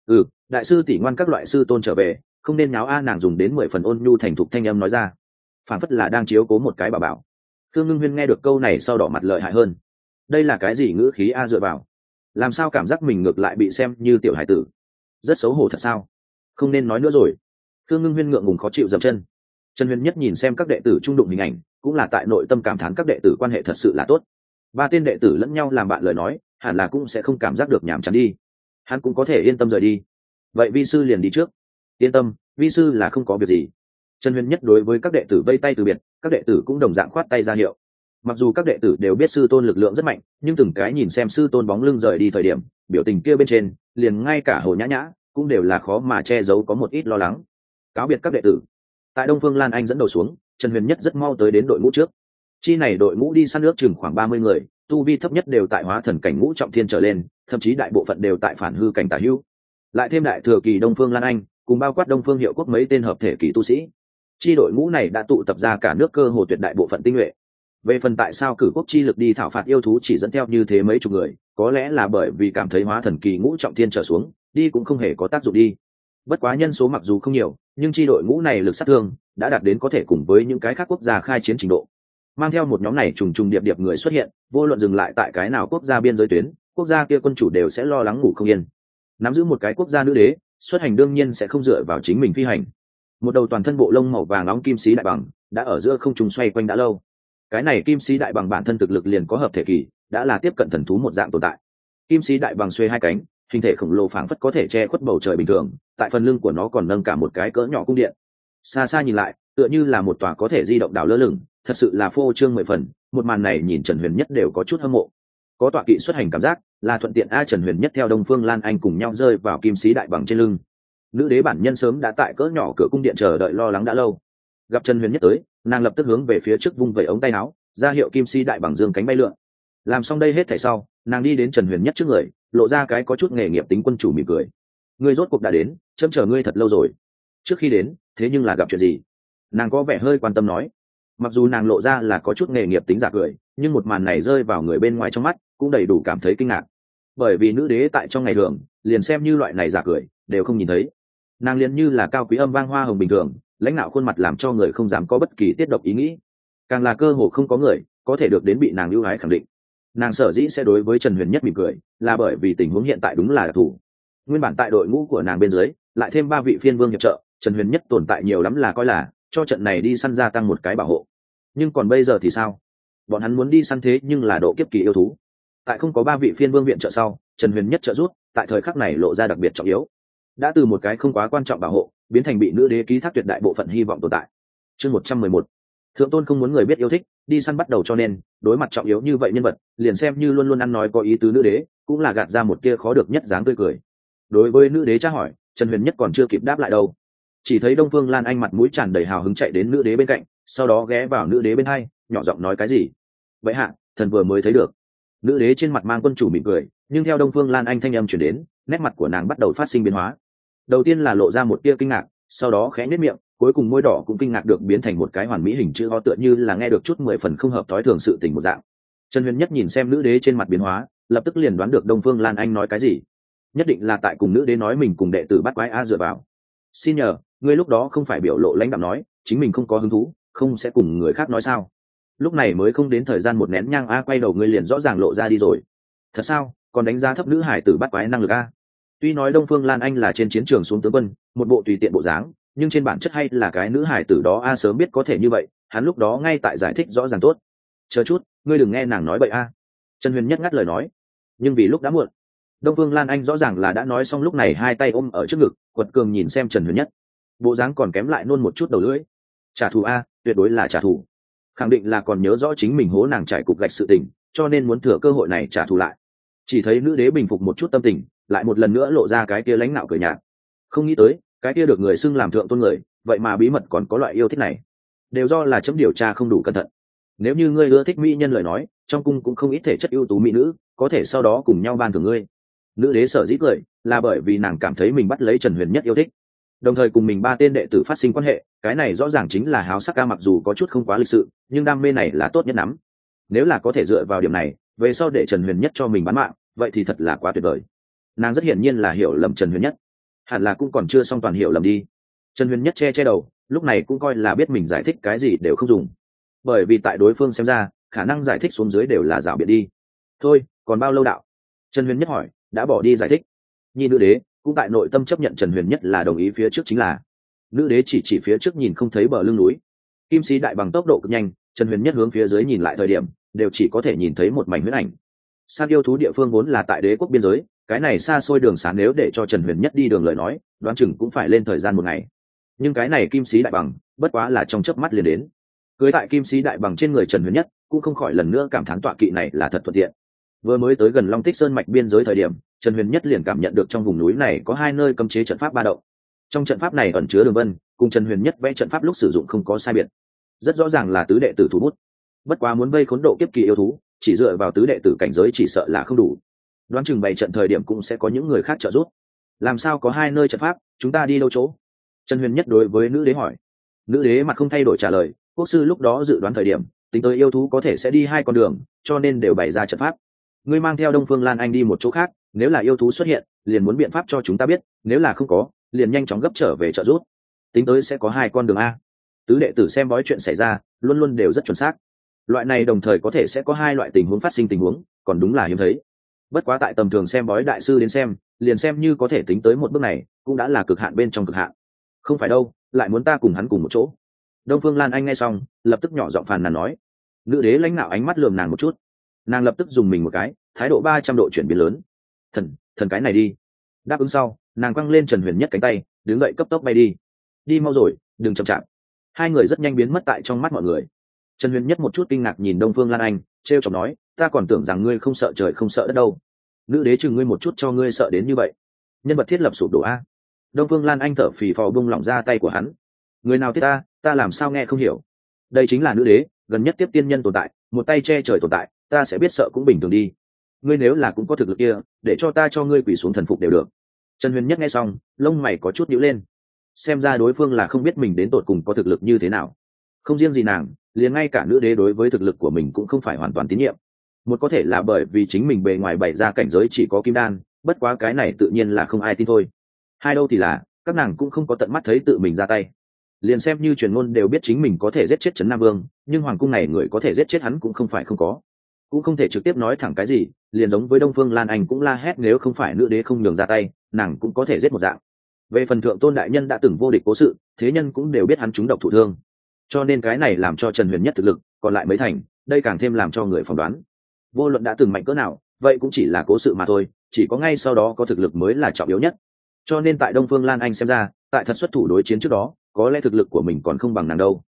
Đại sư tỷ ngoan, các loại sư tôn trở về, không nên nháo a. Nàng dùng đến 10 phần ôn nhu thành thục thanh âm nói ra, phản phất là đang chiếu cố một cái bà bảo. Khương Ngưng Huyên nghe được câu này sau đỏ mặt lợi hại hơn. Đây là cái gì ngữ khí a, dựa vào, làm sao cảm giác mình ngược lại bị xem như tiểu hải tử, rất xấu hổ thật sao. Không nên nói nữa rồi. Khương Ngưng Huyên ngượng ngùng khó chịu dậm chân. Trần Huyền Nhất nhìn xem các đệ tử trung đụng hình ảnh, cũng là tại nội tâm cảm thán các đệ tử quan hệ thật sự là tốt. Ba tên đệ tử lẫn nhau làm bạn lời nói, hẳn là cũng sẽ không cảm giác được nhàm chán đi. Hắn cũng có thể yên tâm rời đi. Vậy vi sư liền đi trước. Yên tâm, vi sư là không có việc gì. Trần Huyền Nhất đối với các đệ tử vây tay từ biệt, các đệ tử cũng đồng dạng khoát tay ra hiệu. Mặc dù các đệ tử đều biết sư tôn lực lượng rất mạnh, nhưng từng cái nhìn xem sư tôn bóng lưng rời đi thời điểm, biểu tình kia bên trên, liền ngay cả Hồ nhã nhã cũng đều là khó mà che giấu có một ít lo lắng. Cáo biệt các đệ tử, tại Đông Phương Lan Anh dẫn đầu xuống, Trần Huyền Nhất rất mau tới đến đội ngũ trước. Chi này đội ngũ đi săn nước chừng khoảng 30 người, tu vi thấp nhất đều tại hóa thần cảnh ngũ trọng thiên trở lên, thậm chí đại bộ phận đều tại phản hư cảnh tả hữu. Lại thêm đại thừa kỳ Đông Phương Lan Anh, cùng bao quát Đông Phương Hiệu Quốc mấy tên hợp thể kỳ tu sĩ. Chi đội ngũ này đã tụ tập ra cả nước cơ hồ tuyệt đại bộ phận tinh nhuệ. Về phần tại sao cử quốc chi lực đi thảo phạt yêu thú chỉ dẫn theo như thế mấy chục người, có lẽ là bởi vì cảm thấy hóa thần kỳ ngũ trọng thiên trở xuống, đi cũng không hề có tác dụng đi. Bất quá nhân số mặc dù không nhiều, nhưng chi đội ngũ này lực sát thương đã đạt đến có thể cùng với những cái khác quốc gia khai chiến trình độ. mang theo một nhóm này trùng trùng điệp điệp người xuất hiện, vô luận dừng lại tại cái nào quốc gia biên giới tuyến, quốc gia kia quân chủ đều sẽ lo lắng ngủ không yên. Nắm giữ một cái quốc gia nữ đế, xuất hành đương nhiên sẽ không dựa vào chính mình phi hành. Một đầu toàn thân bộ lông màu vàng nóng kim sĩ đại bằng đã ở giữa không trung xoay quanh đã lâu. Cái này kim sĩ đại bằng bản thân thực lực liền có hợp thể kỳ, đã là tiếp cận thần thú một dạng tồn tại. Kim sĩ đại bằng xuê hai cánh, hình thể khổng lồ phảng phất có thể che khuất bầu trời bình thường, tại phần lưng của nó còn nâng cả một cái cỡ nhỏ cung điện. Xa xa nhìn lại, tựa như là một tòa có thể di động đảo lơ lửng, thật sự là phô trương mười phần. Một màn này nhìn Trần Huyền Nhất đều có chút hâm mộ. Có tọa kỵ xuất hành cảm giác, là thuận tiện. Trần Huyền Nhất theo Đông Phương Lan Anh cùng nhau rơi vào kim sĩ đại bằng trên lưng. Nữ đế bản nhân sớm đã tại cỡ nhỏ cửa cung điện chờ đợi lo lắng đã lâu. Gặp Trần Huyền Nhất tới, nàng lập tức hướng về phía trước vung vẩy ống tay áo, ra hiệu kim sĩ đại bằng dương cánh bay lượn. Làm xong đây hết thảy sau, nàng đi đến Trần Huyền Nhất trước người, lộ ra cái có chút nghề nghiệp tính quân chủ mỉm cười. Ngươi rốt cuộc đã đến, chấm chờ ngươi thật lâu rồi. Trước khi đến, thế nhưng là gặp chuyện gì? Nàng có vẻ hơi quan tâm nói. Mặc dù nàng lộ ra là có chút nghề nghiệp tính giả cười, nhưng một màn này rơi vào người bên ngoài trong mắt cũng đầy đủ cảm thấy kinh ngạc. Bởi vì nữ đế tại trong ngày thường, liền xem như loại này giả cười đều không nhìn thấy. Nàng liền như là cao quý âm vang hoa hồng bình thường, lãnh đạo khuôn mặt làm cho người không dám có bất kỳ tiết độc ý nghĩ. Càng là cơ hồ không có người có thể được đến bị nàng ưu ái khẳng định. Nàng sở dĩ sẽ đối với Trần Huyền Nhất mỉm cười, là bởi vì tình huống hiện tại đúng là đặc thù. Nguyên bản tại đội ngũ của nàng bên dưới, lại thêm 3 vị phiên vương hiệp trợ, Trần Huyền Nhất tồn tại nhiều lắm là coi là cho trận này đi săn gia tăng một cái bảo hộ. Nhưng còn bây giờ thì sao? Bọn hắn muốn đi săn thế nhưng là độ kiếp kỳ yêu thú. Tại không có 3 vị phiên vương viện trợ sau, Trần Huyền Nhất trợ rút, tại thời khắc này lộ ra đặc biệt trọng yếu. Đã từ một cái không quá quan trọng bảo hộ, biến thành bị nữ đế ký thác tuyệt đại bộ phận hy vọng tồn tại. Chương 111. Thượng tôn không muốn người biết yêu thích, đi săn bắt đầu, cho nên đối mặt trọng yếu như vậy nhân vật, liền xem như luôn luôn ăn nói có ý tứ nữ đế, cũng là gạt ra một tia khó được nhất dáng tươi cười. Đối với nữ đế tra hỏi, Trần Huyền Nhất còn chưa kịp đáp lại đâu, chỉ thấy Đông Phương Lan Anh mặt mũi tràn đầy hào hứng chạy đến nữ đế bên cạnh, sau đó ghé vào nữ đế bên hai, nhỏ giọng nói cái gì. Vậy hạ, thần vừa mới thấy được. Nữ đế trên mặt mang quân chủ mỉm cười, nhưng theo Đông Phương Lan Anh thanh âm chuyển đến, nét mặt của nàng bắt đầu phát sinh biến hóa. Đầu tiên là lộ ra một tia kinh ngạc, sau đó khẽ nhếch miệng, cuối cùng môi đỏ cũng kinh ngạc được biến thành một cái hoàn mỹ hình chữ O, tựa như là nghe được chút 10 phần không hợp thói thường sự tình một dạng. Trần Huyền Nhất nhìn xem nữ đế trên mặt biến hóa, lập tức liền đoán được Đông Phương Lan Anh nói cái gì. Nhất định là tại cùng nữ đế nói mình cùng đệ tử bắt quái a dựa vào. Xin nhờ, ngươi lúc đó không phải biểu lộ lãnh đạm nói chính mình không có hứng thú, không sẽ cùng người khác nói sao? Lúc này mới không đến thời gian một nén nhang a, quay đầu ngươi liền rõ ràng lộ ra đi rồi. Thật sao? Còn đánh giá thấp nữ hải tử bắt quái năng lực a? Tuy nói Đông Phương Lan Anh là trên chiến trường xuống tướng quân, một bộ tùy tiện bộ dáng, nhưng trên bản chất hay là cái nữ hải tử đó a, sớm biết có thể như vậy, hắn lúc đó ngay tại giải thích rõ ràng tốt. Chờ chút, ngươi đừng nghe nàng nói bậy a. Trần Huyền Nhất ngắt lời nói. Nhưng vì lúc đã muộn. Đông Phương Lan Anh rõ ràng là đã nói xong, lúc này hai tay ôm ở trước ngực, quật cường nhìn xem Trần Huyền Nhất. Bộ dáng còn kém lại nôn một chút đầu lưỡi. Trả thù a, tuyệt đối là trả thù. Khẳng định là còn nhớ rõ chính mình hố nàng trải cục gạch sự tình, cho nên muốn thừa cơ hội này trả thù lại. Chỉ thấy nữ đế bình phục một chút tâm tình, lại một lần nữa lộ ra cái kia lãnh nạo cười nhạt. Không nghĩ tới, cái kia được người xưng làm thượng tôn người, vậy mà bí mật còn có loại yêu thích này. Đều do là chấm điều tra không đủ cẩn thận. Nếu như ngươi ưa thích mỹ nhân lời nói, trong cung cũng không ít thể chất ưu tú mỹ nữ, có thể sau đó cùng nhau ban thưởng ngươi. Nữ đế sở dĩ cười, là bởi vì nàng cảm thấy mình bắt lấy Trần Huyền Nhất yêu thích, đồng thời cùng mình 3 tên đệ tử phát sinh quan hệ, cái này rõ ràng chính là háo sắc ca, mặc dù có chút không quá lịch sự, nhưng đam mê này là tốt nhất lắm. Nếu là có thể dựa vào điểm này, về sau để Trần Huyền Nhất cho mình bán mạng, vậy thì thật là quá tuyệt vời. Nàng rất hiển nhiên là hiểu lầm Trần Huyền Nhất, hẳn là cũng còn chưa xong toàn hiểu lầm đi. Trần Huyền Nhất che đầu, lúc này cũng coi là biết mình giải thích cái gì đều không dùng, bởi vì tại đối phương xem ra, khả năng giải thích xuống dưới đều là dạo biện đi. Thôi, còn bao lâu đạo? Trần Huyền Nhất hỏi, đã bỏ đi giải thích. Nhi nữ đế cũng tại nội tâm chấp nhận Trần Huyền Nhất là đồng ý, phía trước chính là. Nữ đế chỉ phía trước nhìn không thấy bờ lưng núi. Kim sĩ đại bằng tốc độ cực nhanh, Trần Huyền Nhất hướng phía dưới nhìn lại thời điểm, đều chỉ có thể nhìn thấy một mảnh huyết ảnh. San yêu thú địa phương vốn là tại đế quốc biên giới, cái này xa xôi đường xá, nếu để cho Trần Huyền Nhất đi đường lời nói, đoán chừng cũng phải lên thời gian 1 ngày. Nhưng cái này kim sĩ đại bằng, bất quá là trong chớp mắt liền đến. Cưới tại kim sĩ đại bằng trên người Trần Huyền Nhất, cũng không khỏi lần nữa cảm thán tọa kỵ này là thật thuận tiện. Vừa mới tới gần Long Tích Sơn mạch biên giới thời điểm, Trần Huyền Nhất liền cảm nhận được trong vùng núi này có 2 nơi cấm chế trận pháp ba động. Trong trận pháp này ẩn chứa đường vân, cùng Trần Huyền Nhất vẽ trận pháp lúc sử dụng không có sai biệt. Rất rõ ràng là tứ đệ tử thủ bút. Bất quá muốn vây khốn độ kiếp kỳ yêu thú, chỉ dựa vào tứ đệ tử cảnh giới chỉ sợ là không đủ. Đoán chừng bày trận thời điểm cũng sẽ có những người khác trợ giúp. Làm sao có 2 nơi trận pháp, chúng ta đi đâu chỗ? Trần Huyền Nhất đối với nữ đế hỏi. Nữ đế mặt không thay đổi trả lời, quốc sư lúc đó dự đoán thời điểm, tính tới yêu thú có thể sẽ đi 2 con đường, cho nên đều bày ra trận pháp. Ngươi mang theo Đông Phương Lan Anh đi một chỗ khác, nếu là yêu thú xuất hiện, liền muốn biện pháp cho chúng ta biết, nếu là không có, liền nhanh chóng gấp trở về trợ giúp. Tính tới sẽ có 2 con đường a. Tứ đệ tử xem bói chuyện xảy ra, luôn luôn đều rất chuẩn xác. loại này đồng thời có thể sẽ có hai loại tình huống phát sinh tình huống, còn đúng là hiếm thấy. Bất quá tại tầm thường xem bói đại sư đến xem, liền xem như có thể tính tới một bước này cũng đã là cực hạn bên trong cực hạn. Không phải đâu, lại muốn ta cùng hắn cùng một chỗ. Đông Phương Lan Anh nghe xong lập tức nhỏ giọng phàn nàn nói. Nữ đế lãnh nạo ánh mắt lườm nàng một chút, nàng lập tức dùng mình một cái, thái độ 300 độ chuyển biến lớn. Thần cái này đi. Đáp ứng sau, nàng quăng lên Trần Huyền Nhất cánh tay, đứng dậy cấp tốc bay đi. Đi mau rồi, đừng chậm chạp. Hai người rất nhanh biến mất tại trong mắt mọi người. Trần Huyền Nhất một chút kinh ngạc nhìn Đông Phương Lan Anh, trêu chọc nói, ta còn tưởng rằng ngươi không sợ trời không sợ đất đâu. Nữ đế chừng ngươi một chút cho ngươi sợ đến như vậy. Nhân vật thiết lập sụp đổ a. Đông Phương Lan Anh thở phì phò bung lỏng ra tay của hắn. Người nào thiết ta làm sao nghe không hiểu. Đây chính là nữ đế, gần nhất tiếp tiên nhân tồn tại, một tay che trời tồn tại, ta sẽ biết sợ cũng bình thường đi. Ngươi nếu là cũng có thực lực kia, để cho ta cho ngươi quỳ xuống thần phục đều được. Trần Huyền Nhất nghe xong, lông mày có chút nhíu lên. Xem ra đối phương là không biết mình đến tột cùng có thực lực như thế nào. Không riêng gì nàng, liền ngay cả nữ đế đối với thực lực của mình cũng không phải hoàn toàn tín nhiệm. Một có thể là bởi vì chính mình bề ngoài bày ra cảnh giới chỉ có kim đan, bất quá cái này tự nhiên là không ai tin thôi. Hai đâu thì là các nàng cũng không có tận mắt thấy tự mình ra tay. Liền xem như truyền ngôn đều biết chính mình có thể giết chết Trấn Nam Vương, nhưng hoàng cung này người có thể giết chết hắn cũng không phải không có. Cũng không thể trực tiếp nói thẳng cái gì, liền giống với Đông Phương Lan Anh cũng la hét nếu không phải nữ đế không nhường ra tay, nàng cũng có thể giết một dạng. Về phần thượng tôn đại nhân đã từng vô địch cố sự, thế nhân cũng đều biết hắn trúng độc thụ thương, cho nên cái này làm cho Trần Huyền Nhất thực lực còn lại mấy thành, đây càng thêm làm cho người phỏng đoán. Vô luận đã từng mạnh cỡ nào, vậy cũng chỉ là cố sự mà thôi, chỉ có ngay sau đó có thực lực mới là trọng yếu nhất. Cho nên tại Đông Phương Lan Anh xem ra, tại thật xuất thủ đối chiến trước đó, có lẽ thực lực của mình còn không bằng nàng đâu.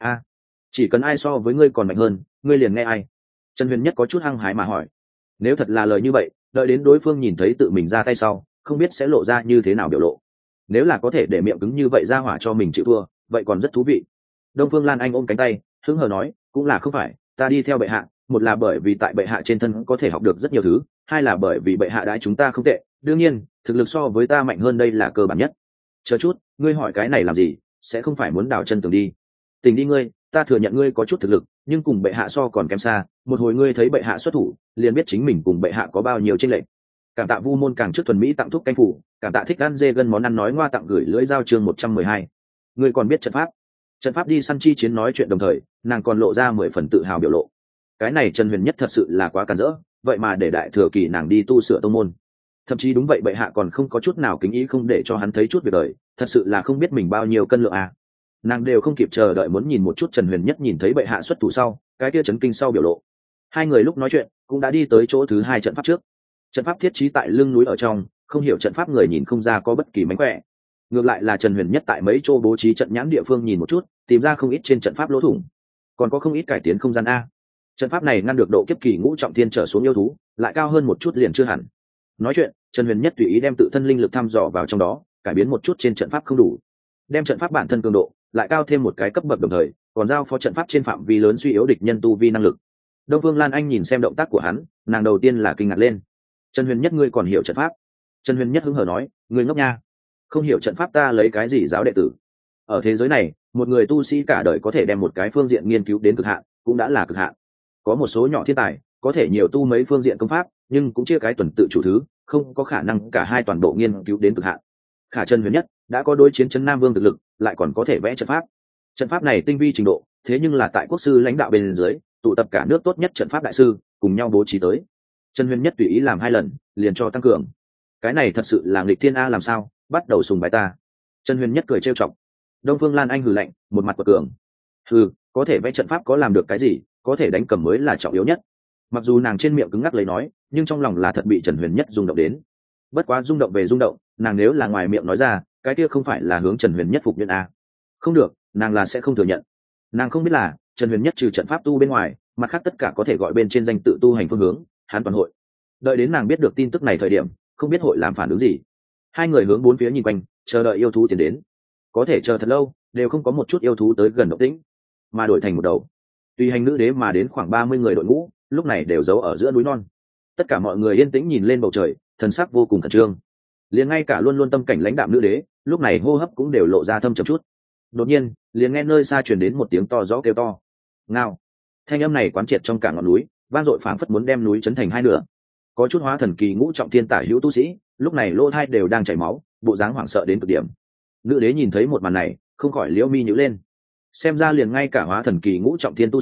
Chỉ cần ai so với ngươi còn mạnh hơn, ngươi liền nghe ai. Trần Huyền Nhất có chút hăng hái mà hỏi. Nếu thật là lời như vậy, đợi đến đối phương nhìn thấy tự mình ra tay sau, không biết sẽ lộ ra như thế nào biểu lộ. Nếu là có thể để miệng cứng như vậy ra hỏa cho mình chịu thua, vậy còn rất thú vị. Đông Phương Lan Anh ôm cánh tay, hứng hờ nói, cũng là không phải, ta đi theo bệ hạ, một là bởi vì tại bệ hạ trên thân có thể học được rất nhiều thứ, hai là bởi vì bệ hạ đãi chúng ta không tệ, đương nhiên, thực lực so với ta mạnh hơn đây là cơ bản nhất. Chờ chút, ngươi hỏi cái này làm gì, sẽ không phải muốn đào chân tường đi. Tình đi ngươi, ta thừa nhận ngươi có chút thực lực, nhưng cùng bệ hạ so còn kém xa, một hồi ngươi thấy bệ hạ xuất thủ, liền biết chính mình cùng bệ hạ có bao nhiêu chênh lệch. Cảm tạ Vu Môn càng trước thuần mỹ tặng thuốc canh phủ, cảm tạ thích ăn dê gân món ăn nói ngoa tặng gửi lưỡi dao chương 112. Ngươi còn biết trận pháp? Trận pháp đi săn chi chiến nói chuyện đồng thời, nàng còn lộ ra 10 phần tự hào biểu lộ. Cái này Trần Huyền Nhất thật sự là quá càn rỡ, vậy mà để đại thừa kỳ nàng đi tu sửa tông môn. Thậm chí đúng vậy bệ hạ còn không có chút nào kính ý không để cho hắn thấy chút việc đời, thật sự là không biết mình bao nhiêu cân lượng à. Nàng đều không kịp chờ đợi muốn nhìn một chút Trần Huyền Nhất nhìn thấy bệ hạ xuất thủ sau, cái kia chấn kinh sau biểu lộ. Hai người lúc nói chuyện cũng đã đi tới chỗ thứ hai trận pháp trước. Trận pháp thiết trí tại lưng núi ở trong, không hiểu trận pháp người nhìn không ra có bất kỳ mánh khỏe. Ngược lại là Trần Huyền Nhất tại mấy chỗ bố trí trận nhãn địa phương nhìn một chút, tìm ra không ít trên trận pháp lỗ thủng, còn có không ít cải tiến không gian a. Trận pháp này ngăn được độ kiếp kỳ ngũ trọng thiên trở xuống yêu thú, lại cao hơn một chút liền chưa hẳn. Nói chuyện, Trần Huyền Nhất tùy ý đem tự thân linh lực thăm dò vào trong đó, cải biến một chút trên trận pháp không đủ, đem trận pháp bản thân cường độ lại cao thêm một cái cấp bậc đồng thời, còn giao phó trận pháp trên phạm vi lớn suy yếu địch nhân tu vi năng lực. Đông Vương Lan Anh nhìn xem động tác của hắn, nàng đầu tiên là kinh ngạc lên. Trần Huyền Nhất ngươi còn hiểu trận pháp? Trần Huyền Nhất hứng hở nói, ngươi ngốc nha, không hiểu trận pháp ta lấy cái gì giáo đệ tử? Ở thế giới này, một người tu sĩ cả đời có thể đem một cái phương diện nghiên cứu đến cực hạn, cũng đã là cực hạn. Có một số nhỏ thiên tài có thể nhiều tu mấy phương diện công pháp, nhưng cũng chia cái tuần tự chủ thứ, không có khả năng cả hai toàn bộ nghiên cứu đến cực hạn. Khả Trần Huyền Nhất đã có đối chiến Trấn Nam Vương thực lực, lại còn có thể vẽ trận pháp. Trận pháp này tinh vi trình độ, thế nhưng là tại quốc sư lãnh đạo bên dưới, tụ tập cả nước tốt nhất trận pháp đại sư, cùng nhau bố trí tới. Trần Huyền Nhất tùy ý làm 2 lần, liền cho tăng cường. Cái này thật sự là nghịch thiên a làm sao, bắt đầu sùng bái ta. Trần Huyền Nhất cười trêu chọc. Đông Phương Lan Anh hừ lạnh, một mặt quật cường. Hừ, có thể vẽ trận pháp có làm được cái gì, có thể đánh cầm mới là trọng yếu nhất. Mặc dù nàng trên miệng cứng ngắc lấy nói, nhưng trong lòng là thật bị Trần Huyền Nhất rung động đến. Bất quá rung động về rung động, nàng nếu là ngoài miệng nói ra, cái kia không phải là hướng Trần Huyền Nhất phục nhân a. Không được, nàng là sẽ không thừa nhận. Nàng không biết là Trần Huyền Nhất trừ trận pháp tu bên ngoài, mặt khác tất cả có thể gọi bên trên danh tự tu hành phương hướng, hắn toàn hội. Đợi đến nàng biết được tin tức này thời điểm, không biết hội làm phản ứng gì. Hai người hướng bốn phía nhìn quanh, chờ đợi yêu thú tiến đến. Có thể chờ thật lâu, đều không có một chút yêu thú tới gần động tĩnh, mà đổi thành một đầu tùy hành nữ đế mà đến khoảng 30 người đội ngũ, lúc này đều giấu ở giữa núi non. Tất cả mọi người yên tĩnh nhìn lên bầu trời, thần sắc vô cùng khẩn trương. Liền ngay cả luôn luôn tâm cảnh lãnh đạm nữ đế, lúc này hô hấp cũng đều lộ ra thâm trầm chút. Đột nhiên, liền nghe nơi xa truyền đến một tiếng to rõ kêu to. Ngao. Thanh âm này quán triệt trong cả ngọn núi, vang dội phảng phất muốn đem núi chấn thành hai nửa. Có chút hóa thần kỳ ngũ trọng thiên tả hữu tu sĩ, lúc này lỗ tai đều đang chảy máu, bộ dáng hoảng sợ đến cực điểm. Nữ đế nhìn thấy một màn này, không khỏi liễu mi nhíu lên. Xem ra liền ngay cả hóa thần kỳ ngũ trọng thiên tu sĩ,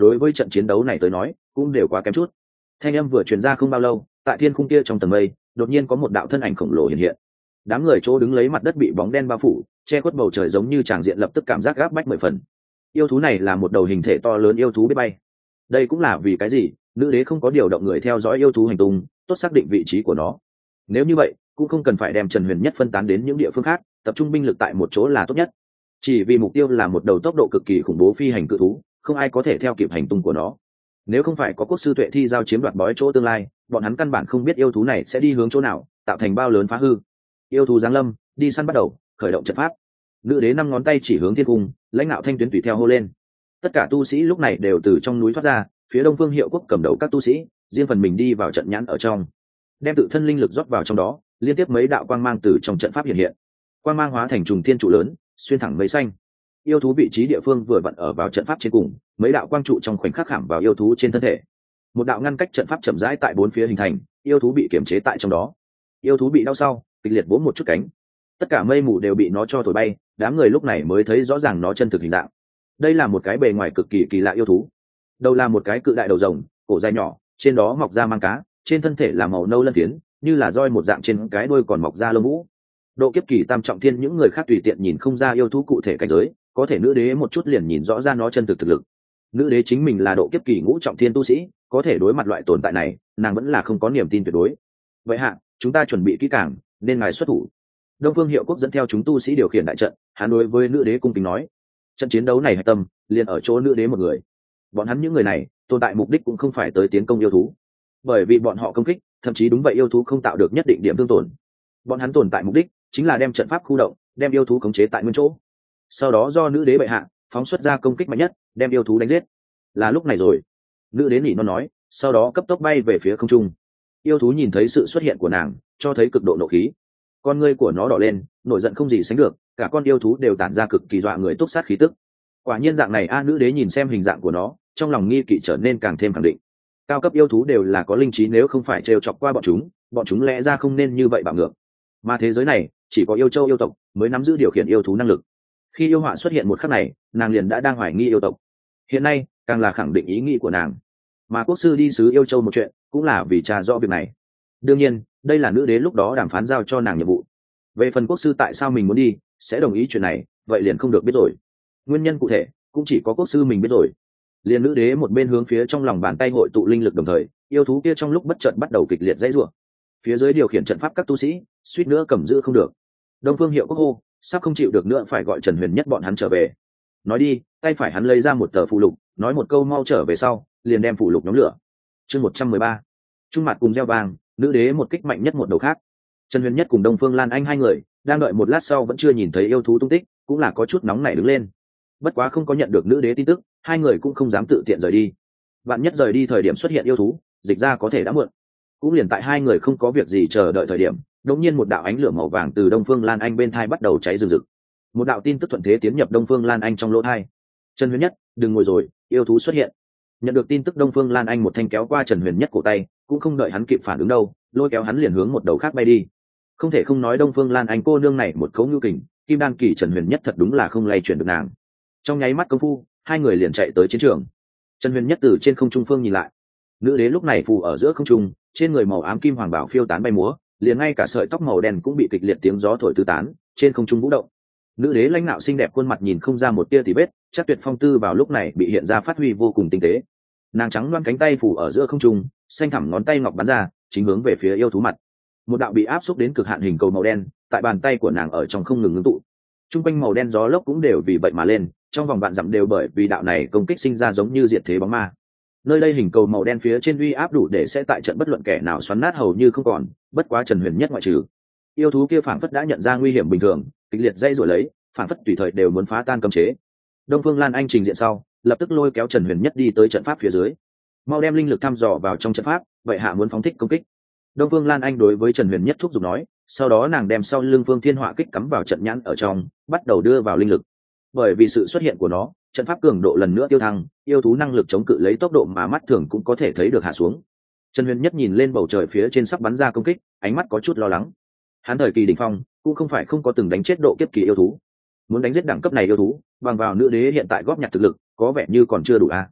đối với trận chiến đấu này tới nói cũng đều quá kém chút. Thanh âm vừa truyền ra không bao lâu, tại thiên khung kia trong tầng mây đột nhiên có một đạo thân ảnh khổng lồ hiện hiện. Đám người chỗ đứng lấy mặt đất bị bóng đen bao phủ, che khuất bầu trời, giống như tràng diện lập tức cảm giác gáp bách 10 phần. Yêu thú này là một đầu hình thể to lớn yêu thú biết bay. Đây cũng là vì cái gì nữ đế không có điều động người theo dõi yêu thú hành tung, tốt xác định vị trí của nó. Nếu như vậy cũng không cần phải đem Trần Huyền Nhất phân tán đến những địa phương khác, tập trung binh lực tại một chỗ là tốt nhất. Chỉ vì mục tiêu là một đầu tốc độ cực kỳ khủng bố phi hành cự thú, không ai có thể theo kịp hành tung của nó. Nếu không phải có quốc sư Tuệ Thi giao chiếm đoạt bói chỗ tương lai, bọn hắn căn bản không biết yêu thú này sẽ đi hướng chỗ nào, tạo thành bao lớn phá hư. Yêu thú giáng lâm, đi săn bắt đầu, khởi động trận pháp. Nữ đế 5 ngón tay chỉ hướng thiên cung, lãnh đạo thanh tuyến tùy theo hô lên. Tất cả tu sĩ lúc này đều từ trong núi thoát ra, phía Đông Phương Hiệu Quốc cầm đầu các tu sĩ, riêng phần mình đi vào trận nhãn ở trong, đem tự thân linh lực rót vào trong đó, liên tiếp mấy đạo quang mang từ trong trận pháp hiện hiện. Quang mang hóa thành trùng thiên trụ lớn, xuyên thẳng mây xanh. Yêu thú vị trí địa phương vừa vặn ở vào trận pháp trên cùng, mấy đạo quang trụ trong khoảnh khắc khảm vào yêu thú trên thân thể. Một đạo ngăn cách trận pháp chậm rãi tại bốn phía hình thành, yêu thú bị kiềm chế tại trong đó. Yêu thú bị đau sau, kịch liệt vỗ một chút cánh. Tất cả mây mù đều bị nó cho thổi bay, đám người lúc này mới thấy rõ ràng nó chân thực hình dạng. Đây là một cái bề ngoài cực kỳ kỳ lạ yêu thú. Đầu là một cái cự đại đầu rồng, cổ dài nhỏ, trên đó mọc ra mang cá, trên thân thể là màu nâu lân phiến, như là roi một dạng, trên cái đuôi còn mọc ra lông vũ. Độ kiếp kỳ tam trọng thiên, những người khác tùy tiện nhìn không ra yêu thú cụ thể cảnh giới, có thể nữ đế một chút liền nhìn rõ ra nó chân thực thực lực. Nữ đế chính mình là độ kiếp kỳ ngũ trọng thiên tu sĩ, có thể đối mặt loại tồn tại này, nàng vẫn là không có niềm tin tuyệt đối. Vậy hạ, chúng ta chuẩn bị kỹ càng, nên ngài xuất thủ. Đông Phương Hiệu Quốc dẫn theo chúng tu sĩ điều khiển đại trận, hắn đối với nữ đế cung kính nói: trận chiến đấu này hạch tâm liền ở chỗ nữ đế một người. Bọn hắn những người này tồn tại mục đích cũng không phải tới tiến công yêu thú, bởi vì bọn họ công kích, thậm chí đúng vậy, yêu thú không tạo được nhất định điểm thương tổn. Bọn hắn tồn tại mục đích chính là đem trận pháp khu động, đem yêu thú khống chế tại nguyên chỗ, sau đó do nữ đế bệ hạ phóng xuất ra công kích mạnh nhất, đem yêu thú đánh giết. Là lúc này rồi, nữ đế nỉ non nói, sau đó cấp tốc bay về phía không trung. Yêu thú nhìn thấy sự xuất hiện của nàng, cho thấy cực độ nộ khí, con ngươi của nó đỏ lên, nổi giận không gì sánh được, cả con yêu thú đều tản ra cực kỳ dọa người túc sát khí tức. Quả nhiên dạng này a, nữ đế nhìn xem hình dạng của nó, trong lòng nghi kỵ trở nên càng thêm khẳng định. Cao cấp yêu thú đều là có linh trí, nếu không phải trêu chọc qua bọn chúng lẽ ra không nên như vậy bạo ngược. Mà thế giới này chỉ có yêu châu yêu tộc mới nắm giữ điều khiển yêu thú năng lực. Khi yêu họa xuất hiện một khắc này, nàng liền đã đang hoài nghi yêu tộc. Hiện nay càng là khẳng định ý nghĩ của nàng. Mà quốc sư đi sứ yêu châu một chuyện cũng là vì tra rõ việc này. Đương nhiên đây là nữ đế lúc đó đàm phán giao cho nàng nhiệm vụ. Về phần quốc sư tại sao mình muốn đi, sẽ đồng ý chuyện này, vậy liền không được biết rồi. Nguyên nhân cụ thể cũng chỉ có quốc sư mình biết rồi. Liền nữ đế một bên hướng phía trong lòng bàn tay hội tụ linh lực, đồng thời yêu thú kia trong lúc bất chợt bắt đầu kịch liệt dãy rủa. Phía dưới điều khiển trận pháp các tu sĩ suýt nữa cầm giữ không được. Đông Phương Hiệu Quốc hô, sắp không chịu được nữa, phải gọi Trần Huyền Nhất bọn hắn trở về. Nói đi, tay phải hắn lấy ra một tờ phụ lục, nói một câu mau trở về sau, liền đem phụ lục nhóm lửa. Chương 113. Trung mặt cùng gieo vàng, nữ đế một kích mạnh nhất một đầu khác. Trần Huyền Nhất cùng Đông Phương Lan Anh hai người đang đợi một lát sau vẫn chưa nhìn thấy yêu thú tung tích, cũng là có chút nóng nảy đứng lên. Bất quá không có nhận được nữ đế tin tức, hai người cũng không dám tự tiện rời đi. Vạn nhất rời đi thời điểm xuất hiện yêu thú, dịch ra có thể đã muộn. Cũng liền tại hai người không có việc gì chờ đợi thời điểm, đột nhiên một đạo ánh lửa màu vàng từ Đông Phương Lan Anh bên thai bắt đầu cháy rừng rực. Một đạo tin tức thuận thế tiến nhập Đông Phương Lan Anh trong lỗ thai. Trần Huyền Nhất, đừng ngồi rồi, yêu thú xuất hiện. Nhận được tin tức, Đông Phương Lan Anh một thanh kéo qua Trần Huyền Nhất cổ tay, cũng không đợi hắn kịp phản ứng đâu, lôi kéo hắn liền hướng một đầu khác bay đi. Không thể không nói Đông Phương Lan Anh cô nương này một cấu nhu kình, kim đan kỳ Trần Huyền Nhất thật đúng là không lay chuyển được nàng. Trong nháy mắt công phu, hai người liền chạy tới chiến trường. Trần Huyền Nhất từ trên không trung phương nhìn lại, nữ đế lúc này phù ở giữa không trung, trên người màu ám kim hoàng bảo phiêu tán bay múa, liền ngay cả sợi tóc màu đen cũng bị kịch liệt tiếng gió thổi tứ tán, trên không trung vũ động. Nữ đế lãnh nạo xinh đẹp, khuôn mặt nhìn không ra một tia tì vết, chắc tuyệt phong tư vào lúc này bị hiện ra phát huy vô cùng tinh tế. Nàng trắng loan cánh tay phủ ở giữa không trung, xanh thẳm ngón tay ngọc bắn ra, chính hướng về phía yêu thú mặt. Một đạo bị áp xúc đến cực hạn hình cầu màu đen tại bàn tay của nàng ở trong không ngừng ngưng tụ. Trung quanh màu đen gió lốc cũng đều vì vậy mà lên, trong vòng vạn dặm đều bởi vì đạo này công kích sinh ra giống như diệt thế bóng ma. Nơi đây hình cầu màu đen phía trên uy áp đủ để sẽ tại trận bất luận kẻ nào xoắn nát hầu như không còn, bất quá Trần Huyền Nhất ngoại trừ. Yêu thú kia phảng phất đã nhận ra nguy hiểm bình thường, kịch liệt dây rồi lấy, phảng phất tùy thời đều muốn phá tan cấm chế. Đông Phương Lan Anh trình diện sau, lập tức lôi kéo Trần Huyền Nhất đi tới trận pháp phía dưới. Mau đem linh lực thăm dò vào trong trận pháp, vậy hạ muốn phóng thích công kích. Đông Phương Lan Anh đối với Trần Huyền Nhất thúc giục nói, sau đó nàng đem sau lưng Phương Thiên Họa kích cắm vào trận nhãn ở trong, bắt đầu đưa vào linh lực. Bởi vì sự xuất hiện của nó, trận pháp cường độ lần nữa tiêu thăng, yêu thú năng lực chống cự lấy tốc độ mà mắt thường cũng có thể thấy được hạ xuống. Trần Huyền Nhất nhìn lên bầu trời phía trên sắp bắn ra công kích, ánh mắt có chút lo lắng. Hắn thời kỳ đỉnh phong cũng không phải không có từng đánh chết độ kiếp kỳ yêu thú, muốn đánh giết đẳng cấp này yêu thú, bằng vào nữ đế hiện tại góp nhặt thực lực, có vẻ như còn chưa đủ a.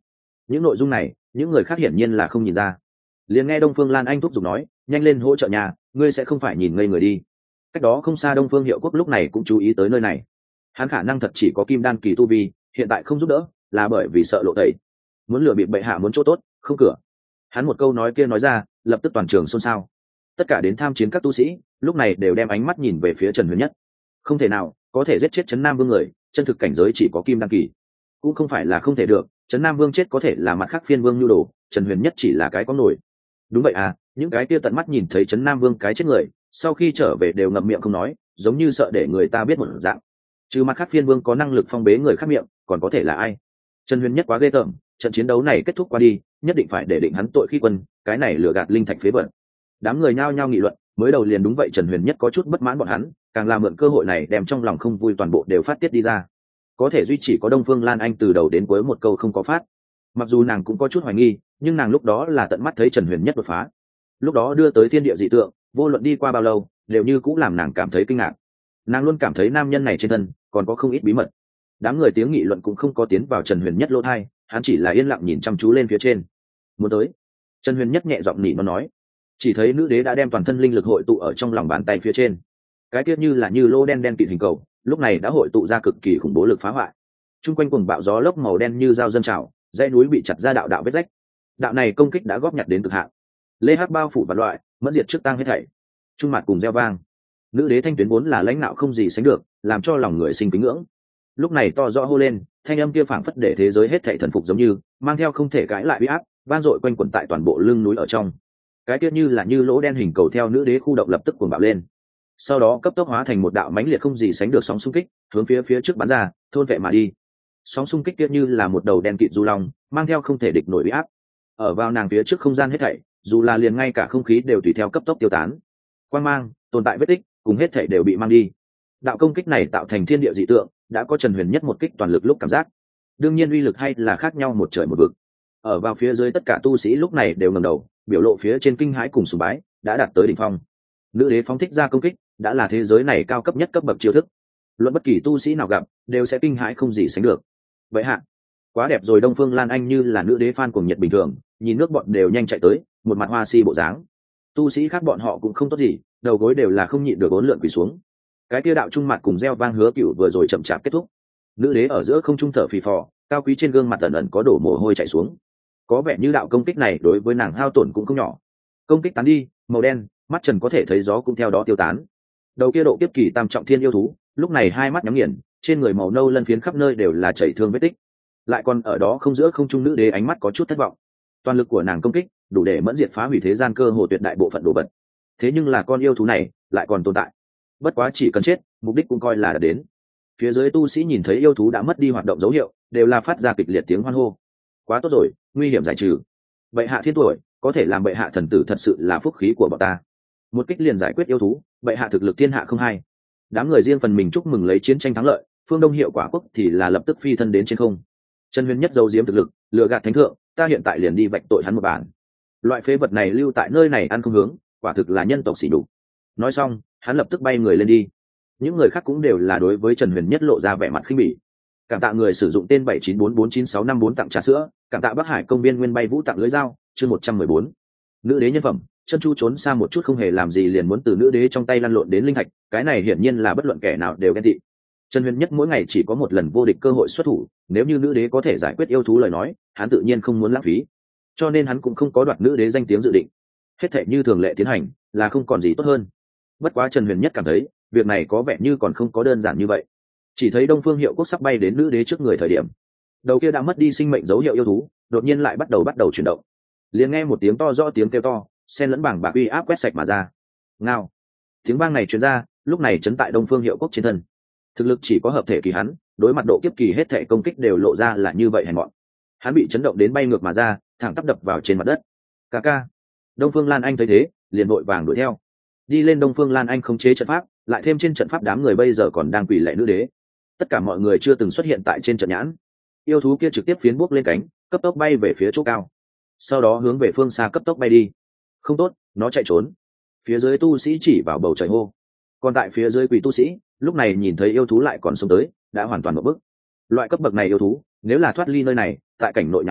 những nội dung này những người khác hiển nhiên là không nhìn ra. Liền nghe Đông Phương Lan Anh thúc giục nói, nhanh lên hỗ trợ nhà, ngươi sẽ không phải nhìn ngây người đi. Cách đó không xa Đông Phương Hiệu Quốc lúc này cũng chú ý tới nơi này. Hắn khả năng thật chỉ có kim đan kỳ tu vi, hiện tại không giúp đỡ là bởi vì sợ lộ tẩy, muốn lừa bịp bệ hạ muốn chỗ tốt không cửa. Hắn một câu nói kia nói ra, lập tức toàn trường xôn xao. Tất cả đến tham chiến các tu sĩ lúc này đều đem ánh mắt nhìn về phía Trần Huyền Nhất. Không thể nào có thể giết chết Trấn Nam Vương người, chân thực cảnh giới chỉ có kim đan kỳ. Cũng không phải là không thể được, Trấn Nam Vương chết có thể là mặt khác phiên vương nhu đồ, Trần Huyền Nhất chỉ là cái có nổi. Đúng vậy à, những cái kia tận mắt nhìn thấy Trấn Nam Vương cái chết người, sau khi trở về đều ngậm miệng không nói, giống như sợ để người ta biết một dạng. Trừ mặt khác phiên vương có năng lực phong bế người khác miệng, còn có thể là ai? Trần Huyền Nhất quá ghê tởm, trận chiến đấu này kết thúc qua đi, nhất định phải để định hắn tội khi quân, cái này lừa gạt linh thạch phế vật. Đám người nhao nhao nghị luận, mới đầu liền đúng vậy Trần Huyền Nhất có chút bất mãn bọn hắn, càng là mượn cơ hội này đem trong lòng không vui toàn bộ đều phát tiết đi ra. Có thể duy trì có Đông Phương Lan Anh từ đầu đến cuối một câu không có phát. Mặc dù nàng cũng có chút hoài nghi, nhưng nàng lúc đó là tận mắt thấy Trần Huyền Nhất đột phá. Lúc đó đưa tới thiên địa dị tượng, vô luận đi qua bao lâu, đều như cũng làm nàng cảm thấy kinh ngạc. Nàng luôn cảm thấy nam nhân này trên thân còn có không ít bí mật. Đám người tiếng nghị luận cũng không có tiến vào Trần Huyền Nhất lỗ tai, hắn chỉ là yên lặng nhìn chăm chú lên phía trên. Muốn tới. Trần Huyền Nhất nhẹ giọng nỉ nó nói. Chỉ thấy nữ đế đã đem toàn thân linh lực hội tụ ở trong lòng bàn tay phía trên. Cái tiết như là như lô đen đen kịt hình cầu, lúc này đã hội tụ ra cực kỳ khủng bố lực phá hoại. Trung quanh cuồng bạo gió lốc màu đen như dao dâng trào, dãy núi bị chặt ra đạo đạo vết rách. Đạo này công kích đã góp nhặt đến cực hạn. Lê Hắc bao phủ vạn loại, mẫn diệt trước tăng hết thảy. Trung mặt cùng reo vang. Nữ đế thanh tuyến vốn là lãnh nạo không gì sánh được, làm cho lòng người sinh kính ngưỡng. Lúc này to rõ hô lên, thanh âm kia phảng phất để thế giới hết thảy thần phục giống như, mang theo không thể cãi lại uy áp, vang dội quanh quẩn tại toàn bộ lưng núi ở trong. Cái tiết như là như lỗ đen hình cầu theo nữ đế khu động lập tức cuồng bạo lên. Sau đó cấp tốc hóa thành một đạo mãnh liệt không gì sánh được sóng xung kích, hướng phía trước bắn ra, thôn vệ mà đi. Sóng xung kích kia như là một đầu đen kịt du long, mang theo không thể địch nổi uy áp. Ở vào nàng phía trước không gian hết thảy, dù là liền ngay cả không khí đều tùy theo cấp tốc tiêu tán. Quang mang, tồn tại vết tích, cùng hết thảy đều bị mang đi. Đạo công kích này tạo thành thiên địa dị tượng, đã có Trần Huyền Nhất một kích toàn lực lúc cảm giác. Đương nhiên uy lực hay là khác nhau một trời một vực. Ở vào phía dưới tất cả tu sĩ lúc này đều ngẩng đầu, biểu lộ phía trên kinh hãi cùng sùng bái, đã đạt tới đỉnh phong. Nữ đế phóng thích ra công kích, đã là thế giới này cao cấp nhất cấp bậc chiêu thức. Luận bất kỳ tu sĩ nào gặp, đều sẽ kinh hãi không gì sánh được. Vậy hạ, quá đẹp rồi. Đông Phương Lan Anh như là nữ đế fan cuồng nhiệt bình thường, nhìn nước bọn đều nhanh chạy tới, một mặt hoa si bộ dáng. Tu sĩ khác bọn họ cũng không tốt gì, đầu gối đều là không nhịn được uốn lượn quỳ xuống. Cái kia đạo trung mặt cùng reo vang hứa cửu vừa rồi chậm chạp kết thúc. Nữ đế ở giữa không trung thở phì phò, cao quý trên gương mặt ẩn ẩn có đổ mồ hôi chảy xuống. Có vẻ như đạo công kích này đối với nàng hao tổn cũng không nhỏ. Công kích tán đi, màu đen, mắt trần có thể thấy gió cũng theo đó tiêu tán. Đầu kia độ kiếp kỳ tam trọng thiên yêu thú, lúc này hai mắt nhắm nghiền, trên người màu nâu lân phiến khắp nơi đều là chảy thương vết tích. Lại còn ở đó không giữa không trung nữ đế ánh mắt có chút thất vọng. Toàn lực của nàng công kích, đủ để mẫn diệt phá hủy thế gian cơ hồ tuyệt đại bộ phận đồ vật. Thế nhưng là con yêu thú này lại còn tồn tại. Bất quá chỉ cần chết, mục đích cũng coi là đã đến. Phía dưới tu sĩ nhìn thấy yêu thú đã mất đi hoạt động dấu hiệu, đều là phát ra kịch liệt tiếng hoan hô. Quá tốt rồi, nguy hiểm giải trừ. Bệ hạ thiên tuổi, có thể làm bệ hạ thần tử thật sự là phúc khí của bọn ta. Một kích liền giải quyết yêu thú, bệ hạ thực lực thiên hạ không hai. Đám người riêng phần mình chúc mừng lấy chiến tranh thắng lợi, phương Đông Hiệu Quả quốc thì là lập tức phi thân đến trên không. Trần Huyền Nhất giấu giếm thực lực, lừa gạt thánh thượng, ta hiện tại liền đi vạch tội hắn một bản. Loại phế vật này lưu tại nơi này ăn không hướng, quả thực là nhân tộc sỉ nhục. Nói xong, hắn lập tức bay người lên đi. Những người khác cũng đều là đối với Trần Huyền Nhất lộ ra vẻ mặt khinh bỉ. Cảm tạ người sử dụng tên 7944964 tặng trà sữa, cảm tạ Bắc Hải công viên nguyên bay vũ tặng lưới dao, chương 114. Nữ đế nhân phẩm, chân chu trốn xa một chút không hề làm gì liền muốn từ nữ đế trong tay lăn lộn đến linh thạch, cái này hiển nhiên là bất luận kẻ nào đều ghen tị. Trần Huyền Nhất mỗi ngày chỉ có một lần vô địch cơ hội xuất thủ, nếu như nữ đế có thể giải quyết yêu thú lời nói, hắn tự nhiên không muốn lãng phí. Cho nên hắn cũng không có đoạt nữ đế danh tiếng dự định. Hết thảy như thường lệ tiến hành, là không còn gì tốt hơn. Bất quá Trần Huyền Nhất cảm thấy, việc này có vẻ như còn không có đơn giản như vậy. Chỉ thấy Đông Phương Hiệu Quốc sắp bay đến nữ đế trước người thời điểm, đầu kia đã mất đi sinh mệnh dấu hiệu yêu thú, đột nhiên lại bắt đầu chuyển động. Liền nghe một tiếng to rõ tiếng kêu to, xen lẫn bảng bạc uy áp quét sạch mà ra. Ngao. Tiếng vang này truyền ra, lúc này chấn tại Đông Phương Hiệu Quốc trên thân. Thực lực chỉ có hợp thể kỳ hắn, đối mặt độ kiếp kỳ hết thể công kích đều lộ ra là như vậy hèn mọn. Hắn bị chấn động đến bay ngược mà ra, thẳng tắp đập vào trên mặt đất. Ca ca. Đông Phương Lan Anh thấy thế, liền vội vàng đuổi theo. Đi lên Đông Phương Lan Anh khống chế trận pháp, lại thêm trên trận pháp đám người bây giờ còn đang quỳ lạy nữ đế. Tất cả mọi người chưa từng xuất hiện tại trên trận nhãn. Yêu thú kia trực tiếp phiến buốc lên cánh, cấp tốc bay về phía chỗ cao. Sau đó hướng về phương xa cấp tốc bay đi. Không tốt, nó chạy trốn. Phía dưới tu sĩ chỉ vào bầu trời hô. Còn tại phía dưới quỷ tu sĩ, lúc này nhìn thấy yêu thú lại còn sống tới, đã hoàn toàn một bức. Loại cấp bậc này yêu thú, nếu là thoát ly nơi này, tại cảnh nội nháo đẳng,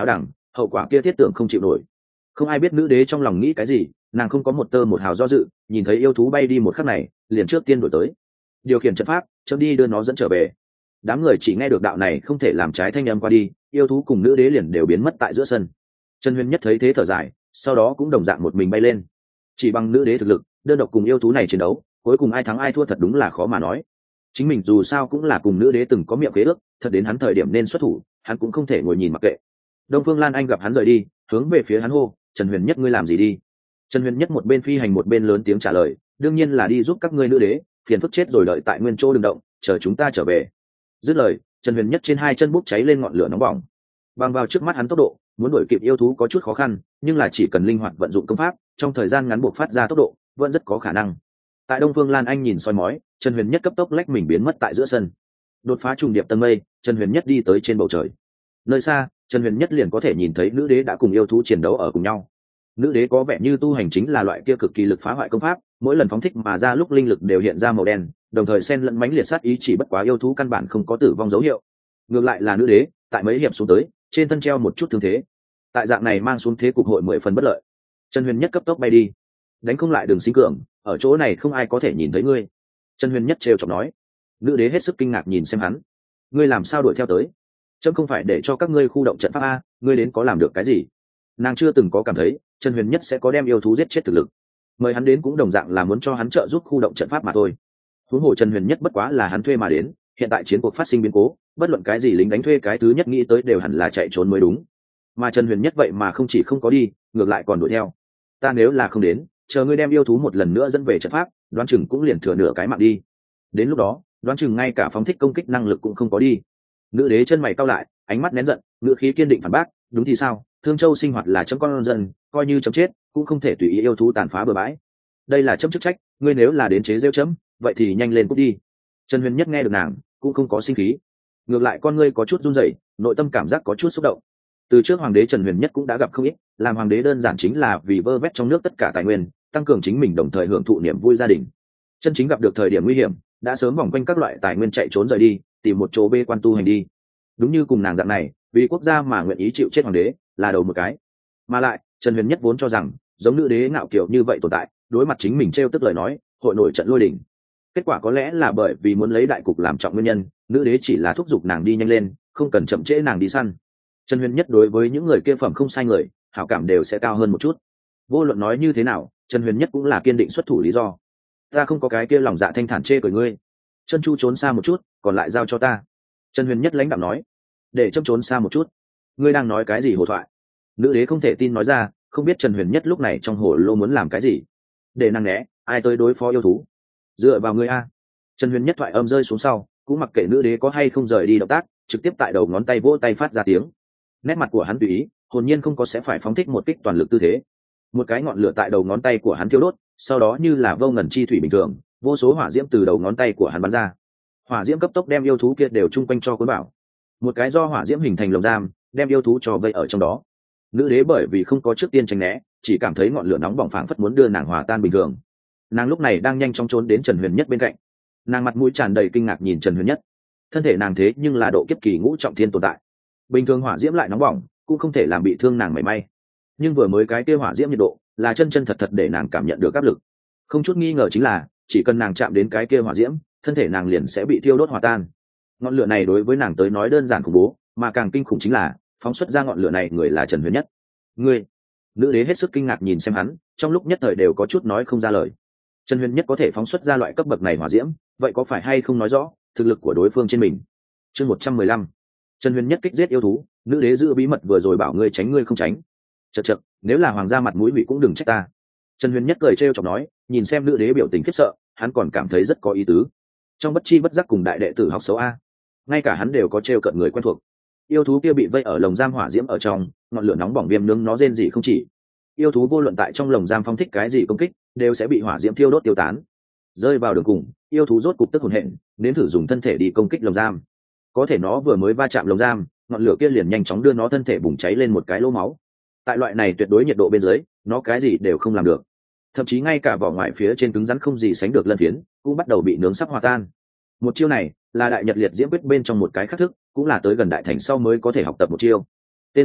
hậu quả kia thiết tưởng không chịu nổi. Không ai biết nữ đế trong lòng nghĩ cái gì, nàng không có một tơ một hào do dự, nhìn thấy yêu thú bay đi một khắc này liền trước tiên đổi tới điều khiển trận pháp chấm đi đưa nó dẫn trở về. Đám người chỉ nghe được đạo này không thể làm trái thanh âm qua đi, yêu thú cùng nữ đế liền đều biến mất tại giữa sân. Trần Huyền Nhất thấy thế thở dài, sau đó cũng đồng dạng một mình bay lên. Chỉ bằng nữ đế thực lực đơn độc cùng yêu thú này chiến đấu, cuối cùng ai thắng ai thua thật đúng là khó mà nói. Chính mình dù sao cũng là cùng nữ đế từng có miệng khế ước, thật đến hắn thời điểm nên xuất thủ, hắn cũng không thể ngồi nhìn mặc kệ. Đông Phương Lan Anh gặp hắn rời đi, hướng về phía hắn hô, Trần Huyền Nhất ngươi làm gì đi? Trần Huyền Nhất một bên phi hành một bên lớn tiếng trả lời, đương nhiên là đi giúp các ngươi nữ đế, phiền phức chết rồi đợi tại nguyên chỗ đừng động, chờ chúng ta trở về. Dứt lời, Trần Huyền Nhất trên hai chân bốc cháy lên ngọn lửa nóng bỏng. Bằng vào trước mắt hắn tốc độ, muốn đuổi kịp yêu thú có chút khó khăn, nhưng là chỉ cần linh hoạt vận dụng công pháp, trong thời gian ngắn buộc phát ra tốc độ, vẫn rất có khả năng. Tại Đông Phương Lan Anh nhìn soi mói, Trần Huyền Nhất cấp tốc lách mình biến mất tại giữa sân. Đột phá trùng điệp tầng mây, Trần Huyền Nhất đi tới trên bầu trời. Nơi xa, Trần Huyền Nhất liền có thể nhìn thấy nữ đế đã cùng yêu thú chiến đấu ở cùng nhau. Nữ đế có vẻ như tu hành chính là loại kia cực kỳ lực phá hoại công pháp, mỗi lần phóng thích mà ra lúc linh lực đều hiện ra màu đen, đồng thời xen lẫn mãnh liệt sát ý, chỉ bất quá yêu thú căn bản không có tử vong dấu hiệu. Ngược lại là nữ đế, tại mấy hiệp xuống tới, trên thân treo một chút thương thế. Tại dạng này mang xuống thế cục hội 10 phần bất lợi. Trần Huyền Nhất cấp tốc bay đi. Đánh không lại Đường Sinh Cường, ở chỗ này không ai có thể nhìn thấy ngươi. Trần Huyền Nhất trêu chọc nói. Nữ đế hết sức kinh ngạc nhìn xem hắn. Ngươi làm sao đuổi theo tới? Chấm không phải để cho các ngươi khu động trận pháp a, ngươi đến có làm được cái gì? Nàng chưa từng có cảm thấy Trần Huyền Nhất sẽ có đem yêu thú giết chết thực lực. Mời hắn đến cũng đồng dạng là muốn cho hắn trợ giúp khu động trận pháp mà thôi. Huống hồ Trần Huyền Nhất bất quá là hắn thuê mà đến, hiện tại chiến cuộc phát sinh biến cố, bất luận cái gì lính đánh thuê cái thứ nhất nghĩ tới đều hẳn là chạy trốn mới đúng. Mà Trần Huyền Nhất vậy mà không chỉ không có đi, ngược lại còn đuổi theo. Ta nếu là không đến, chờ ngươi đem yêu thú một lần nữa dẫn về trận pháp, đoán chừng cũng liền thừa nửa cái mạng đi. Đến lúc đó, đoán chừng ngay cả phóng thích công kích năng lực cũng không có đi. Nữ đế chân mày cau lại, ánh mắt nén giận, ngữ khí kiên định phản bác, đúng thì sao? Thương Châu sinh hoạt là chấm con dân, coi như chấm chết cũng không thể tùy ý yêu thú tàn phá bừa bãi. Đây là chấm chức trách, ngươi nếu là đến chế giễu chấm, vậy thì nhanh lên cút đi. Trần Huyền Nhất nghe được nàng, cũng không có sinh khí, ngược lại con ngươi có chút run rẩy, nội tâm cảm giác có chút xúc động. Từ trước hoàng đế Trần Huyền Nhất cũng đã gặp không ít, làm hoàng đế đơn giản chính là vì vơ vét trong nước tất cả tài nguyên, tăng cường chính mình đồng thời hưởng thụ niềm vui gia đình. Chân chính gặp được thời điểm nguy hiểm, đã sớm vòng quanh các loại tài nguyên chạy trốn rời đi, tìm một chỗ bê quan tu hành đi. Đúng như cùng nàng dạng này, vì quốc gia mà nguyện ý chịu chết hoàng đế, là đầu một cái. Mà lại, Trần Huyền Nhất vốn cho rằng, giống nữ đế ngạo kiều như vậy tồn tại, đối mặt chính mình trêu tức lời nói, hội nổi trận lôi đình. Kết quả có lẽ là bởi vì muốn lấy đại cục làm trọng nguyên nhân, nữ đế chỉ là thúc giục nàng đi nhanh lên, không cần chậm trễ nàng đi săn. Trần Huyền Nhất đối với những người kia phẩm không sai người, hảo cảm đều sẽ cao hơn một chút. Vô luận nói như thế nào, Trần Huyền Nhất cũng là kiên định xuất thủ lý do. Ta không có cái kia lòng dạ thanh thản chê cười ngươi. Chân Chu trốn xa một chút, còn lại giao cho ta. Trần Huyền Nhất lãnh đạm nói. Để châm trốn xa một chút. Ngươi đang nói cái gì hồ thoại? Nữ đế không thể tin nói ra, không biết Trần Huyền Nhất lúc này trong hồ lô muốn làm cái gì. Để nàng né, ai tới đối phó yêu thú? Dựa vào ngươi a. Trần Huyền Nhất thoại âm rơi xuống sau, cũng mặc kệ nữ đế có hay không rời đi động tác, trực tiếp tại đầu ngón tay vỗ tay phát ra tiếng. Nét mặt của hắn tùy ý, hồn nhiên không có sẽ phải phóng thích một kích toàn lực tư thế. Một cái ngọn lửa tại đầu ngón tay của hắn thiêu đốt, sau đó như là vô ngần chi thủy bình thường, vô số hỏa diễm từ đầu ngón tay của hắn bắn ra. Hỏa diễm cấp tốc đem yêu thú kia đều chung quanh cho cuốn bảo. Một cái do hỏa diễm hình thành lồng giam, đem yêu thú cho vây ở trong đó. Nữ đế bởi vì không có trước tiên tránh né, chỉ cảm thấy ngọn lửa nóng bỏng phảng phất muốn đưa nàng hòa tan bình thường. Nàng lúc này đang nhanh chóng trốn đến Trần Huyền Nhất bên cạnh. Nàng mặt mũi tràn đầy kinh ngạc nhìn Trần Huyền Nhất. Thân thể nàng thế nhưng là độ kiếp kỳ ngũ trọng thiên tồn tại. Bình thường hỏa diễm lại nóng bỏng, cũng không thể làm bị thương nàng mảy may. Nhưng vừa mới cái kia hỏa diễm nhiệt độ, là chân chân thật thật để nàng cảm nhận được áp lực. Không chút nghi ngờ chính là, chỉ cần nàng chạm đến cái kia hỏa diễm, thân thể nàng liền sẽ bị thiêu đốt hòa tan. Ngọn lửa này đối với nàng tới nói đơn giản khủng bố, mà càng kinh khủng chính là phóng xuất ra ngọn lửa này người là Trần Huyền Nhất. Ngươi? Nữ đế hết sức kinh ngạc nhìn xem hắn, trong lúc nhất thời đều có chút nói không ra lời. Trần Huyền Nhất có thể phóng xuất ra loại cấp bậc này hỏa diễm, vậy có phải hay không nói rõ thực lực của đối phương trên mình? Chương 115. Trần Huyền Nhất kích giết yêu thú, nữ đế giữ bí mật vừa rồi bảo ngươi tránh ngươi không tránh. Chậc chậc, nếu là hoàng gia mặt mũi bị cũng đừng trách ta. Trần Huyền Nhất cười trêu chọc nói, nhìn xem nữ đế biểu tình khiếp sợ, hắn còn cảm thấy rất có ý tứ. Trong bất chi bất giác cùng đại đệ tử học xấu a, ngay cả hắn đều có trêu cợt người quen thuộc. Yêu thú kia bị vây ở lồng giam hỏa diễm ở trong, ngọn lửa nóng bỏng viêm nướng nó rên rỉ không chỉ. Yêu thú vô luận tại trong lồng giam phong thích cái gì công kích, đều sẽ bị hỏa diễm thiêu đốt tiêu tán. Rơi vào đường cùng, yêu thú rốt cục tức hồn hện, nếm thử dùng thân thể đi công kích lồng giam. Có thể nó vừa mới va chạm lồng giam, ngọn lửa kia liền nhanh chóng đưa nó thân thể bùng cháy lên một cái lỗ máu. Tại loại này tuyệt đối nhiệt độ bên dưới, nó cái gì đều không làm được. Thậm chí ngay cả vỏ ngoài phía trên cứng rắn không gì sánh được lân phiến, cũng bắt đầu bị nướng sắp hòa tan. Một chiêu này là đại nhật liệt diễm quyết bên trong một cái khắc thức, cũng là tới gần đại thành sau mới có thể học tập một chiêu. Tên là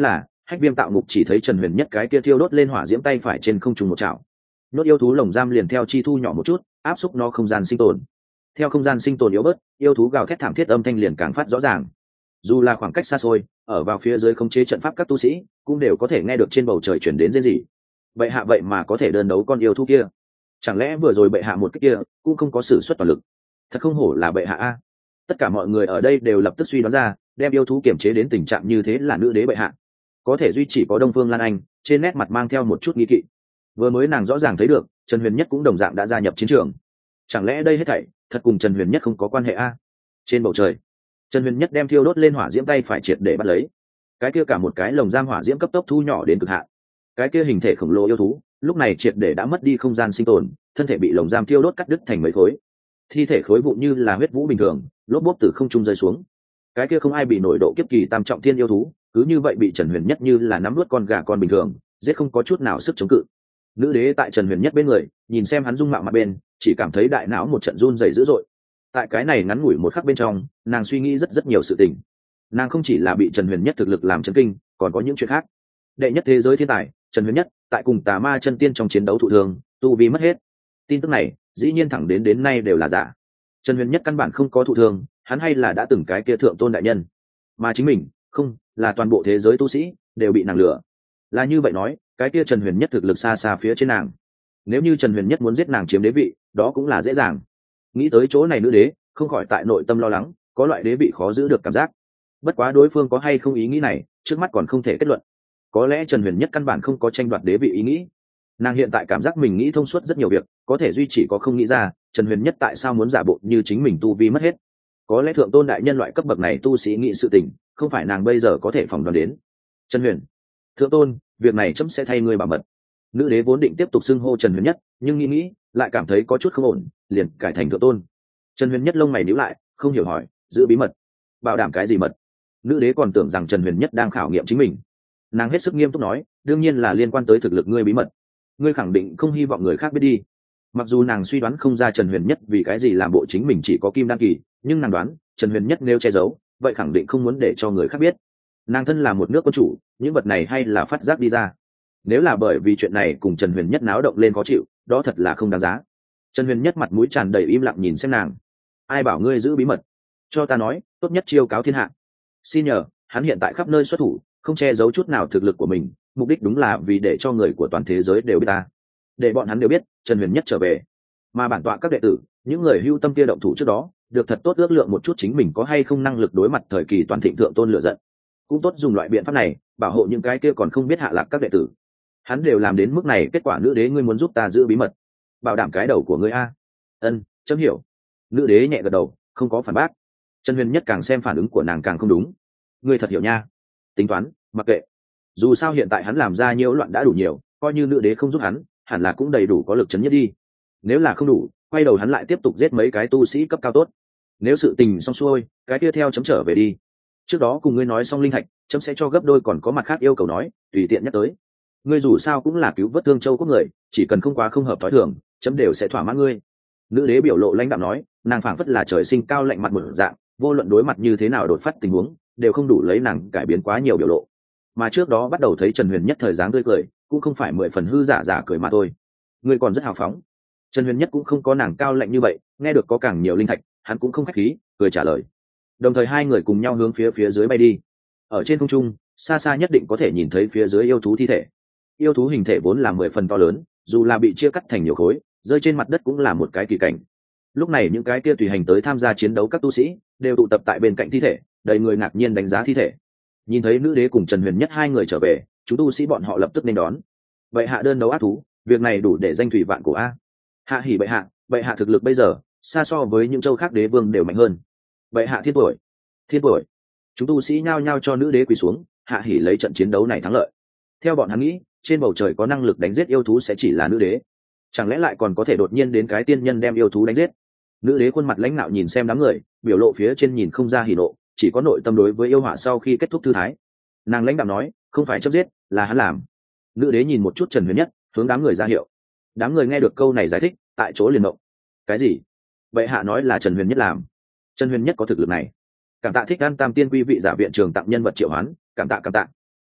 Hách Viêm tạo ngục chỉ thấy Trần Huyền Nhất cái kia thiêu đốt lên hỏa diễm tay phải trên không trung một chảo, nhốt yêu thú lồng giam liền theo chi thu nhỏ một chút, áp xúc nó không gian sinh tồn. Theo không gian sinh tồn yếu bớt, yêu thú gào thét thảm thiết âm thanh liền càng phát rõ ràng. Dù là khoảng cách xa xôi, ở vào phía dưới khống chế trận pháp các tu sĩ cũng đều có thể nghe được trên bầu trời chuyển đến rên rỉ. Bệ hạ vậy mà có thể đơn đấu con yêu thú kia, chẳng lẽ vừa rồi bệ hạ một cái kia cũng không có sử xuất toàn lực? Thật không hổ là bệ hạ a. Tất cả mọi người ở đây đều lập tức suy đoán ra, đem yêu thú kiểm chế đến tình trạng như thế là nữ đế bệ hạ. Có thể duy chỉ có Đông Phương Lan Anh trên nét mặt mang theo một chút nghi kỵ. Vừa mới nàng rõ ràng thấy được Trần Huyền Nhất cũng đồng dạng đã gia nhập chiến trường. Chẳng lẽ đây hết thảy thật cùng Trần Huyền Nhất không có quan hệ a? Trên bầu trời, Trần Huyền Nhất đem thiêu đốt lên hỏa diễm tay phải triệt để bắt lấy. Cái kia cả một cái lồng giam hỏa diễm cấp tốc thu nhỏ đến cực hạn. Cái kia hình thể khổng lồ yêu thú lúc này triệt để đã mất đi không gian sinh tồn, thân thể bị lồng giam thiêu đốt cắt đứt thành mấy khối. Thi thể khối vụn như là huyết vũ bình thường, lốp bốp từ không trung rơi xuống. Cái kia không ai bị nổi độ kiếp kỳ tam trọng thiên yêu thú, cứ như vậy bị Trần Huyền Nhất như là nắm nuốt con gà con bình thường, giết không có chút nào sức chống cự. Nữ đế tại Trần Huyền Nhất bên người, nhìn xem hắn dung mạo mặt bên, chỉ cảm thấy đại não một trận run rẩy dữ dội. Tại cái này ngắn ngủi một khắc bên trong, nàng suy nghĩ rất nhiều sự tình. Nàng không chỉ là bị Trần Huyền Nhất thực lực làm chấn kinh, còn có những chuyện khác. Đệ nhất thế giới thiên tài Trần Huyền Nhất tại cùng tà ma chân tiên trong chiến đấu thụ thương, tu vi mất hết. Tin tức này dĩ nhiên thẳng đến nay đều là giả. Trần Huyền Nhất căn bản không có thụ thương, hắn hay là đã từng cái kia thượng tôn đại nhân, mà chính mình không, là toàn bộ thế giới tu sĩ đều bị nàng lừa. Là như vậy nói, cái kia Trần Huyền Nhất thực lực xa xa phía trên nàng. Nếu như Trần Huyền Nhất muốn giết nàng chiếm đế vị, đó cũng là dễ dàng. Nghĩ tới chỗ này, nữ đế không khỏi tại nội tâm lo lắng, có loại đế vị khó giữ được cảm giác. Bất quá đối phương có hay không ý nghĩ này, trước mắt còn không thể kết luận. Có lẽ Trần Huyền Nhất căn bản không có tranh đoạt đế vị ý nghĩ. Nàng hiện tại cảm giác mình nghĩ thông suốt rất nhiều việc, có thể duy chỉ có không nghĩ ra Trần Huyền Nhất tại sao muốn giả bộ như chính mình tu vi mất hết. Có lẽ thượng tôn đại nhân loại cấp bậc này tu sĩ nghĩ sự tình, không phải nàng bây giờ có thể phỏng đoán đến. Trần Huyền, thượng tôn, việc này chấm sẽ thay ngươi bảo mật. Nữ đế vốn định tiếp tục xưng hô Trần Huyền Nhất, nhưng nghĩ lại cảm thấy có chút không ổn, liền cải thành thượng tôn. Trần Huyền Nhất lông mày nhíu lại, không hiểu hỏi, giữ bí mật? Bảo đảm cái gì mật? Nữ đế còn tưởng rằng Trần Huyền Nhất đang khảo nghiệm chính mình. Nàng hết sức nghiêm túc nói, đương nhiên là liên quan tới thực lực ngươi bí mật. Ngươi khẳng định không hy vọng người khác biết đi. Mặc dù nàng suy đoán không ra Trần Huyền Nhất vì cái gì làm bộ chính mình chỉ có kim đan kỳ, nhưng nàng đoán Trần Huyền Nhất nếu che giấu, vậy khẳng định không muốn để cho người khác biết. Nàng thân là một nước quân chủ, những vật này hay là phát giác đi ra. Nếu là bởi vì chuyện này cùng Trần Huyền Nhất náo động lên khó chịu, đó thật là không đáng giá. Trần Huyền Nhất mặt mũi tràn đầy im lặng nhìn xem nàng. Ai bảo ngươi giữ bí mật? Cho ta nói, tốt nhất chiêu cáo thiên hạ. Xin nhờ, hắn hiện tại khắp nơi xuất thủ, không che giấu chút nào thực lực của mình, mục đích đúng là vì để cho người của toàn thế giới đều biết ta, để bọn hắn đều biết Trần Huyền Nhất trở về. Mà bản tọa các đệ tử, những người hưu tâm kia động thủ trước đó, được thật tốt ước lượng một chút chính mình có hay không năng lực đối mặt thời kỳ toàn thịnh thượng tôn lựa giận. Cũng tốt dùng loại biện pháp này bảo hộ những cái kia còn không biết hạ lạc các đệ tử. Hắn đều làm đến mức này, kết quả nữ đế ngươi muốn giúp ta giữ bí mật, bảo đảm cái đầu của ngươi a. Ân, chấm hiểu. Nữ đế nhẹ gật đầu, không có phản bác. Trần Huyền Nhất càng xem phản ứng của nàng càng không đúng. Ngươi thật hiểu nha. Tính toán, mặc kệ. Dù sao hiện tại hắn làm ra nhiễu loạn đã đủ nhiều, coi như nữ đế không giúp hắn, hẳn là cũng đầy đủ có lực chấn nhất đi. Nếu là không đủ, quay đầu hắn lại tiếp tục giết mấy cái tu sĩ cấp cao tốt. Nếu sự tình xong xuôi, cái kia theo chấm trở về đi. Trước đó cùng ngươi nói xong linh thạch, chấm sẽ cho gấp đôi, còn có mặt khác yêu cầu nói, tùy tiện nhắc tới. Ngươi dù sao cũng là cứu vớt Thương Châu quốc người, chỉ cần không quá không hợp thói thường, chấm đều sẽ thỏa mãn ngươi. Nữ đế biểu lộ lãnh đạm nói, nàng phảng phất là trời sinh cao lạnh mặt một dạng, vô luận đối mặt như thế nào đột phát tình huống, đều không đủ lấy nàng cải biến quá nhiều biểu lộ. Mà trước đó bắt đầu thấy Trần Huyền Nhất thời dáng tươi cười, cũng không phải 10 phần hư giả cười mà thôi. Ngươi còn rất hào phóng. Trần Huyền Nhất cũng không có nàng cao lạnh như vậy, nghe được có càng nhiều linh thạch, hắn cũng không khách khí, cười trả lời. Đồng thời hai người cùng nhau hướng phía dưới bay đi. Ở trên không trung, xa xa nhất định có thể nhìn thấy phía dưới yêu thú thi thể. Yêu thú hình thể vốn là 10 phần to lớn, dù là bị chia cắt thành nhiều khối, rơi trên mặt đất cũng là một cái kỳ cảnh. Lúc này những cái kia tùy hành tới tham gia chiến đấu các tu sĩ đều tụ tập tại bên cạnh thi thể, đầy người ngạc nhiên đánh giá thi thể. Nhìn thấy nữ đế cùng Trần Huyền Nhất hai người trở về, chúng tu sĩ bọn họ lập tức nên đón. Vậy hạ đơn đấu ác thú, việc này đủ để danh thủy vạn cổ a. Hạ hỉ bệ hạ thực lực bây giờ xa so với những châu khác đế vương đều mạnh hơn. Bệ hạ thiên tuổi. Chúng tu sĩ nhao nhao cho nữ đế quỳ xuống, hạ hỉ lấy trận chiến đấu này thắng lợi. Theo bọn hắn nghĩ, trên bầu trời có năng lực đánh giết yêu thú sẽ chỉ là nữ đế, chẳng lẽ lại còn có thể đột nhiên đến cái tiên nhân đem yêu thú đánh giết? Nữ đế khuôn mặt lãnh nạo nhìn xem đám người, biểu lộ phía trên nhìn không ra hỉ nộ, chỉ có nội tâm đối với yêu họa sau khi kết thúc thư thái. Nàng lãnh đạm nói, không phải chấp giết, là hắn làm. Nữ đế nhìn một chút Trần Huyền Nhất, hướng đám người ra hiệu. Đám người nghe được câu này giải thích, tại chỗ liền động. Cái gì? Bệ hạ nói là Trần Huyền Nhất làm? Trần Huyền Nhất có thực lực này? Cảm tạ Thích An Tam Tiên Quy vị giả viện trường tặng nhân vật Triệu Hoán, cảm tạ.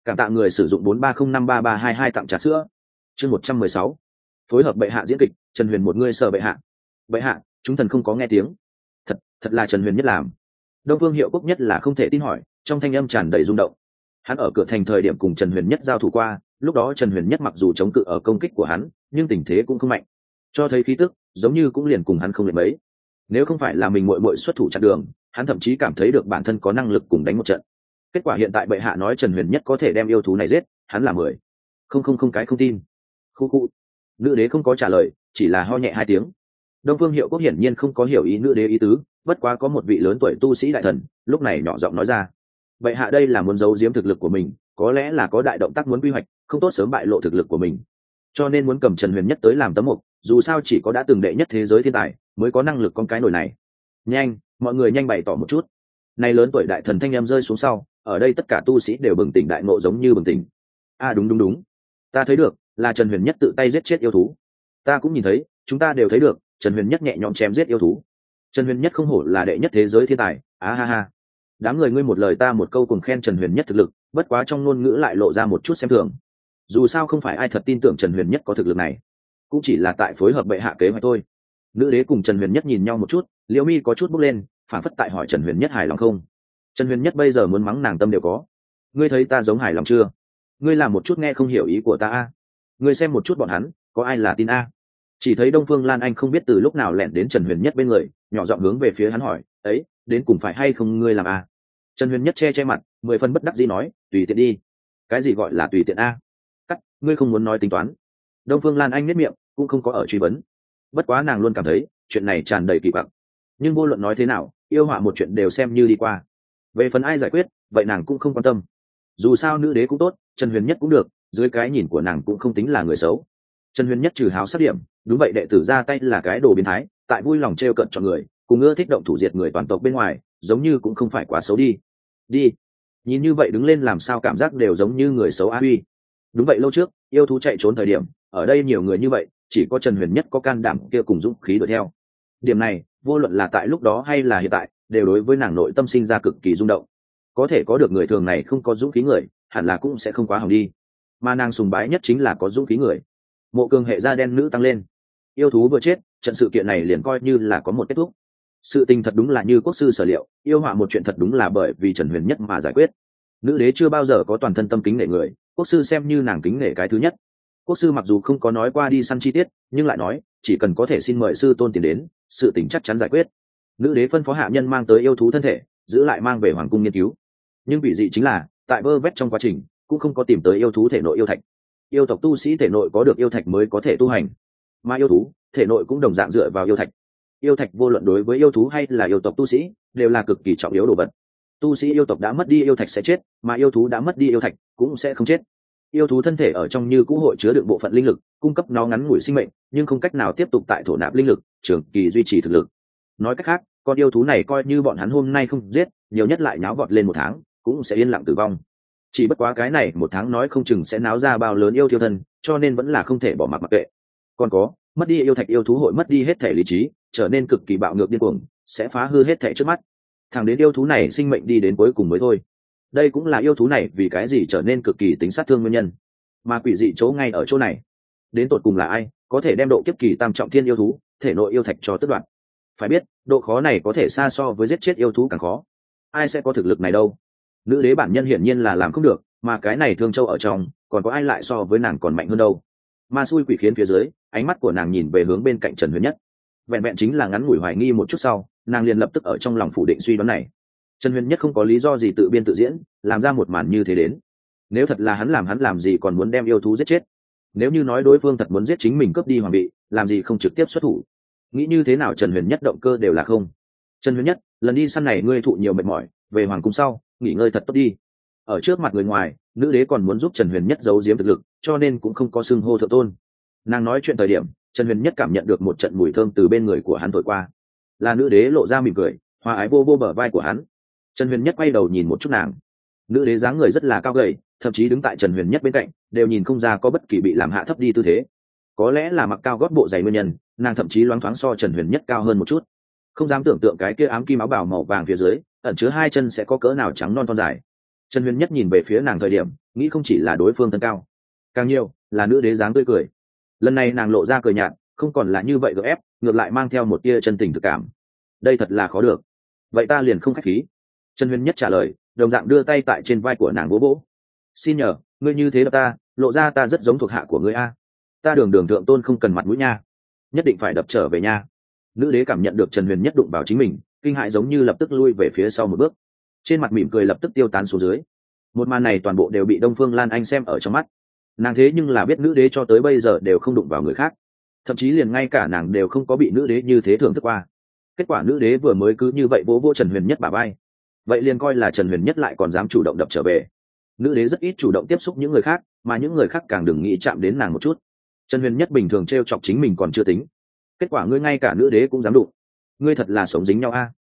Cảm tạ người sử dụng 43053322 tặng trà sữa. Chương 116. Phối hợp bệ hạ diễn kịch, Trần Huyền một người sợ bệ hạ. Bệ hạ, chúng thần không có nghe tiếng. Thật là Trần Huyền Nhất làm. Đông Vương Hiệu Quốc Nhất là không thể tin hỏi, trong thanh âm tràn đầy rung động. Hắn ở cửa thành thời điểm cùng Trần Huyền Nhất giao thủ qua, lúc đó Trần Huyền Nhất mặc dù chống cự ở công kích của hắn, nhưng tình thế cũng không mạnh, cho thấy khí tức giống như cũng liền cùng hắn không lệch mấy. Nếu không phải là mình muội muội xuất thủ chặn đường, hắn thậm chí cảm thấy được bản thân có năng lực cùng đánh một trận. Kết quả hiện tại bệ hạ nói Trần Huyền Nhất có thể đem yêu thú này giết, hắn là 10. Không cái không tin. Khu. Nữ đế không có trả lời, chỉ là ho nhẹ 2 tiếng. Đông Vương Hiệu Quốc hiển nhiên không có hiểu ý nữ đế ý tứ, bất quá có một vị lớn tuổi tu sĩ đại thần, lúc này nhỏ giọng nói ra: bệ hạ đây là muốn giấu giếm thực lực của mình, có lẽ là có đại động tác muốn quy hoạch, không tốt sớm bại lộ thực lực của mình, cho nên muốn cầm Trần Huyền Nhất tới làm tấm mục, dù sao chỉ có đã từng đệ nhất thế giới thiên tài mới có năng lực con cái nổi này. Nhanh, mọi người nhanh bày tỏ một chút. Này lớn tuổi đại thần thanh em rơi xuống sau, ở đây tất cả tu sĩ đều bừng tỉnh đại ngộ giống như bừng tỉnh. Đúng, ta thấy được, là Trần Huyền Nhất tự tay giết chết yêu thú. Ta cũng nhìn thấy, chúng ta đều thấy được, Trần Huyền Nhất nhẹ nhõm chém giết yêu thú. Trần Huyền Nhất không hổ là đệ nhất thế giới thiên tài. Ha. Đám người ngươi một lời ta một câu cùng khen Trần Huyền Nhất thực lực, bất quá trong ngôn ngữ lại lộ ra một chút xem thường. Dù sao không phải ai thật tin tưởng Trần Huyền Nhất có thực lực này, cũng chỉ là tại phối hợp bệ hạ kế hoạch thôi. Nữ đế cùng Trần Huyền Nhất nhìn nhau một chút, Liễu Mi có chút bốc lên, phản phất tại hỏi Trần Huyền Nhất hài lòng không. Trần Huyền Nhất bây giờ muốn mắng nàng tâm đều có. Ngươi thấy ta giống hài lòng chưa? Ngươi làm một chút nghe không hiểu ý của ta a. Ngươi xem một chút bọn hắn, có ai là tin a? Chỉ thấy Đông Phương Lan Anh không biết từ lúc nào lẻn đến Trần Huyền Nhất bên người, nhỏ giọng hướng về phía hắn hỏi: ấy, đến cùng phải hay không ngươi làm a? Trần Huyền Nhất che mặt, 10 phần bất đắc dĩ nói: tùy tiện đi. Cái gì gọi là tùy tiện a? Cắt, ngươi không muốn nói tính toán. Đông Phương Lan Anh nhếch miệng, cũng không có ở truy vấn. Bất quá nàng luôn cảm thấy chuyện này tràn đầy kỳ quặc. Nhưng vô luận nói thế nào, yêu họa một chuyện đều xem như đi qua. Về phần ai giải quyết, vậy nàng cũng không quan tâm. Dù sao nữ đế cũng tốt, Trần Huyền Nhất cũng được, dưới cái nhìn của nàng cũng không tính là người xấu. Trần Huyền Nhất trừ háo sát điểm, đúng vậy đệ tử ra tay là cái đồ biến thái, tại vui lòng trêu cận chọn người, cùng ưa thích động thủ diệt người toàn tộc bên ngoài, giống như cũng không phải quá xấu đi. Nhìn như vậy đứng lên làm sao cảm giác đều giống như người xấu a huy. Đúng vậy, lâu trước yêu thú chạy trốn thời điểm, ở đây nhiều người như vậy, chỉ có Trần Huyền Nhất có can đảm kia cùng dũng khí đuổi theo. Điểm này vô luận là tại lúc đó hay là hiện tại, đều đối với nàng nội tâm sinh ra cực kỳ rung động. Có thể có được người thường này không có dũng khí người, hẳn là cũng sẽ không quá hỏng đi. Mà nàng sùng bái nhất chính là có dũng khí người. Mộ Cường hệ da đen nữ tăng lên, yêu thú vừa chết, trận sự kiện này liền coi như là có một kết thúc. Sự tình thật đúng là như quốc sư sở liệu, yêu họa một chuyện thật đúng là bởi vì Trần Huyền Nhất mà giải quyết. Nữ đế chưa bao giờ có toàn thân tâm kính nể người, quốc sư xem như nàng kính nể cái thứ nhất. Quốc sư mặc dù không có nói qua đi săn chi tiết, nhưng lại nói chỉ cần có thể xin mời sư tôn tiền đến, sự tình chắc chắn giải quyết. Nữ đế phân phó hạ nhân mang tới yêu thú thân thể, giữ lại mang về hoàng cung nghiên cứu. Nhưng vị dị chính là tại vơ vét trong quá trình cũng không có tìm tới yêu thú thể nội yêu thạch. Yêu tộc tu sĩ thể nội có được yêu thạch mới có thể tu hành, mà yêu thú thể nội cũng đồng dạng dựa vào yêu thạch. Yêu thạch vô luận đối với yêu thú hay là yêu tộc tu sĩ đều là cực kỳ trọng yếu đồ vật. Tu sĩ yêu tộc đã mất đi yêu thạch sẽ chết, mà yêu thú đã mất đi yêu thạch cũng sẽ không chết. Yêu thú thân thể ở trong như cũ hội chứa đựng bộ phận linh lực, cung cấp nó ngắn ngủi sinh mệnh, nhưng không cách nào tiếp tục tại thổ nạp linh lực, trường kỳ duy trì thực lực. Nói cách khác, con yêu thú này coi như bọn hắn hôm nay không giết, nhiều nhất lại náo vọt lên 1 tháng, cũng sẽ yên lặng tử vong. Chỉ bất quá cái này 1 tháng nói không chừng sẽ náo ra bao lớn yêu thiêu thân, cho nên vẫn là không thể bỏ mặc mặc kệ. Còn có, mất đi yêu thạch yêu thú hội mất đi hết thể lý trí, trở nên cực kỳ bạo ngược điên cuồng, sẽ phá hư hết thể trước mắt. Thẳng đến yêu thú này sinh mệnh đi đến cuối cùng mới thôi. Đây cũng là yêu thú này vì cái gì trở nên cực kỳ tính sát thương nguyên nhân. Mà quỷ dị chỗ ngay ở chỗ này. Đến tột cùng là ai có thể đem độ kiếp kỳ tam trọng thiên yêu thú thể nội yêu thạch cho tước đoạt? Phải biết, độ khó này có thể xa so với giết chết yêu thú càng khó. Ai sẽ có thực lực này đâu? Nữ đế bản nhân hiển nhiên là làm không được, mà cái này Thương Châu ở trong, còn có ai lại so với nàng còn mạnh hơn đâu? Ma xui quỷ khiến phía dưới, ánh mắt của nàng nhìn về hướng bên cạnh Trần Huyền Nhất. Vẹn vẹn chính là ngắn ngủi hoài nghi một chút sau, nàng liền lập tức ở trong lòng phủ định suy đoán này. Trần Huyền Nhất không có lý do gì tự biên tự diễn, làm ra một màn như thế đến. Nếu thật là hắn làm gì còn muốn đem yêu thú giết chết? Nếu như nói đối phương thật muốn giết chính mình cướp đi hoàng vị, làm gì không trực tiếp xuất thủ? Nghĩ như thế nào Trần Huyền Nhất động cơ đều là không. Trần Huyền Nhất, lần đi săn này ngươi thụ nhiều mệt mỏi, về hoàng cung sau, nghỉ ngơi thật tốt đi. Ở trước mặt người ngoài, nữ đế còn muốn giúp Trần Huyền Nhất giấu giếm thực lực, cho nên cũng không có xưng hô thượng tôn. Nàng nói chuyện thời điểm, Trần Huyền Nhất cảm nhận được một trận mùi thơm từ bên người của hắn thổi qua. Là nữ đế lộ ra mỉm cười, hòa ái vô bờ vai của hắn. Trần Huyền Nhất quay đầu nhìn một chút nàng. Nữ đế dáng người rất là cao gầy, thậm chí đứng tại Trần Huyền Nhất bên cạnh, đều nhìn không ra có bất kỳ bị làm hạ thấp đi tư thế. Có lẽ là mặc cao gót bộ giày nguyên nhân, nàng thậm chí loáng thoáng so Trần Huyền Nhất cao hơn một chút. Không dám tưởng tượng cái kia ám kim áo bào màu vàng phía dưới, ẩn chứa 2 chân sẽ có cỡ nào trắng non thon dài. Trần Huyền Nhất nhìn về phía nàng thời điểm nghĩ không chỉ là đối phương thân cao, càng nhiều là nữ đế dáng tươi cười. Lần này nàng lộ ra cười nhạt, không còn là như vậy gượng ép, ngược lại mang theo một tia chân tình thực cảm. Đây thật là khó được. Vậy ta liền không khách khí. Trần Huyền Nhất trả lời, đồng dạng đưa tay tại trên vai của nàng vỗ vỗ. Xin nhờ, ngươi như thế đập ta, lộ ra ta rất giống thuộc hạ của ngươi a. Ta đường đường thượng tôn không cần mặt mũi nha, nhất định phải đập trở về nha. Nữ đế cảm nhận được Trần Huyền Nhất đụng vào chính mình, kinh hãi giống như lập tức lui về phía sau một bước, trên mặt mỉm cười lập tức tiêu tán xuống dưới. Một màn này toàn bộ đều bị Đông Phương Lan Anh xem ở trong mắt. Nàng thế nhưng là biết nữ đế cho tới bây giờ đều không đụng vào người khác, thậm chí liền ngay cả nàng đều không có bị nữ đế như thế thưởng thức qua. Kết quả nữ đế vừa mới cứ như vậy vỗ vỗ Trần Huyền Nhất bả vai, vậy liền coi là Trần Huyền Nhất lại còn dám chủ động đập trở về. Nữ đế rất ít chủ động tiếp xúc những người khác, mà những người khác càng đừng nghĩ chạm đến nàng một chút. Trần Huyền Nhất bình thường t chọc chính mình còn chưa tính, kết quả ngươi ngay cả nữ đế cũng dám đụng, ngươi thật là sống dính nhau a.